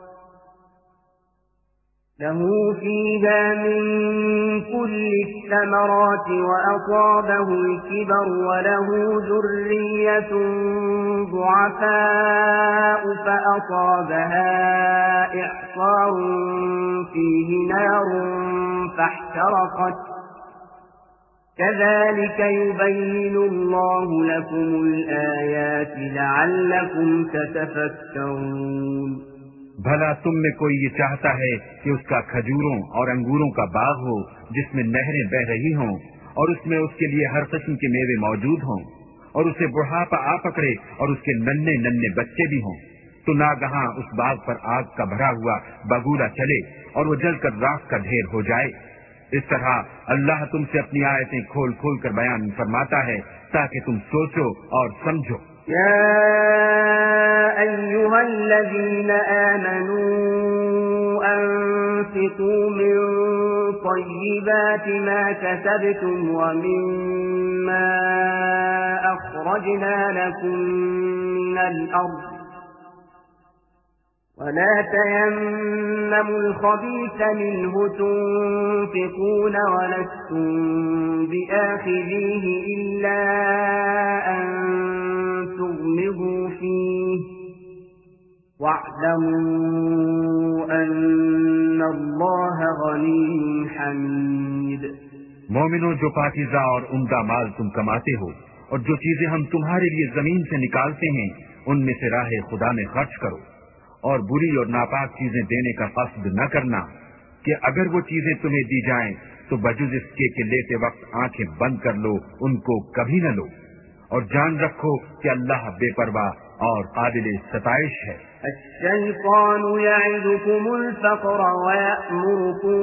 له فيها من كل الثمرات وأصابه الكبر وله ذرية ضعفاء فأصابها إعصار فيه نار فاحترقت كذلك يبين الله لكم الآيات لعلكم تتفكرون. بھلا تم میں کوئی یہ چاہتا ہے کہ اس کا کھجوروں اور انگوروں کا باغ ہو جس میں نہریں بہ رہی ہوں اور اس میں اس کے لیے ہر قسم کے میوے موجود ہوں اور اسے بڑھاپا آ پکڑے اور اس کے ننھے ننھے بچے بھی ہوں، تو ناگہاں اس باغ پر آگ کا بھرا ہوا بگولا چلے اور وہ جل کر راکھ کا ڈھیر ہو جائے. اس طرح اللہ تم سے اپنی آیتیں کھول کھول کر بیان فرماتا ہے تاکہ تم سوچو اور سمجھو. يا أيها الذين آمنوا أنفقوا من طيبات ما كسبتم ومما أخرجنا لكم من الأرض ولا تيمموا الخبيث منه تنفقون ولستم بآخذيه إلا أن تغمضوا فيه واعلموا أن الله غني حميد. مومنوں، جو پاکیزہ اور عمدہ مال تم کماتے ہو اور جو چیزیں ہم تمہارے لیے زمین سے نکالتے ہیں ان میں سے راہ خدا میں خرچ کرو اور بری اور ناپاک چیزیں دینے کا قصد نہ کرنا کہ اگر وہ چیزیں تمہیں دی جائیں تو بجز اس کے کہ لیتے وقت آنکھیں بند کر لو ان کو کبھی نہ لو، اور جان رکھو کہ اللہ بے پرواہ اور قابل ستائش ہے. الشیطان یعدکم الفقر ویأمرکم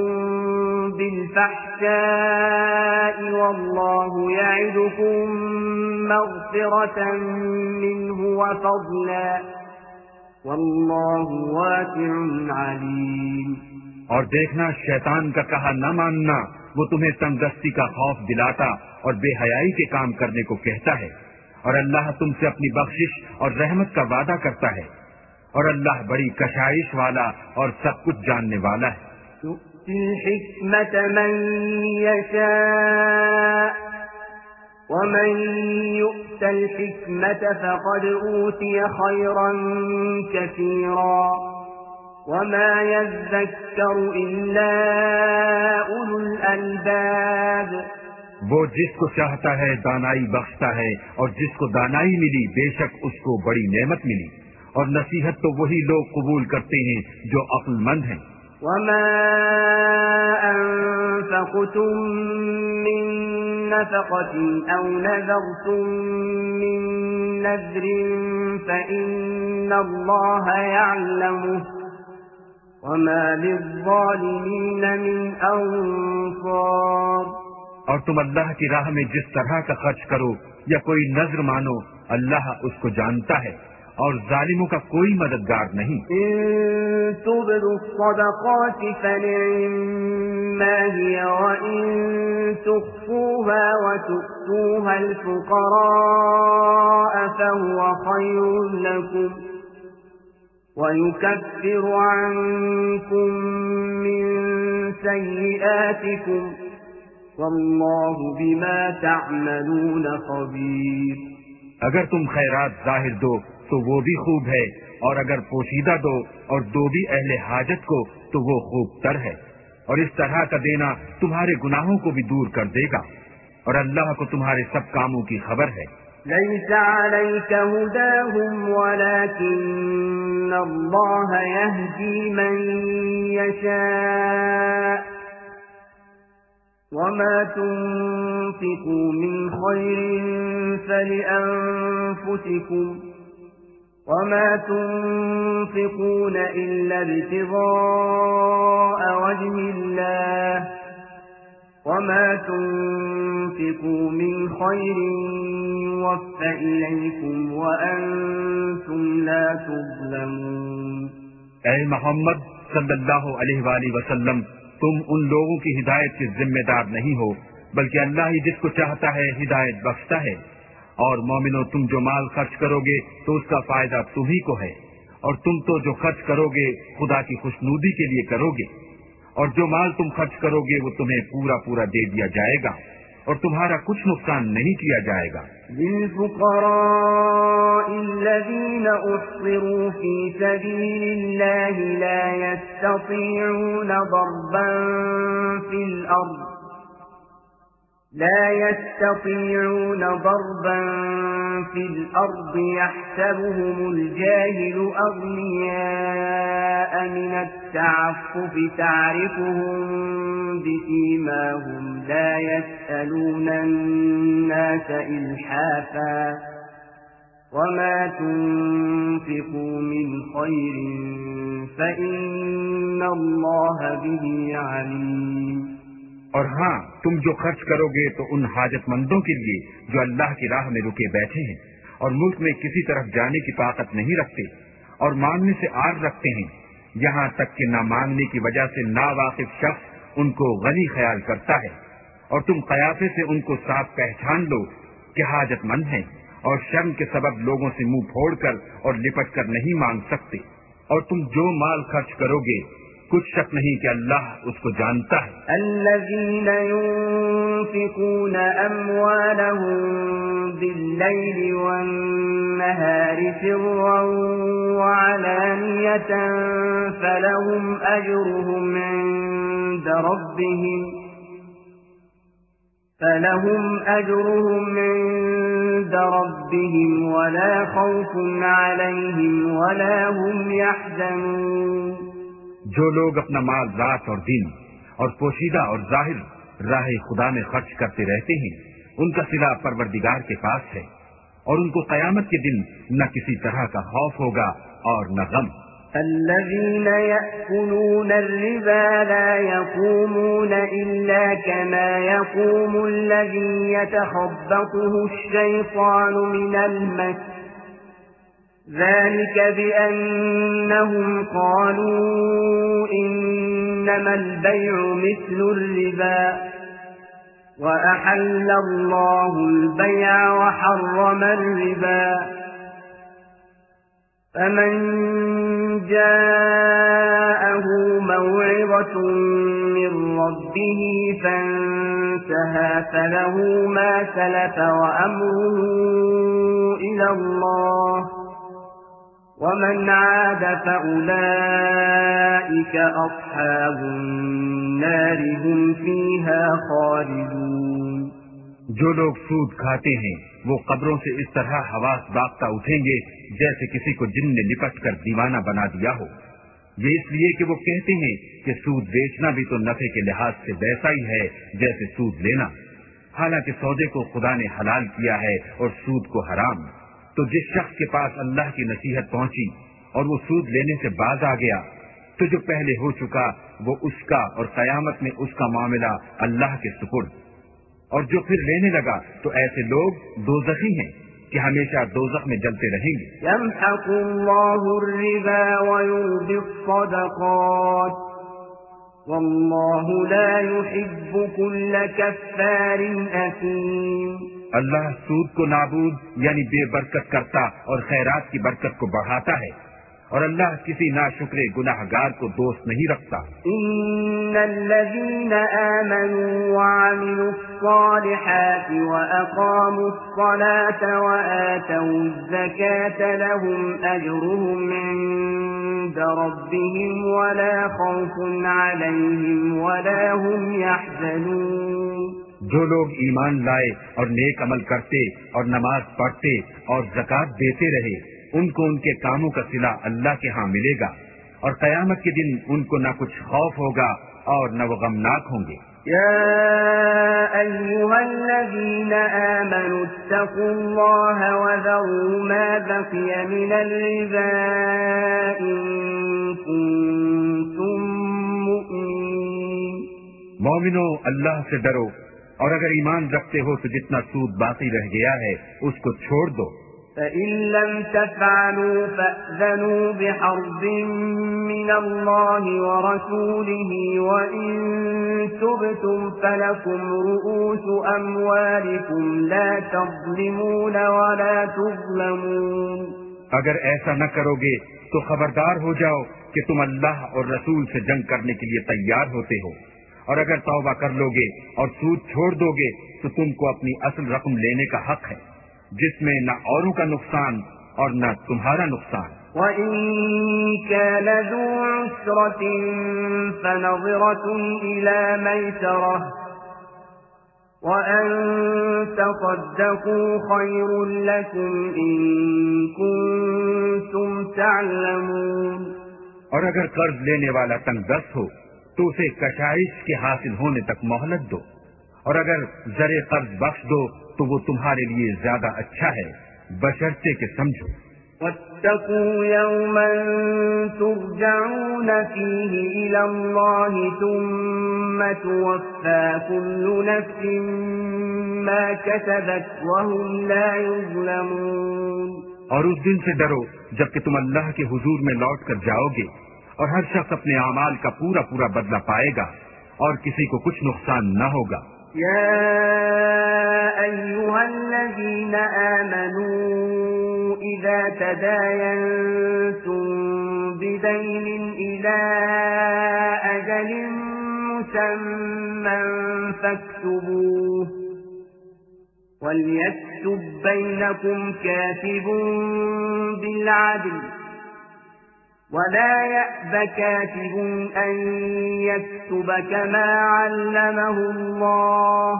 بالفحشاء واللہ یعدکم مغفرة منہ وفضلا واللہ واسع علیم. اور دیکھنا، شیطان کا کہا نہ ماننا وہ تمہیں تنگ دستی کا خوف دلاتا اور بے حیائی کے کام کرنے کو کہتا ہے، اور اللہ تم سے اپنی بخشش اور رحمت کا وعدہ کرتا ہے، اور اللہ بڑی کشائش والا اور سب کچھ جاننے والا ہے۔ يؤتي الحكمة من يشاء ومن يؤت الحكمة فقد أوتي خيرا كثيرا وما يذكر إلا أولو الألباب۔ وہ جس کو چاہتا ہے دانائی بخشتا ہے، اور جس کو دانائی ملی بے شک اس کو بڑی نعمت ملی، اور نصیحت تو وہی لوگ قبول کرتے ہیں جو عقل مند ہیں۔ وما أنفقتم من نفقة أو نذرتم من نذر فإن الله يعلمه وما للظالمين من أنصار۔ اور تم اللہ کی راہ میں جس طرح کا خرچ کرو یا کوئی نذر مانو، اللہ اس کو جانتا ہے، اور ظالموں کا کوئی مددگار نہیں۔ إن تبدوا الصدقات فنعما هي وإن تخفوها وتؤتوها الفقراء فهو خير لكم ويكفر عنكم من سيئاتكم والله بما تعملون خبير۔ اگر تم خیرات ظاہر دو تو وہ بھی خوب ہے، اور اگر پوشیدہ دو اور دو بھی اہل حاجت کو تو وہ خوب تر ہے، اور اس طرح کا دینا تمہارے گناہوں کو بھی دور کر دے گا، اور اللہ کو تمہارے سب کاموں کی خبر ہے۔ ليس عليك هداهم ولكن الله يهدي من يشاء وما تنفقوا من خير فلأنفسكم وما تنفقون إلا ابتغاء وجه الله وما تنفقوا من خير يوفى إليكم وأنتم لا تظلمون۔ اے محمد صلی اللہ علیہ وآلہ وسلم، تم ان لوگوں کی ہدایت کے ذمہ دار نہیں ہو، بلکہ اللہ ہی جس کو چاہتا ہے ہدایت بخشتا ہے۔ اور مومنو، تم جو مال خرچ کرو گے تو اس کا فائدہ تمہیں کو ہے، اور تم تو جو خرچ کرو گے خدا کی خوشنودی کے لیے کرو گے، اور جو مال تم خرچ کرو گے وہ تمہیں پورا پورا دے دیا جائے گا، اور تمہارا کچھ نقصان نہیں کیا جائے گا۔ للفقراء الذين أحصروا في سبيل الله لا يستطيعون ضربا في الأرض لا يستطيعون ضربا في الأرض يحسبهم الجاهل أغنياء من التعفف تعرفهم بسيماهم لا يسألون الناس إلحافا وما تنفقوا من خير فإن الله به عليم۔ اور ہاں، تم جو خرچ کرو گے تو ان حاجت مندوں کے لیے جو اللہ کی راہ میں رکے بیٹھے ہیں اور ملک میں کسی طرف جانے کی طاقت نہیں رکھتے اور مانگنے سے آر رکھتے ہیں، یہاں تک کہ نہ مانگنے کی وجہ سے ناواقف شخص ان کو غنی خیال کرتا ہے، اور تم قیافے سے ان کو صاف پہچان لو کہ حاجت مند ہیں، اور شرم کے سبب لوگوں سے منہ پھوڑ کر اور لپٹ کر نہیں مانگ سکتے۔ اور تم جو مال خرچ کرو گے کچھ شک نہیں کہ اللہ اس کو جانتا ہے۔ الذين ينفقون أموالهم بالليل والنهار سرا وعلانية فلهم أجرهم عند ربهم فلهم أجرهم عند ربهم ولا خوف عليهم ولا هم يحزنون۔ جو لوگ اپنا مال رات اور دن اور پوشیدہ اور ظاہر راہ خدا میں خرچ کرتے رہتے ہیں، ان کا صلہ پروردگار کے پاس ہے، اور ان کو قیامت کے دن نہ کسی طرح کا خوف ہوگا اور نہ غم۔ الذين يأكلون الربا لا يقومون إلا كما يقوم الذي يتخبطه الشيطان من المس ذلك بأنهم قالوا إنما البيع مثل الربا وأحل الله البيع وحرم الربا فمن جاءه موعظة من ربه فانتهى فله ما سلف وأمره إلى الله ومن عاد فأولئك أصحاب النار هم فيها خالدون۔ جو لوگ سود کھاتے ہیں وہ قبروں سے اس طرح حواس باختہ اٹھیں گے جیسے کسی کو جن نے لپٹ کر دیوانہ بنا دیا ہو۔ یہ اس لیے کہ وہ کہتے ہیں کہ سود بیچنا بھی تو نفع کے لحاظ سے ویسا ہی ہے جیسے سود لینا، حالانکہ سودے کو خدا نے حلال کیا ہے اور سود کو حرام۔ تو جس شخص کے پاس اللہ کی نصیحت پہنچی اور وہ سود لینے سے باز آ گیا تو جو پہلے ہو چکا وہ اس کا اور قیامت میں اس کا معاملہ اللہ کے سپرد، اور جو پھر لینے لگا تو ایسے لوگ دوزخی ہیں کہ ہمیشہ دوزخ میں جلتے رہیں گے۔ يمحق الله الربا ويربي الصدقات والله لا يحب كل كفار أثيم۔ اللہ سود کو نابود یعنی بے برکت کرتا اور خیرات کی برکت کو بڑھاتا ہے، اور اللہ کسی ناشکرے گناہگار کو دوست نہیں رکھتا۔ ان الذين آمنوا وعملوا الصالحات واقاموا الصلاة وآتوا الزكاة لهم اجرهم عند ربهم ولا خوف عليهم ولا هم يحزنون۔ جو لوگ ایمان لائے اور نیک عمل کرتے اور نماز پڑھتے اور زکوٰۃ دیتے رہے ان کو ان کے کاموں کا صلہ اللہ کے ہاں ملے گا، اور قیامت کے دن ان کو نہ کچھ خوف ہوگا اور نہ وہ غمناک ہوں گے۔ یا ایھا الذین آمنوا اتقوا اللہ وذروا ما بقی من الربا ان کنتم مؤمنین۔ مومنو، اللہ سے ڈرو، اور اگر ایمان رکھتے ہو تو جتنا سود باقی رہ گیا ہے اس کو چھوڑ دو۔ فَإِن لَّمْ تَفْعَلُوا فَأْذَنُوا بِحَرْبٍ مِّنَ اللَّهِ وَرَسُولِهِ وَإِن تُبْتُمْ فَلَكُمْ رُءُوسُ أَمْوَالِكُمْ لَا تَظْلِمُونَ وَلَا تُظْلَمُونَ۔ اگر ایسا نہ کرو گے تو خبردار ہو جاؤ کہ تم اللہ اور رسول سے جنگ کرنے کے لیے تیار ہوتے ہو، اور اگر توبہ کر لو گے اور سود چھوڑ دو گے تو تم کو اپنی اصل رقم لینے کا حق ہے، جس میں نہ اوروں کا نقصان اور نہ تمہارا نقصان۔ وَإِن كَانَ ذُو عُسْرَةٍ فَنَظِرَةٌ إِلَى مَيْسَرَةٍ وَأَن تَصَدَّقُوا خَيْرٌ لَّكُمْ إِن كُنتُمْ تَعْلَمُونَ۔ اور اگر قرض لینے والا تنگ دست ہو تو اسے کشائش کے حاصل ہونے تک مہلت دو، اور اگر زر قرض بخش دو تو وہ تمہارے لیے زیادہ اچھا ہے، بشرطے کہ سمجھو۔ وَاتَّقُوا يَوْمًا تُرْجَعُونَ فِيهِ إِلَى اللَّهِ ثُمَّ تُوَفَّى كُلُّ نَفْسٍ مَّا كَسَبَتْ وَهُمْ لَا يُظْلَمُونَ۔ اور اس دن سے ڈرو جبکہ تم اللہ کے حضور میں لوٹ کر جاؤ گے، اور ہر شخص اپنے اعمال کا پورا پورا بدلہ پائے گا اور کسی کو کچھ نقصان نہ ہوگا۔ یا ایھا الذین آمنوا اذا تداینتم بدین الی اجل مسمى فاکتبوه وَلْيَكْتُبْ بَيْنَكُمْ كَاتِبٌ بِالْعَدْلِ وَلَا يَأْبَ كَاتِبٌ أَن يَكْتُبَ كَمَا عَلَّمَهُ اللَّهُ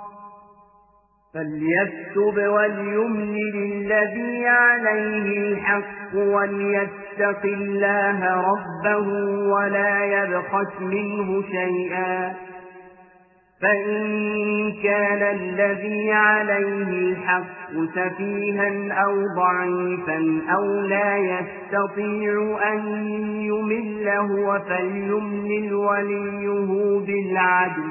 فَلْيَكْتُبْ وَلْيُمْلِلِ الَّذِي عَلَيْهِ الْحَقُّ وَلْيَتَّقِ اللَّهَ رَبَّهُ وَلَا يَبْخَسْ مِنْهُ شَيْئًا فَإِن كَانَ الَّذِي عَلَيْهِ الْحَقُّ سَفِيهًا أَوْ ضَعِيفًا أَوْ لَا يَسْتَطِيعُ أَن يُمِلَّ هُوَ فَلْيُمْلِلْ وَلِيُّهُ بِالْعَدْلِ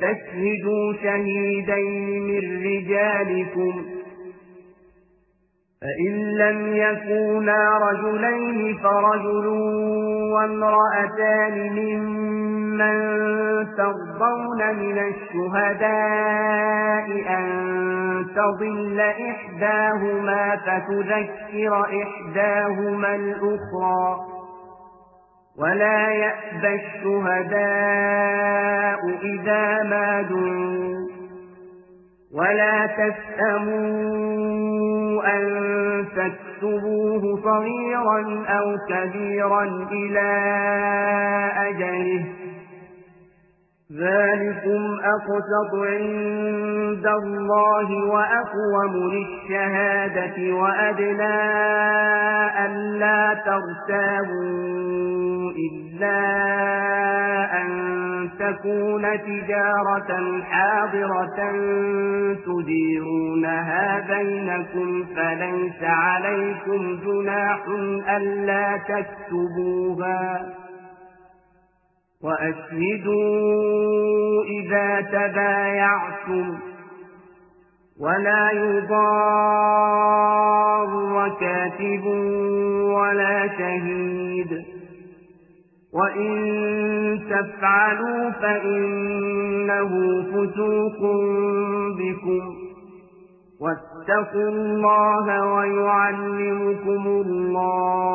وَاسْتَشْهِدُوا شَهِيدَيْنِ مِن رِّجَالِكُمْ فإن لم يكونا رجلين فرجل وامرأتان ممن ترضون من الشهداء أن تضل إحداهما فتذكر إحداهما الأخرى ولا يأبى الشهداء إذا ما دعوا ولا تسأموا أن تكتبوه صغيرا أو كبيرا إلى أجله ذلكم أقسط عند الله وأقوم للشهادة وأدنى ألا ترتابوا إلا أن تكون تجارة حاضرة تديرونها بينكم فليس عليكم جناح ألا تكتبوها وأشهدوا إذا تبايعتم ولا يضار كاتب ولا شهيد وإن تفعلوا فإنه فسوق بكم واتقوا الله ويعلمكم الله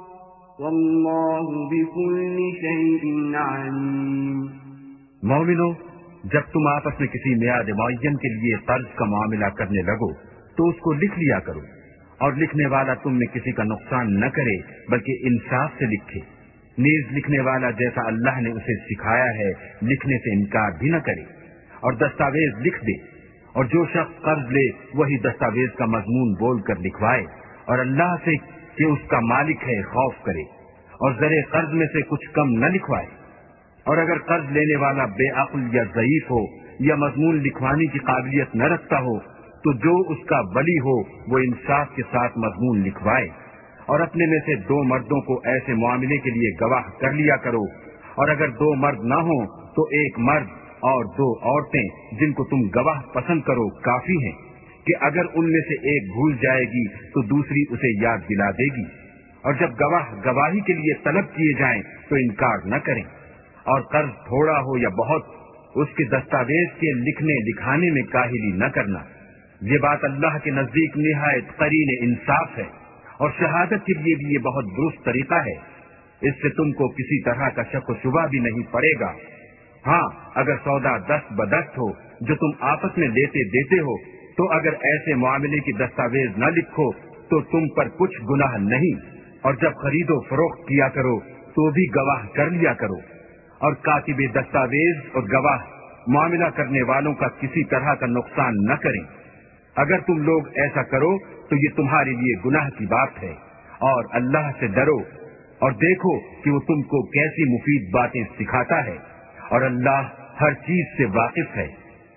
واللہ بكل شيء علیم۔ مومنو، جب تم آپس میں کسی میعاد معین کے لیے قرض کا معاملہ کرنے لگو تو اس کو لکھ لیا کرو، اور لکھنے والا تم میں کسی کا نقصان نہ کرے بلکہ انصاف سے لکھے۔ نیز لکھنے والا جیسا اللہ نے اسے سکھایا ہے لکھنے سے انکار بھی نہ کرے، اور دستاویز لکھ دے، اور جو شخص قرض لے وہی دستاویز کا مضمون بول کر لکھوائے، اور اللہ سے کہ اس کا مالک ہے خوف کرے، اور زرے قرض میں سے کچھ کم نہ لکھوائے۔ اور اگر قرض لینے والا بے عقل یا ضعیف ہو یا مضمون لکھوانے کی قابلیت نہ رکھتا ہو تو جو اس کا ولی ہو وہ انصاف کے ساتھ مضمون لکھوائے، اور اپنے میں سے دو مردوں کو ایسے معاملے کے لیے گواہ کر لیا کرو، اور اگر دو مرد نہ ہوں تو ایک مرد اور دو عورتیں جن کو تم گواہ پسند کرو کافی ہیں، کہ اگر ان میں سے ایک بھول جائے گی تو دوسری اسے یاد دلا دے گی۔ اور جب گواہ گواہی کے لیے طلب کیے جائیں تو انکار نہ کریں، اور قرض تھوڑا ہو یا بہت اس کے دستاویز کے لکھنے لکھانے میں کاہلی نہ کرنا۔ یہ بات اللہ کے نزدیک نہایت قرین انصاف ہے، اور شہادت کے لیے بھی یہ بہت درست طریقہ ہے۔ اس سے تم کو کسی طرح کا شک و شبہ بھی نہیں پڑے گا۔ ہاں، اگر سودا دست بدست ہو جو تم آپس میں لیتے دیتے ہو تو اگر ایسے معاملے کی دستاویز نہ لکھو تو تم پر کچھ گناہ نہیں، اور جب خرید و فروخت کیا کرو تو بھی گواہ کر لیا کرو، اور کاتب دستاویز اور گواہ معاملہ کرنے والوں کا کسی طرح کا نقصان نہ کریں۔ اگر تم لوگ ایسا کرو تو یہ تمہارے لیے گناہ کی بات ہے، اور اللہ سے ڈرو اور دیکھو کہ وہ تم کو کیسی مفید باتیں سکھاتا ہے، اور اللہ ہر چیز سے واقف ہے۔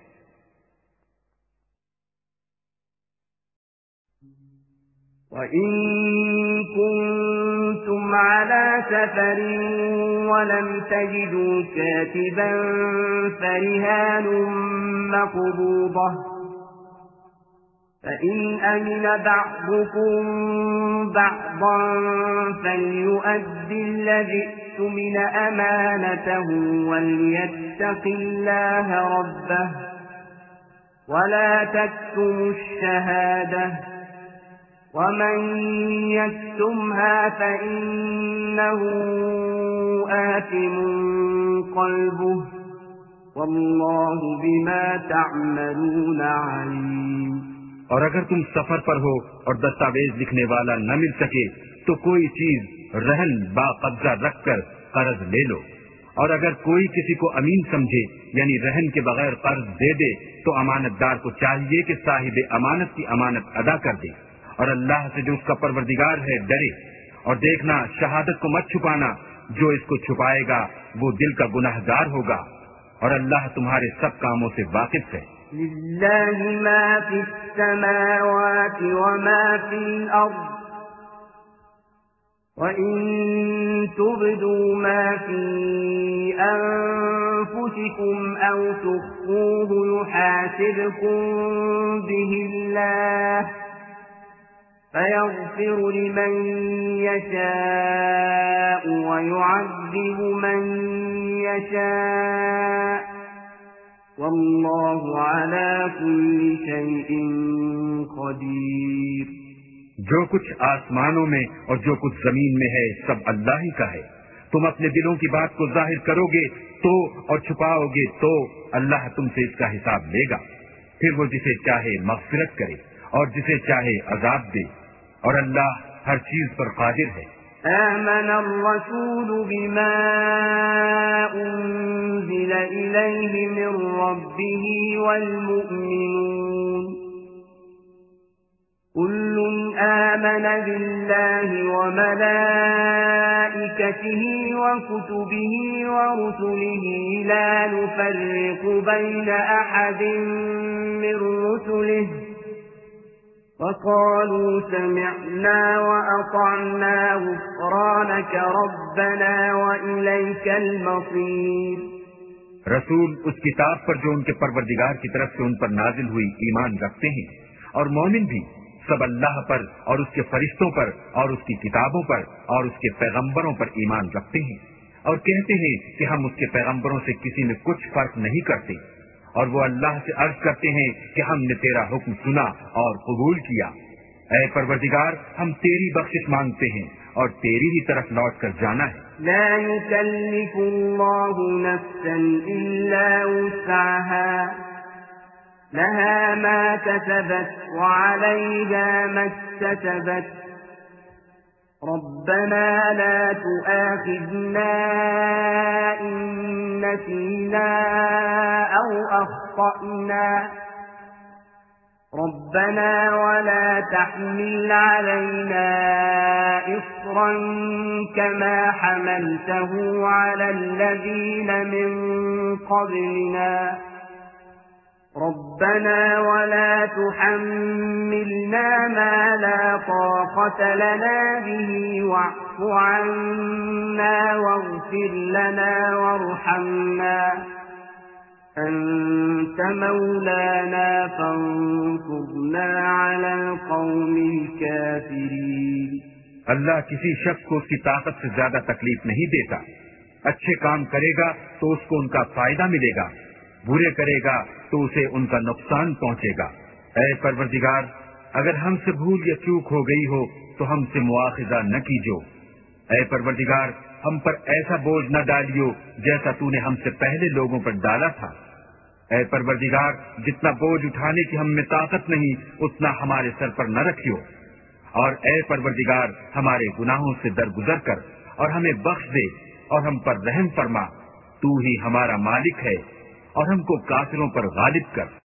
وَإِن كُنتُمْ عَلَى سَفَرٍ وَلَمْ تَجِدُوا كَاتِبًا فَرِهَانٌ مَّقْبُوضَةٌ فَإِنْ أَمِنَ بَعْضُكُمْ بَعْضًا فَلْيُؤَدِّ الَّذِي اؤْتُمِنَ أَمَانَتَهُ وَلْيَتَّقِ اللَّهَ رَبَّهُ وَلَا تَكْتُمُوا الشَّهَادَةَ وَمَنْ يَكْتُمْهَا فَإِنَّهُ آثِمٌ قَلْبُهُ وَاللَّهُ بِمَا تَعْمَلُونَ عَلِيمٌ۔ اور اگر تم سفر پر ہو اور دستاویز لکھنے والا نہ مل سکے تو کوئی چیز رہن با قبضہ رکھ کر قرض لے لو، اور اگر کوئی کسی کو امین سمجھے یعنی رہن کے بغیر قرض دے دے تو امانت دار کو چاہیے کہ صاحب امانت کی امانت ادا کر دے، اور اللہ سے جو اس کا پروردگار ہے ڈرے، اور دیکھنا شہادت کو مت چھپانا، جو اس کو چھپائے گا وہ دل کا گناہگار ہوگا، اور اللہ تمہارے سب کاموں سے واقف ہے۔ للہ ما فی السماوات وما فی الارض وَإِن تُبْدُوا مَا فِي أَنفُسِكُمْ أَوْ تُخْفُوهُ يُحَاسِبْكُم بِهِ اللَّهُ فيغفر لمن يشاء ويعذب من يشاء والله على كل شيء قدير. جو کچھ آسمانوں میں اور جو کچھ زمین میں ہے سب اللہ ہی کا ہے. تم اپنے دلوں کی بات کو ظاہر کرو گے تو اور چھپاؤ گے تو اللہ تم سے اس کا حساب لے گا. پھر وہ جسے چاہے مغفرت کرے اور جسے چاہے عذاب دے اور اللہ ہر چیز پر قادر ہے. آمن الرسول بما أنزل إليه من ربه والمؤمنون كل آمن بالله وملائكته وكتبه ورسله لا نفرق بين أحد من رسله وقالوا سمعنا وأطعنا غفرانك ربنا وإليك المصير. رسول اس کتاب پر جو ان کے پروردگار کی طرف سے ان پر نازل ہوئی ایمان رکھتے ہیں اور مومن بھی سب اللہ پر اور اس کے فرشتوں پر اور اس کی کتابوں پر اور اس کے پیغمبروں پر ایمان رکھتے ہیں اور کہتے ہیں کہ ہم اس کے پیغمبروں سے کسی میں کچھ فرق نہیں کرتے اور وہ اللہ سے عرض کرتے ہیں کہ ہم نے تیرا حکم سنا اور قبول کیا. اے پروردگار ہم تیری بخشش مانگتے ہیں اور تیری ہی طرف لوٹ کر جانا ہے. لا يكلف الله نفسا إلا وسعها لها ما كسبت وعليها ما اكتسبت ربنا لا تؤاخذنا إن نسينا أو أخطأنا ربنا ولا تحمل علينا إصرا كما حملته على الذين من قبلنا ربنا ولا تحملنا ما لا طاقة لنا به واعف عنا واغفر لنا وارحمنا أنت مولانا فانصرنا على القوم الكافرين. اللہ کسی شخص کو اس کی طاقت سے زیادہ تکلیف نہیں دیتا. اچھے کام کرے گا تو اس کو ان کا فائدہ ملے گا، برے کرے گا تو اسے ان کا نقصان پہنچے گا. اے پروردگار اگر ہم سے بھول یا چوک ہو گئی ہو تو ہم سے مواخذہ نہ کیجو. اے پروردگار ہم پر ایسا بوجھ نہ ڈالیو جیسا تو نے ہم سے پہلے لوگوں پر ڈالا تھا. اے پروردگار جتنا بوجھ اٹھانے کی ہم میں طاقت نہیں اتنا ہمارے سر پر نہ رکھیو، اور اے پروردگار ہمارے گناہوں سے درگزر کر اور ہمیں بخش دے اور ہم پر رحم فرما. تو ہی ہمارا مالک ہے اور ہم کو کافروں پر غالب کر.